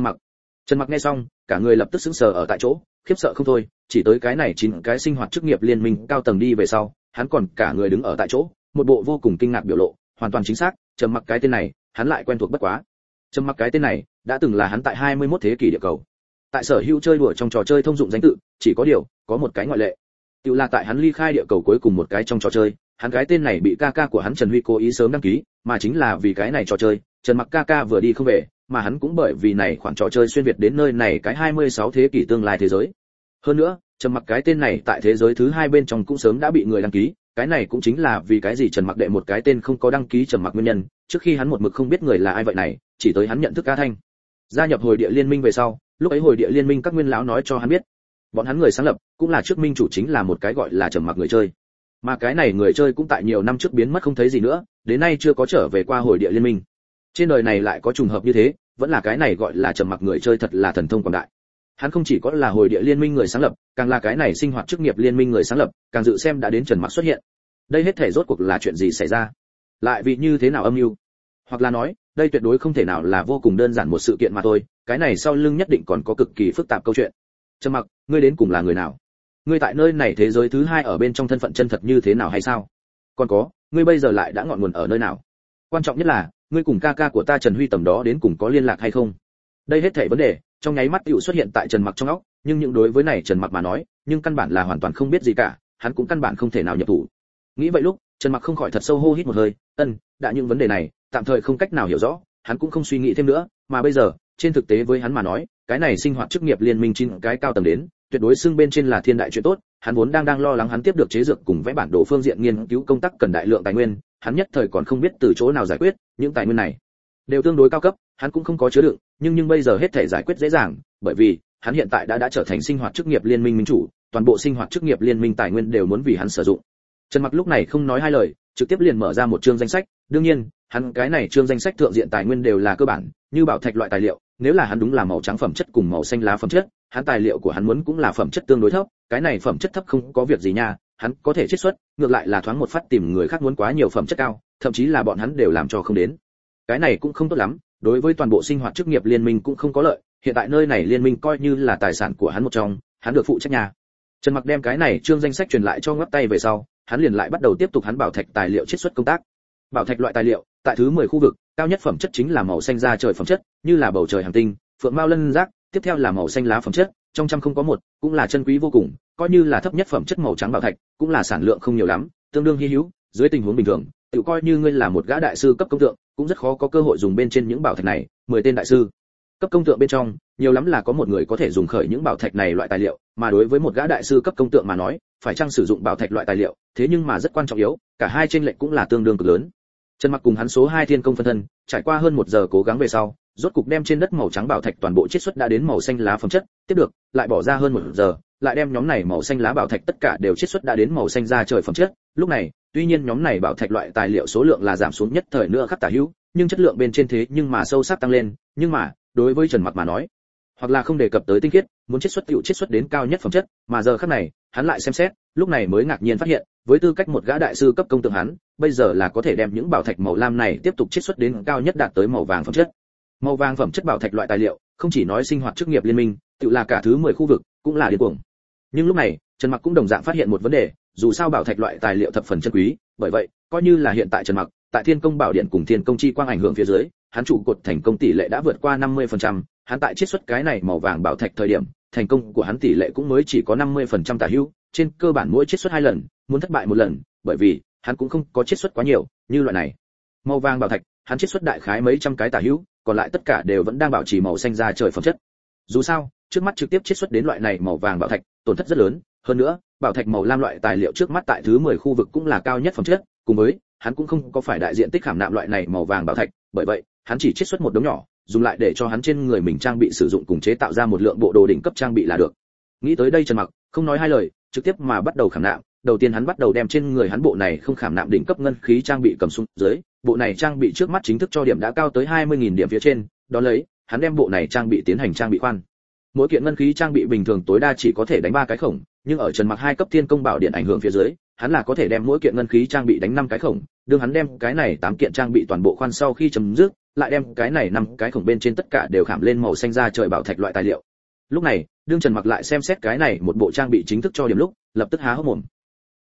Speaker 1: Trần Mặc nghe xong, cả người lập tức sững sờ ở tại chỗ, khiếp sợ không thôi, chỉ tới cái này 9 cái sinh hoạt chức nghiệp liên minh cao tầng đi về sau, hắn còn cả người đứng ở tại chỗ, một bộ vô cùng kinh ngạc biểu lộ, hoàn toàn chính xác, Trầm Mặc cái tên này, hắn lại quen thuộc bất quá. Trầm Mặc cái tên này, đã từng là hắn tại 21 thế kỷ địa cầu. Tại sở hữu chơi đùa trong trò chơi thông dụng danh tự, chỉ có điều, có một cái ngoại lệ. Tự là tại hắn ly khai địa cầu cuối cùng một cái trong trò chơi, hắn cái tên này bị ca ca của hắn Trần Huy cố ý sớm đăng ký, mà chính là vì cái này trò chơi, Trần Mặc ca ca vừa đi không về, mà hắn cũng bởi vì này khoản trò chơi xuyên việt đến nơi này cái 26 thế kỷ tương lai thế giới. Hơn nữa, Trần Mặc cái tên này tại thế giới thứ 2 bên trong cũng sớm đã bị người đăng ký, cái này cũng chính là vì cái gì Trần Mặc đệ một cái tên không có đăng ký Trần Mặc nguyên nhân, trước khi hắn một mực không biết người là ai vậy này, chỉ tới hắn nhận thức ca thanh. Gia nhập hồi địa liên minh về sau, lúc ấy hồi địa liên minh các nguyên lão nói cho hắn biết, bọn hắn người sáng lập cũng là trước minh chủ chính là một cái gọi là Trầm Mặc người chơi, mà cái này người chơi cũng tại nhiều năm trước biến mất không thấy gì nữa, đến nay chưa có trở về qua hồi địa liên minh. Trên đời này lại có trùng hợp như thế, vẫn là cái này gọi là Trầm Mặc người chơi thật là thần thông quảng đại. Hắn không chỉ có là hồi địa liên minh người sáng lập, càng là cái này sinh hoạt chức nghiệp liên minh người sáng lập, càng dự xem đã đến Trần Mặc xuất hiện. Đây hết thể rốt cuộc là chuyện gì xảy ra? Lại vì như thế nào âm mưu? Hoặc là nói, đây tuyệt đối không thể nào là vô cùng đơn giản một sự kiện mà thôi, cái này sau lưng nhất định còn có cực kỳ phức tạp câu chuyện. Trầm Mặc, ngươi đến cùng là người nào? Ngươi tại nơi này thế giới thứ hai ở bên trong thân phận chân thật như thế nào hay sao? Còn có, ngươi bây giờ lại đã ngọn nguồn ở nơi nào? Quan trọng nhất là, ngươi cùng ca ca của ta Trần Huy tầm đó đến cùng có liên lạc hay không? Đây hết thảy vấn đề, trong nháy mắt tựu xuất hiện tại Trần Mặc trong óc, nhưng những đối với này Trần Mặc mà nói, nhưng căn bản là hoàn toàn không biết gì cả, hắn cũng căn bản không thể nào nhập thủ. Nghĩ vậy lúc, Trần Mặc không khỏi thật sâu hô hít một hơi, đã những vấn đề này, tạm thời không cách nào hiểu rõ, hắn cũng không suy nghĩ thêm nữa, mà bây giờ, trên thực tế với hắn mà nói, cái này sinh hoạt chức nghiệp liên minh chín cái cao tầng đến, tuyệt đối xưng bên trên là thiên đại chuyện tốt, hắn vốn đang lo lắng hắn tiếp được chế dược cùng vẽ bản đồ phương diện nghiên cứu công tác cần đại lượng tài nguyên, hắn nhất thời còn không biết từ chỗ nào giải quyết, những tài nguyên này đều tương đối cao cấp, hắn cũng không có chứa đựng, nhưng bây giờ hết thể giải quyết dễ dàng, bởi vì hắn hiện tại đã trở thành sinh hoạt chức nghiệp liên minh minh chủ, toàn bộ sinh hoạt chức nghiệp liên minh tài nguyên đều muốn vì hắn sử dụng. Trần Mặc lúc này không nói hai lời, trực tiếp liền mở ra một chương danh sách, đương nhiên, hắn cái này chương danh sách thượng diện tài nguyên đều là cơ bản, như bảo thạch loại tài liệu, nếu là hắn đúng là màu trắng phẩm chất cùng màu xanh lá phẩm chất, hắn tài liệu của hắn muốn cũng là phẩm chất tương đối thấp, cái này phẩm chất thấp không có việc gì nha, hắn có thể chiết xuất, ngược lại là thoáng một phát tìm người khác muốn quá nhiều phẩm chất cao, thậm chí là bọn hắn đều làm cho không đến. Cái này cũng không tốt lắm, đối với toàn bộ sinh hoạt chức nghiệp liên minh cũng không có lợi, hiện tại nơi này liên minh coi như là tài sản của hắn một trong, hắn được phụ trách nhà. Trần Mặc đem cái này chương danh sách truyền lại cho ngắt tay về sau, hắn liền lại bắt đầu tiếp tục hắn bảo thạch tài liệu chiết xuất công tác. Bảo thạch loại tài liệu, tại thứ 10 khu vực, cao nhất phẩm chất chính là màu xanh da trời phẩm chất, như là bầu trời hành tinh, phượng mao lân giác, tiếp theo là màu xanh lá phẩm chất, trong trăm không có một, cũng là chân quý vô cùng, coi như là thấp nhất phẩm chất màu trắng bảo thạch, cũng là sản lượng không nhiều lắm, tương đương hi hữu, dưới tình huống bình thường, tự coi như ngươi là một gã đại sư cấp công tượng, cũng rất khó có cơ hội dùng bên trên những bảo thạch này, 10 tên đại sư cấp công tượng bên trong, nhiều lắm là có một người có thể dùng khởi những bảo thạch này loại tài liệu, mà đối với một gã đại sư cấp công tượng mà nói, phải chăng sử dụng bảo thạch loại tài liệu, thế nhưng mà rất quan trọng yếu, cả hai chênh lệch cũng là tương đương cực lớn. Trần Mặc cùng hắn số 2 thiên công phân thân, trải qua hơn 1 giờ cố gắng về sau, rốt cục đem trên đất màu trắng bảo thạch toàn bộ chiết xuất đã đến màu xanh lá phẩm chất, tiếp được, lại bỏ ra hơn 1 giờ, lại đem nhóm này màu xanh lá bảo thạch tất cả đều chiết xuất đã đến màu xanh da trời phẩm chất. Lúc này, tuy nhiên nhóm này bảo thạch loại tài liệu số lượng là giảm xuống nhất thời nữa khắc tả hữu, nhưng chất lượng bên trên thế nhưng mà sâu sắc tăng lên, nhưng mà, đối với Trần Mặc mà nói, hoặc là không đề cập tới tinh khiết, muốn chiết xuất tiểu chiết xuất đến cao nhất phẩm chất, mà giờ khắc này, hắn lại xem xét, lúc này mới ngạc nhiên phát hiện, với tư cách một gã đại sư cấp công tượng hắn, bây giờ là có thể đem những bảo thạch màu lam này tiếp tục chiết xuất đến cao nhất đạt tới màu vàng phẩm chất. Màu vàng phẩm chất bảo thạch loại tài liệu, không chỉ nói sinh hoạt chức nghiệp liên minh, tự là cả thứ 10 khu vực, cũng là điên cuồng. Nhưng lúc này, Trần Mặc cũng đồng dạng phát hiện một vấn đề, dù sao bảo thạch loại tài liệu thập phần chân quý, bởi vậy, coi như là hiện tại Trần Mặc, tại Thiên Công Bảo Điện cùng Thiên Công Chi Quang ảnh hưởng phía dưới, hắn trụ cột thành công tỷ lệ đã vượt qua 50%, hắn tại chiết xuất cái này màu vàng bảo thạch thời điểm, thành công của hắn tỷ lệ cũng mới chỉ có 50% tả hữu, trên cơ bản mỗi chiết xuất 2 lần, muốn thất bại 1 lần, bởi vì hắn cũng không có chiết xuất quá nhiều, như loại này. Màu vàng bảo thạch, hắn chiết xuất đại khái mấy trăm cái tả hữu, còn lại tất cả đều vẫn đang bảo trì màu xanh da trời phẩm chất. Dù sao, trước mắt trực tiếp chiết xuất đến loại này màu vàng bảo thạch, tổn thất rất lớn, hơn nữa, bảo thạch màu lam loại tài liệu trước mắt tại thứ 10 khu vực cũng là cao nhất phẩm chất, cùng với, hắn cũng không có phải đại diện tích khảm nạm loại này màu vàng bảo thạch, bởi vậy, hắn chỉ chiết xuất một đống nhỏ, dùng lại để cho hắn trên người mình trang bị sử dụng cùng chế tạo ra một lượng bộ đồ đỉnh cấp trang bị là được. Nghĩ tới đây Trần Mặc, không nói hai lời, trực tiếp mà bắt đầu khảm nạm, đầu tiên hắn bắt đầu đem trên người hắn bộ này không khảm nạm đỉnh cấp ngân khí trang bị cầm xuống dưới, bộ này trang bị trước mắt chính thức cho điểm đã cao tới 20.000 điểm phía trên, đó lấy, hắn đem bộ này trang bị tiến hành trang bị khoan. Mỗi kiện ngân khí trang bị bình thường tối đa chỉ có thể đánh 3 cái khổng, nhưng ở Trần Mặc 2 cấp Thiên Công Bảo Điện ảnh hưởng phía dưới, hắn là có thể đem mỗi kiện ngân khí trang bị đánh 5 cái khổng, đương hắn đem cái này 8 kiện trang bị toàn bộ khoan sau khi chấm dứt, lại đem cái này 5 cái khổng bên trên tất cả đều khảm lên màu xanh da trời bảo thạch loại tài liệu. Lúc này, đương Trần Mặc lại xem xét cái này một bộ trang bị chính thức cho điểm lúc, lập tức há hốc mồm.